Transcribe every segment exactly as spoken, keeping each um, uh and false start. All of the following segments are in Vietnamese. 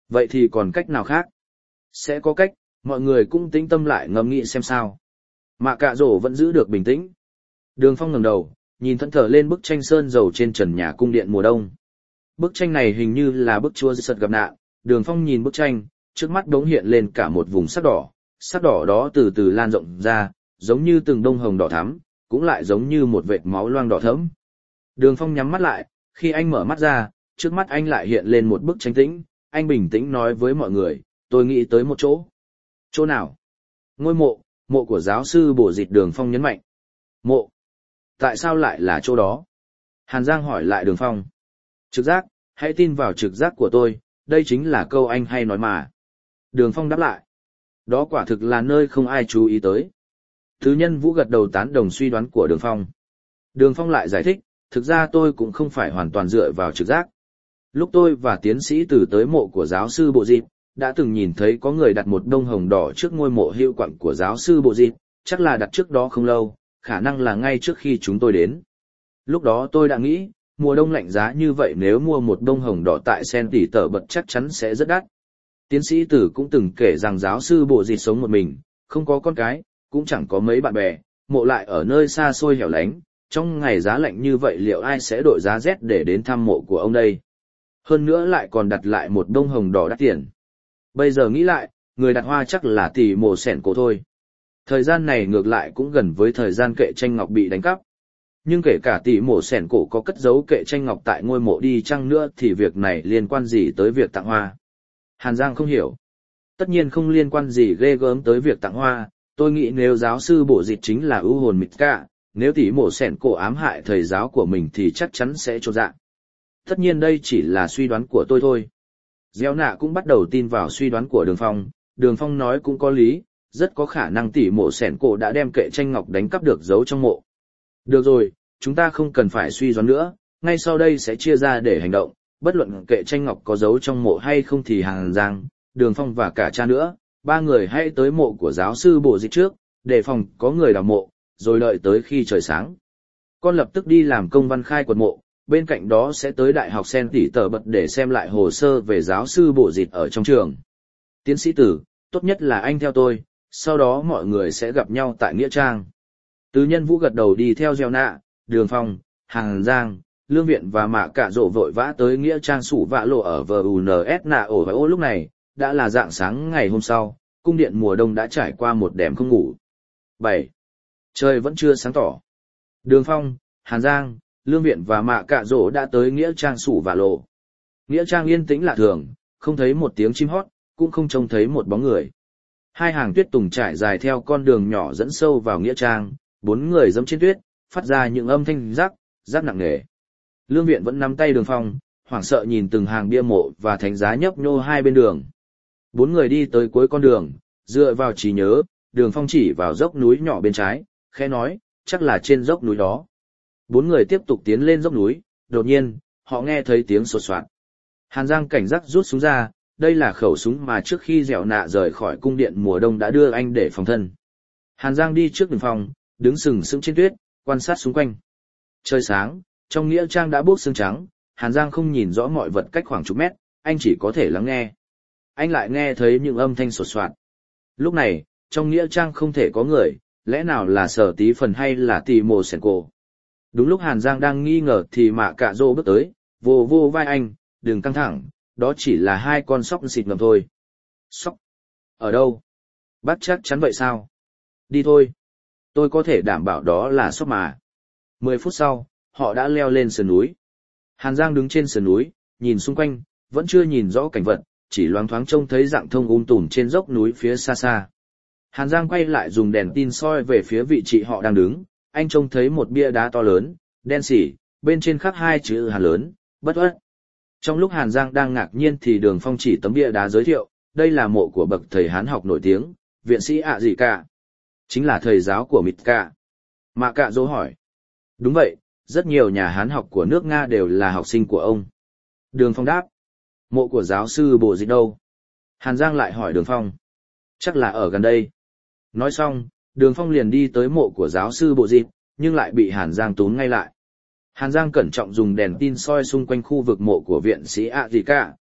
Vậy thì còn cách nào khác? Sẽ có cách, mọi người cũng tĩnh tâm lại ngẫm nghĩ xem sao. Mạ Cạ Rổ vẫn giữ được bình tĩnh. Đường Phong ngẩng đầu, nhìn thẫn thờ lên bức tranh sơn dầu trên trần nhà cung điện mùa đông. Bức tranh này hình như là bức chúa Giêsu gặp nạn. Đường Phong nhìn bức tranh, trước mắt đống hiện lên cả một vùng sắc đỏ, sắc đỏ đó từ từ lan rộng ra, giống như từng đông hồng đỏ thắm, cũng lại giống như một vệt máu loang đỏ thẫm. Đường Phong nhắm mắt lại, khi anh mở mắt ra, trước mắt anh lại hiện lên một bức tranh tĩnh, anh bình tĩnh nói với mọi người, tôi nghĩ tới một chỗ. Chỗ nào? Ngôi mộ, mộ của giáo sư Bổ Dịch. Đường Phong nhấn mạnh. Mộ? Tại sao lại là chỗ đó? Hàn Giang hỏi lại Đường Phong. Trực giác, hãy tin vào trực giác của tôi, đây chính là câu anh hay nói mà. Đường Phong đáp lại. Đó quả thực là nơi không ai chú ý tới. Thứ Nhân Vũ gật đầu tán đồng suy đoán của Đường Phong. Đường Phong lại giải thích, thực ra tôi cũng không phải hoàn toàn dựa vào trực giác. Lúc tôi và tiến sĩ Từ tới mộ của giáo sư Bộ Dịch, đã từng nhìn thấy có người đặt một bông hồng đỏ trước ngôi mộ hữu quặng của giáo sư Bộ Dịch, chắc là đặt trước đó không lâu, khả năng là ngay trước khi chúng tôi đến. Lúc đó tôi đã nghĩ, mùa đông lạnh giá như vậy nếu mua một bông hồng đỏ tại Sen Tỷ Tở Bật chắc chắn sẽ rất đắt. Tiến sĩ Tử cũng từng kể rằng giáo sư Bộ Dịch sống một mình, không có con cái, cũng chẳng có mấy bạn bè, mộ lại ở nơi xa xôi hẻo lánh, trong ngày giá lạnh như vậy liệu ai sẽ đội giá rét để đến thăm mộ của ông đây? Hơn nữa lại còn đặt lại một bông hồng đỏ đắt tiền. Bây giờ nghĩ lại, người đặt hoa chắc là tỷ mộ sẻn cổ thôi. Thời gian này ngược lại cũng gần với thời gian kệ tranh ngọc bị đánh cắp. Nhưng kể cả tỷ mộ sẻn cổ có cất giấu kệ tranh ngọc tại ngôi mộ đi chăng nữa thì việc này liên quan gì tới việc tặng hoa? Hàn Giang không hiểu. Tất nhiên không liên quan gì ghê gớm tới việc tặng hoa, tôi nghĩ nếu giáo sư Bổ Dịch chính là ưu hồn mịt cả, nếu tỷ mộ sẻn cổ ám hại thầy giáo của mình thì chắc chắn sẽ trột dạ. Tất nhiên đây chỉ là suy đoán của tôi thôi. Gieo nạ cũng bắt đầu tin vào suy đoán của Đường Phong, Đường Phong nói cũng có lý, rất có khả năng tỷ mộ sẻn cổ đã đem kệ tranh ngọc đánh cắp được giấu trong mộ. Được rồi, chúng ta không cần phải suy đoán nữa, ngay sau đây sẽ chia ra để hành động, bất luận kệ tranh ngọc có giấu trong mộ hay không thì Hàn Giang, Đường Phong và cả cha nữa, ba người hãy tới mộ của giáo sư Bổ Dịch trước, để phòng có người đào mộ, rồi đợi tới khi trời sáng. Con lập tức đi làm công văn khai quật mộ, bên cạnh đó sẽ tới Đại học Sen Tỷ Tở Bật để xem lại hồ sơ về giáo sư Bổ Dịch ở trong trường. Tiến sĩ Tử, tốt nhất là anh theo tôi, sau đó mọi người sẽ gặp nhau tại Nghĩa Trang. Từ Nhân Vũ gật đầu đi theo Gieo Nạ, Đường Phong, Hàn Giang, Lương Viện và Mạ Cạ Rổ vội vã tới Nghĩa Trang Sủ Vạ Lộ ở vê u en ét nạ ổ và ô. Lúc này, đã là rạng sáng ngày hôm sau, cung điện mùa đông đã trải qua một đêm không ngủ. bảy. Trời vẫn chưa sáng tỏ. Đường Phong, Hàn Giang, Lương Viện và Mạ Cạ Rổ đã tới Nghĩa Trang Sủ Vạ Lộ. Nghĩa Trang yên tĩnh lạ thường, không thấy một tiếng chim hót, cũng không trông thấy một bóng người. Hai hàng tuyết tùng trải dài theo con đường nhỏ dẫn sâu vào Nghĩa Trang, bốn người dẫm trên tuyết, phát ra những âm thanh rắc, rắc nặng nề. Lương Viện vẫn nắm tay Đường Phong, hoảng sợ nhìn từng hàng bia mộ và thánh giá nhấp nhô hai bên đường. Bốn người đi tới cuối con đường, dựa vào trí nhớ, Đường Phong chỉ vào dốc núi nhỏ bên trái, khẽ nói, chắc là trên dốc núi đó. Bốn người tiếp tục tiến lên dốc núi, đột nhiên, họ nghe thấy tiếng sột soạt. Hàn Giang cảnh giác rút súng ra, đây là khẩu súng mà trước khi Dẻo Nạ rời khỏi cung điện mùa đông đã đưa anh để phòng thân. Hàn Giang đi trước Đường Phong, đứng sừng sững trên tuyết, quan sát xung quanh. Trời sáng, trong Nghĩa Trang đã bốc sương trắng, Hàn Giang không nhìn rõ mọi vật cách khoảng chục mét, anh chỉ có thể lắng nghe. Anh lại nghe thấy những âm thanh sột soạt. Lúc này, trong Nghĩa Trang không thể có người, lẽ nào là Sở Tí Phần hay là Tỷ Mộ Sẻn Cổ. Đúng lúc Hàn Giang đang nghi ngờ thì Mạ Cạ Rổ bước tới, vô vô vai anh, đừng căng thẳng, đó chỉ là hai con sóc xịt ngầm thôi. Sóc? Ở đâu? Bác chắc chắn vậy sao? Đi thôi. Tôi có thể đảm bảo đó là sóc mà. Mười phút sau, họ đã leo lên sườn núi. Hàn Giang đứng trên sườn núi, nhìn xung quanh, vẫn chưa nhìn rõ cảnh vật, chỉ loáng thoáng trông thấy dạng thông um tùm trên dốc núi phía xa xa. Hàn Giang quay lại dùng đèn tin soi về phía vị trí họ đang đứng, anh trông thấy một bia đá to lớn, đen xỉ, bên trên khắc hai chữ Hàn lớn, bất uất. Trong lúc Hàn Giang đang ngạc nhiên thì Đường Phong chỉ tấm bia đá giới thiệu, đây là mộ của bậc thầy Hán học nổi tiếng, viện sĩ ạ gì cả. Chính là thầy giáo của Mịt Cả. Mạ Cạ Rổ hỏi. Đúng vậy, rất nhiều nhà Hán học của nước Nga đều là học sinh của ông. Đường Phong đáp. Mộ của giáo sư Bổ Dịch đâu? Hàn Giang lại hỏi Đường Phong. Chắc là ở gần đây. Nói xong, Đường Phong liền đi tới mộ của giáo sư Bổ Dịch, nhưng lại bị Hàn Giang túm ngay lại. Hàn Giang cẩn trọng dùng đèn tin soi xung quanh khu vực mộ của viện sĩ ạ gì cả,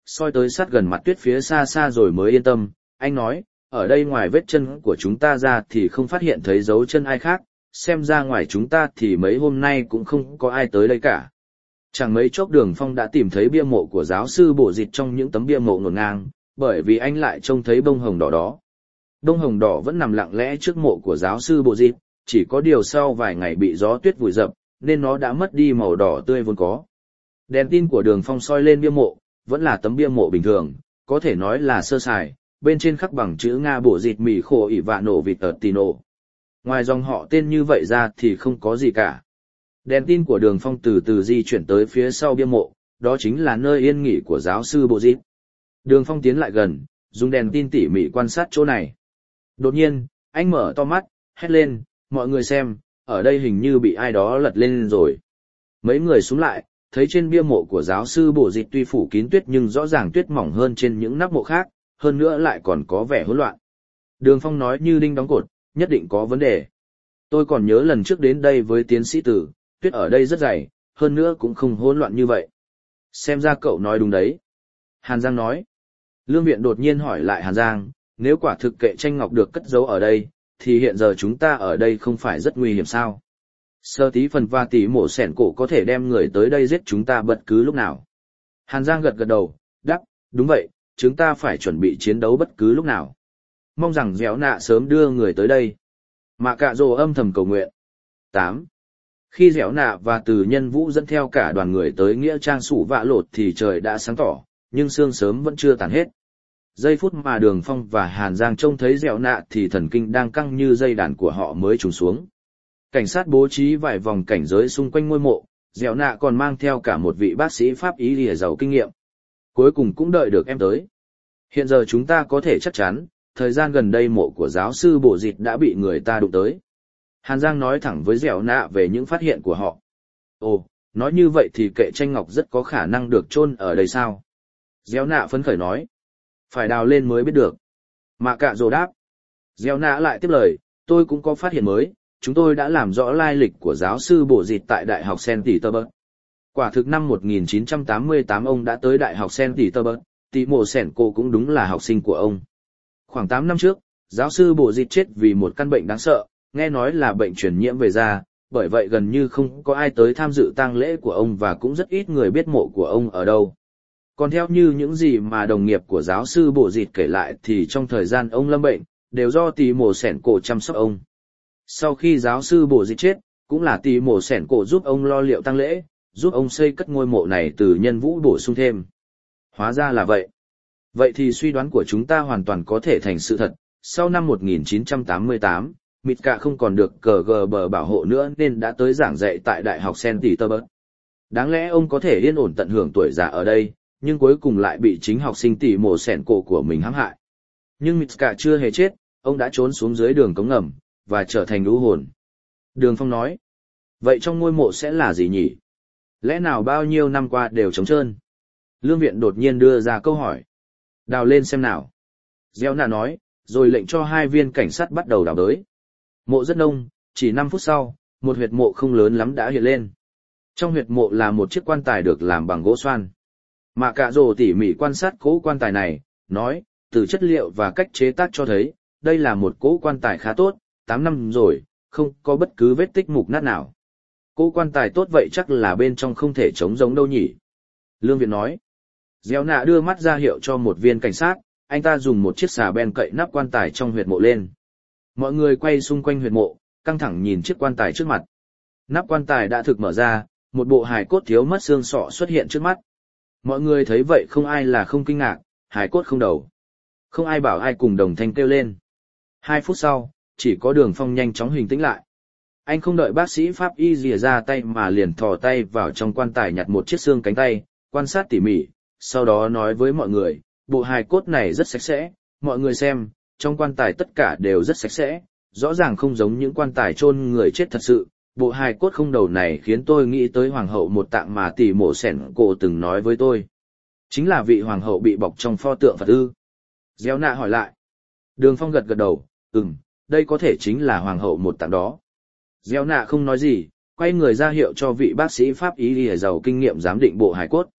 soi tới sát gần mặt tuyết phía xa xa rồi mới yên tâm. Anh nói, ở đây ngoài vết chân của chúng ta ra thì không phát hiện thấy dấu chân ai khác, xem ra ngoài chúng ta thì mấy hôm nay cũng không có ai tới đây cả. Chẳng mấy chốc Đường Phong đã tìm thấy bia mộ của giáo sư Bộ Dịch trong những tấm bia mộ ngổn ngang, bởi vì anh lại trông thấy bông hồng đỏ đó. Bông hồng đỏ vẫn nằm lặng lẽ trước mộ của giáo sư Bộ Dịch, chỉ có điều sau vài ngày bị gió tuyết vùi dập, nên nó đã mất đi màu đỏ tươi vốn có. Đèn tin của Đường Phong soi lên bia mộ, vẫn là tấm bia mộ bình thường, có thể nói là sơ sài, bên trên khắc bằng chữ Nga Bộ Dịch Mì Khổ ỉ vạ nổ vịt tờ tì nổ. Ngoài dòng họ tên như vậy ra thì không có gì cả. Đèn tin của Đường Phong từ từ di chuyển tới phía sau bia mộ, đó chính là nơi yên nghỉ của giáo sư Bộ Dịch. Đường Phong tiến lại gần, dùng đèn tin tỉ mỉ quan sát chỗ này. Đột nhiên, anh mở to mắt, hét lên, mọi người xem, ở đây hình như bị ai đó lật lên rồi. Mấy người xuống lại, thấy trên bia mộ của giáo sư Bộ Dịch tuy phủ kín tuyết nhưng rõ ràng tuyết mỏng hơn trên những nắp mộ khác, hơn nữa lại còn có vẻ hỗn loạn. Đường Phong nói như đinh đóng cột, nhất định có vấn đề. Tôi còn nhớ lần trước đến đây với tiến sĩ Tử, tuyết ở đây rất dày, hơn nữa cũng không hỗn loạn như vậy. Xem ra cậu nói đúng đấy. Hàn Giang nói. Lương Viện đột nhiên hỏi lại Hàn Giang, nếu quả thực kệ tranh ngọc được cất giấu ở đây, thì hiện giờ chúng ta ở đây không phải rất nguy hiểm sao? Sơ tí phần và tí mổ sẻn cổ có thể đem người tới đây giết chúng ta bất cứ lúc nào. Hàn Giang gật gật đầu, đáp, đúng vậy, chúng ta phải chuẩn bị chiến đấu bất cứ lúc nào. Mong rằng Dẻo Nạ sớm đưa người tới đây. Mạ Cạ Rồ âm thầm cầu nguyện. tám. Khi Dẻo Nạ và Từ Nhân Vũ dẫn theo cả đoàn người tới nghĩa trang Sủ Vạ Lột thì trời đã sáng tỏ, nhưng sương sớm vẫn chưa tàn hết. Giây phút mà Đường Phong và Hàn Giang trông thấy Dẻo Nạ thì thần kinh đang căng như dây đàn của họ mới trùng xuống. Cảnh sát bố trí vài vòng cảnh giới xung quanh ngôi mộ, Dẻo Nạ còn mang theo cả một vị bác sĩ pháp y lìa giàu kinh nghiệm. Cuối cùng cũng đợi được em tới. Hiện giờ chúng ta có thể chắc chắn, thời gian gần đây mộ của giáo sư Bộ Dịch đã bị người ta đụng tới. Hàn Giang nói thẳng với Dẻo Nạ về những phát hiện của họ. Ồ, nói như vậy thì kệ tranh ngọc rất có khả năng được chôn ở đây sao? Dẻo Nạ phấn khởi nói. Phải đào lên mới biết được. Mạ Cạ Rồ đáp. Dẻo Nạ lại tiếp lời, tôi cũng có phát hiện mới, chúng tôi đã làm rõ lai lịch của giáo sư Bộ Dịch tại Đại học Saint Petersburg. Quả thực năm một nghìn chín trăm tám mươi tám ông đã tới Đại học Saint Petersburg, tỷ mộ sẻn cô cũng đúng là học sinh của ông. Khoảng tám năm trước, giáo sư Bộ Dịch chết vì một căn bệnh đáng sợ, nghe nói là bệnh truyền nhiễm về da, bởi vậy gần như không có ai tới tham dự tang lễ của ông và cũng rất ít người biết mộ của ông ở đâu. Còn theo như những gì mà đồng nghiệp của giáo sư Bộ Dịch kể lại thì trong thời gian ông lâm bệnh, đều do tỷ mộ sẻn cổ chăm sóc ông. Sau khi giáo sư Bộ Dịch chết, cũng là tỷ mộ sẻn cổ giúp ông lo liệu tang lễ, giúp ông xây cất ngôi mộ này từ Nhân Vũ bổ sung thêm. Hóa ra là vậy. Vậy thì suy đoán của chúng ta hoàn toàn có thể thành sự thật. Sau năm một nghìn chín trăm tám mươi tám, Mịt Cạ không còn được cờ gờ bờ bảo hộ nữa nên đã tới giảng dạy tại Đại học Saint Petersburg. Đáng lẽ ông có thể yên ổn tận hưởng tuổi già ở đây, nhưng cuối cùng lại bị chính học sinh tỷ mộ sẻn cổ của mình hãm hại. Nhưng Mịt Cạ chưa hề chết, ông đã trốn xuống dưới đường cống ngầm, và trở thành lũ hồn. Đường Phong nói, vậy trong ngôi mộ sẽ là gì nhỉ? Lẽ nào bao nhiêu năm qua đều trống trơn? Lương Viện đột nhiên đưa ra câu hỏi. Đào lên xem nào. Dẻo Nạ nói, rồi lệnh cho hai viên cảnh sát bắt đầu đào đới. Mộ rất đông, chỉ năm phút sau, một huyệt mộ không lớn lắm đã hiện lên. Trong huyệt mộ là một chiếc quan tài được làm bằng gỗ xoan. Mạ Cạ Rồ tỉ mỉ quan sát cỗ quan tài này, nói, từ chất liệu và cách chế tác cho thấy, đây là một cỗ quan tài khá tốt, tám năm rồi, không có bất cứ vết tích mục nát nào. Cỗ quan tài tốt vậy chắc là bên trong không thể trống giống đâu nhỉ? Lương Viện nói. Dẻo Nạ đưa mắt ra hiệu cho một viên cảnh sát, anh ta dùng một chiếc xà beng cậy nắp quan tài trong huyệt mộ lên. Mọi người quay xung quanh huyệt mộ, căng thẳng nhìn chiếc quan tài trước mặt. Nắp quan tài đã thực mở ra, một bộ hài cốt thiếu mất xương sọ xuất hiện trước mắt. Mọi người thấy vậy không ai là không kinh ngạc, hài cốt không đầu. Không ai bảo ai cùng đồng thanh kêu lên. Hai phút sau, chỉ có Đường Phong nhanh chóng bình tĩnh lại. Anh không đợi bác sĩ pháp y rìa ra tay mà liền thò tay vào trong quan tài nhặt một chiếc xương cánh tay, quan sát tỉ mỉ, sau đó nói với mọi người, bộ hài cốt này rất sạch sẽ, mọi người xem, trong quan tài tất cả đều rất sạch sẽ, rõ ràng không giống những quan tài chôn người chết thật sự. Bộ hài cốt không đầu này khiến tôi nghĩ tới hoàng hậu một tạng mà tỷ mộ sẻn cổ từng nói với tôi. Chính là vị hoàng hậu bị bọc trong pho tượng Phật ư? Dẻo Nạ hỏi lại. Đường Phong gật gật đầu, ừm, đây có thể chính là hoàng hậu một tạng đó. Dẻo Nạ không nói gì, quay người ra hiệu cho vị bác sĩ pháp y lìa giàu kinh nghiệm giám định bộ hài cốt.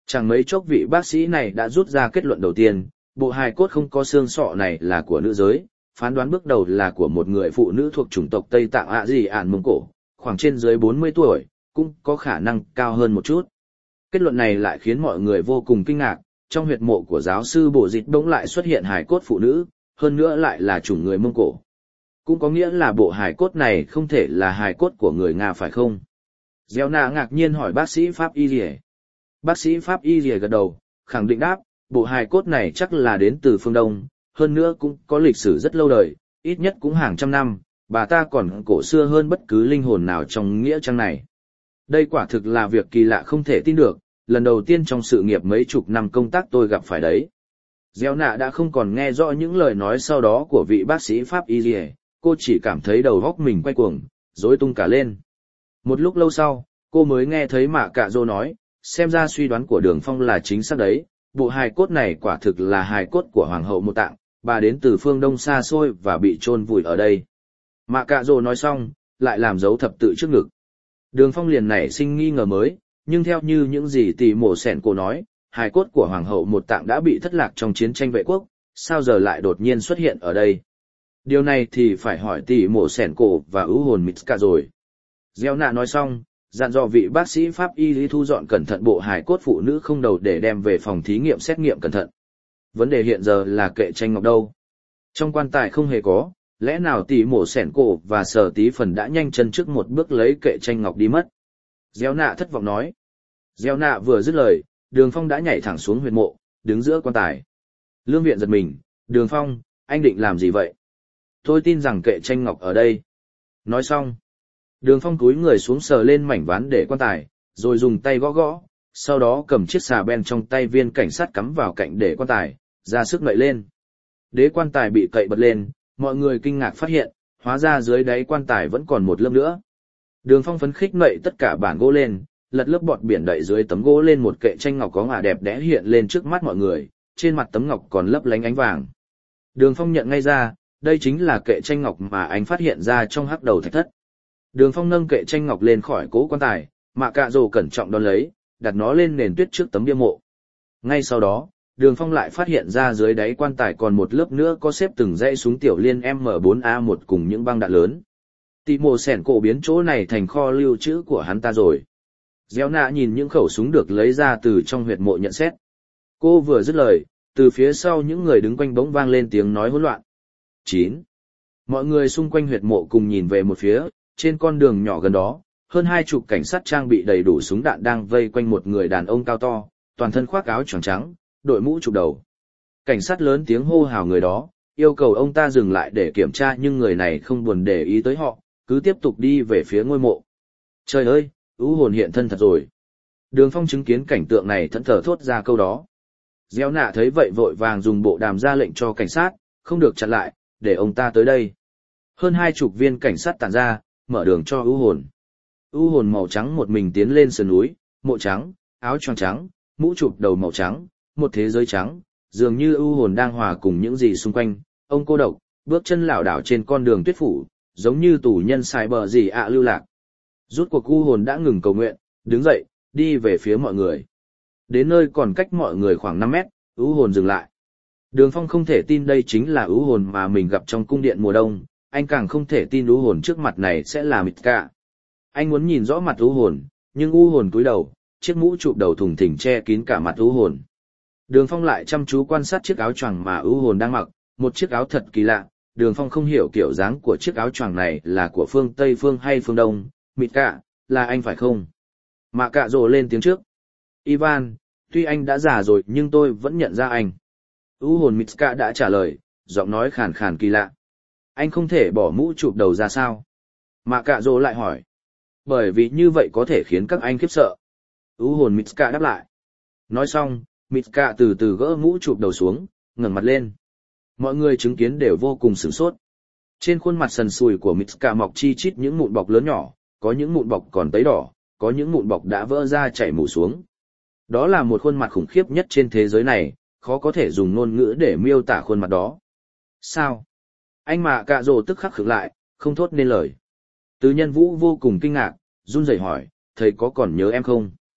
Chẳng mấy chốc vị bác sĩ này đã rút ra kết luận đầu tiên, bộ hài cốt không có xương sọ này là của nữ giới, phán đoán bước đầu là của một người phụ nữ thuộc chủng tộc Tây Tạng ạ gì ản Mông Cổ, khoảng trên dưới bốn mươi tuổi, cũng có khả năng cao hơn một chút. Kết luận này lại khiến mọi người vô cùng kinh ngạc, trong huyệt mộ của giáo sư Bổ Dịch bỗng lại xuất hiện hài cốt phụ nữ, hơn nữa lại là chủng người Mông Cổ. Cũng có nghĩa là bộ hài cốt này không thể là hài cốt của người Nga phải không? Gieo nạ ngạc nhiên hỏi bác sĩ Pháp Y Lìa. Bác sĩ Pháp Y Lìa gật đầu, khẳng định đáp, bộ hài cốt này chắc là đến từ phương Đông, hơn nữa cũng có lịch sử rất lâu đời, ít nhất cũng hàng trăm năm, bà ta còn cổ xưa hơn bất cứ linh hồn nào trong nghĩa trang này. Đây quả thực là việc kỳ lạ không thể tin được, lần đầu tiên trong sự nghiệp mấy chục năm công tác tôi gặp phải đấy. Gieo nạ đã không còn nghe rõ những lời nói sau đó của vị bác sĩ Pháp Y Lìa, cô chỉ cảm thấy đầu óc mình quay cuồng, rối tung cả lên. Một lúc lâu sau, cô mới nghe thấy Mạ Cạ Dô nói, xem ra suy đoán của Đường Phong là chính xác đấy, bộ hài cốt này quả thực là hài cốt của Hoàng hậu Mộ Tạng, bà đến từ phương Đông xa xôi và bị chôn vùi ở đây. Mạ Cạ Dô nói xong, lại làm dấu thập tự trước ngực. Đường Phong liền nảy sinh nghi ngờ mới, nhưng theo như những gì tỷ mổ sẻn cô nói, hài cốt của Hoàng hậu Mộ Tạng đã bị thất lạc trong chiến tranh vệ quốc, sao giờ lại đột nhiên xuất hiện ở đây? Điều này thì phải hỏi tỷ mổ sẻn cổ và ưu hồn Mitska rồi. Gieo nạ nói xong, dặn dò vị bác sĩ Pháp Y lý thu dọn cẩn thận bộ hài cốt phụ nữ không đầu để đem về phòng thí nghiệm xét nghiệm cẩn thận. Vấn đề hiện giờ là kệ tranh ngọc đâu? Trong quan tài không hề có, lẽ nào tỷ mổ sẻn cổ và sở tí phần đã nhanh chân trước một bước lấy kệ tranh ngọc đi mất? Gieo nạ thất vọng nói. Gieo nạ vừa dứt lời, Đường Phong đã nhảy thẳng xuống huyệt mộ, đứng giữa quan tài. Lương Viện giật mình, Đường Phong, anh định làm gì vậy? Tôi tin rằng kệ tranh ngọc ở đây. Nói xong, Đường Phong cúi người xuống sờ lên mảnh ván để quan tài, rồi dùng tay gõ gõ, sau đó cầm chiếc xà beng trong tay viên cảnh sát cắm vào cạnh để quan tài, ra sức nậy lên. Đế quan tài bị cậy bật lên, mọi người kinh ngạc phát hiện, hóa ra dưới đáy quan tài vẫn còn một lớp nữa. Đường Phong phấn khích nậy tất cả bản gỗ lên, lật lớp bọt biển đậy dưới tấm gỗ lên một kệ tranh ngọc có ngả đẹp đẽ hiện lên trước mắt mọi người, trên mặt tấm ngọc còn lấp lánh ánh vàng. Đường Phong nhận ngay ra, đây chính là kệ tranh ngọc mà anh phát hiện ra trong hắc đầu thạch thất. Đường Phong nâng kệ tranh ngọc lên khỏi cố quan tài, Mạ Cạ Dô cẩn trọng đón lấy, đặt nó lên nền tuyết trước tấm bia mộ. Ngay sau đó, Đường Phong lại phát hiện ra dưới đáy quan tài còn một lớp nữa có xếp từng dãy súng tiểu liên M bốn A một cùng những băng đạn lớn. Tỷ mồ sẻn cổ biến chỗ này thành kho lưu trữ của hắn ta rồi. Gieo nạ nhìn những khẩu súng được lấy ra từ trong huyệt mộ nhận xét. Cô vừa dứt lời, từ phía sau những người đứng quanh bỗng vang lên tiếng nói hỗn loạn. chín. Mọi người xung quanh huyệt mộ cùng nhìn về một phía, trên con đường nhỏ gần đó, hơn hai chục cảnh sát trang bị đầy đủ súng đạn đang vây quanh một người đàn ông cao to, toàn thân khoác áo choàng trắng, đội mũ chụp đầu. Cảnh sát lớn tiếng hô hào người đó, yêu cầu ông ta dừng lại để kiểm tra nhưng người này không buồn để ý tới họ, cứ tiếp tục đi về phía ngôi mộ. Trời ơi, ưu hồn hiện thân thật rồi. Đường Phong chứng kiến cảnh tượng này thẫn thờ thốt ra câu đó. Gieo nạ thấy vậy vội vàng dùng bộ đàm ra lệnh cho cảnh sát, không được chặn lại, để ông ta tới đây. Hơn hai chục viên cảnh sát tản ra, mở đường cho ưu hồn. Ưu hồn màu trắng một mình tiến lên sườn núi, mộ trắng, áo choàng trắng, mũ chụp đầu màu trắng, một thế giới trắng, dường như ưu hồn đang hòa cùng những gì xung quanh. Ông cô độc, bước chân lảo đảo trên con đường tuyết phủ, giống như tù nhân sai bờ gì ạ lưu lạc. Rút cuộc ưu hồn đã ngừng cầu nguyện, đứng dậy, đi về phía mọi người. Đến nơi còn cách mọi người khoảng năm mét, ưu hồn dừng lại. Đường Phong không thể tin đây chính là ưu hồn mà mình gặp trong cung điện mùa đông, anh càng không thể tin ưu hồn trước mặt này sẽ là Mitska. Anh muốn nhìn rõ mặt ưu hồn, nhưng ưu hồn cúi đầu, chiếc mũ chụp đầu thùng thình che kín cả mặt ưu hồn. Đường Phong lại chăm chú quan sát chiếc áo choàng mà ưu hồn đang mặc, một chiếc áo thật kỳ lạ. Đường Phong không hiểu kiểu dáng của chiếc áo choàng này là của phương Tây phương hay phương Đông. Mitska, là anh phải không? Mạ Cạ Dô lên tiếng trước. Ivan, tuy anh đã già rồi nhưng tôi vẫn nhận ra anh. ưu hồn Mitska đã trả lời, giọng nói khàn khàn kỳ lạ. Anh không thể bỏ mũ chụp đầu ra sao? Mạ Cạ Dô lại hỏi. Bởi vì như vậy có thể khiến các anh khiếp sợ. ưu hồn Mitska đáp lại. Nói xong, Mitska từ từ gỡ mũ chụp đầu xuống, ngẩng mặt lên. Mọi người chứng kiến đều vô cùng sửng sốt. Trên khuôn mặt sần sùi của Mitska mọc chi chít những mụn bọc lớn nhỏ, có những mụn bọc còn tấy đỏ, có những mụn bọc đã vỡ ra chảy mù xuống. Đó là một khuôn mặt khủng khiếp nhất trên thế giới này, khó có thể dùng ngôn ngữ để miêu tả khuôn mặt đó. Sao? Anh Mạ Cạ Dô tức khắc khựng lại, không thốt nên lời. Từ Nhân Vũ vô cùng kinh ngạc, run rẩy hỏi, thầy có còn nhớ em không?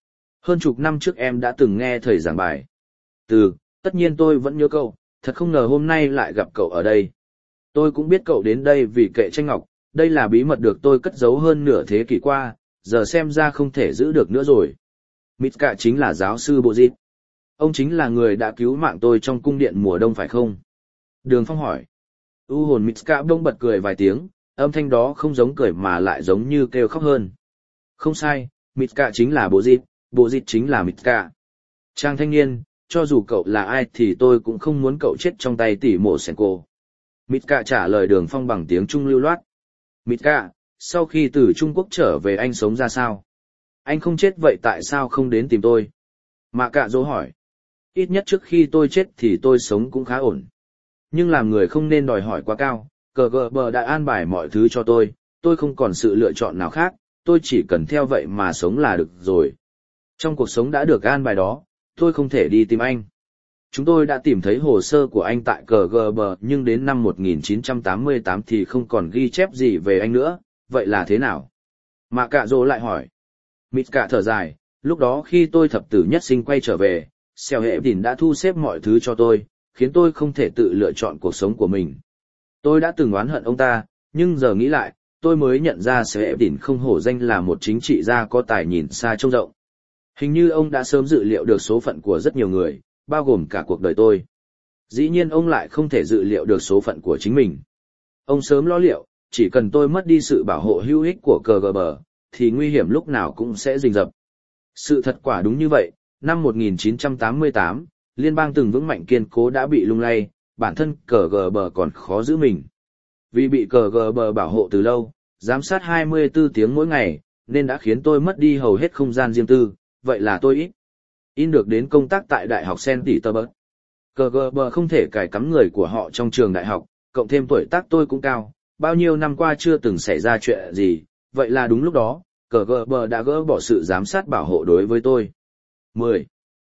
Hơn chục năm trước em đã từng nghe thầy giảng bài. Từ, tất nhiên tôi vẫn nhớ cậu, thật không ngờ hôm nay lại gặp cậu ở đây. Tôi cũng biết cậu đến đây vì kệ tranh ngọc, đây là bí mật được tôi cất giấu hơn nửa thế kỷ qua, giờ xem ra không thể giữ được nữa rồi. Mitsuka chính là giáo sư Bộ Dịch. Ông chính là người đã cứu mạng tôi trong cung điện mùa đông phải không? Đường Phong hỏi. U hồn Mitsuka bỗng bật cười vài tiếng, âm thanh đó không giống cười mà lại giống như kêu khóc hơn. Không sai, Mitsuka chính là Bộ Dịch, Bộ Dịch chính là Mitsuka. Chàng thanh niên, cho dù cậu là ai thì tôi cũng không muốn cậu chết trong tay tỷ mộ Senko. Mitsuka trả lời Đường Phong bằng tiếng Trung lưu loát. Mitsuka, sau khi từ Trung Quốc trở về anh sống ra sao? Anh không chết vậy tại sao không đến tìm tôi? Mạ Cạ Dỗ hỏi. Ít nhất trước khi tôi chết thì tôi sống cũng khá ổn. Nhưng làm người không nên đòi hỏi quá cao, cờ gờ bờ đã an bài mọi thứ cho tôi, tôi không còn sự lựa chọn nào khác, tôi chỉ cần theo vậy mà sống là được rồi. Trong cuộc sống đã được an bài đó, tôi không thể đi tìm anh. Chúng tôi đã tìm thấy hồ sơ của anh tại cờ gờ bờ nhưng đến năm một nghìn chín trăm tám mươi tám thì không còn ghi chép gì về anh nữa, vậy là thế nào? Mạ Cạ Dỗ lại hỏi. Mitsuka thở dài, lúc đó khi tôi thập tử nhất sinh quay trở về, Seo Hệ Đỉnh đã thu xếp mọi thứ cho tôi, khiến tôi không thể tự lựa chọn cuộc sống của mình. Tôi đã từng oán hận ông ta, nhưng giờ nghĩ lại, tôi mới nhận ra Seo Hệ Đỉnh không hổ danh là một chính trị gia có tài nhìn xa trông rộng. Hình như ông đã sớm dự liệu được số phận của rất nhiều người, bao gồm cả cuộc đời tôi. Dĩ nhiên ông lại không thể dự liệu được số phận của chính mình. Ông sớm lo liệu, chỉ cần tôi mất đi sự bảo hộ hữu ích của cờ gờ bờ, thì nguy hiểm lúc nào cũng sẽ rình rập. Sự thật quả đúng như vậy, năm một nghìn chín trăm tám mươi tám, liên bang từng vững mạnh kiên cố đã bị lung lay, bản thân cờ gờ bờ còn khó giữ mình. Vì bị cờ gờ bờ bảo hộ từ lâu, giám sát hai mươi bốn tiếng mỗi ngày, nên đã khiến tôi mất đi hầu hết không gian riêng tư, vậy là tôi ít. In được đến công tác tại Đại học Saint Petersburg. Cờ gờ bờ không thể cài cắm người của họ trong trường đại học, cộng thêm tuổi tác tôi cũng cao, bao nhiêu năm qua chưa từng xảy ra chuyện gì, vậy là đúng lúc đó, cờ gờ bờ đã gỡ bỏ sự giám sát bảo hộ đối với tôi. mười.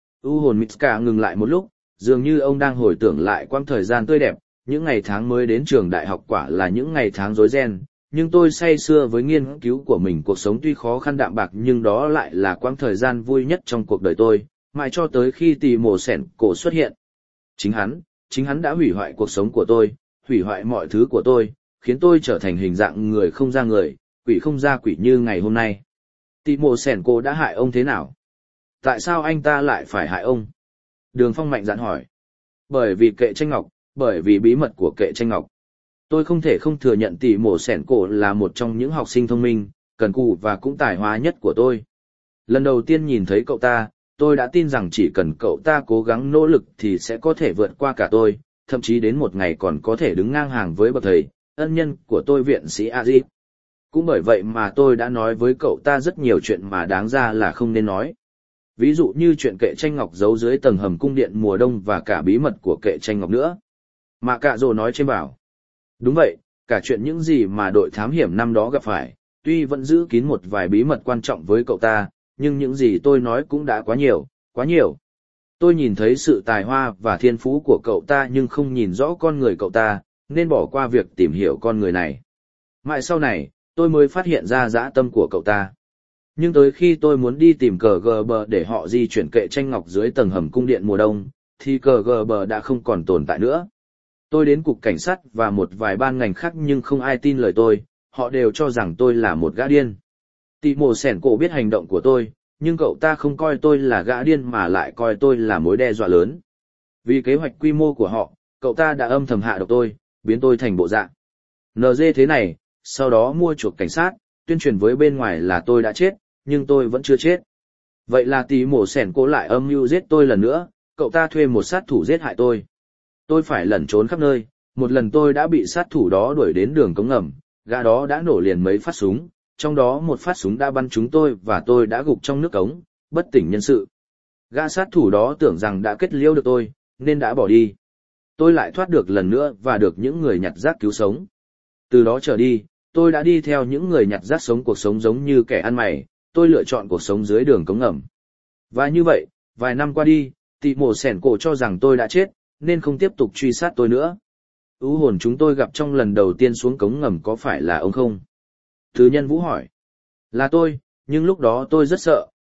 U hồn Mitsuka ngừng lại một lúc, dường như ông đang hồi tưởng lại quãng thời gian tươi đẹp, những ngày tháng mới đến trường đại học quả là những ngày tháng rối ren, nhưng tôi say sưa với nghiên cứu của mình. Cuộc sống tuy khó khăn đạm bạc nhưng đó lại là quãng thời gian vui nhất trong cuộc đời tôi, mãi cho tới khi tỷ mộ sẻn cổ xuất hiện. Chính hắn, chính hắn đã hủy hoại cuộc sống của tôi, hủy hoại mọi thứ của tôi, khiến tôi trở thành hình dạng người không ra người, quỷ không ra quỷ như ngày hôm nay. Tỷ mộ sẻn cổ đã hại ông thế nào? Tại sao anh ta lại phải hại ông? Đường Phong mạnh dạn hỏi. Bởi vì kệ tranh ngọc, bởi vì bí mật của kệ tranh ngọc. Tôi không thể không thừa nhận tỷ mộ sẻn cổ là một trong những học sinh thông minh, cần cù và cũng tài hoa nhất của tôi. Lần đầu tiên nhìn thấy cậu ta, tôi đã tin rằng chỉ cần cậu ta cố gắng nỗ lực thì sẽ có thể vượt qua cả tôi, thậm chí đến một ngày còn có thể đứng ngang hàng với bậc thầy, ân nhân của tôi viện sĩ Aziz. Cũng bởi vậy mà tôi đã nói với cậu ta rất nhiều chuyện mà đáng ra là không nên nói. Ví dụ như chuyện kệ tranh ngọc giấu dưới tầng hầm cung điện mùa đông và cả bí mật của kệ tranh ngọc nữa. Mạ Cạ Dỗ nói trên bảo. Đúng vậy, cả chuyện những gì mà đội thám hiểm năm đó gặp phải, tuy vẫn giữ kín một vài bí mật quan trọng với cậu ta, nhưng những gì tôi nói cũng đã quá nhiều, quá nhiều. Tôi nhìn thấy sự tài hoa và thiên phú của cậu ta nhưng không nhìn rõ con người cậu ta, nên bỏ qua việc tìm hiểu con người này. Mãi sau này, tôi mới phát hiện ra dã tâm của cậu ta. Nhưng tới khi tôi muốn đi tìm cờ gờ bờ để họ di chuyển kệ tranh ngọc dưới tầng hầm cung điện mùa đông, thì cờ gờ bờ đã không còn tồn tại nữa. Tôi đến cục cảnh sát và một vài ban ngành khác nhưng không ai tin lời tôi, họ đều cho rằng tôi là một gã điên. Tỷ mộ sẻn cổ biết hành động của tôi, nhưng cậu ta không coi tôi là gã điên mà lại coi tôi là mối đe dọa lớn. Vì kế hoạch quy mô của họ, cậu ta đã âm thầm hạ độc tôi, biến tôi thành bộ dạng en giê thế này, sau đó mua chuộc cảnh sát, tuyên truyền với bên ngoài là tôi đã chết, nhưng tôi vẫn chưa chết. Vậy là tỷ mộ sẻn cổ lại âm mưu giết tôi lần nữa, cậu ta thuê một sát thủ giết hại tôi. Tôi phải lẩn trốn khắp nơi, một lần tôi đã bị sát thủ đó đuổi đến đường cống ngầm, gã đó đã nổ liền mấy phát súng, trong đó một phát súng đã bắn trúng tôi và tôi đã gục trong nước cống, bất tỉnh nhân sự. Gã sát thủ đó tưởng rằng đã kết liễu được tôi, nên đã bỏ đi. Tôi lại thoát được lần nữa và được những người nhặt rác cứu sống. Từ đó trở đi, tôi đã đi theo những người nhặt rác sống cuộc sống giống như kẻ ăn mày, tôi lựa chọn cuộc sống dưới đường cống ngầm. Và như vậy, vài năm qua đi, tỷ mộ sẻn cổ cho rằng tôi đã chết, nên không tiếp tục truy sát tôi nữa. U hồn chúng tôi gặp trong lần đầu tiên xuống cống ngầm có phải là ông không? Thứ Nhân Vũ hỏi. Là tôi, nhưng lúc đó tôi rất sợ,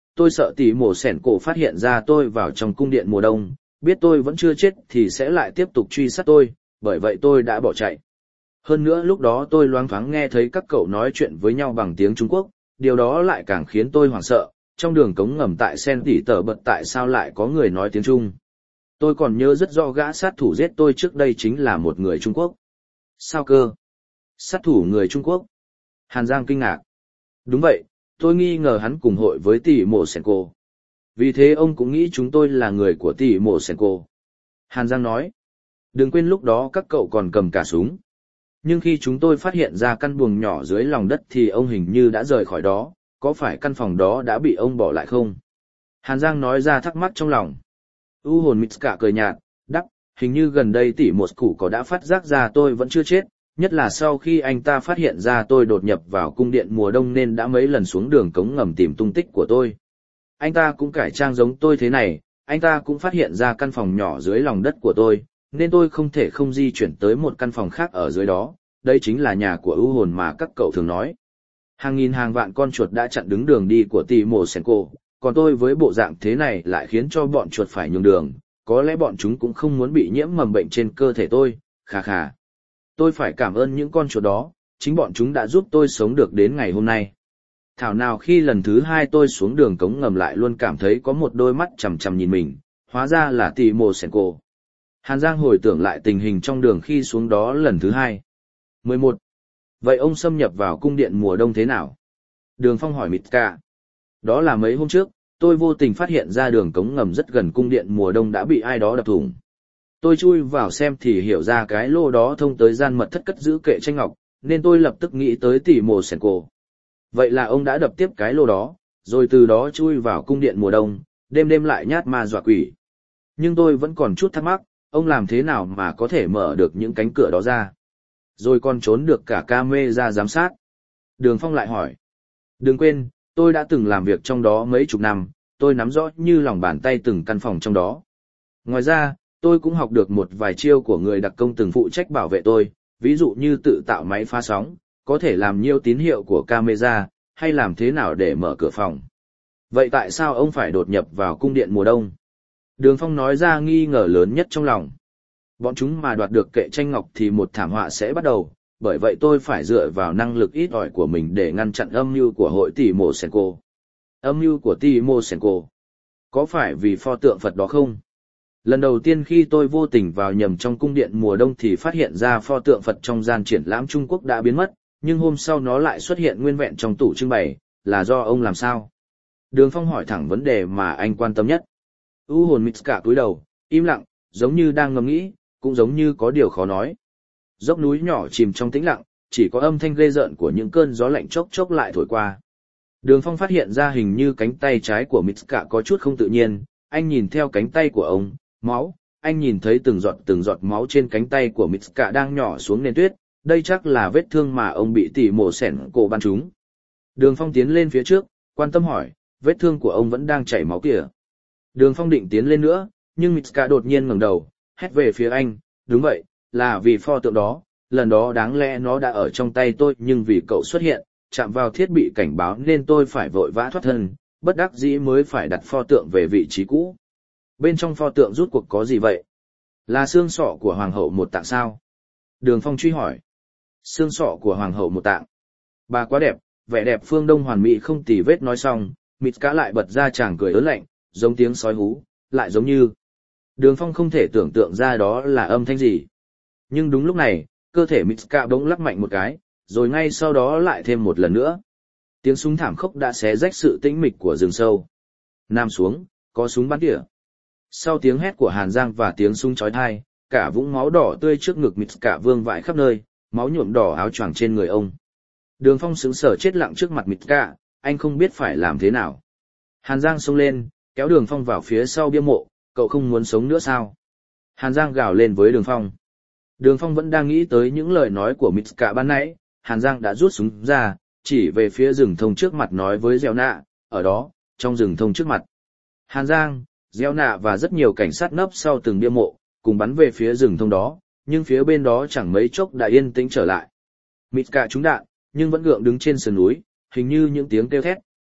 tôi sợ tỷ mổ sẻn cổ phát hiện ra tôi vào trong cung điện mùa đông, biết tôi vẫn chưa chết thì sẽ lại tiếp tục truy sát tôi, bởi vậy tôi đã bỏ chạy. Hơn nữa lúc đó tôi loáng thoáng nghe thấy các cậu nói chuyện với nhau bằng tiếng Trung Quốc, điều đó lại càng khiến tôi hoảng sợ, trong đường cống ngầm tại Sen Tỉ Tở Bật tại sao lại có người nói tiếng Trung. Tôi còn nhớ rất rõ gã sát thủ giết tôi trước đây chính là một người Trung Quốc. Sao cơ? Sát thủ người Trung Quốc? Hàn Giang kinh ngạc. Đúng vậy, tôi nghi ngờ hắn cùng hội với tỷ mộ sen cô. Vì thế ông cũng nghĩ chúng tôi là người của tỷ mộ sen cô. Hàn Giang nói. Đừng quên lúc đó các cậu còn cầm cả súng. Nhưng khi chúng tôi phát hiện ra căn buồng nhỏ dưới lòng đất thì ông hình như đã rời khỏi đó, có phải căn phòng đó đã bị ông bỏ lại không? Hàn Giang nói ra thắc mắc trong lòng. U hồn Mitsuka cười nhạt, đắp, hình như gần đây tỷ một củ có đã phát giác ra tôi vẫn chưa chết, nhất là sau khi anh ta phát hiện ra tôi đột nhập vào cung điện mùa đông nên đã mấy lần xuống đường cống ngầm tìm tung tích của tôi. Anh ta cũng cải trang giống tôi thế này, anh ta cũng phát hiện ra căn phòng nhỏ dưới lòng đất của tôi, nên tôi không thể không di chuyển tới một căn phòng khác ở dưới đó, đây chính là nhà của ưu hồn mà các cậu thường nói. Hàng nghìn hàng vạn con chuột đã chặn đứng đường đi của tỷ mộ sen cô, còn tôi với bộ dạng thế này lại khiến cho bọn chuột phải nhường đường, có lẽ bọn chúng cũng không muốn bị nhiễm mầm bệnh trên cơ thể tôi, khà khà. Tôi phải cảm ơn những con chuột đó, chính bọn chúng đã giúp tôi sống được đến ngày hôm nay. Thảo nào khi lần thứ hai tôi xuống đường cống ngầm lại luôn cảm thấy có một đôi mắt chằm chằm nhìn mình, hóa ra là tỷ mộ sen cô. Hàn Giang hồi tưởng lại tình hình trong đường khi xuống đó lần thứ hai. mười một. Vậy ông xâm nhập vào cung điện mùa đông thế nào? Đường Phong hỏi Mitsuka. Đó là mấy hôm trước, tôi vô tình phát hiện ra đường cống ngầm rất gần cung điện mùa đông đã bị ai đó đập thủng. Tôi chui vào xem thì hiểu ra cái lô đó thông tới gian mật thất cất giữ kệ tranh ngọc, nên tôi lập tức nghĩ tới tỷ mộ sen cô. Vậy là ông đã đập tiếp cái lô đó, rồi từ đó chui vào cung điện mùa đông, đêm đêm lại nhát ma dọa quỷ. Nhưng tôi vẫn còn chút thắc mắc, ông làm thế nào mà có thể mở được những cánh cửa đó ra? Rồi còn trốn được cả camera giám sát. Đường Phong lại hỏi. Đừng quên, tôi đã từng làm việc trong đó mấy chục năm, tôi nắm rõ như lòng bàn tay từng căn phòng trong đó. Ngoài ra, tôi cũng học được một vài chiêu của người đặc công từng phụ trách bảo vệ tôi, ví dụ như tự tạo máy phá sóng, có thể làm nhiêu tín hiệu của camera, hay làm thế nào để mở cửa phòng. Vậy tại sao ông phải đột nhập vào cung điện mùa đông? Đường Phong nói ra nghi ngờ lớn nhất trong lòng. Bọn chúng mà đoạt được kệ tranh ngọc thì một thảm họa sẽ bắt đầu, bởi vậy tôi phải dựa vào năng lực ít ỏi của mình để ngăn chặn âm mưu của hội tỷ mộ sen cô. Âm mưu của tỷ mộ sen cô? Có phải vì pho tượng Phật đó không? Lần đầu tiên khi tôi vô tình vào nhầm trong cung điện mùa đông thì phát hiện ra pho tượng Phật trong gian triển lãm Trung Quốc đã biến mất, nhưng hôm sau nó lại xuất hiện nguyên vẹn trong tủ trưng bày, là do ông làm sao? Đường Phong hỏi thẳng vấn đề mà anh quan tâm nhất. U hồn Mitsuka cúi đầu, im lặng, giống như đang ngẫm nghĩ, cũng giống như có điều khó nói. Dốc núi nhỏ chìm trong tĩnh lặng, chỉ có âm thanh ghê rợn của những cơn gió lạnh chốc chốc lại thổi qua. Đường Phong phát hiện ra hình như cánh tay trái của Mitsuka có chút không tự nhiên, anh nhìn theo cánh tay của ông, máu, anh nhìn thấy từng giọt từng giọt máu trên cánh tay của Mitsuka đang nhỏ xuống nền tuyết, đây chắc là vết thương mà ông bị tỷ mổ sẻn cổ bắn trúng. Đường Phong tiến lên phía trước, quan tâm hỏi, vết thương của ông vẫn đang chảy máu kìa. Đường Phong định tiến lên nữa, nhưng Mitsuka đột nhiên ngẩng đầu, hét về phía anh, đúng vậy, là vì pho tượng đó, lần đó đáng lẽ nó đã ở trong tay tôi nhưng vì cậu xuất hiện, chạm vào thiết bị cảnh báo nên tôi phải vội vã thoát thân, bất đắc dĩ mới phải đặt pho tượng về vị trí cũ. Bên trong pho tượng rút cuộc có gì vậy? Là xương sọ của Hoàng hậu một tạng sao? Đường Phong truy hỏi. Xương sọ của Hoàng hậu một tạng. Bà quá đẹp, vẻ đẹp phương Đông hoàn mỹ không tì vết nói xong, Mitsuka lại bật ra chàng cười ớn lạnh, giống tiếng sói hú, lại giống như... Đường Phong không thể tưởng tượng ra đó là âm thanh gì. Nhưng đúng lúc này, cơ thể Mitsuka bỗng lắc mạnh một cái, rồi ngay sau đó lại thêm một lần nữa. Tiếng súng thảm khốc đã xé rách sự tĩnh mịch của rừng sâu. Nam xuống, có súng bắn tỉa. Sau tiếng hét của Hàn Giang và tiếng súng chói tai, cả vũng máu đỏ tươi trước ngực Mitsuka vương vãi khắp nơi, máu nhuộm đỏ áo choàng trên người ông. Đường Phong sững sờ chết lặng trước mặt Mitsuka, anh không biết phải làm thế nào. Hàn Giang xông lên, kéo Đường Phong vào phía sau bia mộ, cậu không muốn sống nữa sao? Hàn Giang gào lên với Đường Phong. Đường Phong vẫn đang nghĩ tới những lời nói của Mitsuka ban nãy, Hàn Giang đã rút súng ra, chỉ về phía rừng thông trước mặt nói với Gieo Nạ, ở đó, trong rừng thông trước mặt. Hàn Giang, Gieo Nạ và rất nhiều cảnh sát nấp sau từng bia mộ, cùng bắn về phía rừng thông đó, nhưng phía bên đó chẳng mấy chốc đã yên tĩnh trở lại. Mitsuka trúng đạn, nhưng vẫn gượng đứng trên sườn núi, hình như những tiếng kêu thét,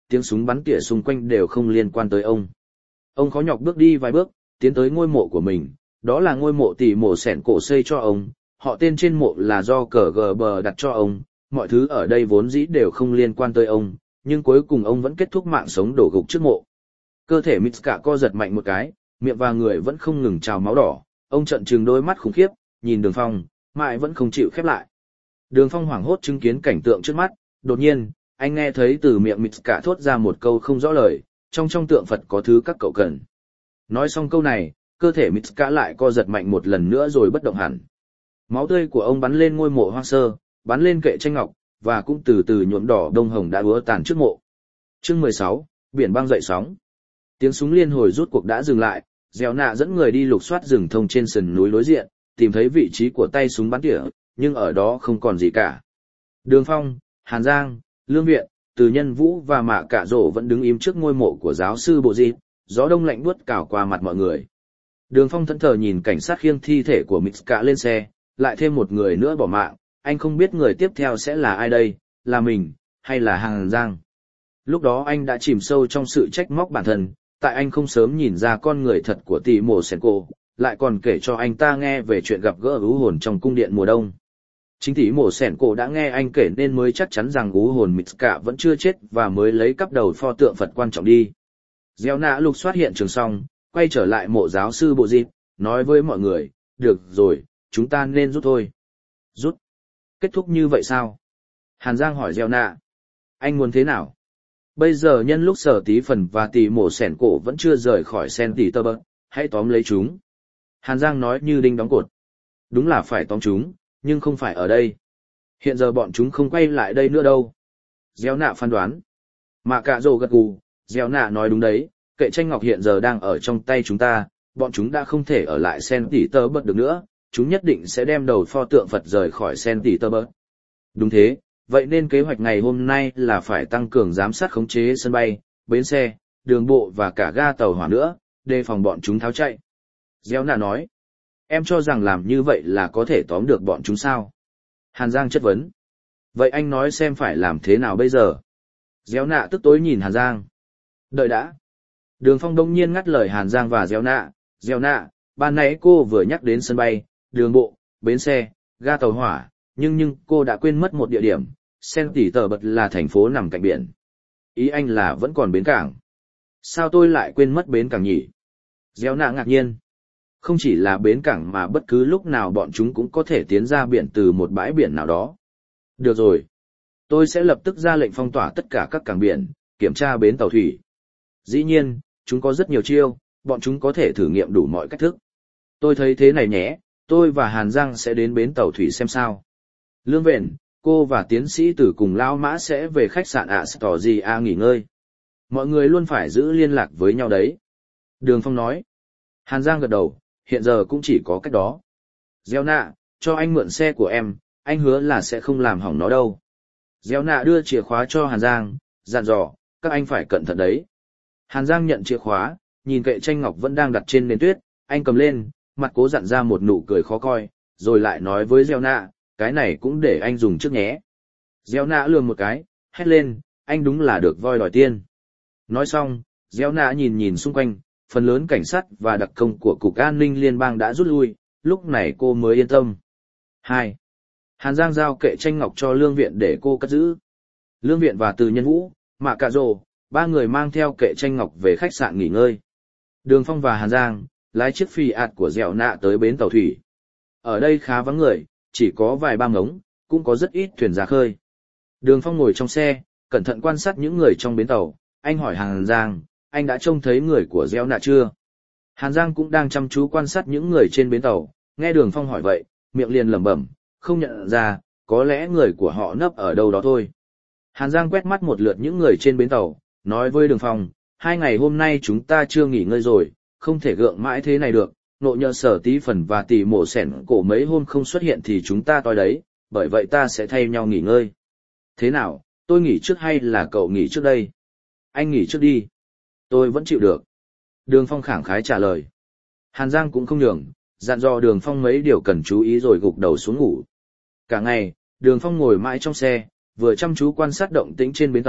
tiếng súng bắn tỉa xung quanh đều không liên quan tới ông. Ông khó nhọc bước đi vài bước, tiến tới ngôi mộ của mình, đó là ngôi mộ tỷ mộ sẻn cổ xây cho ông, họ tên trên mộ là do cờ gờ bờ đặt cho ông, mọi thứ ở đây vốn dĩ đều không liên quan tới ông, nhưng cuối cùng ông vẫn kết thúc mạng sống đổ gục trước mộ. Cơ thể Mitsuka co giật mạnh một cái, miệng và người vẫn không ngừng trào máu đỏ, ông trợn trừng đôi mắt khủng khiếp, nhìn Đường Phong, mãi vẫn không chịu khép lại. Đường Phong hoảng hốt chứng kiến cảnh tượng trước mắt, đột nhiên, anh nghe thấy từ miệng Mitsuka thốt ra một câu không rõ lời, trong trong tượng Phật có thứ các cậu cần. Nói xong câu này, cơ thể Mitsuka lại co giật mạnh một lần nữa rồi bất động hẳn. Máu tươi của ông bắn lên ngôi mộ hoang sơ, bắn lên kệ tranh ngọc, và cũng từ từ nhuộm đỏ đông hồng đã úa tàn trước mộ. Chương mười sáu, biển băng dậy sóng. Tiếng súng liên hồi rút cuộc đã dừng lại, Dẻo Nạ dẫn người đi lục soát rừng thông trên sườn núi đối diện, tìm thấy vị trí của tay súng bắn tỉa, nhưng ở đó không còn gì cả. Đường Phong, Hàn Giang, Lương Viện, Từ Nhân Vũ và Mạ Cạ Rổ vẫn đứng im trước ngôi mộ của giáo sư Bộ Dịt, gió đông lạnh buốt cào qua mặt mọi người. Đường Phong thẫn thờ nhìn cảnh sát khiêng thi thể của Mitsuka lên xe, lại thêm một người nữa bỏ mạng, anh không biết người tiếp theo sẽ là ai đây, là mình, hay là Hàn Giang. Lúc đó anh đã chìm sâu trong sự trách móc bản thân, tại anh không sớm nhìn ra con người thật của tỷ mộ sen cô, lại còn kể cho anh ta nghe về chuyện gặp gỡ ú hồn trong cung điện mùa đông. Chính tỷ mộ sen cô đã nghe anh kể nên mới chắc chắn rằng ú hồn Mitsuka vẫn chưa chết và mới lấy cắp đầu pho tượng Phật quan trọng đi. Gieo nạ lục soát hiện trường xong, quay trở lại mộ giáo sư Bộ Dịt, nói với mọi người, được rồi, chúng ta nên rút thôi. Rút? Kết thúc như vậy sao? Hàn Giang hỏi Gieo nạ. Anh muốn thế nào? Bây giờ nhân lúc Sở Tí Phần và tỷ mộ sẻn cổ vẫn chưa rời khỏi sen tỷ tơ bơ, hãy tóm lấy chúng. Hàn Giang nói như đinh đóng cột. Đúng là phải tóm chúng, nhưng không phải ở đây. Hiện giờ bọn chúng không quay lại đây nữa đâu. Gieo nạ phán đoán. Mạ Cạ Rổ gật gù, Gieo nạ nói đúng đấy, kệ tranh ngọc hiện giờ đang ở trong tay chúng ta, bọn chúng đã không thể ở lại sen tỷ tơ bơ được nữa, chúng nhất định sẽ đem đầu pho tượng Phật rời khỏi sen tỷ tơ bơ. Đúng thế. Vậy nên kế hoạch ngày hôm nay là phải tăng cường giám sát khống chế sân bay, bến xe, đường bộ và cả ga tàu hỏa nữa, đề phòng bọn chúng tháo chạy. Gieo nạ nói, em cho rằng làm như vậy là có thể tóm được bọn chúng sao? Hàn Giang chất vấn. Vậy anh nói xem phải làm thế nào bây giờ? Gieo nạ tức tối nhìn Hàn Giang. Đợi đã. Đường Phong đông nhiên ngắt lời Hàn Giang và Gieo nạ. Gieo nạ, ban nãy cô vừa nhắc đến sân bay, đường bộ, bến xe, ga tàu hỏa, nhưng nhưng cô đã quên mất một địa điểm. Sen tỷ tờ bật là thành phố nằm cạnh biển. Ý anh là vẫn còn bến cảng. Sao tôi lại quên mất bến cảng nhỉ? Gieo nạ ngạc nhiên. Không chỉ là bến cảng mà bất cứ lúc nào bọn chúng cũng có thể tiến ra biển từ một bãi biển nào đó. Được rồi. Tôi sẽ lập tức ra lệnh phong tỏa tất cả các cảng biển, kiểm tra bến tàu thủy. Dĩ nhiên, chúng có rất nhiều chiêu, bọn chúng có thể thử nghiệm đủ mọi cách thức. Tôi thấy thế này nhé, tôi và Hàn Giang sẽ đến bến tàu thủy xem sao. Lương Vện, cô và tiến sĩ Tử cùng Lao Mã sẽ về khách sạn Astoria nghỉ ngơi. Mọi người luôn phải giữ liên lạc với nhau đấy. Đường Phong nói. Hàn Giang gật đầu, hiện giờ cũng chỉ có cách đó. Gieo nạ, cho anh mượn xe của em, anh hứa là sẽ không làm hỏng nó đâu. Gieo nạ đưa chìa khóa cho Hàn Giang, dặn dò, các anh phải cẩn thận đấy. Hàn Giang nhận chìa khóa, nhìn kệ tranh ngọc vẫn đang đặt trên nền tuyết, anh cầm lên, mặt cố dặn ra một nụ cười khó coi, rồi lại nói với Gieo nạ, cái này cũng để anh dùng trước nhé. Gieo nạ lườm một cái, hét lên, anh đúng là được voi đòi tiên. Nói xong, Gieo nạ nhìn nhìn xung quanh, phần lớn cảnh sát và đặc công của Cục An ninh Liên bang đã rút lui, lúc này cô mới yên tâm. hai. Hàn Giang giao kệ tranh ngọc cho Lương Viện để cô cất giữ. Lương Viện và Từ Nhân Vũ, Mạ Cạ Rổ, ba người mang theo kệ tranh ngọc về khách sạn nghỉ ngơi. Đường Phong và Hàn Giang lái chiếc phi ạt của Dẻo nạ tới bến tàu thủy. Ở đây khá vắng người, chỉ có vài ba ngống, cũng có rất ít thuyền ra khơi. Đường Phong ngồi trong xe, cẩn thận quan sát những người trong bến tàu, anh hỏi Hàn Giang, anh đã trông thấy người của Dẻo nạ chưa? Hàn Giang cũng đang chăm chú quan sát những người trên bến tàu, nghe Đường Phong hỏi vậy, miệng liền lẩm bẩm, không nhận ra, có lẽ người của họ nấp ở đâu đó thôi. Hàn Giang quét mắt một lượt những người trên bến tàu, nói với Đường Phong, hai ngày hôm nay chúng ta chưa nghỉ ngơi rồi, không thể gượng mãi thế này được, nộ nhờ Sở Tí Phần và tỷ mộ sẻn cổ mấy hôm không xuất hiện thì chúng ta toi đấy, bởi vậy ta sẽ thay nhau nghỉ ngơi. Thế nào, tôi nghỉ trước hay là cậu nghỉ trước đây? Anh nghỉ trước đi. Tôi vẫn chịu được. Đường Phong khẳng khái trả lời. Hàn Giang cũng không nhường, dặn dò Đường Phong mấy điều cần chú ý rồi gục đầu xuống ngủ. Cả ngày, Đường Phong ngồi mãi trong xe, vừa chăm chú quan sát động tĩnh trên bến tàu,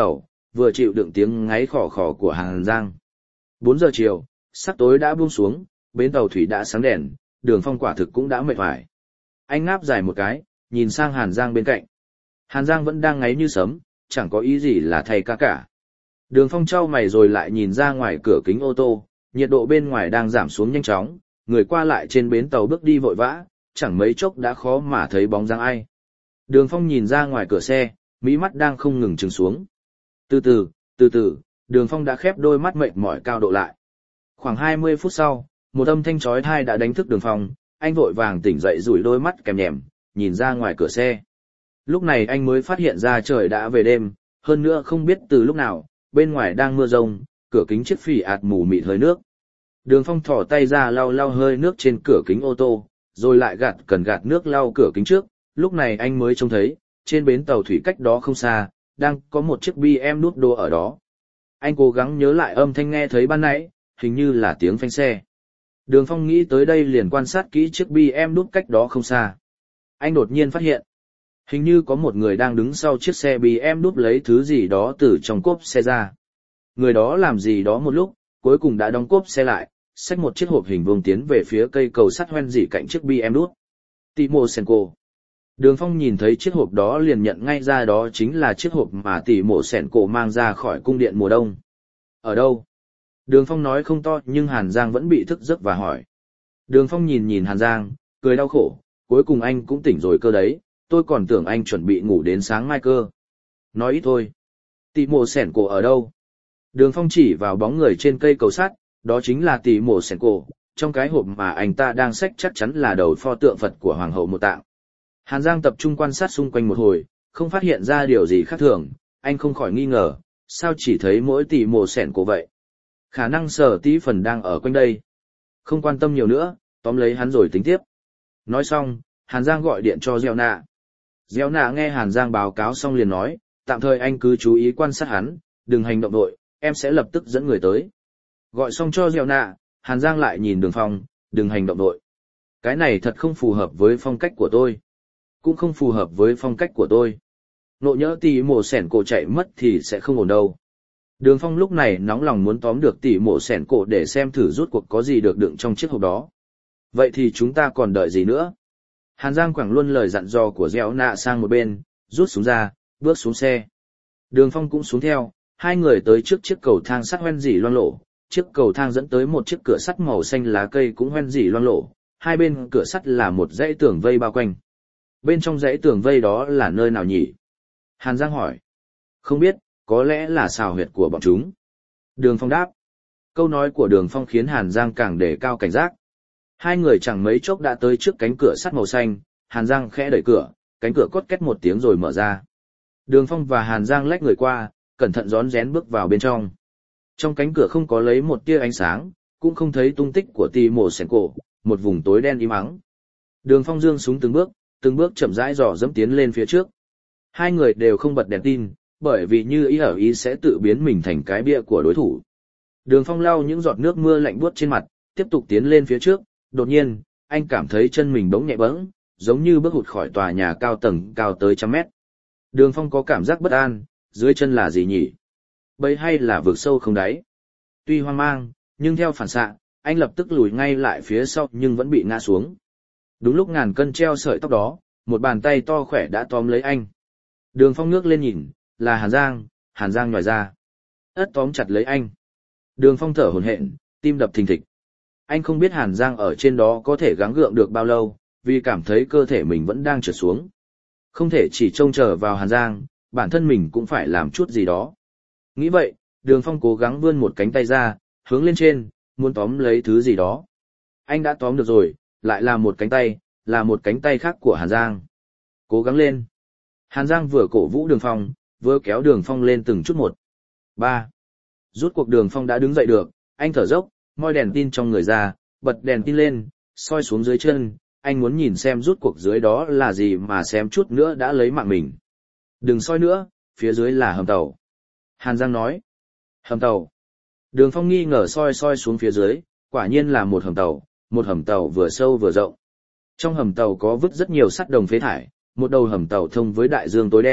vừa chịu đựng tiếng ngáy khò khò của Hàn Giang. Bốn giờ chiều, sắc tối đã buông xuống, bến tàu thủy đã sáng đèn, Đường Phong quả thực cũng đã mệt mỏi. Anh ngáp dài một cái, nhìn sang Hàn Giang bên cạnh. Hàn Giang vẫn đang ngáy như sấm, chẳng có ý gì là thay ca cả. Đường Phong chau mày rồi lại nhìn ra ngoài cửa kính ô tô, nhiệt độ bên ngoài đang giảm xuống nhanh chóng, người qua lại trên bến tàu bước đi vội vã, chẳng mấy chốc đã khó mà thấy bóng dáng ai. Đường Phong nhìn ra ngoài cửa xe, mí mắt đang không ngừng trừng xuống. Từ từ, từ từ, Đường Phong đã khép đôi mắt mệt mỏi cao độ lại. Khoảng hai mươi phút sau, một âm thanh chói tai đã đánh thức Đường Phong, anh vội vàng tỉnh dậy rủi đôi mắt kèm nhèm, nhìn ra ngoài cửa xe. Lúc này anh mới phát hiện ra trời đã về đêm, hơn nữa không biết từ lúc nào, bên ngoài đang mưa rông, cửa kính chiếc phì ạt mù mịt hơi nước. Đường Phong thò tay ra lau lau hơi nước trên cửa kính ô tô, rồi lại gạt cần gạt nước lau cửa kính trước, lúc này anh mới trông thấy, trên bến tàu thủy cách đó không xa, đang có một chiếc bê em nút đô ở đó. Anh cố gắng nhớ lại âm thanh nghe thấy ban nãy, hình như là tiếng phanh xe. Đường Phong nghĩ tới đây liền quan sát kỹ chiếc bê em nút cách đó không xa. Anh đột nhiên phát hiện, hình như có một người đang đứng sau chiếc xe bê em nút lấy thứ gì đó từ trong cốp xe ra. Người đó làm gì đó một lúc, cuối cùng đã đóng cốp xe lại, xách một chiếc hộp hình vuông tiến về phía cây cầu sắt hoen dỉ cạnh chiếc bê em nút. Timosenko. Đường Phong nhìn thấy chiếc hộp đó liền nhận ngay ra đó chính là chiếc hộp mà Timosenko mang ra khỏi cung điện mùa đông. Ở đâu? Đường Phong nói không to nhưng Hàn Giang vẫn bị thức giấc và hỏi. Đường Phong nhìn nhìn Hàn Giang, cười đau khổ, cuối cùng anh cũng tỉnh rồi cơ đấy, tôi còn tưởng anh chuẩn bị ngủ đến sáng mai cơ. Nói ít thôi. Timosenko ở đâu? Đường Phong chỉ vào bóng người trên cây cầu sắt, đó chính là Timosenko, trong cái hộp mà anh ta đang xách chắc chắn là đầu pho tượng Phật của Hoàng hậu Một Tạng. Hàn Giang tập trung quan sát xung quanh một hồi, không phát hiện ra điều gì khác thường, anh không khỏi nghi ngờ, sao chỉ thấy mỗi Timosenko vậy? Khả năng Sở Tí Phần đang ở quanh đây. Không quan tâm nhiều nữa, tóm lấy hắn rồi tính tiếp. Nói xong, Hàn Giang gọi điện cho Gieo Nạ. Gieo Nạ nghe Hàn Giang báo cáo xong liền nói, tạm thời anh cứ chú ý quan sát hắn, đừng hành động vội, em sẽ lập tức dẫn người tới. Gọi xong cho Gieo Nạ, Hàn Giang lại nhìn Đường Phong, đừng hành động vội. Cái này thật không phù hợp với phong cách của tôi. Cũng không phù hợp với phong cách của tôi. Nộ nhỡ tỷ mổ sẻn cổ chạy mất thì sẽ không ổn đâu. Đường Phong lúc này nóng lòng muốn tóm được tỷ mổ sẻn cổ để xem thử rút cuộc có gì được đựng trong chiếc hộp đó. Vậy thì chúng ta còn đợi gì nữa? Hàn Giang quẳng luôn lời dặn dò của Gieo Nạ sang một bên, rút súng ra, bước xuống xe. Đường Phong cũng xuống theo, hai người tới trước chiếc cầu thang sắt hoen dỉ loang lổ. Chiếc cầu thang dẫn tới một chiếc cửa sắt màu xanh lá cây cũng hoen dỉ loang lổ, hai bên cửa sắt là một dãy tường vây bao quanh. Bên trong dãy tường vây đó là nơi nào nhỉ? Hàn Giang hỏi. Không biết, có lẽ là xào huyệt của bọn chúng. Đường Phong đáp. Câu nói của Đường Phong khiến Hàn Giang càng đề cao cảnh giác. Hai người chẳng mấy chốc đã tới trước cánh cửa sắt màu xanh, Hàn Giang khẽ đẩy cửa, cánh cửa cốt két một tiếng rồi mở ra. Đường Phong và Hàn Giang lách người qua, cẩn thận rón rén bước vào bên trong. Trong cánh cửa không có lấy một tia ánh sáng, cũng không thấy tung tích của Timosenko, một vùng tối đen im ắng. Đường Phong giương súng từng bước, từng bước chậm rãi dò dẫm tiến lên phía trước. Hai người đều không bật đèn tin, bởi vì như ý ở ý sẽ tự biến mình thành cái bia của đối thủ. Đường Phong lau những giọt nước mưa lạnh buốt trên mặt, tiếp tục tiến lên phía trước, đột nhiên, anh cảm thấy chân mình bỗng nhẹ bẫng, giống như bước hụt khỏi tòa nhà cao tầng cao tới trăm mét. Đường Phong có cảm giác bất an, dưới chân là gì nhỉ? Bẫy hay là vực sâu không đáy? Tuy hoang mang, nhưng theo phản xạ, anh lập tức lùi ngay lại phía sau nhưng vẫn bị ngã xuống. Đúng lúc ngàn cân treo sợi tóc đó, một bàn tay to khỏe đã tóm lấy anh. Đường Phong ngước lên nhìn, là Hàn Giang, Hàn Giang nhòi ra. Ất tóm chặt lấy anh. Đường Phong thở hổn hển, tim đập thình thịch. Anh không biết Hàn Giang ở trên đó có thể gắng gượng được bao lâu, vì cảm thấy cơ thể mình vẫn đang trượt xuống. Không thể chỉ trông chờ vào Hàn Giang, bản thân mình cũng phải làm chút gì đó. Nghĩ vậy, Đường Phong cố gắng vươn một cánh tay ra, hướng lên trên, muốn tóm lấy thứ gì đó. Anh đã tóm được rồi, lại là một cánh tay, là một cánh tay khác của Hàn Giang. Cố gắng lên. Hàn Giang vừa cổ vũ Đường Phong, vừa kéo Đường Phong lên từng chút một. Ba. Rút cuộc Đường Phong đã đứng dậy được, anh thở dốc, moi đèn tin trong người ra, bật đèn tin lên, soi xuống dưới chân, anh muốn nhìn xem rút cuộc dưới đó là gì mà xém chút nữa đã lấy mạng mình. Đừng soi nữa, phía dưới là hầm tàu. Hàn Giang nói. Hầm tàu. Đường Phong nghi ngờ soi soi xuống phía dưới, quả nhiên là một hầm tàu, một hầm tàu vừa sâu vừa rộng. Trong hầm tàu có vứt rất nhiều sắt đồng phế thải, một đầu hầm tàu thông với đại dương tối đen,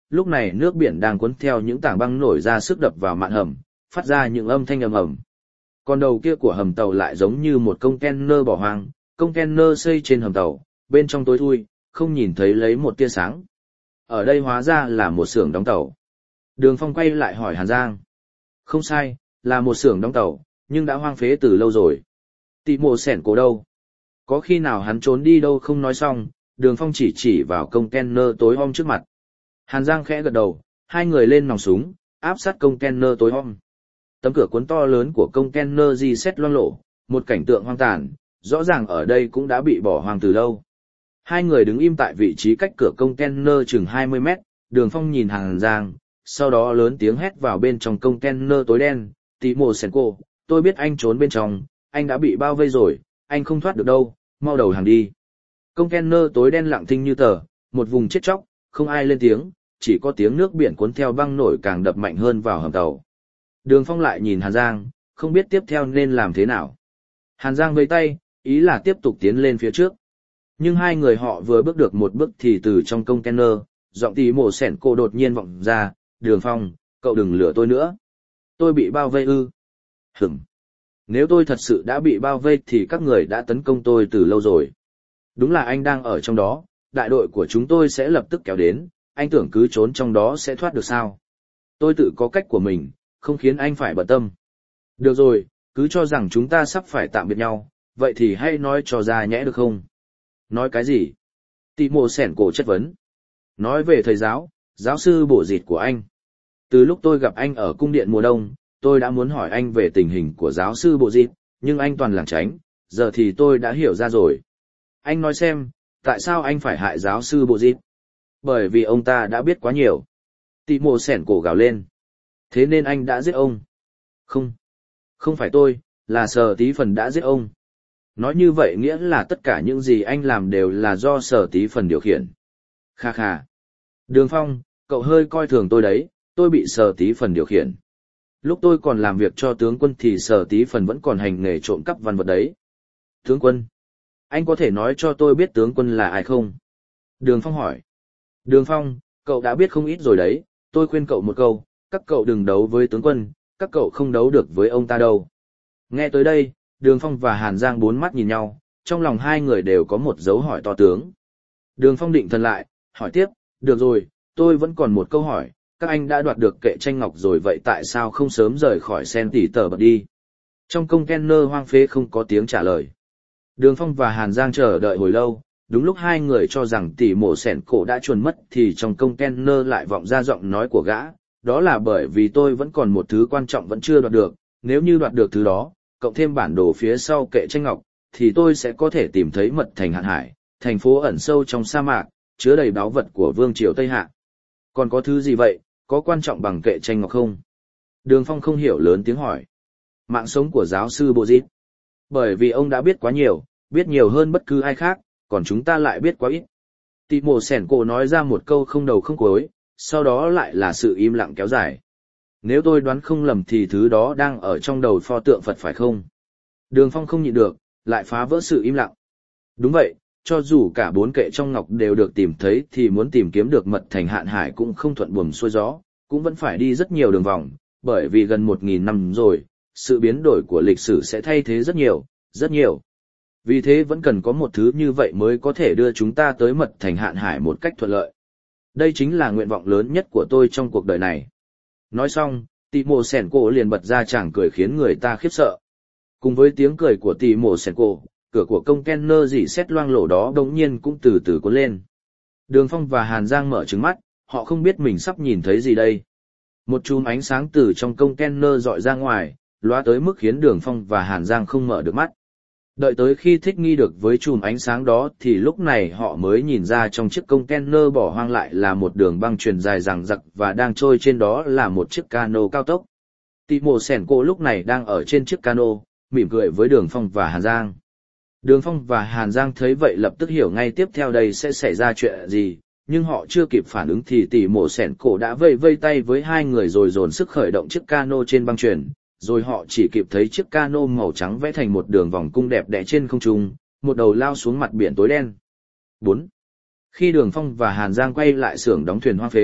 lúc này nước biển đang cuốn theo những tảng băng nổi ra sức đập vào mạn hầm, phát ra những âm thanh ầm ầm. Còn đầu kia của hầm tàu lại giống như một container bỏ hoang, container xây trên hầm tàu, bên trong tối thui, không nhìn thấy lấy một tia sáng. Ở đây hóa ra là một xưởng đóng tàu. Đường Phong quay lại hỏi Hàn Giang. Không sai, là một xưởng đóng tàu, nhưng đã hoang phế từ lâu rồi. Tị mộ sẻn cổ đâu? Có khi nào hắn trốn đi đâu không nói xong, Đường Phong chỉ chỉ vào container tối om trước mặt. Hàn Giang khẽ gật đầu, hai người lên nòng súng, áp sát container tối om. Tấm cửa cuốn to lớn của container di xét loang lổ, một cảnh tượng hoang tàn, rõ ràng ở đây cũng đã bị bỏ hoang từ lâu. Hai người đứng im tại vị trí cách cửa container chừng hai mươi mét, Đường Phong nhìn Hàn Giang, sau đó lớn tiếng hét vào bên trong container tối đen, Tị mộ sẻn cổ, tôi biết anh trốn bên trong, anh đã bị bao vây rồi, anh không thoát được đâu, mau đầu hàng đi. Container tối đen lặng thinh như tờ, một vùng chết chóc, không ai lên tiếng, chỉ có tiếng nước biển cuốn theo băng nổi càng đập mạnh hơn vào hầm tàu. Đường Phong lại nhìn Hàn Giang, không biết tiếp theo nên làm thế nào. Hàn Giang vẫy tay, ý là tiếp tục tiến lên phía trước. Nhưng hai người họ vừa bước được một bước thì từ trong container, giọng Tị mộ sẻn cổ đột nhiên vọng ra, Đường Phong, cậu đừng lừa tôi nữa. Tôi bị bao vây ư? Hửm. Nếu tôi thật sự đã bị bao vây thì các người đã tấn công tôi từ lâu rồi. Đúng là anh đang ở trong đó, đại đội của chúng tôi sẽ lập tức kéo đến, anh tưởng cứ trốn trong đó sẽ thoát được sao? Tôi tự có cách của mình, không khiến anh phải bận tâm. Được rồi, cứ cho rằng chúng ta sắp phải tạm biệt nhau, vậy thì hãy nói cho ra nhẽ được không? Nói cái gì? Tị mộ sẻn cổ chất vấn. Nói về thầy giáo, giáo sư bổ dịt của anh. Từ lúc tôi gặp anh ở cung điện mùa đông, tôi đã muốn hỏi anh về tình hình của giáo sư bộ dịt, nhưng anh toàn lảng tránh, giờ thì tôi đã hiểu ra rồi. Anh nói xem, tại sao anh phải hại giáo sư bộ dịt? Bởi vì ông ta đã biết quá nhiều. Tị mộ sẻn cổ gào lên. Thế nên anh đã giết ông? Không. Không phải tôi, là Sở Tí Phần đã giết ông. Nói như vậy nghĩa là tất cả những gì anh làm đều là do Sở Tí Phần điều khiển. Kha kha. Đường Phong, cậu hơi coi thường tôi đấy, tôi bị Sở Tí Phần điều khiển. Lúc tôi còn làm việc cho tướng quân thì Sở Tí Phần vẫn còn hành nghề trộm cắp văn vật đấy. Tướng quân? Anh có thể nói cho tôi biết tướng quân là ai không? Đường Phong hỏi. Đường Phong, cậu đã biết không ít rồi đấy, tôi khuyên cậu một câu, các cậu đừng đấu với tướng quân, các cậu không đấu được với ông ta đâu. Nghe tới đây, Đường Phong và Hàn Giang bốn mắt nhìn nhau, trong lòng hai người đều có một dấu hỏi to tướng. Đường Phong định thần lại, hỏi tiếp, được rồi, tôi vẫn còn một câu hỏi, các anh đã đoạt được kệ tranh ngọc rồi vậy tại sao không sớm rời khỏi sen tỉ tờ bật đi? Trong container hoang phế không có tiếng trả lời. Đường Phong và Hàn Giang chờ đợi hồi lâu, đúng lúc hai người cho rằng tỉ mộ sẻn cổ đã chuồn mất thì trong container lại vọng ra giọng nói của gã, đó là bởi vì tôi vẫn còn một thứ quan trọng vẫn chưa đoạt được, nếu như đoạt được thứ đó, cộng thêm bản đồ phía sau kệ tranh ngọc, thì tôi sẽ có thể tìm thấy mật thành Hạn Hải, thành phố ẩn sâu trong sa mạc, chứa đầy báu vật của vương triều Tây Hạ. Còn có thứ gì vậy, có quan trọng bằng kệ tranh ngọc không? Đường Phong không hiểu lớn tiếng hỏi. Mạng sống của giáo sư Bộ Dít. Bởi vì ông đã biết quá nhiều, biết nhiều hơn bất cứ ai khác, còn chúng ta lại biết quá ít. Tị mộ sẻn cổ nói ra một câu không đầu không cuối, sau đó lại là sự im lặng kéo dài. Nếu tôi đoán không lầm thì thứ đó đang ở trong đầu pho tượng Phật phải không? Đường Phong không nhịn được, lại phá vỡ sự im lặng. Đúng vậy, cho dù cả bốn kệ trong ngọc đều được tìm thấy thì muốn tìm kiếm được mật thành Hạn Hải cũng không thuận buồm xuôi gió, cũng vẫn phải đi rất nhiều đường vòng, bởi vì gần một nghìn năm rồi, sự biến đổi của lịch sử sẽ thay thế rất nhiều, rất nhiều. Vì thế vẫn cần có một thứ như vậy mới có thể đưa chúng ta tới mật thành Hạn Hải một cách thuận lợi. Đây chính là nguyện vọng lớn nhất của tôi trong cuộc đời này. Nói xong, Tị mộ sẻn cổ liền bật ra chàng cười khiến người ta khiếp sợ. Cùng với tiếng cười của Tị mộ sẻn cổ, cửa của container dỉ xét loang lổ đó đống nhiên cũng từ từ cuốn lên. Đường Phong và Hàn Giang mở trừng mắt, họ không biết mình sắp nhìn thấy gì đây. Một chùm ánh sáng từ trong container dọi ra ngoài, lóa tới mức khiến Đường Phong và Hàn Giang không mở được mắt. Đợi tới khi thích nghi được với chùm ánh sáng đó thì lúc này họ mới nhìn ra trong chiếc container bỏ hoang lại là một đường băng truyền dài dằng dặc và đang trôi trên đó là một chiếc cano cao tốc. Tị mộ sẻn cổ lúc này đang ở trên chiếc cano, mỉm cười với Đường Phong và Hàn Giang. Đường Phong và Hàn Giang thấy vậy lập tức hiểu ngay tiếp theo đây sẽ xảy ra chuyện gì, nhưng họ chưa kịp phản ứng thì Tị mộ sẻn cổ đã vây vây tay với hai người rồi dồn sức khởi động chiếc cano trên băng truyền. Rồi họ chỉ kịp thấy chiếc cano màu trắng vẽ thành một đường vòng cung đẹp đẽ trên không trung, một đầu lao xuống mặt biển tối đen. bốn. Khi Đường Phong và Hàn Giang quay lại xưởng đóng thuyền hoang phế,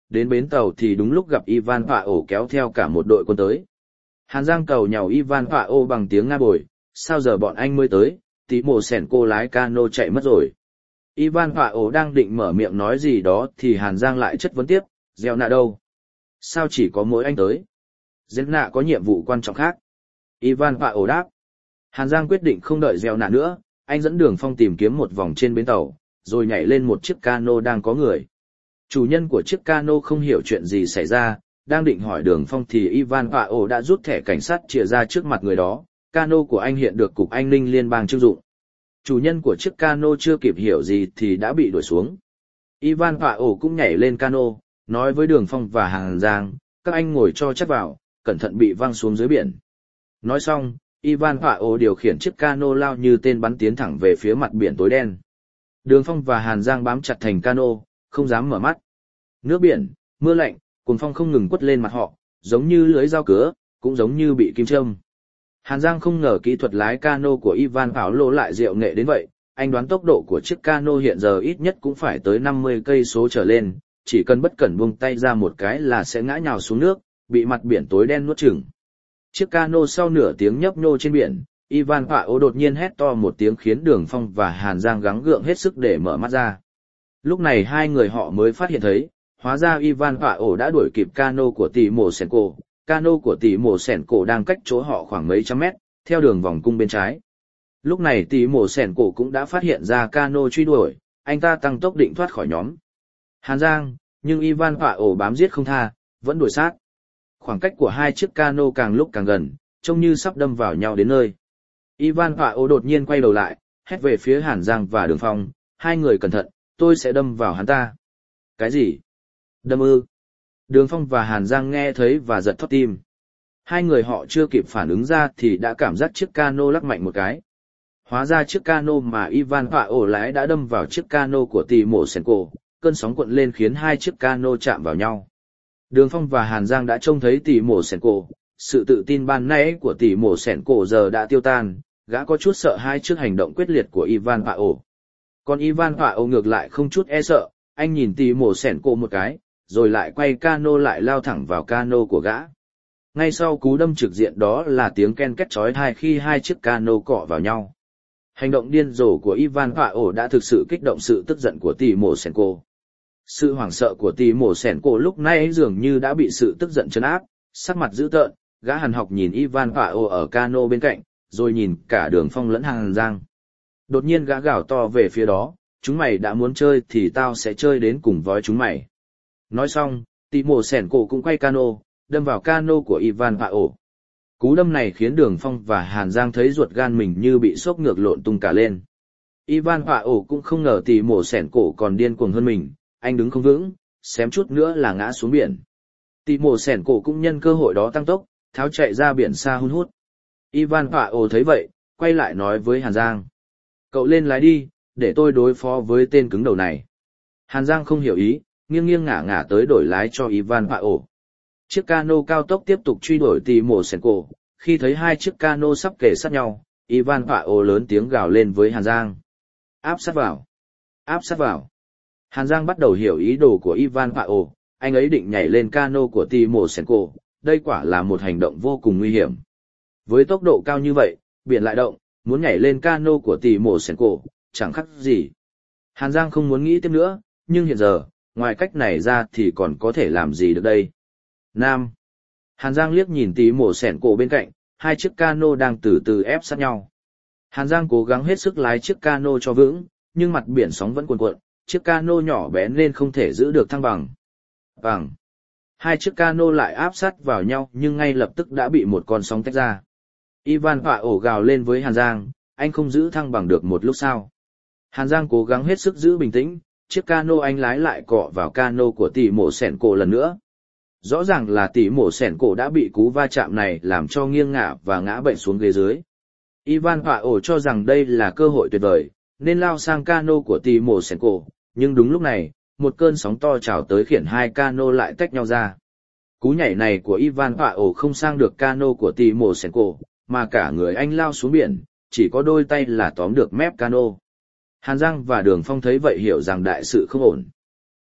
đến bến tàu thì đúng lúc gặp Ivan Paolo kéo theo cả một đội quân tới. Hàn Giang cầu nhàu Ivan Paolo bằng tiếng Nga bồi, sao giờ bọn anh mới tới, tí mồ sẻn cô lái cano chạy mất rồi. Ivan Paolo đang định mở miệng nói gì đó thì Hàn Giang lại chất vấn tiếp, gieo nạ đâu? Sao chỉ có mỗi anh tới? Gieo nạ có nhiệm vụ quan trọng khác. Ivan Paolo đáp. Hàn Giang quyết định không đợi gieo nạ nữa, anh dẫn Đường Phong tìm kiếm một vòng trên bến tàu, rồi nhảy lên một chiếc cano đang có người. Chủ nhân của chiếc cano không hiểu chuyện gì xảy ra, đang định hỏi Đường Phong thì Ivan Paolo đã rút thẻ cảnh sát chìa ra trước mặt người đó, cano của anh hiện được Cục An ninh Liên bang trưng dụng. Chủ nhân của chiếc cano chưa kịp hiểu gì thì đã bị đuổi xuống. Ivan Paolo cũng nhảy lên cano, nói với Đường Phong và Hàn Giang, các anh ngồi cho chắc vào, cẩn thận bị văng xuống dưới biển. Nói xong, Ivan Paolo điều khiển chiếc cano lao như tên bắn tiến thẳng về phía mặt biển tối đen. Đường Phong và Hàn Giang bám chặt thành cano, không dám mở mắt. Nước biển, mưa lạnh, cuồng phong không ngừng quất lên mặt họ, giống như lưới dao cứa, cũng giống như bị kim châm. Hàn Giang không ngờ kỹ thuật lái cano của Ivan Paolo lại diệu nghệ đến vậy, anh đoán tốc độ của chiếc cano hiện giờ ít nhất cũng phải tới năm mươi cây số trở lên, chỉ cần bất cẩn buông tay ra một cái là sẽ ngã nhào xuống nước, bị mặt biển tối đen nuốt chửng. Chiếc cano sau nửa tiếng nhấp nhô trên biển, Ivan Paolo đột nhiên hét to một tiếng khiến Đường Phong và Hàn Giang gắng gượng hết sức để mở mắt ra. Lúc này hai người họ mới phát hiện thấy, hóa ra Ivan Paolo đã đuổi kịp cano của tỷ mồ sẻn cổ. Cano của tỷ mồ sẻn cổ đang cách chỗ họ khoảng mấy trăm mét, theo đường vòng cung bên trái. Lúc này tỷ mồ sẻn cổ cũng đã phát hiện ra cano truy đuổi, anh ta tăng tốc định thoát khỏi nhóm Hàn Giang, nhưng Ivan Paolo bám giết không tha, vẫn đuổi sát. Khoảng cách của hai chiếc cano càng lúc càng gần, trông như sắp đâm vào nhau đến nơi. Ivan Paolo đột nhiên quay đầu lại, hét về phía Hàn Giang và Đường Phong, hai người cẩn thận, tôi sẽ đâm vào hắn ta. Cái gì? Đâm ư? Đường Phong và Hàn Giang nghe thấy và giật thót tim. Hai người họ chưa kịp phản ứng ra thì đã cảm giác chiếc cano lắc mạnh một cái. Hóa ra chiếc cano mà Ivan Paolo lái đã đâm vào chiếc cano của tỷ mồ sẻn cổ, cơn sóng cuộn lên khiến hai chiếc cano chạm vào nhau. Đường Phong và Hàn Giang đã trông thấy tỷ mồ sẻn cổ, sự tự tin ban nãy của tỷ mồ sẻn cổ giờ đã tiêu tan, gã có chút sợ hãi trước hành động quyết liệt của Ivan Paolo. Còn Ivan Paolo ngược lại không chút e sợ, anh nhìn tỷ mồ sẻn cổ một cái, rồi lại quay cano lại lao thẳng vào cano của gã. Ngay sau cú đâm trực diện đó là tiếng ken két chói tai khi hai chiếc cano cọ vào nhau. Hành động điên rồ của Ivan Paolo đã thực sự kích động sự tức giận của tỷ mồ sẻn cổ. Sự hoảng sợ của tỷ mồ sẻn cổ lúc này dường như đã bị sự tức giận trấn áp, sắc mặt dữ tợn, gã hằn học nhìn Ivan Paolo ở cano bên cạnh, rồi nhìn cả Đường Phong lẫn Hàn Giang. Đột nhiên gã gào to về phía đó, chúng mày đã muốn chơi thì tao sẽ chơi đến cùng với chúng mày. Nói xong, tỷ mồ sẻn cổ cũng quay cano, đâm vào cano của Ivan Paolo. Cú đâm này khiến Đường Phong và Hàn Giang thấy ruột gan mình như bị sốc ngược lộn tung cả lên. Ivan Paolo cũng không ngờ tỷ mồ sẻn cổ còn điên cuồng hơn mình, anh đứng không vững, xém chút nữa là ngã xuống biển. Tỷ mồ sẻn cổ cũng nhân cơ hội đó tăng tốc, tháo chạy ra biển xa hun hút. Ivan Paolo thấy vậy, quay lại nói với Hàn Giang. Cậu lên lái đi, để tôi đối phó với tên cứng đầu này. Hàn Giang không hiểu ý, nghiêng nghiêng ngả ngả tới đổi lái cho Ivan Paolo. Chiếc cano cao tốc tiếp tục truy đuổi tỷ mồ sẻn cổ, khi thấy hai chiếc cano sắp kề sát nhau, Ivan Paolo lớn tiếng gào lên với Hàn Giang. Áp sát vào! Áp sát vào! Hàn Giang bắt đầu hiểu ý đồ của Ivan Paolo, anh ấy định nhảy lên cano của tỷ mồ sẻn cổ, đây quả là một hành động vô cùng nguy hiểm. Với tốc độ cao như vậy, biển lại động, muốn nhảy lên cano của tỷ mồ sẻn cổ, chẳng khác gì. Hàn Giang không muốn nghĩ tiếp nữa, nhưng hiện giờ, ngoài cách này ra thì còn có thể làm gì được đây. Nam. Hàn Giang liếc nhìn tỷ mồ sẻn cổ bên cạnh, hai chiếc cano đang từ từ ép sát nhau. Hàn Giang cố gắng hết sức lái chiếc cano cho vững, nhưng mặt biển sóng vẫn cuồn cuộn, chiếc cano nhỏ bé nên không thể giữ được thăng bằng. Bằng. Hai chiếc cano lại áp sát vào nhau nhưng ngay lập tức đã bị một con sóng tách ra. Ivan Paolo gào lên với Hàn Giang, anh không giữ thăng bằng được một lúc sao. Hàn Giang cố gắng hết sức giữ bình tĩnh, chiếc cano anh lái lại cọ vào cano của tỷ mồ sẻn cổ lần nữa. Rõ ràng là tỷ mồ sẻn cổ đã bị cú va chạm này làm cho nghiêng ngả và ngã bệnh xuống ghế dưới. Ivan Paolo cho rằng đây là cơ hội tuyệt vời, nên lao sang cano của tỷ mồ sẻn cổ, nhưng đúng lúc này, một cơn sóng to trào tới khiến hai cano lại tách nhau ra. Cú nhảy này của Ivan Paolo không sang được cano của tỷ mồ sẻn cổ, mà cả người anh lao xuống biển, chỉ có đôi tay là tóm được mép cano. Hàn Giang và Đường Phong thấy vậy hiểu rằng đại sự không ổn.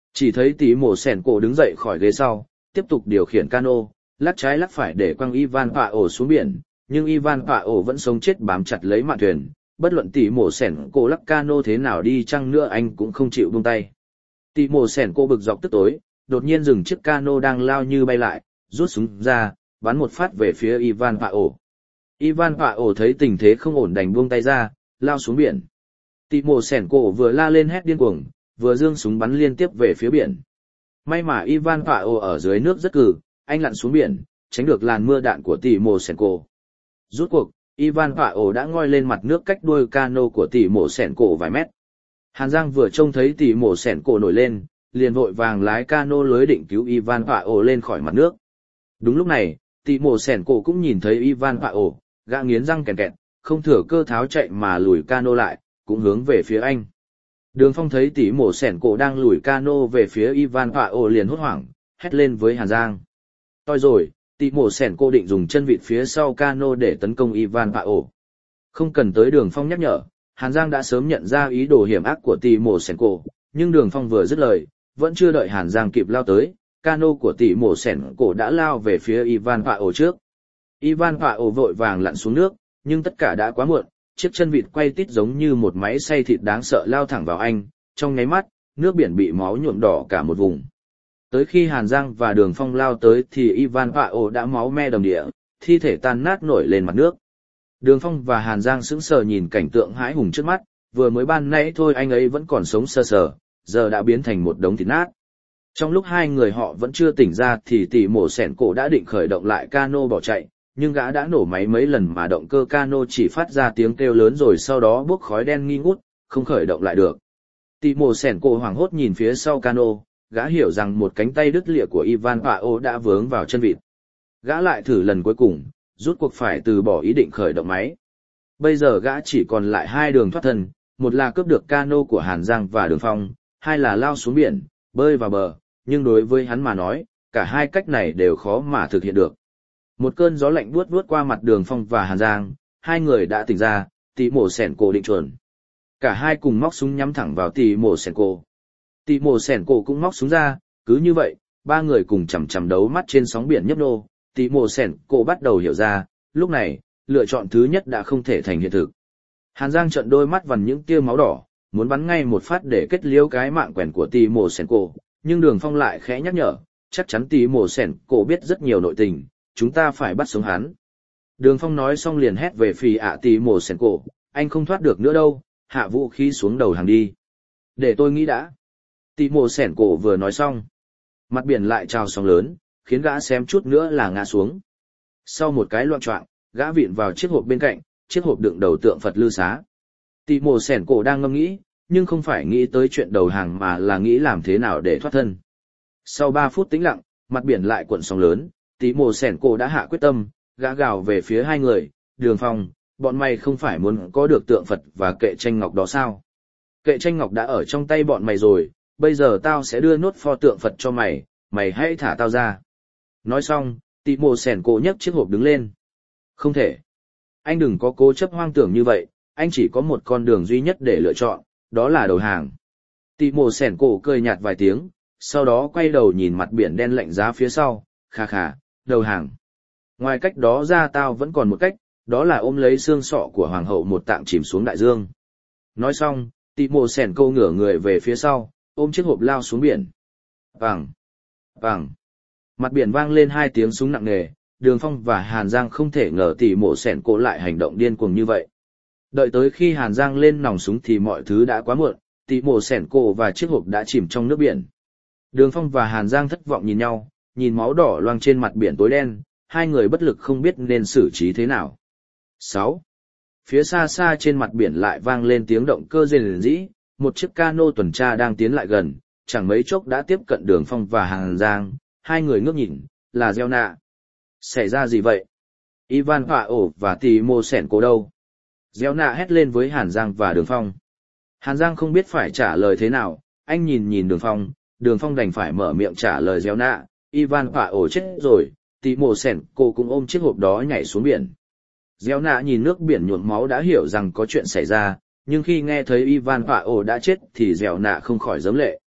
Chỉ thấy tỷ mổ sẻn cổ đứng dậy khỏi ghế sau, tiếp tục điều khiển cano, lắc trái lắc phải để quăng Ivan Paolo xuống biển, nhưng Ivan Paolo vẫn sống chết bám chặt lấy mạn thuyền, bất luận tỷ mổ sẻn cổ lắc cano thế nào đi chăng nữa anh cũng không chịu buông tay. Tỷ mổ sẻn cổ bực dọc tức tối, đột nhiên dừng chiếc cano đang lao như bay lại, rút súng ra, bắn một phát về phía Ivan Paolo. Ivan Paolo thấy tình thế không ổn đành buông tay ra, lao xuống biển. Tỷ mổ sẻn cổ vừa la lên hét điên cuồng, vừa giương súng bắn liên tiếp về phía biển. May mà Ivan Paolo ở dưới nước rất cừ, anh lặn xuống biển, tránh được làn mưa đạn của tỷ mổ sẻn cổ. Rút cuộc, Ivan Paolo đã ngoi lên mặt nước cách đuôi cano của tỷ mổ sẻn cổ vài mét. Hàn Giang vừa trông thấy tỷ mổ sẻn cổ nổi lên, liền vội vàng lái cano lưới định cứu Ivan Paolo lên khỏi mặt nước. Đúng lúc này, tỷ mổ sẻn cổ cũng nhìn thấy Ivan Paolo, gã nghiến răng kèn kẹt, không thừa cơ tháo chạy mà lùi cano lại, cũng hướng về phía anh. Đường Phong thấy tỷ mổ sẻn cổ đang lùi cano về phía Ivan Paolo liền hốt hoảng, hét lên với Hàn Giang. Toi rồi, tỷ mổ sẻn cổ định dùng chân vịt phía sau cano để tấn công Ivan Paolo. Không cần tới Đường Phong nhắc nhở, Hàn Giang đã sớm nhận ra ý đồ hiểm ác của tỷ mổ sẻn cổ, nhưng Đường Phong vừa dứt lời, vẫn chưa đợi Hàn Giang kịp lao tới, cano của tỷ mổ sẻn cổ đã lao về phía Ivan Paolo trước. Ivan Paolo vội vàng lặn xuống nước, nhưng tất cả đã quá muộn, chiếc chân vịt quay tít giống như một máy xay thịt đáng sợ lao thẳng vào anh, trong nháy mắt, nước biển bị máu nhuộm đỏ cả một vùng. Tới khi Hàn Giang và Đường Phong lao tới thì Ivan Paolo đã máu me đầm địa, thi thể tan nát nổi lên mặt nước. Đường Phong và Hàn Giang sững sờ nhìn cảnh tượng hãi hùng trước mắt, vừa mới ban nãy thôi anh ấy vẫn còn sống sờ sờ, giờ đã biến thành một đống thịt nát. Trong lúc hai người họ vẫn chưa tỉnh ra thì tỷ mổ sẻn cổ đã định khởi động lại cano bỏ chạy, nhưng gã đã nổ máy mấy lần mà động cơ cano chỉ phát ra tiếng kêu lớn rồi sau đó bốc khói đen nghi ngút, không khởi động lại được. Tỷ mổ sẻn cổ hoảng hốt nhìn phía sau cano, gã hiểu rằng một cánh tay đứt lìa của Ivan Paolo đã vướng vào chân vịt. Gã lại thử lần cuối cùng, rút cuộc phải từ bỏ ý định khởi động máy. Bây giờ gã chỉ còn lại hai đường thoát thân, một là cướp được cano của Hàn Giang và Đường Phong, hai là lao xuống biển, bơi vào bờ, nhưng đối với hắn mà nói, cả hai cách này đều khó mà thực hiện được. Một cơn gió lạnh buốt buốt qua mặt Đường Phong và Hàn Giang, hai người đã tỉnh ra, tỷ mổ sẻn cổ định chuẩn. Cả hai cùng móc súng nhắm thẳng vào tỷ mổ sẻn cổ. Tỷ mổ sẻn cổ cũng móc súng ra, cứ như vậy, ba người cùng chằm chằm đấu mắt trên sóng biển nhấp nô. Tỷ mổ sẻn cổ bắt đầu hiểu ra, lúc này, lựa chọn thứ nhất đã không thể thành hiện thực. Hàn Giang trợn đôi mắt vằn những tia máu đỏ, muốn bắn ngay một phát để kết liễu cái mạng quèn của tỷ mổ sẻn cổ, nhưng Đường Phong lại khẽ nhắc nhở, chắc chắn tỷ mổ sẻn cổ biết rất nhiều nội tình, chúng ta phải bắt sống hắn. Đường Phong nói xong liền hét về phì ạ tỷ mổ sẻn cổ, anh không thoát được nữa đâu, hạ vũ khí xuống đầu hàng đi. Để tôi nghĩ đã. Tỷ mổ sẻn cổ vừa nói xong, mặt biển lại trào sóng lớn, khiến gã xém chút nữa là ngã xuống. Sau một cái loạng choạng, gã vịn vào chiếc hộp bên cạnh, chiếc hộp đựng đầu tượng Phật Lư Xá. Tỷ mổ sẻn cổ đang ngâm nghĩ, nhưng không phải nghĩ tới chuyện đầu hàng mà là nghĩ làm thế nào để thoát thân. Sau ba phút tĩnh lặng, mặt biển lại cuộn sóng lớn, tỷ mổ sẻn cổ đã hạ quyết tâm, gã gào về phía hai người, Đường Phong, bọn mày không phải muốn có được tượng Phật và kệ tranh ngọc đó sao? Kệ tranh ngọc đã ở trong tay bọn mày rồi, bây giờ tao sẽ đưa nốt pho tượng Phật cho mày, mày hãy thả tao ra. Nói xong, tỷ mổ sẻn cổ nhấc chiếc hộp đứng lên. Không thể. Anh đừng có cố chấp hoang tưởng như vậy, anh chỉ có một con đường duy nhất để lựa chọn, đó là đầu hàng. Tỷ mổ sẻn cổ cười nhạt vài tiếng, sau đó quay đầu nhìn mặt biển đen lạnh giá phía sau, khà khà, đầu hàng. Ngoài cách đó ra tao vẫn còn một cách, đó là ôm lấy xương sọ của hoàng hậu một tạng chìm xuống đại dương. Nói xong, tỷ mổ sẻn cổ ngửa người về phía sau, ôm chiếc hộp lao xuống biển. Vàng, vàng. Mặt biển vang lên hai tiếng súng nặng nề, Đường Phong và Hàn Giang không thể ngờ tỷ mổ sẻn cổ lại hành động điên cuồng như vậy. Đợi tới khi Hàn Giang lên nòng súng thì mọi thứ đã quá muộn, tỷ mổ sẻn cổ và chiếc hộp đã chìm trong nước biển. Đường Phong và Hàn Giang thất vọng nhìn nhau, nhìn máu đỏ loang trên mặt biển tối đen, hai người bất lực không biết nên xử trí thế nào. sáu. Phía xa xa trên mặt biển lại vang lên tiếng động cơ rền rĩ, một chiếc cano tuần tra đang tiến lại gần, chẳng mấy chốc đã tiếp cận Đường Phong và Hàn Giang, hai người ngước nhìn, là Gieo Nạ. Xảy ra gì vậy? Ivan Paolo và tỷ mổ sẻn cổ đâu? Gieo Nạ hét lên với Hàn Giang và Đường Phong. Hàn Giang không biết phải trả lời thế nào, anh nhìn nhìn Đường Phong, Đường Phong đành phải mở miệng trả lời Gieo Nạ, Ivan Paolo chết rồi, tỷ mổ sẻn cổ cũng ôm chiếc hộp đó nhảy xuống biển. Gieo Nạ nhìn nước biển nhuộm máu đã hiểu rằng có chuyện xảy ra, nhưng khi nghe thấy Ivan Paolo đã chết thì Gieo Nạ không khỏi giấm lệ.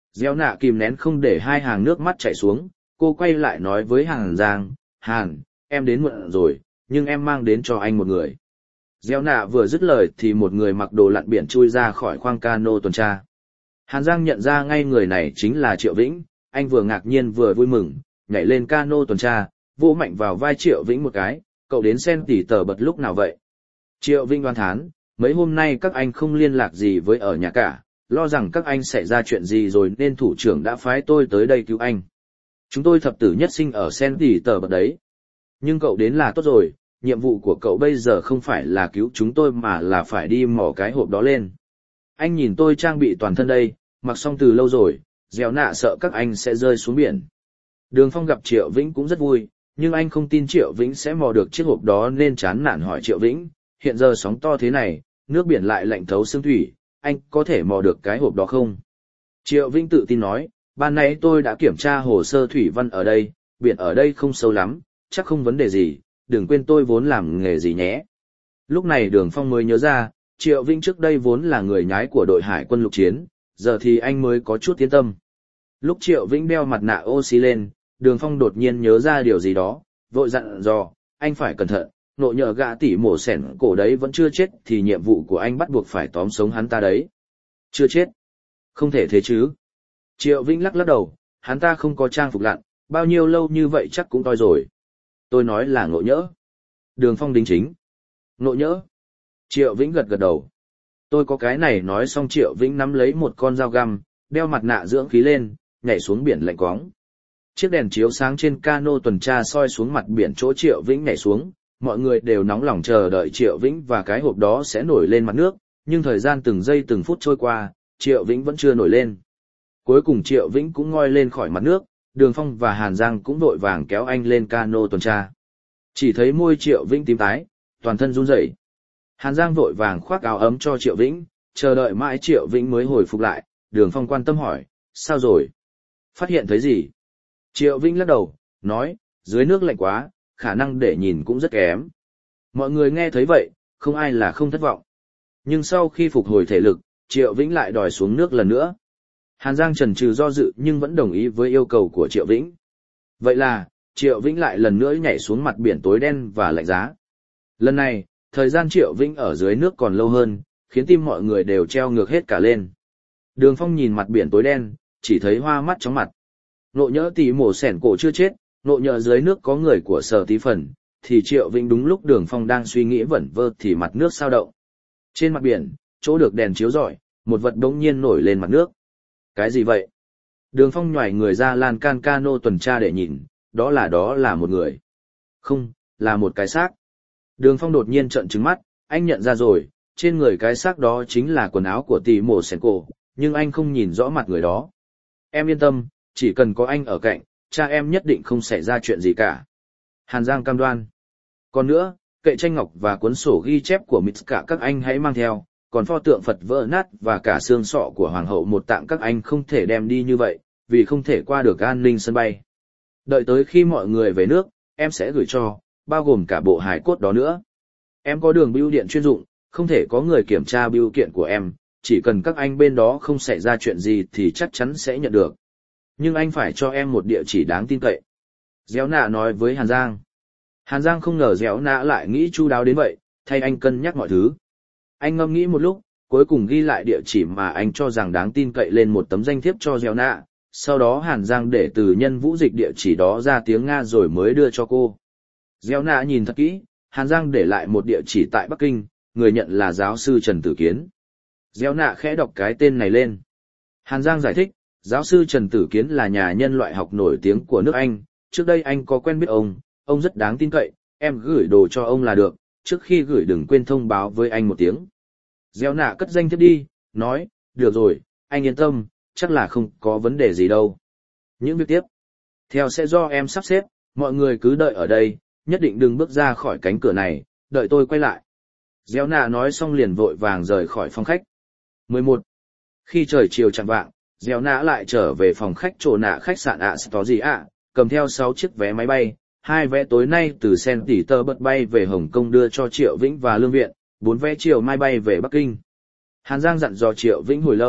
Gieo nạ kìm nén không để hai hàng nước mắt chảy xuống, cô quay lại nói với Hàn Giang, Hàn, em đến muộn rồi, nhưng em mang đến cho anh một người. Gieo nạ vừa dứt lời thì một người mặc đồ lặn biển chui ra khỏi khoang cano tuần tra. Hàn Giang nhận ra ngay người này chính là Triệu Vĩnh, anh vừa ngạc nhiên vừa vui mừng, nhảy lên cano tuần tra, vỗ mạnh vào vai Triệu Vĩnh một cái, cậu đến sen tỉ tờ bật lúc nào vậy? Triệu Vĩnh đoán thán, mấy hôm nay các anh không liên lạc gì với ở nhà cả, lo rằng các anh xảy ra chuyện gì rồi nên thủ trưởng đã phái tôi tới đây cứu anh. Chúng tôi thập tử nhất sinh ở sen tỉ tờ bật đấy. Nhưng cậu đến là tốt rồi, nhiệm vụ của cậu bây giờ không phải là cứu chúng tôi mà là phải đi mò cái hộp đó lên. Anh nhìn tôi trang bị toàn thân đây, mặc xong từ lâu rồi, dẻo nạ sợ các anh sẽ rơi xuống biển. Đường Phong gặp Triệu Vĩnh cũng rất vui, nhưng anh không tin Triệu Vĩnh sẽ mò được chiếc hộp đó nên chán nản hỏi Triệu Vĩnh, hiện giờ sóng to thế này, nước biển lại lạnh thấu xương thủy, anh có thể mò được cái hộp đó không? Triệu Vĩnh tự tin nói, ban nãy tôi đã kiểm tra hồ sơ thủy văn ở đây, biển ở đây không sâu lắm, chắc không vấn đề gì, đừng quên tôi vốn làm nghề gì nhé. Lúc này Đường Phong mới nhớ ra, Triệu Vĩnh trước đây vốn là người nhái của đội hải quân lục chiến, giờ thì anh mới có chút tiến tâm. Lúc Triệu Vĩnh đeo mặt nạ oxy lên, Đường Phong đột nhiên nhớ ra điều gì đó, vội dặn dò, anh phải cẩn thận, nộ nhờ gã tỉ mổ xẻn cổ đấy vẫn chưa chết thì nhiệm vụ của anh bắt buộc phải tóm sống hắn ta đấy. Chưa chết? Không thể thế chứ. Triệu Vĩnh lắc lắc đầu, hắn ta không có trang phục lặn, bao nhiêu lâu như vậy chắc cũng toi rồi. Tôi nói là ngộ nhỡ. Đường Phong đính chính. Ngộ nhỡ. Triệu Vĩnh gật gật đầu. Tôi có cái này nói xong Triệu Vĩnh nắm lấy một con dao găm, đeo mặt nạ dưỡng khí lên, nhảy xuống biển lạnh quóng. Chiếc đèn chiếu sáng trên cano tuần tra soi xuống mặt biển chỗ Triệu Vĩnh nhảy xuống, mọi người đều nóng lòng chờ đợi Triệu Vĩnh và cái hộp đó sẽ nổi lên mặt nước, nhưng thời gian từng giây từng phút trôi qua, Triệu Vĩnh vẫn chưa nổi lên. Cuối cùng Triệu Vĩnh cũng ngoi lên khỏi mặt nước, Đường Phong và Hàn Giang cũng vội vàng kéo anh lên cano tuần tra. Chỉ thấy môi Triệu Vĩnh tím tái, toàn thân run rẩy. Hàn Giang vội vàng khoác áo ấm cho Triệu Vĩnh, chờ đợi mãi Triệu Vĩnh mới hồi phục lại, Đường Phong quan tâm hỏi, sao rồi? Phát hiện thấy gì? Triệu Vĩnh lắc đầu, nói, dưới nước lạnh quá, khả năng để nhìn cũng rất kém. Mọi người nghe thấy vậy, không ai là không thất vọng. Nhưng sau khi phục hồi thể lực, Triệu Vĩnh lại đòi xuống nước lần nữa. Hàn Giang chần chừ do dự nhưng vẫn đồng ý với yêu cầu của Triệu Vĩnh. Vậy là, Triệu Vĩnh lại lần nữa nhảy xuống mặt biển tối đen và lạnh giá. Lần này, thời gian Triệu Vĩnh ở dưới nước còn lâu hơn, khiến tim mọi người đều treo ngược hết cả lên. Đường Phong nhìn mặt biển tối đen, chỉ thấy hoa mắt chóng mặt. Nộ nhỡ tỉ mổ xẻn cổ chưa chết, nộ nhỡ dưới nước có người của Sở Tí Phần, thì Triệu Vĩnh đúng lúc Đường Phong đang suy nghĩ vẩn vơ thì mặt nước sao động. Trên mặt biển, chỗ được đèn chiếu rọi, một vật đống nhiên nổi lên mặt nước. Cái gì vậy? Đường Phong nhoài người ra lan can cano tuần tra để nhìn, đó là đó là một người. Không, là một cái xác. Đường Phong đột nhiên trợn trừng mắt, anh nhận ra rồi, trên người cái xác đó chính là quần áo của tỷ mổ sen cổ, nhưng anh không nhìn rõ mặt người đó. Em yên tâm, chỉ cần có anh ở cạnh, cha em nhất định không xảy ra chuyện gì cả. Hàn Giang cam đoan. Còn nữa, kệ tranh ngọc và cuốn sổ ghi chép của Mitsuka các anh hãy mang theo, còn pho tượng Phật vỡ nát và cả xương sọ của Hoàng hậu một tạng các anh không thể đem đi như vậy, vì không thể qua được an ninh sân bay. Đợi tới khi mọi người về nước, em sẽ gửi cho, bao gồm cả bộ hài cốt đó nữa. Em có đường bưu điện chuyên dụng, không thể có người kiểm tra bưu kiện của em, chỉ cần các anh bên đó không xảy ra chuyện gì thì chắc chắn sẽ nhận được. Nhưng anh phải cho em một địa chỉ đáng tin cậy. Déo nạ nói với Hàn Giang. Hàn Giang không ngờ Déo nạ lại nghĩ chu đáo đến vậy, thay anh cân nhắc mọi thứ. Anh ngẫm nghĩ một lúc, cuối cùng ghi lại địa chỉ mà anh cho rằng đáng tin cậy lên một tấm danh thiếp cho Déo nạ. Sau đó Hàn Giang để từ nhân vũ dịch địa chỉ đó ra tiếng Nga rồi mới đưa cho cô. Déo nạ nhìn thật kỹ, Hàn Giang để lại một địa chỉ tại Bắc Kinh, người nhận là giáo sư Trần Tử Kiến. Déo nạ khẽ đọc cái tên này lên. Hàn Giang giải thích, giáo sư Trần Tử Kiến là nhà nhân loại học nổi tiếng của nước Anh, trước đây anh có quen biết ông, ông rất đáng tin cậy, em gửi đồ cho ông là được, trước khi gửi đừng quên thông báo với anh một tiếng. Déo nạ cất danh thiếp đi, nói, được rồi, anh yên tâm, chắc là không có vấn đề gì đâu. Những việc tiếp theo sẽ do em sắp xếp, mọi người cứ đợi ở đây, nhất định đừng bước ra khỏi cánh cửa này, đợi tôi quay lại. Déo nạ nói xong liền vội vàng rời khỏi phòng khách. mười một. Khi trời chiều chạng vạng, Déo nạ lại trở về phòng khách trổ nạ khách sạn ạ có gì ạ, cầm theo sáu chiếc vé máy bay, hai vé tối nay từ Saint Petersburg bay về Hồng Kông đưa cho Triệu Vĩnh và Lương Viện, bốn vé chiều mai bay về Bắc Kinh. Hàn Giang dặn dò Triệu Vĩnh hồi lâu,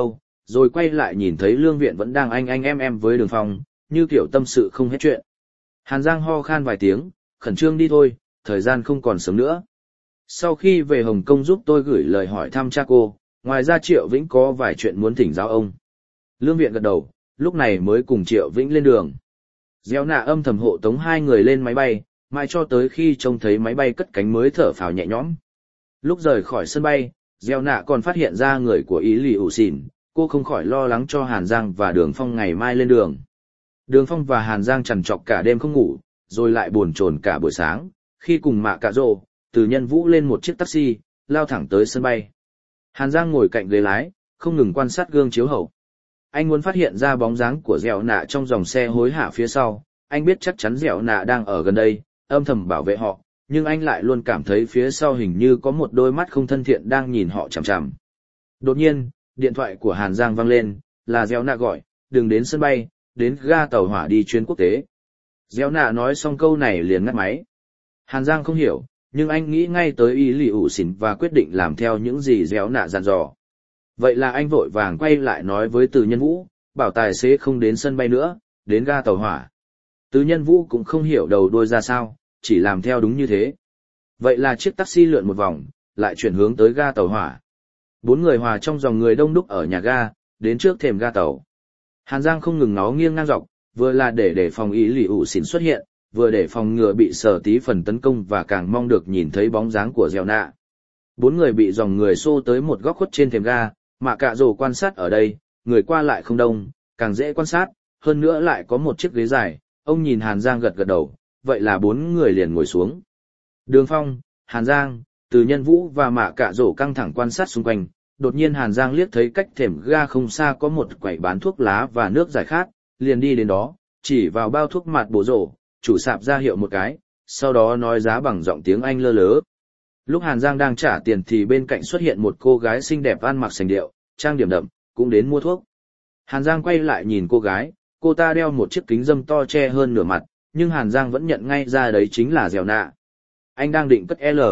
rồi quay lại nhìn thấy Lương Viện vẫn đang anh anh em em với Đường Phong, như kiểu tâm sự không hết chuyện. Hàn Giang ho khan vài tiếng, khẩn trương đi thôi, thời gian không còn sớm nữa. Sau khi về Hồng Kông giúp tôi gửi lời hỏi thăm cha cô, ngoài ra Triệu Vĩnh có vài chuyện muốn thỉnh giáo ông. Lương Viện gật đầu, lúc này mới cùng Triệu Vĩnh lên đường. Gieo nạ âm thầm hộ tống hai người lên máy bay, mãi cho tới khi trông thấy máy bay cất cánh mới thở phào nhẹ nhõm. Lúc rời khỏi sân bay, Gieo nạ còn phát hiện ra người của Ý Lì ủ xỉn, cô không khỏi lo lắng cho Hàn Giang và Đường Phong ngày mai lên đường. Đường Phong và Hàn Giang trằn trọc cả đêm không ngủ, rồi lại buồn chồn cả buổi sáng, khi cùng Mạ Cạ Rồ, Từ Nhân Vũ lên một chiếc taxi, lao thẳng tới sân bay. Hàn Giang ngồi cạnh ghế lái, không ngừng quan sát gương chiếu hậu. Anh muốn phát hiện ra bóng dáng của Dẻo Nạ trong dòng xe hối hả phía sau, anh biết chắc chắn Dẻo Nạ đang ở gần đây, âm thầm bảo vệ họ, nhưng anh lại luôn cảm thấy phía sau hình như có một đôi mắt không thân thiện đang nhìn họ chằm chằm. Đột nhiên, điện thoại của Hàn Giang vang lên, là Dẻo Nạ gọi, đừng đến sân bay, đến ga tàu hỏa đi chuyến quốc tế. Dẻo Nạ nói xong câu này liền ngắt máy. Hàn Giang không hiểu, nhưng anh nghĩ ngay tới Ý Lì ủ xỉn và quyết định làm theo những gì Dẻo Nạ dặn dò. Vậy là anh vội vàng quay lại nói với Từ Nhân Vũ, bảo tài xế không đến sân bay nữa, đến ga tàu hỏa. Từ Nhân Vũ cũng không hiểu đầu đuôi ra sao, chỉ làm theo đúng như thế. Vậy là chiếc taxi lượn một vòng, lại chuyển hướng tới ga tàu hỏa. Bốn người hòa trong dòng người đông đúc ở nhà ga, đến trước thềm ga tàu. Hàn Giang không ngừng nó nghiêng ngang dọc, vừa là để để phòng Ý Lì ủ xỉn xuất hiện, vừa để phòng ngừa bị Sở Tí Phần tấn công và càng mong được nhìn thấy bóng dáng của Dẻo Nạ. Bốn người bị dòng người xô tới một góc khuất trên thềm ga. Mạ Cạ Rồ quan sát ở đây, người qua lại không đông, càng dễ quan sát, hơn nữa lại có một chiếc ghế dài, ông nhìn Hàn Giang gật gật đầu, vậy là bốn người liền ngồi xuống. Đường Phong, Hàn Giang, Từ Nhân Vũ và Mạ Cạ Rồ căng thẳng quan sát xung quanh, đột nhiên Hàn Giang liếc thấy cách thềm ga không xa có một quầy bán thuốc lá và nước giải khát, liền đi đến đó, chỉ vào bao thuốc mạt bổ rổ, chủ sạp ra hiệu một cái, sau đó nói giá bằng giọng tiếng Anh lơ lớ. Lúc Hàn Giang đang trả tiền thì bên cạnh xuất hiện một cô gái xinh đẹp ăn mặc sành điệu, trang điểm đậm, cũng đến mua thuốc. Hàn Giang quay lại nhìn cô gái, cô ta đeo một chiếc kính râm to che hơn nửa mặt, nhưng Hàn Giang vẫn nhận ngay ra đấy chính là Dẻo Nạ. Anh đang định cất L.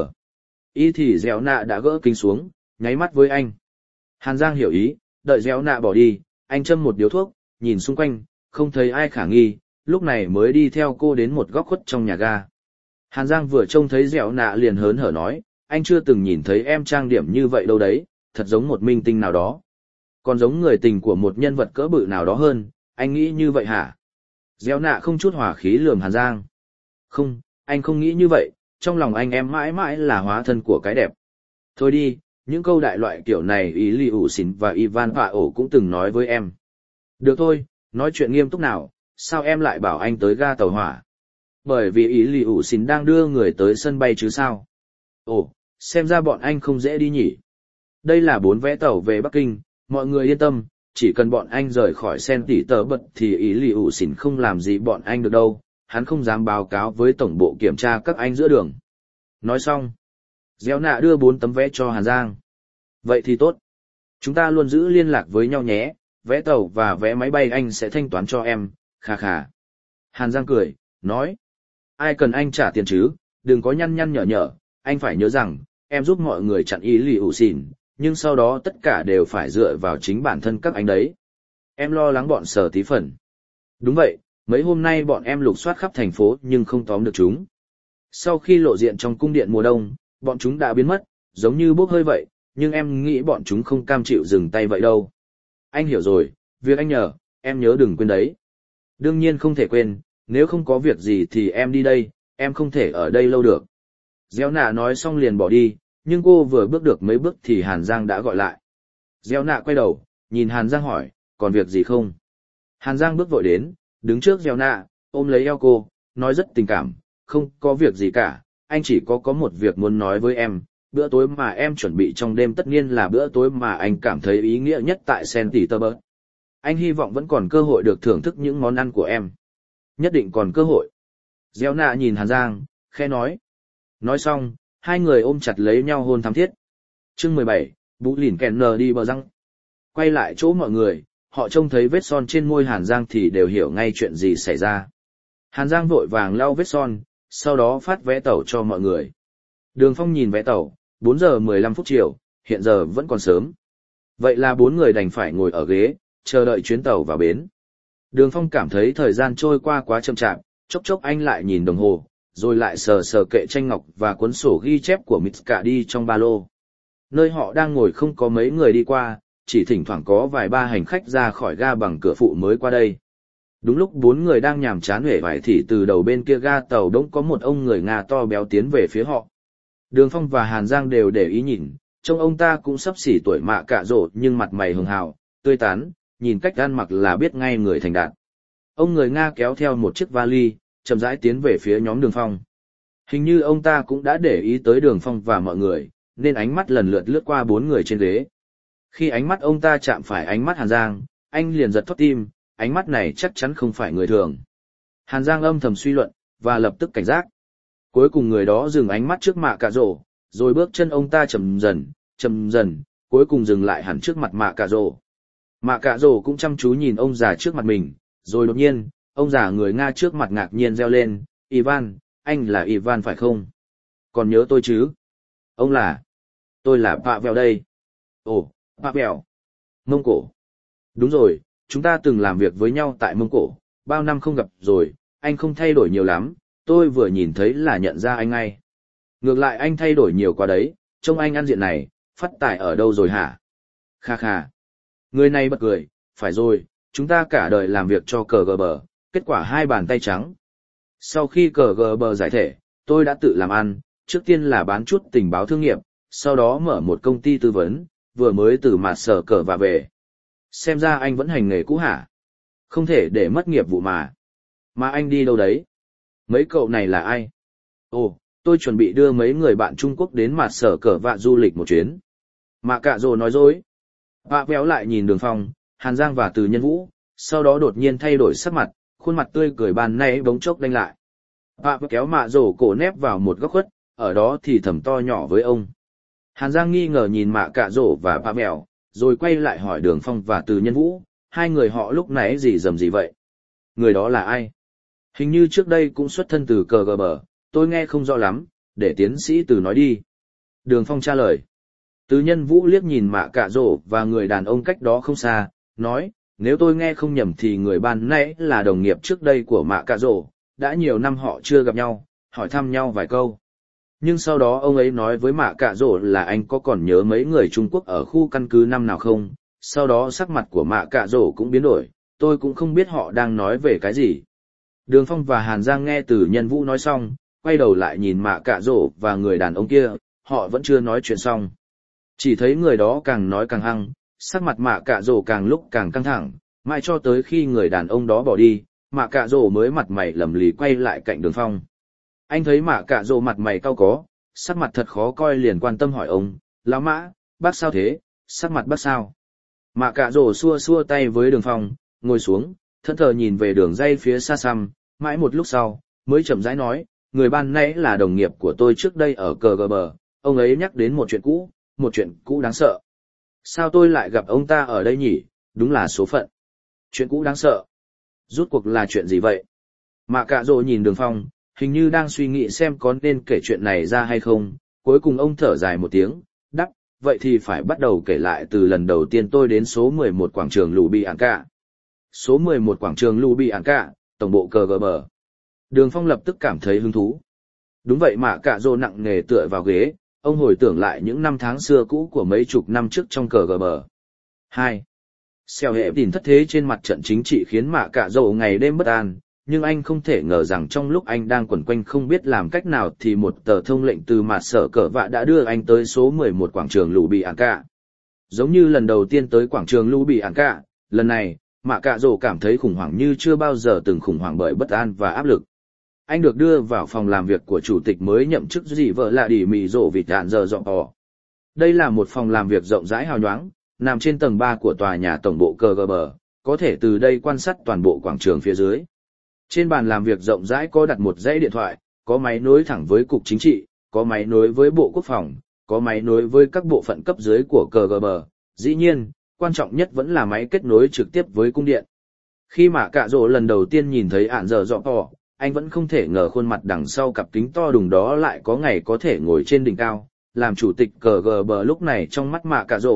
Ý thì Dẻo Nạ đã gỡ kính xuống, nháy mắt với anh. Hàn Giang hiểu ý, đợi Dẻo Nạ bỏ đi, anh châm một điếu thuốc, nhìn xung quanh, không thấy ai khả nghi, lúc này mới đi theo cô đến một góc khuất trong nhà ga. Hàn Giang vừa trông thấy Dẻo Nạ liền hớn hở nói, anh chưa từng nhìn thấy em trang điểm như vậy đâu đấy, thật giống một minh tinh nào đó. Còn giống người tình của một nhân vật cỡ bự nào đó hơn, anh nghĩ như vậy hả? Dẻo Nạ không chút hỏa khí lườm Hàn Giang. Không, anh không nghĩ như vậy, trong lòng anh em mãi mãi là hóa thân của cái đẹp. Thôi đi, những câu đại loại kiểu này Ý Lì ủ xỉn và Ivan Họa ổ cũng từng nói với em. Được thôi, nói chuyện nghiêm túc nào, sao em lại bảo anh tới ga tàu hỏa? Bởi vì Ý Lì ủ xỉn đang đưa người tới sân bay chứ sao? Ồ, xem ra bọn anh không dễ đi nhỉ. Đây là bốn vé tàu về Bắc Kinh, mọi người yên tâm, chỉ cần bọn anh rời khỏi Sen Tỉ Tờ Bật thì Ý Lì ủ xỉn không làm gì bọn anh được đâu, hắn không dám báo cáo với tổng bộ kiểm tra các anh giữa đường. Nói xong, Dẻo Nạ đưa bốn tấm vé cho Hàn Giang. Vậy thì tốt. Chúng ta luôn giữ liên lạc với nhau nhé, vé tàu và vé máy bay anh sẽ thanh toán cho em, khà khà. Hàn Giang cười, nói, ai cần anh trả tiền chứ, đừng có nhăn nhăn nhở nhở, anh phải nhớ rằng, em giúp mọi người chặn Ý Lì ủ xỉn, nhưng sau đó tất cả đều phải dựa vào chính bản thân các anh đấy. Em lo lắng bọn Sở Tí Phần. Đúng vậy, mấy hôm nay bọn em lục soát khắp thành phố nhưng không tóm được chúng. Sau khi lộ diện trong cung điện mùa đông, bọn chúng đã biến mất, giống như bốc hơi vậy, nhưng em nghĩ bọn chúng không cam chịu dừng tay vậy đâu. Anh hiểu rồi, việc anh nhờ, em nhớ đừng quên đấy. Đương nhiên không thể quên, nếu không có việc gì thì em đi đây, em không thể ở đây lâu được. Dẻo Nạ nói xong liền bỏ đi, nhưng cô vừa bước được mấy bước thì Hàn Giang đã gọi lại. Dẻo Nạ quay đầu, nhìn Hàn Giang hỏi, còn việc gì không? Hàn Giang bước vội đến, đứng trước Dẻo Nạ, ôm lấy eo cô, nói rất tình cảm, không có việc gì cả, anh chỉ có có một việc muốn nói với em, bữa tối mà em chuẩn bị trong đêm tất nhiên là bữa tối mà anh cảm thấy ý nghĩa nhất tại Saint Petersburg. Anh hy vọng vẫn còn cơ hội được thưởng thức những món ăn của em. Nhất định còn cơ hội. Dẻo Nạ nhìn Hàn Giang, khẽ nói. Nói xong, hai người ôm chặt lấy nhau hôn thắm thiết. Chương mười bảy, Bú Lìn Kèn Nờ đi bờ răng. Quay lại chỗ mọi người, họ trông thấy vết son trên môi Hàn Giang thì đều hiểu ngay chuyện gì xảy ra. Hàn Giang vội vàng lau vết son, sau đó phát vé tàu cho mọi người. Đường Phong nhìn vé tàu, bốn giờ mười lăm phút chiều, hiện giờ vẫn còn sớm. Vậy là bốn người đành phải ngồi ở ghế, chờ đợi chuyến tàu vào bến. Đường Phong cảm thấy thời gian trôi qua quá chậm chạp, chốc chốc anh lại nhìn đồng hồ, rồi lại sờ sờ kệ tranh ngọc và cuốn sổ ghi chép của Mitsuka đi trong ba lô. Nơi họ đang ngồi không có mấy người đi qua, chỉ thỉnh thoảng có vài ba hành khách ra khỏi ga bằng cửa phụ mới qua đây. Đúng lúc bốn người đang nhàm chán huệ vải thì từ đầu bên kia ga tàu đỗng có một ông người Nga to béo tiến về phía họ. Đường Phong và Hàn Giang đều để ý nhìn, trông ông ta cũng sắp xỉ tuổi Mạ Cạ Rỗ nhưng mặt mày hường hào, tươi tắn, nhìn cách ăn mặc là biết ngay người thành đạt. Ông người Nga kéo theo một chiếc vali, chậm rãi tiến về phía nhóm Đường Phong. Hình như ông ta cũng đã để ý tới Đường Phong và mọi người, nên ánh mắt lần lượt lướt qua bốn người trên ghế. Khi ánh mắt ông ta chạm phải ánh mắt Hàn Giang, anh liền giật thót tim, ánh mắt này chắc chắn không phải người thường. Hàn Giang âm thầm suy luận, và lập tức cảnh giác. Cuối cùng người đó dừng ánh mắt trước Mạ Cạ Rỗ, rồi bước chân ông ta chậm dần, chậm dần, cuối cùng dừng lại hẳn trước mặt Mạ Cạ Rỗ. Mạ Cạ Rỗ cũng chăm chú nhìn ông già trước mặt mình, rồi đột nhiên, ông già người Nga trước mặt ngạc nhiên reo lên, Ivan, anh là Ivan phải không? Còn nhớ tôi chứ? Ông là... Tôi là Pavel đây. Ồ, Pavel. Mông Cổ. Đúng rồi, chúng ta từng làm việc với nhau tại Mông Cổ, bao năm không gặp rồi, anh không thay đổi nhiều lắm, tôi vừa nhìn thấy là nhận ra anh ngay. Ngược lại anh thay đổi nhiều quá đấy, trông anh ăn diện này, phát tài ở đâu rồi hả? Kha kha. Người này bật cười, phải rồi, chúng ta cả đời làm việc cho cờ gờ bờ, kết quả hai bàn tay trắng. Sau khi cờ gờ bờ giải thể, tôi đã tự làm ăn, trước tiên là bán chút tình báo thương nghiệp, sau đó mở một công ty tư vấn, vừa mới từ mặt sở cờ và về. Xem ra anh vẫn hành nghề cũ hả? Không thể để mất nghiệp vụ mà. Mà anh đi đâu đấy? Mấy cậu này là ai? Ồ, tôi chuẩn bị đưa mấy người bạn Trung Quốc đến mặt sở cờ vạ du lịch một chuyến. Mạ Cạ Rỗ nói dối. Vạ véo lại nhìn Đường Phong, Hàn Giang và Từ Nhân Vũ, sau đó đột nhiên thay đổi sắc mặt, khuôn mặt tươi cười ban nay bỗng chốc đanh lại. Vạ kéo Mạ Rỗ cổ nép vào một góc khuất, ở đó thì thầm to nhỏ với ông. Hàn Giang nghi ngờ nhìn Mạ Cạ Rỗ và Vạ véo, rồi quay lại hỏi Đường Phong và Từ Nhân Vũ, hai người họ lúc nãy gì rầm gì vậy? Người đó là ai? Hình như trước đây cũng xuất thân từ cờ gờ bờ, tôi nghe không rõ lắm, để tiến sĩ Từ nói đi. Đường Phong trả lời. Từ Nhân Vũ liếc nhìn Mạ Cạ Rỗ và người đàn ông cách đó không xa, nói, nếu tôi nghe không nhầm thì người ban nãy là đồng nghiệp trước đây của Mạ Cạ Rỗ, đã nhiều năm họ chưa gặp nhau, hỏi thăm nhau vài câu. Nhưng sau đó ông ấy nói với Mạ Cạ Rỗ là anh có còn nhớ mấy người Trung Quốc ở khu căn cứ năm nào không, sau đó sắc mặt của Mạ Cạ Rỗ cũng biến đổi, tôi cũng không biết họ đang nói về cái gì. Đường Phong và Hàn Giang nghe Từ Nhân Vũ nói xong, quay đầu lại nhìn Mạ Cạ Rỗ và người đàn ông kia, họ vẫn chưa nói chuyện xong. Chỉ thấy người đó càng nói càng hăng, sắc mặt Mạ Cạ Rỗ càng lúc càng căng thẳng, mãi cho tới khi người đàn ông đó bỏ đi, Mạ Cạ Rỗ mới mặt mày lầm lì quay lại cạnh Đường Phong. Anh thấy Mạ Cạ Rỗ mặt mày cau có, sắc mặt thật khó coi liền quan tâm hỏi ông, lão Mã, bác sao thế, sắc mặt bác sao? Mạ Cạ Rỗ xua xua tay với Đường Phong, ngồi xuống, thẫn thờ nhìn về đường dây phía xa xăm, mãi một lúc sau, mới chậm rãi nói, người ban nãy là đồng nghiệp của tôi trước đây ở cờ gờ bờ, ông ấy nhắc đến một chuyện cũ, một chuyện cũ đáng sợ. Sao tôi lại gặp ông ta ở đây nhỉ, đúng là số phận. Chuyện cũ đáng sợ. Rút cuộc là chuyện gì vậy? Mạ Cạ Rỗ nhìn Đường Phong, hình như đang suy nghĩ xem có nên kể chuyện này ra hay không, cuối cùng ông thở dài một tiếng, đắp, vậy thì phải bắt đầu kể lại từ lần đầu tiên tôi đến số mười một quảng trường Lù Bị Ản Cả. Số mười một quảng trường Lù Bị Ản Cả, tổng bộ cờ gờ bờ. Đường Phong lập tức cảm thấy hứng thú. Đúng vậy, Mạ Cạ Rỗ nặng nề tựa vào ghế, ông hồi tưởng lại những năm tháng xưa cũ của mấy chục năm trước trong cờ gờ bờ. hai. Xèo hệ tìm thất thế trên mặt trận chính trị khiến Mạ Cạ Rỗ ngày đêm bất an, nhưng anh không thể ngờ rằng trong lúc anh đang quẩn quanh không biết làm cách nào thì một tờ thông lệnh từ mặt sở cờ vạ đã đưa anh tới số mười một quảng trường Lù Bị Ản Cả. Giống như lần đầu tiên tới quảng trường Lù Bị Ản Cả, lần này, Mạ Cạ Rỗ cảm thấy khủng hoảng như chưa bao giờ từng khủng hoảng bởi bất an và áp lực. Anh được đưa vào phòng làm việc của chủ tịch mới nhậm chức dì vợ là Đỉ Mì Rỗ Vịt Đạn Giờ Dọn Tò. Đây là một phòng làm việc rộng rãi hào nhoáng, nằm trên tầng ba của tòa nhà tổng bộ cờ gờ bờ, có thể từ đây quan sát toàn bộ quảng trường phía dưới. Trên bàn làm việc rộng rãi có đặt một dãy điện thoại, có máy nối thẳng với cục chính trị, có máy nối với bộ quốc phòng, có máy nối với các bộ phận cấp dưới của cờ gờ bờ. Dĩ nhiên, quan trọng nhất vẫn là máy kết nối trực tiếp với cung điện. Khi Mạ Cạ Rỗ lần đầu tiên nhìn thấy Ản Giờ Dọn Tò, anh vẫn không thể ngờ khuôn mặt đằng sau cặp kính to đùng đó lại có ngày có thể ngồi trên đỉnh cao, làm chủ tịch cờ gờ bờ lúc này trong mắt Mạ Cạ Rỗ,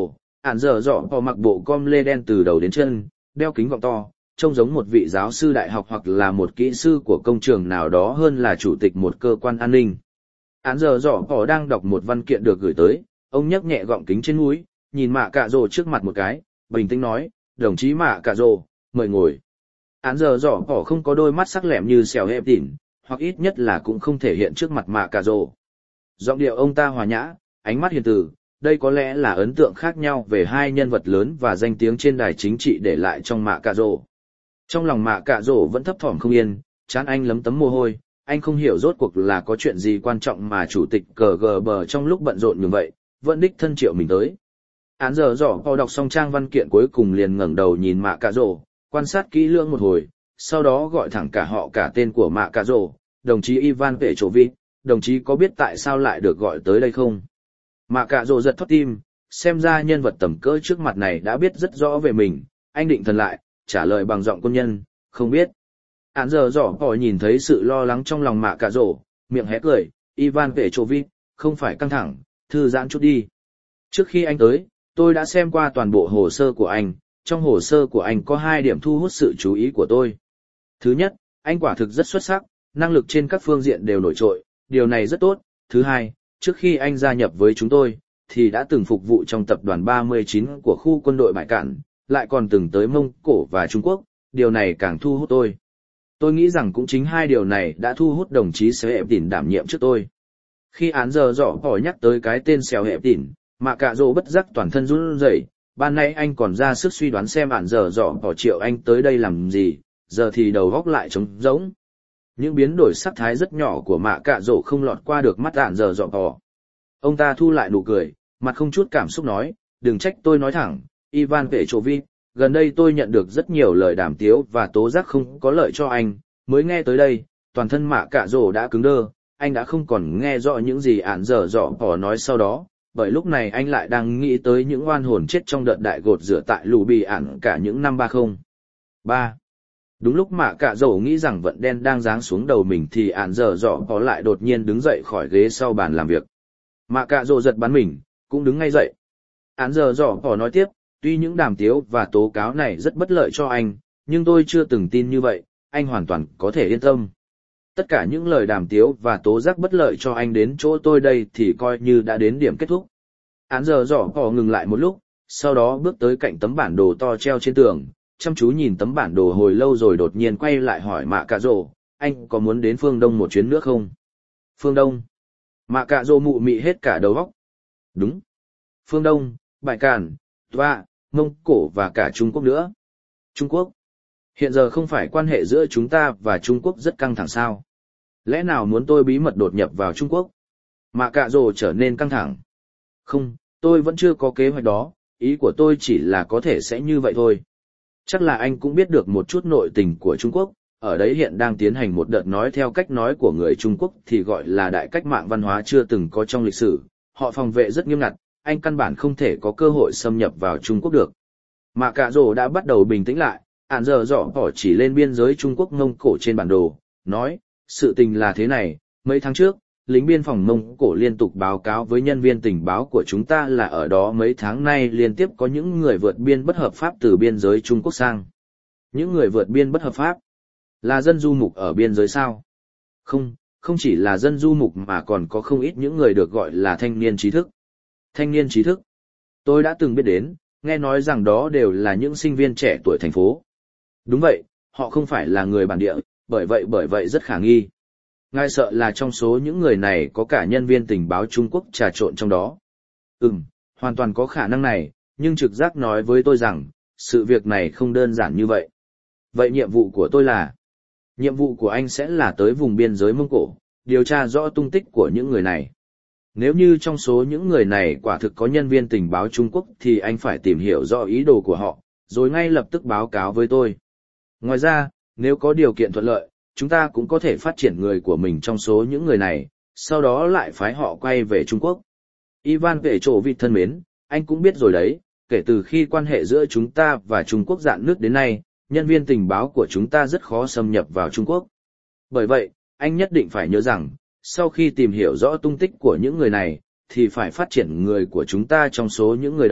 Ản giờ dọ bò mặc bộ com lê đen từ đầu đến chân, đeo kính gọng to, trông giống một vị giáo sư đại học hoặc là một kỹ sư của công trường nào đó hơn là chủ tịch một cơ quan an ninh. Ản giờ dọ bò đang đọc một văn kiện được gửi tới, ông nhấc nhẹ gọng kính trên mũi, nhìn Mạ Cạ Rồ trước mặt một cái, bình tĩnh nói, đồng chí Mạ Cạ Rồ, mời ngồi. Ản giờ dọ bò không có đôi mắt sắc lẹm như xèo hẹp tỉn, hoặc ít nhất là cũng không thể hiện trước mặt Mạ Cạ Rồ. Giọng điệu ông ta hòa nhã, ánh mắt hiền từ, đây có lẽ là ấn tượng khác nhau về hai nhân vật lớn và danh tiếng trên đài chính trị để lại trong Mạ Cạ Rồ. Trong lòng Mạ Cạ Rồ vẫn thấp thỏm không yên, trán anh lấm tấm mồ hôi, anh không hiểu rốt cuộc là có chuyện gì quan trọng mà chủ tịch cờ gờ bờ trong lúc bận rộn như vậy, vẫn đích thân triệu mình tới. Án giờ dỏ bò đọc xong trang văn kiện cuối cùng liền ngẩng đầu nhìn Mạ Cạ Rồ, quan sát kỹ lưỡng một hồi, sau đó gọi thẳng cả họ cả tên của Mạ Cạ Rồ, đồng chí Ivan Petrovich, đồng chí có biết tại sao lại được gọi tới đây không? Mạ Cạ Rồ giật thót tim, xem ra nhân vật tầm cỡ trước mặt này đã biết rất rõ về mình, anh định thần lại, trả lời bằng giọng quân nhân, không biết. Án giờ dỏ bò nhìn thấy sự lo lắng trong lòng Mạ Cạ Rồ, miệng hé cười, Ivan Petrovich, không phải căng thẳng, thư giãn chút đi. Trước khi anh tới, tôi đã xem qua toàn bộ hồ sơ của anh, trong hồ sơ của anh có hai điểm thu hút sự chú ý của tôi. Thứ nhất, anh quả thực rất xuất sắc, năng lực trên các phương diện đều nổi trội, điều này rất tốt. Thứ hai, trước khi anh gia nhập với chúng tôi, thì đã từng phục vụ trong tập đoàn ba mươi chín của khu quân đội Bại Cạn, lại còn từng tới Mông Cổ và Trung Quốc, điều này càng thu hút tôi. Tôi nghĩ rằng cũng chính hai điều này đã thu hút đồng chí Seo Hẹp Tỉn đảm nhiệm trước tôi. Khi án giờ dọ bỏ nhắc tới cái tên Seo Hẹp Tỉn, Mạ Cạ Rồ bất giác toàn thân run rẩy. Ban nãy anh còn ra sức suy đoán xem án giờ dọ bỏ triệu anh tới đây làm gì, giờ thì đầu góc lại trống rỗng. Những biến đổi sắc thái rất nhỏ của Mạ Cạ Rồ không lọt qua được mắt án giờ dọ bỏ. Ông ta thu lại nụ cười, mặt không chút cảm xúc nói, đừng trách tôi nói thẳng, Ivan Petrovich, gần đây tôi nhận được rất nhiều lời đàm tiếu và tố giác không có lợi cho anh, mới nghe tới đây, toàn thân Mạ Cạ Rồ đã cứng đơ, anh đã không còn nghe rõ những gì án giờ dọ bỏ nói sau đó, bởi lúc này anh lại đang nghĩ tới những oan hồn chết trong đợt đại gột rửa tại lù bì ản cả những năm ba không ba. Đúng lúc Mạ Cạ Rồ nghĩ rằng vận đen đang giáng xuống đầu mình thì án giờ dọ bỏ lại đột nhiên đứng dậy khỏi ghế sau bàn làm việc. Mạ Cạ Rồ giật bắn mình, cũng đứng ngay dậy. Án giờ dọ bỏ nói tiếp, tuy những đàm tiếu và tố cáo này rất bất lợi cho anh, nhưng tôi chưa từng tin như vậy, anh hoàn toàn có thể yên tâm. Tất cả những lời đàm tiếu và tố giác bất lợi cho anh đến chỗ tôi đây thì coi như đã đến điểm kết thúc. Án giờ dọ bỏ ngừng lại một lúc, sau đó bước tới cạnh tấm bản đồ to treo trên tường, chăm chú nhìn tấm bản đồ hồi lâu rồi đột nhiên quay lại hỏi Mạ Cạ Rồ, anh có muốn đến phương Đông một chuyến nữa không? Phương Đông? Mạ Cạ Rồ mụ mị hết cả đầu óc. Đúng. Phương Đông, Bại Cạn, Toa, Mông Cổ và cả Trung Quốc nữa. Trung Quốc? Hiện giờ không phải quan hệ giữa chúng ta và Trung Quốc rất căng thẳng sao? Lẽ nào muốn tôi bí mật đột nhập vào Trung Quốc? Mạ Cạ Rồ trở nên căng thẳng. Không, tôi vẫn chưa có kế hoạch đó, ý của tôi chỉ là có thể sẽ như vậy thôi. Chắc là anh cũng biết được một chút nội tình của Trung Quốc, ở đấy hiện đang tiến hành một đợt nói theo cách nói của người Trung Quốc thì gọi là đại cách mạng văn hóa chưa từng có trong lịch sử, họ phòng vệ rất nghiêm ngặt, anh căn bản không thể có cơ hội xâm nhập vào Trung Quốc được. Mạ Cạ Rồ đã bắt đầu bình tĩnh lại, án giờ dọ bỏ chỉ lên biên giới Trung Quốc Mông Cổ trên bản đồ, nói, sự tình là thế này, mấy tháng trước, lính biên phòng Mông Cổ liên tục báo cáo với nhân viên tình báo của chúng ta là ở đó mấy tháng nay liên tiếp có những người vượt biên bất hợp pháp từ biên giới Trung Quốc sang. Những người vượt biên bất hợp pháp? Là dân du mục ở biên giới sao? Không, không chỉ là dân du mục mà còn có không ít những người được gọi là thanh niên trí thức. Thanh niên trí thức? Tôi đã từng biết đến, nghe nói rằng đó đều là những sinh viên trẻ tuổi thành phố. Đúng vậy, họ không phải là người bản địa, bởi vậy bởi vậy rất khả nghi. Ngài sợ là trong số những người này có cả nhân viên tình báo Trung Quốc trà trộn trong đó. Ừm, hoàn toàn có khả năng này, nhưng trực giác nói với tôi rằng, sự việc này không đơn giản như vậy. Vậy nhiệm vụ của tôi là? Nhiệm vụ của anh sẽ là tới vùng biên giới Mông Cổ, điều tra rõ tung tích của những người này. Nếu như trong số những người này quả thực có nhân viên tình báo Trung Quốc thì anh phải tìm hiểu rõ ý đồ của họ, rồi ngay lập tức báo cáo với tôi. Ngoài ra, nếu có điều kiện thuận lợi, chúng ta cũng có thể phát triển người của mình trong số những người này, sau đó lại phái họ quay về Trung Quốc. Ivan Petrovich thân mến, anh cũng biết rồi đấy, kể từ khi quan hệ giữa chúng ta và Trung Quốc rạn nứt đến nay, nhân viên tình báo của chúng ta rất khó xâm nhập vào Trung Quốc. Bởi vậy, anh nhất định phải nhớ rằng, sau khi tìm hiểu rõ tung tích của những người này, thì phải phát triển người của chúng ta trong số những người đó,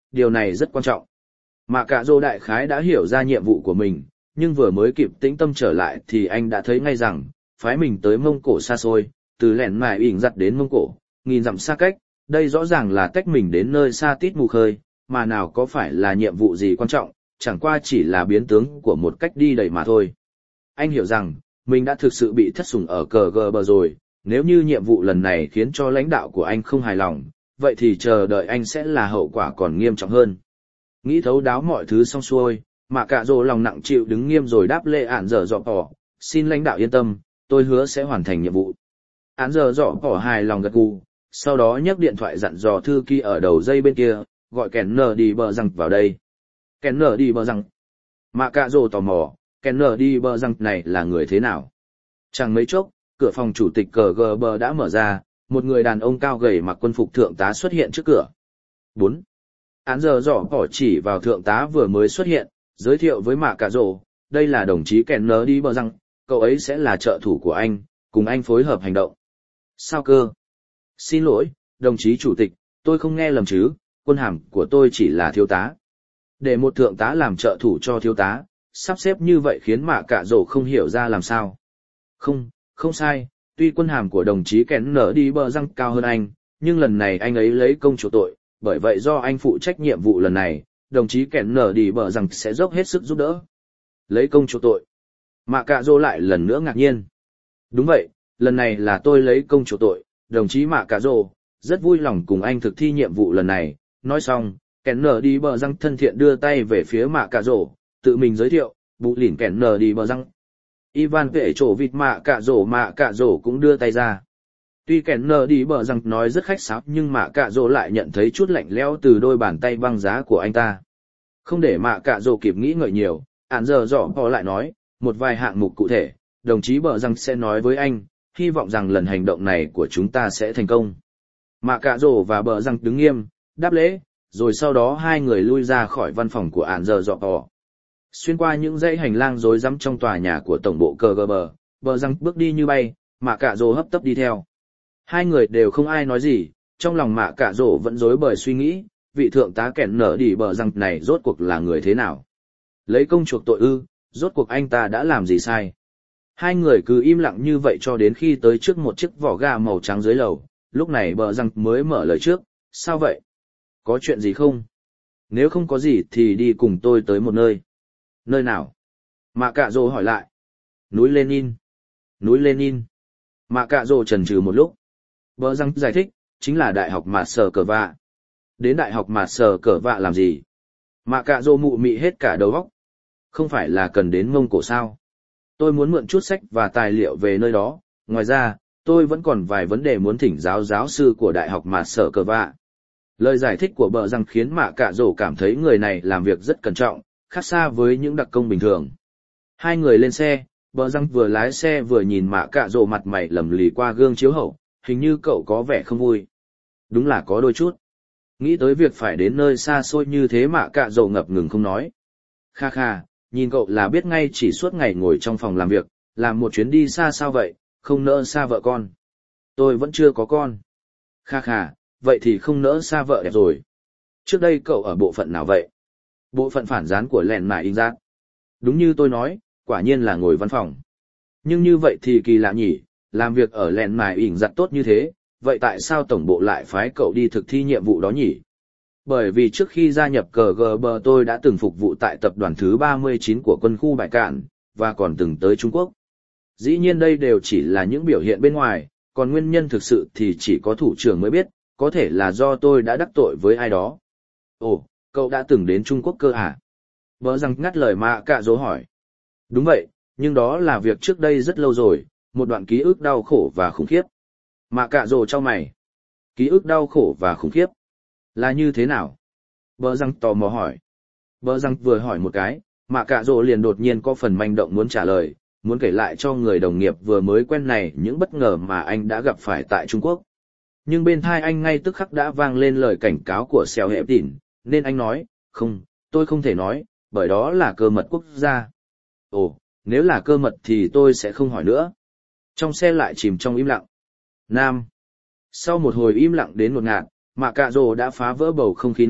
điều này rất quan trọng. Mạ Cạ Rồ đại khái đã hiểu ra nhiệm vụ của mình, nhưng vừa mới kịp tĩnh tâm trở lại thì anh đã thấy ngay rằng, phái mình tới Mông Cổ xa xôi, từ lẻn mài ỉn giặt đến Mông Cổ, nghìn dặm xa cách, đây rõ ràng là tách mình đến nơi xa tít mù khơi, mà nào có phải là nhiệm vụ gì quan trọng, chẳng qua chỉ là biến tướng của một cách đi đầy mà thôi. Anh hiểu rằng, mình đã thực sự bị thất sủng ở cờ gờ bờ rồi, nếu như nhiệm vụ lần này khiến cho lãnh đạo của anh không hài lòng, vậy thì chờ đợi anh sẽ là hậu quả còn nghiêm trọng hơn. Nghĩ thấu đáo mọi thứ xong xuôi, Mạ Cạ Rồ lòng nặng chịu đứng nghiêm rồi đáp lễ ản dở dọ bỏ, xin lãnh đạo yên tâm, tôi hứa sẽ hoàn thành nhiệm vụ. Ản dở dọ bỏ hài lòng gật gù, sau đó nhấc điện thoại dặn dò thư ký ở đầu dây bên kia, gọi kẻn nở đi bờ răng vào đây. Kẻn nở đi bờ răng. Mạ Cạ Rồ tò mò, kẻn nở đi bờ răng này là người thế nào? Chẳng mấy chốc, cửa phòng chủ tịch cờ gờ bờ đã mở ra, một người đàn ông cao gầy mặc quân phục thượng tá xuất hiện trước cửa. bốn. Án giờ dọ bỏ chỉ vào thượng tá vừa mới xuất hiện, giới thiệu với Mạ Cạ Rồ, đây là đồng chí kẻn nở đi bờ răng, cậu ấy sẽ là trợ thủ của anh, cùng anh phối hợp hành động. Sao cơ? Xin lỗi, đồng chí chủ tịch, tôi không nghe lầm chứ, quân hàm của tôi chỉ là thiếu tá. Để một thượng tá làm trợ thủ cho thiếu tá, sắp xếp như vậy khiến Mạ Cạ Rồ không hiểu ra làm sao. Không, không sai, tuy quân hàm của đồng chí kẻn nở đi bờ răng cao hơn anh, nhưng lần này anh ấy lấy công chủ tội, bởi vậy do anh phụ trách nhiệm vụ lần này, đồng chí kẻn nở đi bờ răng sẽ dốc hết sức giúp đỡ. Lấy công chủ tội. Mạ Cạ Rồ lại lần nữa ngạc nhiên. Đúng vậy, lần này là tôi lấy công chủ tội, đồng chí Mạ Cạ Rồ, rất vui lòng cùng anh thực thi nhiệm vụ lần này. Nói xong, kẻn nở đi bờ răng thân thiện đưa tay về phía Mạ Cạ Rồ, tự mình giới thiệu, bụ lỉn kẻn nở đi bờ răng. Ivan vệ trổ vịt Mạ Cạ Rồ Mạ Cạ Rồ cũng đưa tay ra. Tuy kẻn nở đi bờ răng nói rất khách sáo nhưng Mạ Cạ Rồ lại nhận thấy chút lạnh lẽo từ đôi bàn tay băng giá của anh ta. Không để Mạ Cạ Rồ kịp nghĩ ngợi nhiều, ản giờ dọ bỏ lại nói, một vài hạng mục cụ thể, đồng chí bờ răng sẽ nói với anh, hy vọng rằng lần hành động này của chúng ta sẽ thành công. Mạ Cạ Rồ và bờ răng đứng nghiêm, đáp lễ, rồi sau đó hai người lui ra khỏi văn phòng của ản giờ dọ bỏ. Xuyên qua những dãy hành lang rối rắm trong tòa nhà của tổng bộ cờ gờ bờ, bờ răng bước đi như bay, Mạ Cạ Rồ hấp tấp đi theo. Hai người đều không ai nói gì, trong lòng Mạ Cạ Rồ vẫn rối bời suy nghĩ, vị thượng tá kẻn nở đi bờ răng này rốt cuộc là người thế nào? Lấy công chuộc tội ư, rốt cuộc anh ta đã làm gì sai? Hai người cứ im lặng như vậy cho đến khi tới trước một chiếc vỏ gà màu trắng dưới lầu, lúc này bờ răng mới mở lời trước, sao vậy? Có chuyện gì không? Nếu không có gì thì đi cùng tôi tới một nơi. Nơi nào? Mạ Cạ Rồ hỏi lại. Núi Lenin. Núi Lenin. Mạ Cạ Rồ chần chừ một lúc. Bờ răng giải thích, chính là đại học Mạt Sở Cờ Vạ. Đến đại học Mạt Sở Cờ Vạ làm gì? Mạ Cạ Rồ mụ mị hết cả đầu óc. Không phải là cần đến Mông Cổ sao? Tôi muốn mượn chút sách và tài liệu về nơi đó, ngoài ra, tôi vẫn còn vài vấn đề muốn thỉnh giáo giáo sư của đại học Mạt Sở Cờ Vạ. Lời giải thích của bờ răng khiến Mạ Cạ Rồ cảm thấy người này làm việc rất cẩn trọng, khác xa với những đặc công bình thường. Hai người lên xe, bờ răng vừa lái xe vừa nhìn Mạ Cạ Rồ mặt mày lầm lì qua gương chiếu hậu, hình như cậu có vẻ không vui. Đúng là có đôi chút. Nghĩ tới việc phải đến nơi xa xôi như thế Mạ Cạ Rồ ngập ngừng không nói. Kha kha, nhìn cậu là biết ngay chỉ suốt ngày ngồi trong phòng làm việc, làm một chuyến đi xa sao vậy, không nỡ xa vợ con. Tôi vẫn chưa có con. Kha kha, vậy thì không nỡ xa vợ đẹp rồi. Trước đây cậu ở bộ phận nào vậy? Bộ phận phản gián của lẹn mải in giác. Đúng như tôi nói, quả nhiên là ngồi văn phòng. Nhưng như vậy thì kỳ lạ nhỉ, làm việc ở lẹn mải in giác tốt như thế, vậy tại sao tổng bộ lại phái cậu đi thực thi nhiệm vụ đó nhỉ? Bởi vì trước khi gia nhập cờ gờ bờ tôi đã từng phục vụ tại tập đoàn thứ ba mươi chín của quân khu Bại Cạn, và còn từng tới Trung Quốc. Dĩ nhiên đây đều chỉ là những biểu hiện bên ngoài, còn nguyên nhân thực sự thì chỉ có thủ trưởng mới biết, có thể là do tôi đã đắc tội với ai đó. Ồ, cậu đã từng đến Trung Quốc cơ à? Bờ răng ngắt lời Mạ Cạ Rồ hỏi. Đúng vậy, nhưng đó là việc trước đây rất lâu rồi, một đoạn ký ức đau khổ và khủng khiếp. Mạ Cạ Rồ chau mày. Ký ức đau khổ và khủng khiếp. Là như thế nào? Bờ răng tò mò hỏi. Bờ răng vừa hỏi một cái, Mạ Cạ Rồ liền đột nhiên có phần manh động muốn trả lời, muốn kể lại cho người đồng nghiệp vừa mới quen này những bất ngờ mà anh đã gặp phải tại Trung Quốc. Nhưng bên tai anh ngay tức khắc đã vang lên lời cảnh cáo của Xèo Hẹp Tỉn, nên anh nói, không, tôi không thể nói, bởi đó là cơ mật quốc gia. Ồ, nếu là cơ mật thì tôi sẽ không hỏi nữa. Trong xe lại chìm trong im lặng. Nam. Sau một hồi im lặng đến ngột ngạt, Mạ Cạ Rồ đã phá vỡ bầu không khí này,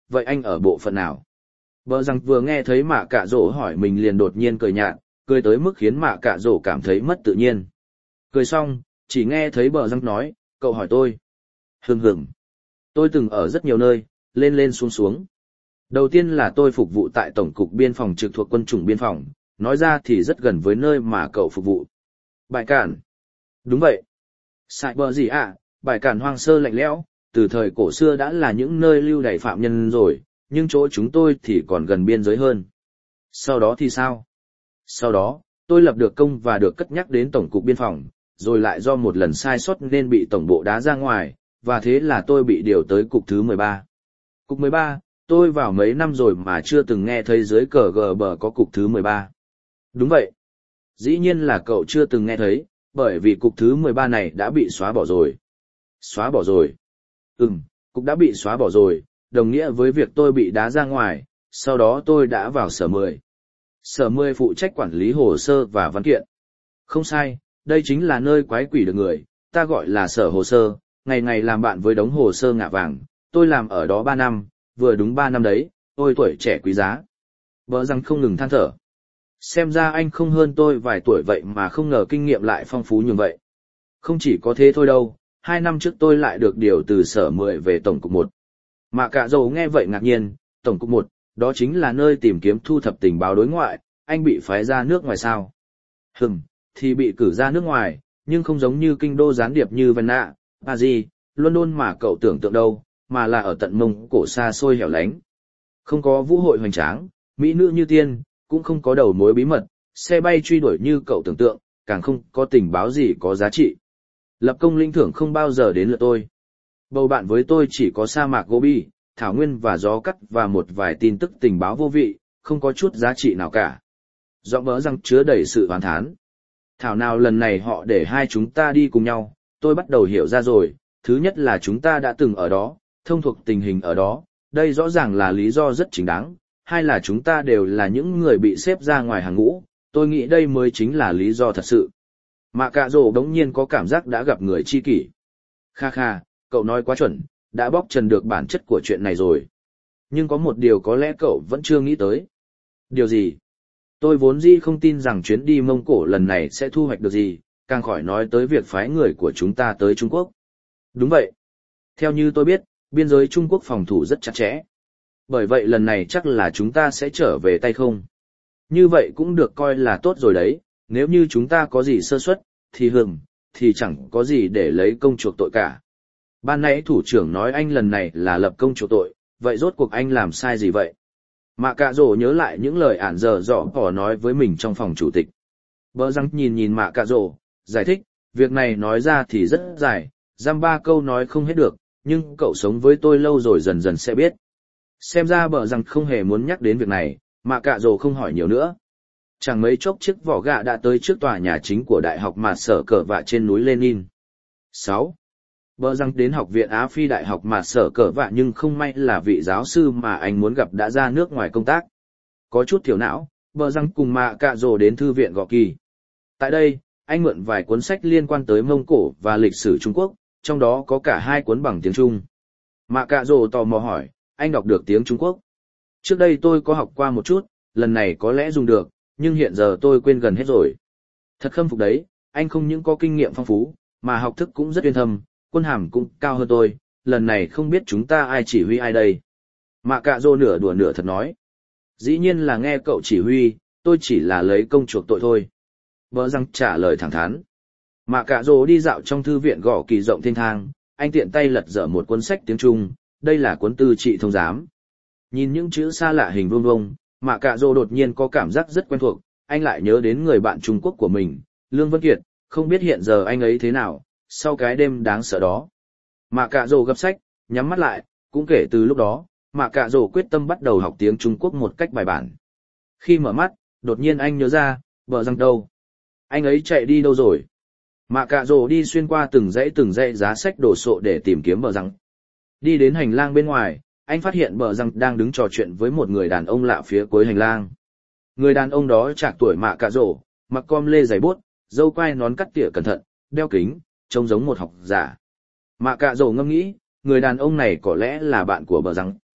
vậy anh ở bộ phận nào? Bờ rằng vừa nghe thấy mạ cạ rổ hỏi mình liền đột nhiên cười nhạt, cười tới mức khiến mạ cạ rổ cảm thấy mất tự nhiên. Cười xong, chỉ nghe thấy bờ rằng nói, cậu hỏi tôi. Hừm hừm. Tôi từng ở rất nhiều nơi, lên lên xuống xuống. Đầu tiên là tôi phục vụ tại Tổng cục Biên phòng trực thuộc Quân chủng Biên phòng, nói ra thì rất gần với nơi mà cậu phục vụ. Bãi cạn. Đúng vậy. Sài bờ gì ạ, bãi cạn hoang sơ lạnh lẽo, từ thời cổ xưa đã là những nơi lưu đày phạm nhân rồi, nhưng chỗ chúng tôi thì còn gần biên giới hơn. Sau đó thì sao? Sau đó, tôi lập được công và được cất nhắc đến Tổng cục Biên phòng, rồi lại do một lần sai sót nên bị Tổng bộ đá ra ngoài, và thế là tôi bị điều tới cục thứ mười ba. Cục mười ba, tôi vào mấy năm rồi mà chưa từng nghe thấy dưới cờ gờ bờ có cục thứ mười ba. Đúng vậy. Dĩ nhiên là cậu chưa từng nghe thấy, bởi vì cục thứ mười ba này đã bị xóa bỏ rồi. Xóa bỏ rồi? Ừm, cục đã bị xóa bỏ rồi, đồng nghĩa với việc tôi bị đá ra ngoài, sau đó tôi đã vào sở mười. Sở mười phụ trách quản lý hồ sơ và văn kiện. Không sai, đây chính là nơi quái quỷ được người, ta gọi là sở hồ sơ, ngày ngày làm bạn với đống hồ sơ ngạ vàng, tôi làm ở đó ba năm, vừa đúng ba năm đấy, tôi tuổi trẻ quý giá. Bờ răng không ngừng than thở. Xem ra anh không hơn tôi vài tuổi vậy mà không ngờ kinh nghiệm lại phong phú như vậy. Không chỉ có thế thôi đâu, hai năm trước tôi lại được điều từ sở mười về Tổng cục một. Mà cả dầu nghe vậy ngạc nhiên, Tổng cục một, đó chính là nơi tìm kiếm thu thập tình báo đối ngoại, anh bị phái ra nước ngoài sao? Hừm, thì bị cử ra nước ngoài, nhưng không giống như kinh đô gián điệp như Vienna, Paris, London mà cậu tưởng tượng đâu, mà là ở tận Mông Cổ xa xôi hẻo lánh. Không có vũ hội hoành tráng, mỹ nữ như tiên, cũng không có đầu mối bí mật, xe bay truy đuổi như cậu tưởng tượng, càng không có tình báo gì có giá trị. Lập công lĩnh thưởng không bao giờ đến lượt tôi. Bầu bạn với tôi chỉ có sa mạc Gobi, thảo nguyên và gió cắt và một vài tin tức tình báo vô vị, không có chút giá trị nào cả. Giọng bỡ răng chứa đầy sự oán thán. Thảo nào lần này họ để hai chúng ta đi cùng nhau, tôi bắt đầu hiểu ra rồi, thứ nhất là chúng ta đã từng ở đó, thông thuộc tình hình ở đó, đây rõ ràng là lý do rất chính đáng, hai là chúng ta đều là những người bị xếp ra ngoài hàng ngũ, tôi nghĩ đây mới chính là lý do thật sự. Mạ cạ rồ đống nhiên có cảm giác đã gặp người chi kỷ. Kha kha, cậu nói quá chuẩn, đã bóc trần được bản chất của chuyện này rồi. Nhưng có một điều có lẽ cậu vẫn chưa nghĩ tới. Điều gì? Tôi vốn dĩ không tin rằng chuyến đi Mông Cổ lần này sẽ thu hoạch được gì, càng khỏi nói tới việc phái người của chúng ta tới Trung Quốc. Đúng vậy. Theo như tôi biết, biên giới Trung Quốc phòng thủ rất chặt chẽ. Bởi vậy lần này chắc là chúng ta sẽ trở về tay không. Như vậy cũng được coi là tốt rồi đấy, nếu như chúng ta có gì sơ suất, thì hừm, thì chẳng có gì để lấy công chuộc tội cả. Ban nãy thủ trưởng nói anh lần này là lập công chuộc tội, vậy rốt cuộc anh làm sai gì vậy? Mạ cạ rồ nhớ lại những lời ản dở dọ bỏ nói với mình trong phòng chủ tịch. Bờ răng nhìn nhìn mạ cạ rồ, giải thích, việc này nói ra thì rất dài, giam ba câu nói không hết được, nhưng cậu sống với tôi lâu rồi dần dần sẽ biết. Xem ra bờ răng không hề muốn nhắc đến việc này, mạ cạ rồ không hỏi nhiều nữa. Chẳng mấy chốc chiếc vỏ gạ đã tới trước tòa nhà chính của Đại học Mạt Sở Cờ Vạ trên núi Lenin. sáu. Bờ răng đến học viện Á Phi Đại học Mạt Sở Cờ Vạ nhưng không may là vị giáo sư mà anh muốn gặp đã ra nước ngoài công tác. Có chút thiểu não, bờ răng cùng mạ cạ rồ đến thư viện Gò Kỳ. Tại đây, anh mượn vài cuốn sách liên quan tới Mông Cổ và lịch sử Trung Quốc, trong đó có cả hai cuốn bằng tiếng Trung. Mạ cạ rồ tò mò hỏi, anh đọc được tiếng Trung Quốc? Trước đây tôi có học qua một chút, lần này có lẽ dùng được, nhưng hiện giờ tôi quên gần hết rồi. Thật khâm phục đấy, anh không những có kinh nghiệm phong phú, mà học thức cũng rất uyên thâm, quân hàm cũng cao hơn tôi, lần này không biết chúng ta ai chỉ huy ai đây. Mạ cạ rồ nửa đùa nửa thật nói. Dĩ nhiên là nghe cậu chỉ huy, tôi chỉ là lấy công chuộc tội thôi. Bờ răng trả lời thẳng thắn. Mạ cạ rồ đi dạo trong thư viện Gò Kỳ rộng thênh thang, anh tiện tay lật dở một cuốn sách tiếng Trung, đây là cuốn tư trị thông giám. Nhìn những chữ xa lạ hình vuông vuông, Mạ cạ rồ đột nhiên có cảm giác rất quen thuộc, anh lại nhớ đến người bạn Trung Quốc của mình, Lương Vân Kiệt, không biết hiện giờ anh ấy thế nào, sau cái đêm đáng sợ đó. Mạ cạ rồ gấp sách, nhắm mắt lại, cũng kể từ lúc đó, Mạ cạ rồ quyết tâm bắt đầu học tiếng Trung Quốc một cách bài bản. Khi mở mắt, đột nhiên anh nhớ ra, bờ răng đâu? Anh ấy chạy đi đâu rồi? Mạ cạ rồ đi xuyên qua từng dãy từng dãy giá sách đồ sộ để tìm kiếm bờ răng. Đi đến hành lang bên ngoài, anh phát hiện bờ răng đang đứng trò chuyện với một người đàn ông lạ phía cuối hành lang. Người đàn ông đó trạc tuổi mạ cạ rồ, mặc com lê giày bốt, râu quai nón cắt tỉa cẩn thận, đeo kính, trông giống một học giả. Mạ cạ rồ ngẫm nghĩ, người đàn ông này có lẽ là bạn của bờ răng.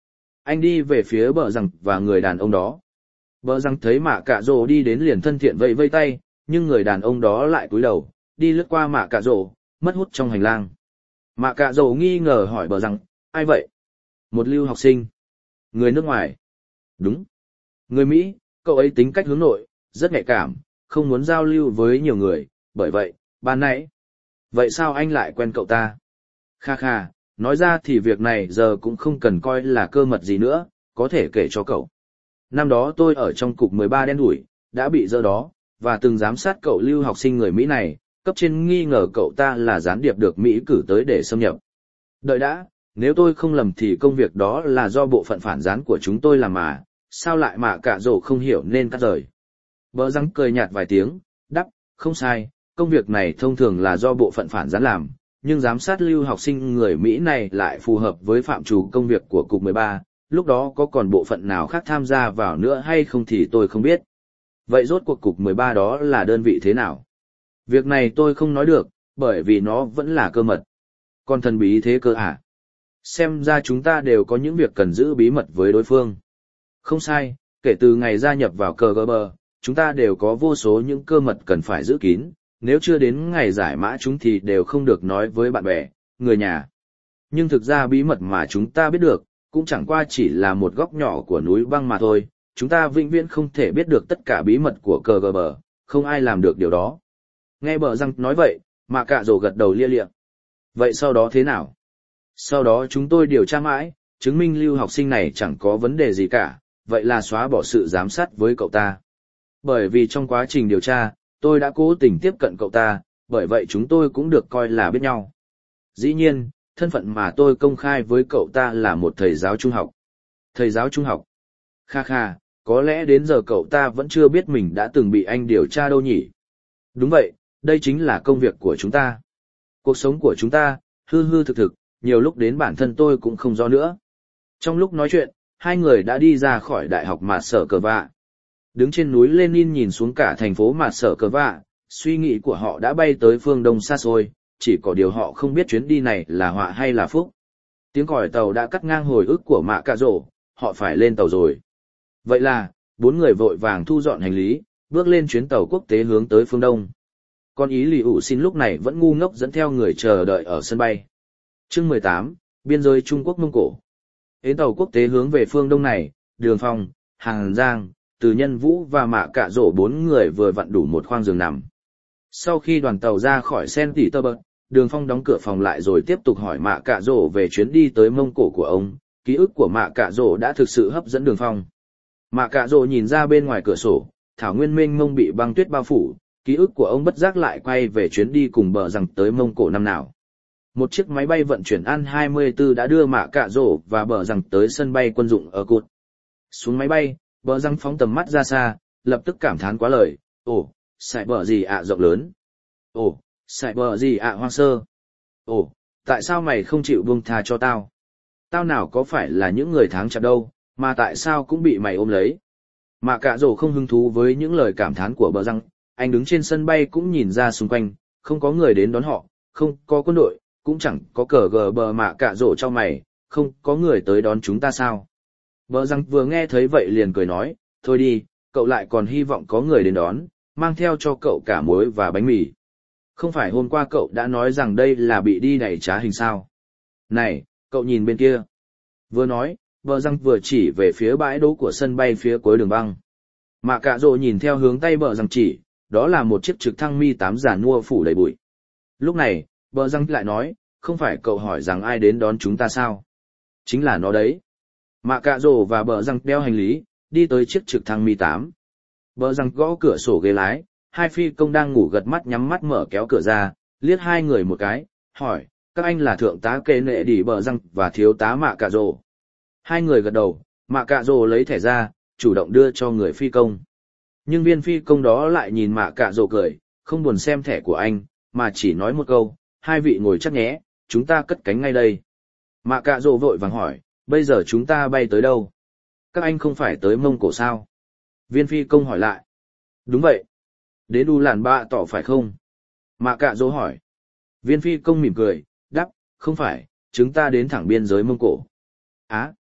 Anh đi về phía bờ rằng và người đàn ông đó. Bờ rằng thấy mạ cạ rồ đi đến liền thân thiện vẫy vây tay, nhưng người đàn ông đó lại cúi đầu, đi lướt qua mạ cạ rồ, mất hút trong hành lang. Mạ cạ rồ nghi ngờ hỏi bờ rằng, ai vậy? Một lưu học sinh. Người nước ngoài. Đúng. Người Mỹ, cậu ấy tính cách hướng nội, rất nhạy cảm, không muốn giao lưu với nhiều người, bởi vậy, ban nãy. Vậy sao anh lại quen cậu ta? Kha kha, nói ra thì việc này giờ cũng không cần coi là cơ mật gì nữa, có thể kể cho cậu. Năm đó tôi ở trong cục mười ba đen đủi, đã bị dỡ đó, và từng giám sát cậu lưu học sinh người Mỹ này, cấp trên nghi ngờ cậu ta là gián điệp được Mỹ cử tới để xâm nhập. Đợi đã, nếu tôi không lầm thì công việc đó là do bộ phận phản gián của chúng tôi làm mà, sao lại mà cả rổ không hiểu nên cắt rời. Bờ răng cười nhạt vài tiếng, đắp, không sai, công việc này thông thường là do bộ phận phản gián làm, nhưng giám sát lưu học sinh người Mỹ này lại phù hợp với phạm trù công việc của cục mười ba, lúc đó có còn bộ phận nào khác tham gia vào nữa hay không thì tôi không biết. Vậy rốt cuộc cục mười ba đó là đơn vị thế nào? Việc này tôi không nói được, bởi vì nó vẫn là cơ mật. Còn thần bí thế cơ à? Xem ra chúng ta đều có những việc cần giữ bí mật với đối phương. Không sai, kể từ ngày gia nhập vào cờ gờ bờ, chúng ta đều có vô số những cơ mật cần phải giữ kín, nếu chưa đến ngày giải mã chúng thì đều không được nói với bạn bè, người nhà. Nhưng thực ra bí mật mà chúng ta biết được, cũng chẳng qua chỉ là một góc nhỏ của núi băng mà thôi, chúng ta vĩnh viễn không thể biết được tất cả bí mật của cờ gờ bờ, không ai làm được điều đó. Nghe bờ răng nói vậy, mà cạ rổ gật đầu lia lịa. Vậy sau đó thế nào? Sau đó chúng tôi điều tra mãi, chứng minh lưu học sinh này chẳng có vấn đề gì cả, vậy là xóa bỏ sự giám sát với cậu ta. Bởi vì trong quá trình điều tra, tôi đã cố tình tiếp cận cậu ta, bởi vậy chúng tôi cũng được coi là biết nhau. Dĩ nhiên, thân phận mà tôi công khai với cậu ta là một thầy giáo trung học. Thầy giáo trung học? Kha kha, có lẽ đến giờ cậu ta vẫn chưa biết mình đã từng bị anh điều tra đâu nhỉ? Đúng vậy, đây chính là công việc của chúng ta. Cuộc sống của chúng ta, hư hư thực thực, nhiều lúc đến bản thân tôi cũng không rõ nữa. Trong lúc nói chuyện, hai người đã đi ra khỏi đại học Mạt Sở Cờ Vạ. Đứng trên núi Lenin nhìn xuống cả thành phố Mạt Sở Cờ Vạ, suy nghĩ của họ đã bay tới phương đông xa xôi, chỉ có điều họ không biết chuyến đi này là họa hay là phúc. Tiếng còi tàu đã cắt ngang hồi ức của Mạ Cạ Rổ, họ phải lên tàu rồi. Vậy là, bốn người vội vàng thu dọn hành lý, bước lên chuyến tàu quốc tế hướng tới phương đông. Còn Ý Lì ủ xin lúc này vẫn ngu ngốc dẫn theo người chờ đợi ở sân bay. Chương mười tám, biên giới Trung Quốc Mông Cổ. Hến tàu quốc tế hướng về phương đông này, Đường Phong, Hàng Giang, Từ Nhân Vũ và Mạ Cạ Rổ bốn người vừa vặn đủ một khoang giường nằm. Sau khi đoàn tàu ra khỏi Saint Petersburg, Đường Phong đóng cửa phòng lại rồi tiếp tục hỏi Mạ Cạ Rổ về chuyến đi tới Mông Cổ của ông. Ký ức của Mạ Cạ Rổ đã thực sự hấp dẫn Đường Phong. Mạ Cạ Rổ nhìn ra bên ngoài cửa sổ, thảo nguyên mênh mông bị băng tuyết bao phủ, ký ức của ông bất giác lại quay về chuyến đi cùng bờ rằng tới Mông Cổ năm nào. Một chiếc máy bay vận chuyển An hai mươi tư đã đưa Mạ Cạ Rổ và bờ rằng tới sân bay quân dụng ở Cụt. Xuống máy bay, bờ rằng phóng tầm mắt ra xa, lập tức cảm thán quá lời, ồ, sải bờ gì ạ rộng lớn. Ồ, sải bờ gì ạ hoang sơ. Ồ, tại sao mày không chịu buông tha cho tao? Tao nào có phải là những người tháng chạp đâu, mà tại sao cũng bị mày ôm lấy? Mạ Cạ Rổ không hứng thú với những lời cảm thán của bờ rằng, anh đứng trên sân bay cũng nhìn ra xung quanh, không có người đến đón họ, không có quân đội, cũng chẳng có cờ gờ bờ. Mạ Cạ Rổ cho mày, không có người tới đón chúng ta sao? Bờ rằng vừa nghe thấy vậy liền cười nói, thôi đi, cậu lại còn hy vọng có người đến đón, mang theo cho cậu cả muối và bánh mì. Không phải hôm qua cậu đã nói rằng đây là bị đi đẩy trá hình sao? Này, cậu nhìn bên kia. Vừa nói, bờ rằng vừa chỉ về phía bãi đỗ của sân bay phía cuối đường băng. Mạ Cạ Rổ nhìn theo hướng tay bờ rằng chỉ, đó là một chiếc trực thăng Mi tám giàn mua phủ đầy bụi. Lúc này, bờ rằng lại nói, không phải cậu hỏi rằng ai đến đón chúng ta sao? Chính là nó đấy. Mạ Cạ Rổ và bờ rằng đeo hành lý, đi tới chiếc trực thăng Mi tám. Bờ rằng gõ cửa sổ ghế lái, hai phi công đang ngủ gật mắt nhắm mắt mở kéo cửa ra, liếc hai người một cái, hỏi, các anh là thượng tá Kê Nệ Đi Bờ rằng và thiếu tá Mạ Cạ Rổ. Hai người gật đầu, Mạ Cạ Rổ lấy thẻ ra, chủ động đưa cho người phi công. Nhưng viên phi công đó lại nhìn Mạ Cạ Rổ cười, không buồn xem thẻ của anh, mà chỉ nói một câu, hai vị ngồi chắc nhé, chúng ta cất cánh ngay đây. Mạ Cạ Rổ vội vàng hỏi, bây giờ chúng ta bay tới đâu? Các anh không phải tới Mông Cổ sao? Viên phi công hỏi lại. Đúng vậy. Đến U Làn Bạ Tỏ phải không? Mạ Cạ Rổ hỏi. Viên phi công mỉm cười, đáp, không phải, chúng ta đến thẳng biên giới Mông Cổ. Á,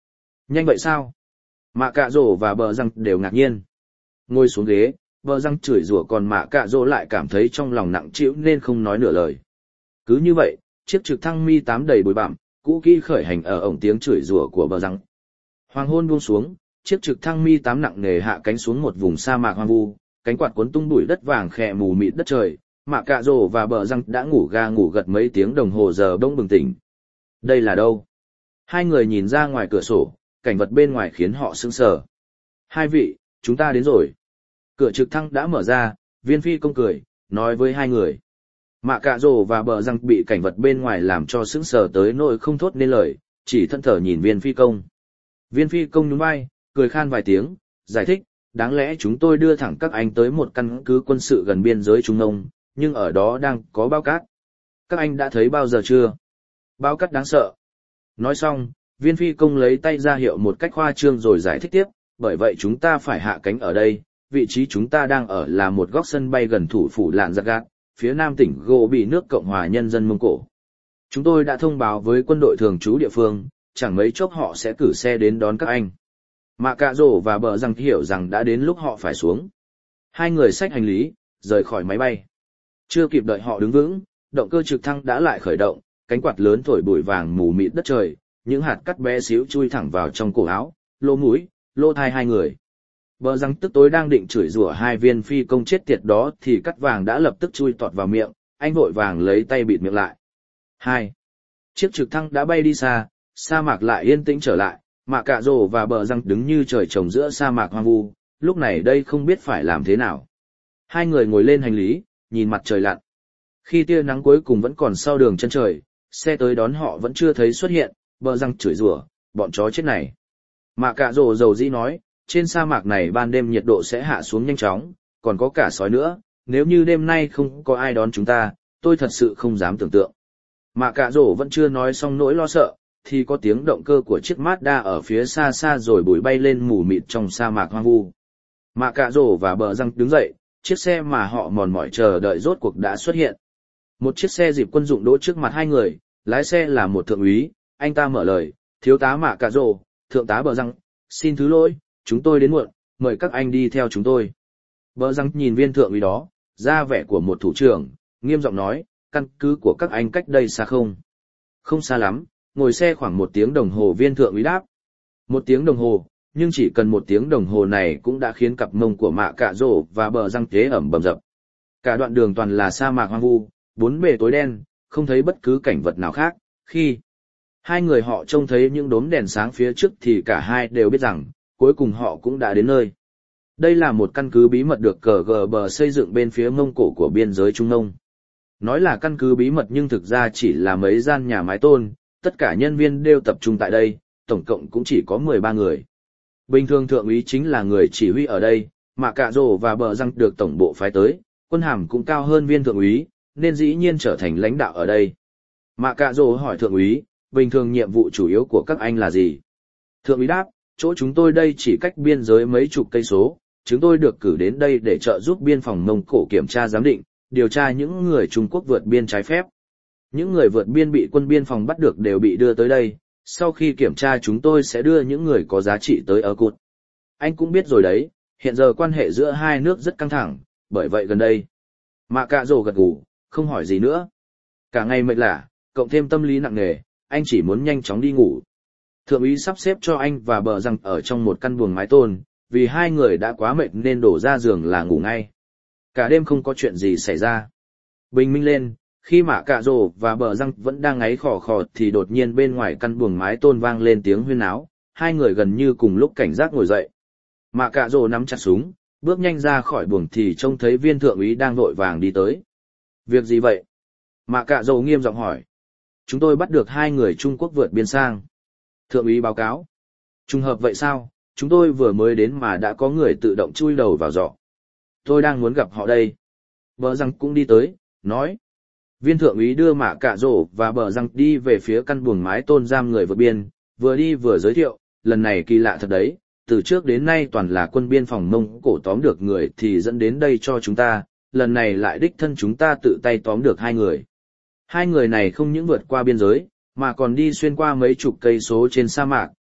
Nhanh vậy sao? Mạ cạ rổ và bờ răng đều ngạc nhiên. Ngồi xuống ghế, bờ răng chửi rủa còn mạ cạ rổ lại cảm thấy trong lòng nặng trĩu nên không nói nửa lời. Cứ như vậy, chiếc trực thăng Mi tám đầy bụi bặm, cũ kỹ khởi hành ở ổng tiếng chửi rủa của bờ răng. Hoàng hôn buông xuống, chiếc trực thăng Mi tám nặng nề hạ cánh xuống một vùng sa mạc hoang vu, cánh quạt cuốn tung bụi đất vàng khè mù mịt đất trời. Mạ cạ rổ và bờ răng đã ngủ ga ngủ gật mấy tiếng đồng hồ giờ bỗng bừng tỉnh. Đây là đâu? Hai người nhìn ra ngoài cửa sổ, cảnh vật bên ngoài khiến họ sững sờ. Hai vị, chúng ta đến rồi. Cửa trực thăng đã mở ra, viên phi công cười, nói với hai người. Mạ cạ rổ và bờ răng bị cảnh vật bên ngoài làm cho sững sờ tới nỗi không thốt nên lời, chỉ thẫn thờ nhìn viên phi công. Viên phi công nhún vai, cười khan vài tiếng, giải thích, đáng lẽ chúng tôi đưa thẳng các anh tới một căn cứ quân sự gần biên giới Trung Âu, nhưng ở đó đang có bao cát. Các anh đã thấy bao giờ chưa? Bao cát đáng sợ. Nói xong, viên phi công lấy tay ra hiệu một cách khoa trương rồi giải thích tiếp, bởi vậy chúng ta phải hạ cánh ở đây, vị trí chúng ta đang ở là một góc sân bay gần thủ phủ Lạn Giặc Gạt, phía nam tỉnh Gỗ Bị nước Cộng hòa Nhân dân Mông Cổ. Chúng tôi đã thông báo với quân đội thường trú địa phương, chẳng mấy chốc họ sẽ cử xe đến đón các anh. Mạ cạ rổ và bờ răng hiểu rằng đã đến lúc họ phải xuống. Hai người xách hành lý, rời khỏi máy bay. Chưa kịp đợi họ đứng vững, động cơ trực thăng đã lại khởi động, cánh quạt lớn thổi bụi vàng mù mịt đất trời, những hạt cát bé xíu chui thẳng vào trong cổ áo, lỗ mũi, lỗ tai hai người. Bờ răng tức tối đang định chửi rủa hai viên phi công chết tiệt đó thì cát vàng đã lập tức chui tọt vào miệng, anh vội vàng lấy tay bịt miệng lại. Hai. Chiếc trực thăng đã bay đi xa, sa mạc lại yên tĩnh trở lại, Mạ cạ rổ và bờ răng đứng như trời trồng giữa sa mạc hoang vu, lúc này đây không biết phải làm thế nào. Hai người ngồi lên hành lý, nhìn mặt trời lặn. Khi tia nắng cuối cùng vẫn còn sau đường chân trời, xe tới đón họ vẫn chưa thấy xuất hiện, bờ răng chửi rủa, bọn chó chết này. Mạ cạ rổ dầu dĩ nói, trên sa mạc này ban đêm nhiệt độ sẽ hạ xuống nhanh chóng, còn có cả sói nữa, nếu như đêm nay không có ai đón chúng ta, tôi thật sự không dám tưởng tượng. Mạ cạ rổ vẫn chưa nói xong nỗi lo sợ, thì có tiếng động cơ của chiếc Mazda ở phía xa xa rồi bụi bay lên mù mịt trong sa mạc hoang vu. Mạ cạ rổ và bờ răng đứng dậy, chiếc xe mà họ mòn mỏi chờ đợi rốt cuộc đã xuất hiện. Một chiếc xe dịp quân dụng đỗ trước mặt hai người, lái xe là một thượng úy, anh ta mở lời, thiếu tá Mạ cạ rổ, thượng tá bờ răng, xin thứ lỗi, chúng tôi đến muộn, mời các anh đi theo chúng tôi. Bờ răng nhìn viên thượng úy đó, ra vẻ của một thủ trưởng, nghiêm giọng nói, căn cứ của các anh cách đây xa không? Không xa lắm, ngồi xe khoảng một tiếng đồng hồ viên thượng úy đáp. Một tiếng đồng hồ, nhưng chỉ cần một tiếng đồng hồ này cũng đã khiến cặp mông của Mạ cạ rổ và bờ răng tế ẩm bầm dập. Cả đoạn đường toàn là sa mạc hoang vu, bốn bề tối đen, không thấy bất cứ cảnh vật nào khác. Khi hai người họ trông thấy những đốm đèn sáng phía trước thì cả hai đều biết rằng, cuối cùng họ cũng đã đến nơi. Đây là một căn cứ bí mật được cờ gờ bờ xây dựng bên phía Mông Cổ của biên giới Trung Mông. Nói là căn cứ bí mật nhưng thực ra chỉ là mấy gian nhà mái tôn, tất cả nhân viên đều tập trung tại đây, tổng cộng cũng chỉ có mười ba người. Bình thường thượng úy chính là người chỉ huy ở đây, Mạ cạ rổ và bờ răng được tổng bộ phái tới, quân hàm cũng cao hơn viên thượng úy, nên dĩ nhiên trở thành lãnh đạo ở đây. Mạ cạ rổ hỏi thượng úy, bình thường nhiệm vụ chủ yếu của các anh là gì? Thượng úy đáp, chỗ chúng tôi đây chỉ cách biên giới mấy chục cây số, chúng tôi được cử đến đây để trợ giúp biên phòng Mông Cổ kiểm tra giám định, điều tra những người Trung Quốc vượt biên trái phép. Những người vượt biên bị quân biên phòng bắt được đều bị đưa tới đây, sau khi kiểm tra chúng tôi sẽ đưa những người có giá trị tới ở cụt. Anh cũng biết rồi đấy, hiện giờ quan hệ giữa hai nước rất căng thẳng, bởi vậy gần đây. Mạ cạ rổ gật gù, không hỏi gì nữa. Cả ngày mệt lả, cộng thêm tâm lý nặng nề, anh chỉ muốn nhanh chóng đi ngủ. Thượng úy sắp xếp cho anh và bờ răng ở trong một căn buồng mái tôn, vì hai người đã quá mệt nên đổ ra giường là ngủ ngay. Cả đêm không có chuyện gì xảy ra. Bình minh lên, khi Mạ cạ rổ và bờ răng vẫn đang ngáy khò khò thì đột nhiên bên ngoài căn buồng mái tôn vang lên tiếng huyên náo, hai người gần như cùng lúc cảnh giác ngồi dậy. Mạ cạ rổ nắm chặt súng, bước nhanh ra khỏi buồng thì trông thấy viên thượng úy đang vội vàng đi tới. Việc gì vậy? Mạ cạ rổ nghiêm giọng hỏi. Chúng tôi bắt được hai người Trung Quốc vượt biên sang. Thượng úy báo cáo. Trùng hợp vậy sao? Chúng tôi vừa mới đến mà đã có người tự động chui đầu vào giỏ. Tôi đang muốn gặp họ đây. Bờ răng cũng đi tới, nói. Viên thượng úy đưa Mạ cạ rổ và bờ răng đi về phía căn buồng mái tôn giam người vượt biên, vừa đi vừa giới thiệu, lần này kỳ lạ thật đấy, từ trước đến nay toàn là quân biên phòng Mông Cổ tóm được người thì dẫn đến đây cho chúng ta, lần này lại đích thân chúng ta tự tay tóm được hai người. Hai người này không những vượt qua biên giới, mà còn đi xuyên qua mấy chục cây số trên sa mạc,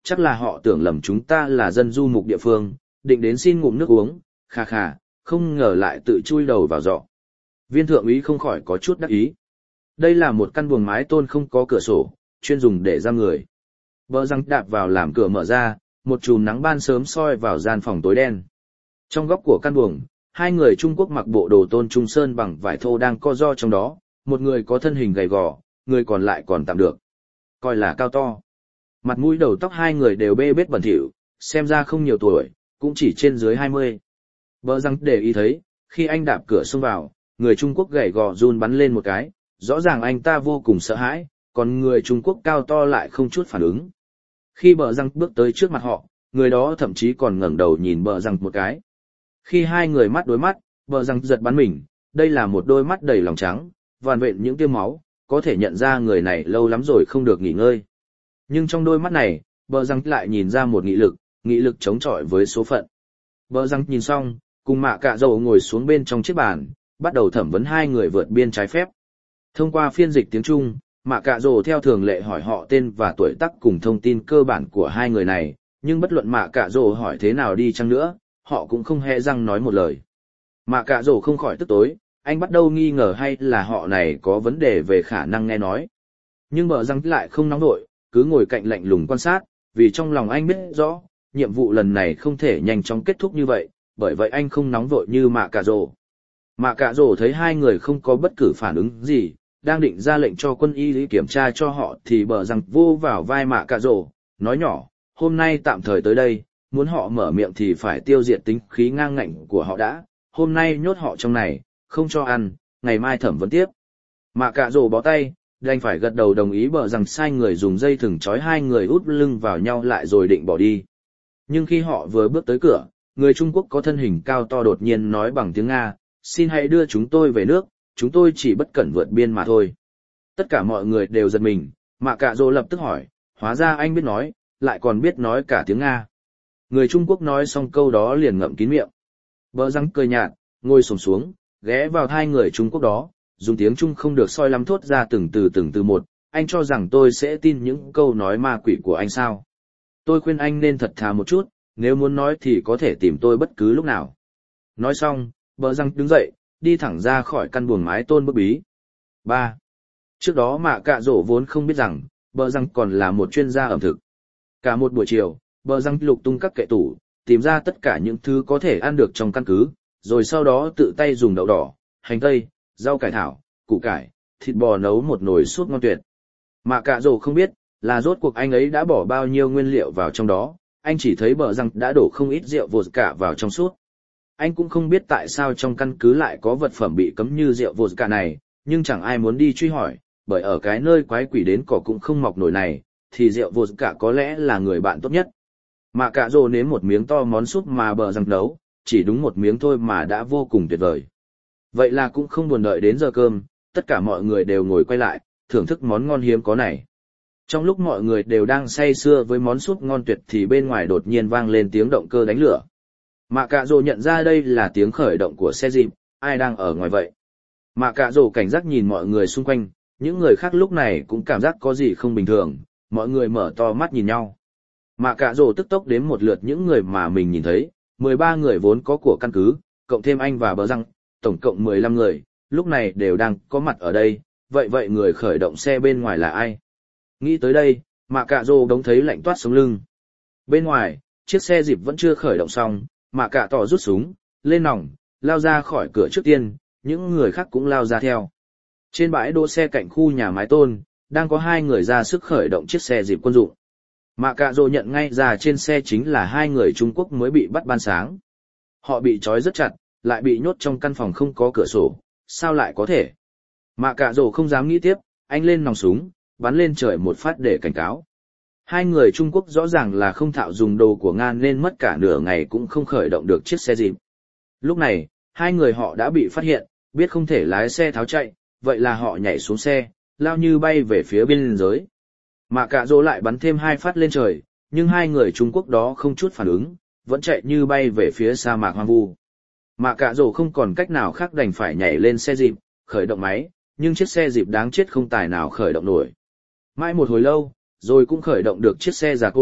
chắc là họ tưởng lầm chúng ta là dân du mục địa phương, định đến xin ngụm nước uống, khà khà, không ngờ lại tự chui đầu vào giỏ. Viên thượng úy không khỏi có chút đắc ý. Đây là một căn buồng mái tôn không có cửa sổ, chuyên dùng để giam người. Bờ răng đạp vào làm cửa mở ra, một chùm nắng ban sớm soi vào gian phòng tối đen. Trong góc của căn buồng, hai người Trung Quốc mặc bộ đồ tôn trung sơn bằng vải thô đang co ro trong đó, một người có thân hình gầy gò, người còn lại còn tạm được. Coi là cao to. Mặt mũi đầu tóc hai người đều bê bết bẩn thỉu, xem ra không nhiều tuổi, cũng chỉ trên dưới hai mươi. Bờ răng để ý thấy, khi anh đạp cửa xông vào, người Trung Quốc gầy gò run bắn lên một cái, rõ ràng anh ta vô cùng sợ hãi, còn người Trung Quốc cao to lại không chút phản ứng. Khi bờ răng bước tới trước mặt họ, người đó thậm chí còn ngẩng đầu nhìn bờ răng một cái. Khi hai người mắt đối mắt, bờ răng giật bắn mình, đây là một đôi mắt đầy lòng trắng, vằn vện những tia máu, có thể nhận ra người này lâu lắm rồi không được nghỉ ngơi. Nhưng trong đôi mắt này, bờ răng lại nhìn ra một nghị lực, nghị lực chống chọi với số phận. Bờ răng nhìn xong, cùng Mạ Cạ Dầu ngồi xuống bên trong chiếc bàn, bắt đầu thẩm vấn hai người vượt biên trái phép. Thông qua phiên dịch tiếng Trung, Mạ Cạ Dầu theo thường lệ hỏi họ tên và tuổi tác cùng thông tin cơ bản của hai người này, nhưng bất luận Mạ Cạ Dầu hỏi thế nào đi chăng nữa, họ cũng không hề răng nói một lời. Mạ Cạ Dầu không khỏi tức tối, anh bắt đầu nghi ngờ hay là họ này có vấn đề về khả năng nghe nói. Nhưng bờ răng lại không nóng nổi, cứ ngồi cạnh lạnh lùng quan sát, vì trong lòng anh biết rõ, nhiệm vụ lần này không thể nhanh chóng kết thúc như vậy, bởi vậy anh không nóng vội như Mạ Cạ Dầu. Mạ Cạ Dầu thấy hai người không có bất cứ phản ứng gì, đang định ra lệnh cho quân y kiểm tra cho họ thì bờ răng vô vào vai Mạ Cạ Dầu, nói nhỏ, hôm nay tạm thời tới đây, muốn họ mở miệng thì phải tiêu diệt tính khí ngang ngạnh của họ đã, hôm nay nhốt họ trong này, không cho ăn, ngày mai thẩm vấn tiếp. Mạ Cạ Dầu bó tay, đành phải gật đầu đồng ý bờ rằng sai người dùng dây thừng trói hai người út lưng vào nhau lại rồi định bỏ đi. Nhưng khi họ vừa bước tới cửa, người Trung Quốc có thân hình cao to đột nhiên nói bằng tiếng Nga, xin hãy đưa chúng tôi về nước, chúng tôi chỉ bất cẩn vượt biên mà thôi. Tất cả mọi người đều giật mình, Mạ Cạ Dầu lập tức hỏi, hóa ra anh biết nói, lại còn biết nói cả tiếng Nga. Người Trung Quốc nói xong câu đó liền ngậm kín miệng. Bờ răng cười nhạt, ngồi xổm xuống, ghé vào hai người Trung Quốc đó, dùng tiếng Trung không được soi lắm thốt ra từng từ từng từ một, anh cho rằng tôi sẽ tin những câu nói ma quỷ của anh sao? Tôi khuyên anh nên thật thà một chút, nếu muốn nói thì có thể tìm tôi bất cứ lúc nào. Nói xong, bờ răng đứng dậy, đi thẳng ra khỏi căn buồng mái tôn bức bí. ba. Trước đó Mạ Cạ Dầu vốn không biết rằng, bờ răng còn là một chuyên gia ẩm thực. Cả một buổi chiều, bờ răng lục tung các kệ tủ, tìm ra tất cả những thứ có thể ăn được trong căn cứ, rồi sau đó tự tay dùng đậu đỏ, hành tây, rau cải thảo, củ cải, thịt bò nấu một nồi súp ngon tuyệt. Mạ Cạ Dầu không biết, là rốt cuộc anh ấy đã bỏ bao nhiêu nguyên liệu vào trong đó, anh chỉ thấy bờ răng đã đổ không ít rượu vodka vào trong súp. Anh cũng không biết tại sao trong căn cứ lại có vật phẩm bị cấm như rượu vodka này, nhưng chẳng ai muốn đi truy hỏi, bởi ở cái nơi quái quỷ đến cỏ cũng không mọc nổi này, thì rượu vodka có lẽ là người bạn tốt nhất. Mạ Cạ Dầu nếm một miếng to món súp mà bờ răng nấu, chỉ đúng một miếng thôi mà đã vô cùng tuyệt vời. Vậy là cũng không buồn đợi đến giờ cơm, tất cả mọi người đều ngồi quay lại, thưởng thức món ngon hiếm có này. Trong lúc mọi người đều đang say sưa với món súp ngon tuyệt thì bên ngoài đột nhiên vang lên tiếng động cơ đánh lửa. Mạ Cạ Dầu nhận ra đây là tiếng khởi động của xe dịp, ai đang ở ngoài vậy? Mạ Cạ Dầu cảnh giác nhìn mọi người xung quanh, những người khác lúc này cũng cảm giác có gì không bình thường, mọi người mở to mắt nhìn nhau. Mạ Cạ Dầu tức tốc đếm một lượt những người mà mình nhìn thấy, mười ba người vốn có của căn cứ, cộng thêm anh và bờ răng, tổng cộng mười lăm người, lúc này đều đang có mặt ở đây, vậy vậy người khởi động xe bên ngoài là ai? Nghĩ tới đây, Mạ Cạ Dầu đống thấy lạnh toát sống lưng. Bên ngoài, chiếc xe dịp vẫn chưa khởi động xong, Mạ Cạ Tỏ rút súng, lên nòng, lao ra khỏi cửa trước tiên, những người khác cũng lao ra theo. Trên bãi đỗ xe cạnh khu nhà mái tôn, đang có hai người ra sức khởi động chiếc xe dịp quân dụng. Mạ Cạ Dầu nhận ngay ra trên xe chính là hai người Trung Quốc mới bị bắt ban sáng. Họ bị trói rất chặt, lại bị nhốt trong căn phòng không có cửa sổ, sao lại có thể? Mạ Cạ Dầu không dám nghĩ tiếp, anh lên nòng súng, bắn lên trời một phát để cảnh cáo. Hai người Trung Quốc rõ ràng là không thạo dùng đồ của Nga nên mất cả nửa ngày cũng không khởi động được chiếc xe dịp. Lúc này, hai người họ đã bị phát hiện, biết không thể lái xe tháo chạy, vậy là họ nhảy xuống xe, lao như bay về phía biên giới. Mạ Cạ Dầu lại bắn thêm hai phát lên trời, nhưng hai người Trung Quốc đó không chút phản ứng, vẫn chạy như bay về phía sa mạc hoang vu. Mạ Cạ Dầu không còn cách nào khác đành phải nhảy lên xe dịp, khởi động máy, nhưng chiếc xe dịp đáng chết không tài nào khởi động nổi. Mãi một hồi lâu, rồi cũng khởi động được chiếc xe già cỗi,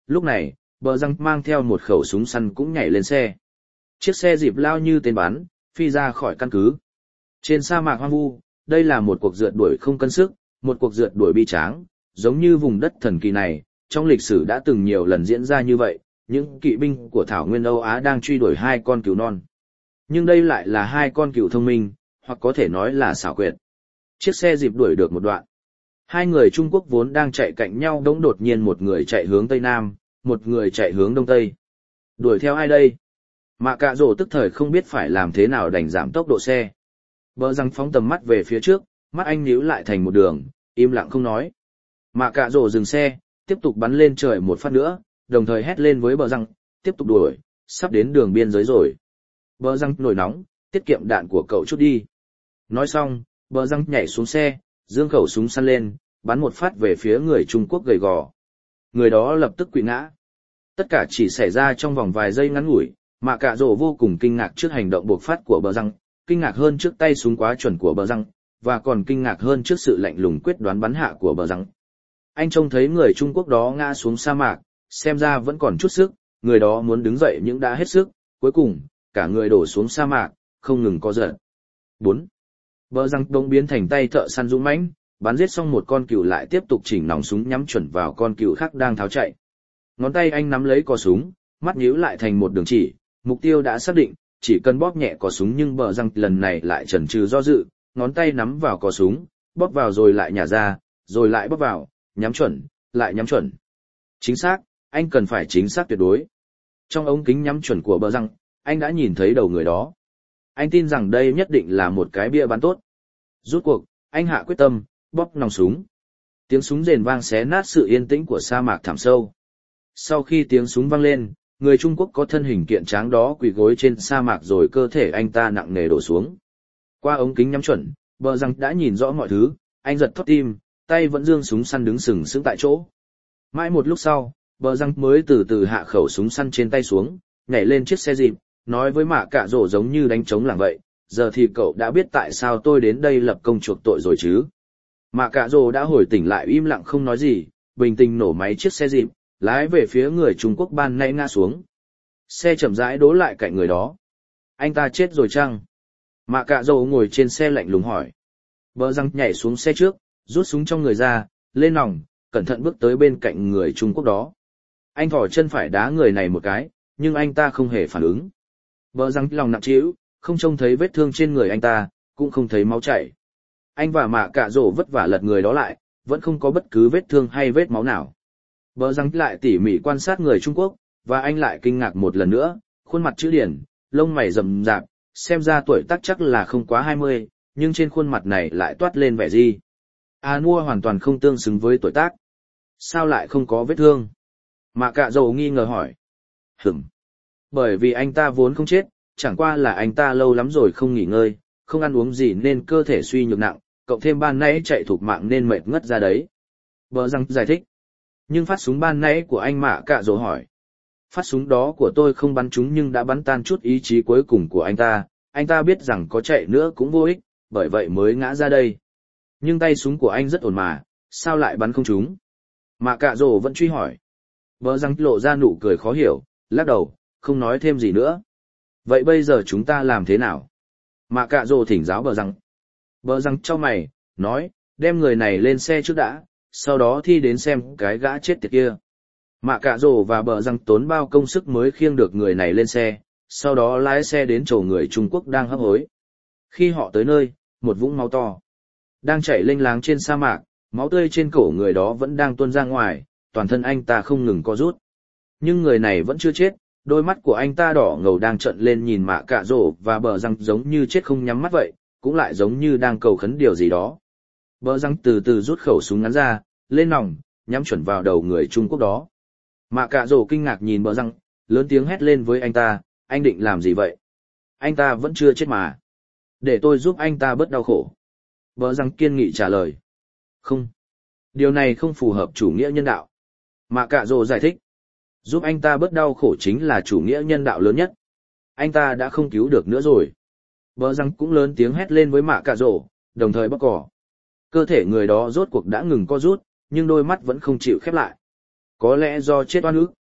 Lúc này, bờ răng mang theo một khẩu súng săn cũng nhảy lên xe. Chiếc xe dịp lao như tên bắn, phi ra khỏi căn cứ. Trên sa mạc hoang vu, đây là một cuộc rượt đuổi không cân sức, một cuộc rượt đuổi bi tráng, giống như vùng đất thần kỳ này, trong lịch sử đã từng nhiều lần diễn ra như vậy, những kỵ binh của Thảo Nguyên Âu Á đang truy đuổi hai con cừu non. Nhưng đây lại là hai con cừu thông minh, hoặc có thể nói là xảo quyệt. Chiếc xe dịp đuổi được một đoạn. Hai người Trung Quốc vốn đang chạy cạnh nhau đống đột nhiên một người chạy hướng Tây Nam, một người chạy hướng Đông Tây. Đuổi theo ai đây? Mạ Cạ Rổ tức thời không biết phải làm thế nào đành giảm tốc độ xe. Bờ răng phóng tầm mắt về phía trước, mắt anh nhíu lại thành một đường, im lặng không nói. Mạ Cạ Rổ dừng xe, tiếp tục bắn lên trời một phát nữa, đồng thời hét lên với bờ răng, tiếp tục đuổi, sắp đến đường biên giới rồi. Bờ răng nổi nóng, tiết kiệm đạn của cậu chút đi. Nói xong, bờ răng nhảy xuống xe, giương khẩu súng săn lên, bắn một phát về phía người Trung Quốc gầy gò. Người đó lập tức quỵ ngã. Tất cả chỉ xảy ra trong vòng vài giây ngắn ngủi, Mạ Cạ Rổ vô cùng kinh ngạc trước hành động bộc phát của bờ răng, kinh ngạc hơn trước tay súng quá chuẩn của bờ răng, và còn kinh ngạc hơn trước sự lạnh lùng quyết đoán bắn hạ của bờ răng. Anh trông thấy người Trung Quốc đó ngã xuống sa mạc, xem ra vẫn còn chút sức, người đó muốn đứng dậy nhưng đã hết sức, cuối cùng, cả người đổ xuống sa mạc, không ngừng co giật. bốn. Bờ răng đông biến thành tay thợ săn dũng mãnh, bắn giết xong một con cừu lại tiếp tục chỉnh nòng súng nhắm chuẩn vào con cừu khác đang tháo chạy. Ngón tay anh nắm lấy cò súng, mắt nhíu lại thành một đường chỉ, mục tiêu đã xác định, chỉ cần bóp nhẹ cò súng nhưng bờ răng lần này lại chần chừ do dự, ngón tay nắm vào cò súng, bóp vào rồi lại nhả ra, rồi lại bóp vào, nhắm chuẩn, lại nhắm chuẩn. Chính xác, anh cần phải chính xác tuyệt đối. Trong ống kính nhắm chuẩn của bờ răng, anh đã nhìn thấy đầu người đó. Anh tin rằng đây nhất định là một cái bia bắn tốt. Rút cuộc, anh hạ quyết tâm, bóp nòng súng. Tiếng súng rền vang xé nát sự yên tĩnh của sa mạc thẳm sâu. Sau khi tiếng súng vang lên, người Trung Quốc có thân hình kiện tráng đó quỳ gối trên sa mạc rồi cơ thể anh ta nặng nề đổ xuống. Qua ống kính nhắm chuẩn, bờ răng đã nhìn rõ mọi thứ, anh giật thót tim, tay vẫn giương súng săn đứng sừng sững tại chỗ. Mãi một lúc sau, bờ răng mới từ từ hạ khẩu súng săn trên tay xuống, nhảy lên chiếc xe dịp, nói với Mạ Cạ Rổ giống như đánh trống lảng vậy, giờ thì cậu đã biết tại sao tôi đến đây lập công chuộc tội rồi chứ. Mạ Cạ Rổ đã hồi tỉnh lại im lặng không nói gì, bình tĩnh nổ máy chiếc xe dịp, lái về phía người Trung Quốc ban nãy ngã xuống. Xe chậm rãi đỗ lại cạnh người đó. Anh ta chết rồi chăng? Mạ Cạ Rổ ngồi trên xe lạnh lùng hỏi. Bờ răng nhảy xuống xe trước, rút súng trong người ra, lên nòng, cẩn thận bước tới bên cạnh người Trung Quốc đó. Anh thỏ chân phải đá người này một cái, nhưng anh ta không hề phản ứng. Bờ răng lòng nặng trĩu, không trông thấy vết thương trên người anh ta, cũng không thấy máu chảy. Anh và Mạ Cạ Rổ vất vả lật người đó lại, vẫn không có bất cứ vết thương hay vết máu nào. Bờ răng lại tỉ mỉ quan sát người Trung Quốc, và anh lại kinh ngạc một lần nữa, khuôn mặt chữ điển, lông mày rậm rạp, xem ra tuổi tác chắc là không quá hai mươi, nhưng trên khuôn mặt này lại toát lên vẻ gì. A Nua hoàn toàn không tương xứng với tuổi tác. Sao lại không có vết thương? Mạ Cạ Rổ nghi ngờ hỏi. Hửm. Bởi vì anh ta vốn không chết, chẳng qua là anh ta lâu lắm rồi không nghỉ ngơi, không ăn uống gì nên cơ thể suy nhược nặng, cộng thêm ban nãy chạy thục mạng nên mệt ngất ra đấy. Bờ răng giải thích. Nhưng phát súng ban nãy của anh Mạ Cạ Rổ hỏi. Phát súng đó của tôi không bắn trúng nhưng đã bắn tan chút ý chí cuối cùng của anh ta, anh ta biết rằng có chạy nữa cũng vô ích, bởi vậy mới ngã ra đây. Nhưng tay súng của anh rất ổn mà, sao lại bắn không trúng? Mạ Cạ Rổ vẫn truy hỏi. Bờ răng lộ ra nụ cười khó hiểu, lắc đầu, không nói thêm gì nữa. Vậy bây giờ chúng ta làm thế nào? Mạ Cạ Rổ thỉnh giáo bờ răng. Bờ răng chau mày, nói, đem người này lên xe trước đã, sau đó thi đến xem cái gã chết tiệt kia. Mạ Cạ Rổ và bờ răng tốn bao công sức mới khiêng được người này lên xe, sau đó lái xe đến chỗ người Trung Quốc đang hấp hối. Khi họ tới nơi, một vũng máu to đang chảy lênh láng trên sa mạc, máu tươi trên cổ người đó vẫn đang tuôn ra ngoài, toàn thân anh ta không ngừng co rút. Nhưng người này vẫn chưa chết, đôi mắt của anh ta đỏ ngầu đang trợn lên nhìn Mạ Cạ Rổ và bờ răng giống như chết không nhắm mắt vậy, cũng lại giống như đang cầu khấn điều gì đó. Bờ răng từ từ rút khẩu súng ngắn ra, lên nòng, nhắm chuẩn vào đầu người Trung Quốc đó. Mạ Cạ Rổ kinh ngạc nhìn bờ răng, lớn tiếng hét lên với anh ta, anh định làm gì vậy? Anh ta vẫn chưa chết mà. Để tôi giúp anh ta bớt đau khổ. Bờ răng kiên nghị trả lời. Không. Điều này không phù hợp chủ nghĩa nhân đạo. Mạ Cạ Rổ giải thích. Giúp anh ta bớt đau khổ chính là chủ nghĩa nhân đạo lớn nhất. Anh ta đã không cứu được nữa rồi. Bờ răng cũng lớn tiếng hét lên với Mạ Cạ Rổ, đồng thời bóp cỏ. Cơ thể người đó rốt cuộc đã ngừng co rút, nhưng đôi mắt vẫn không chịu khép lại. Có lẽ do chết oan ức,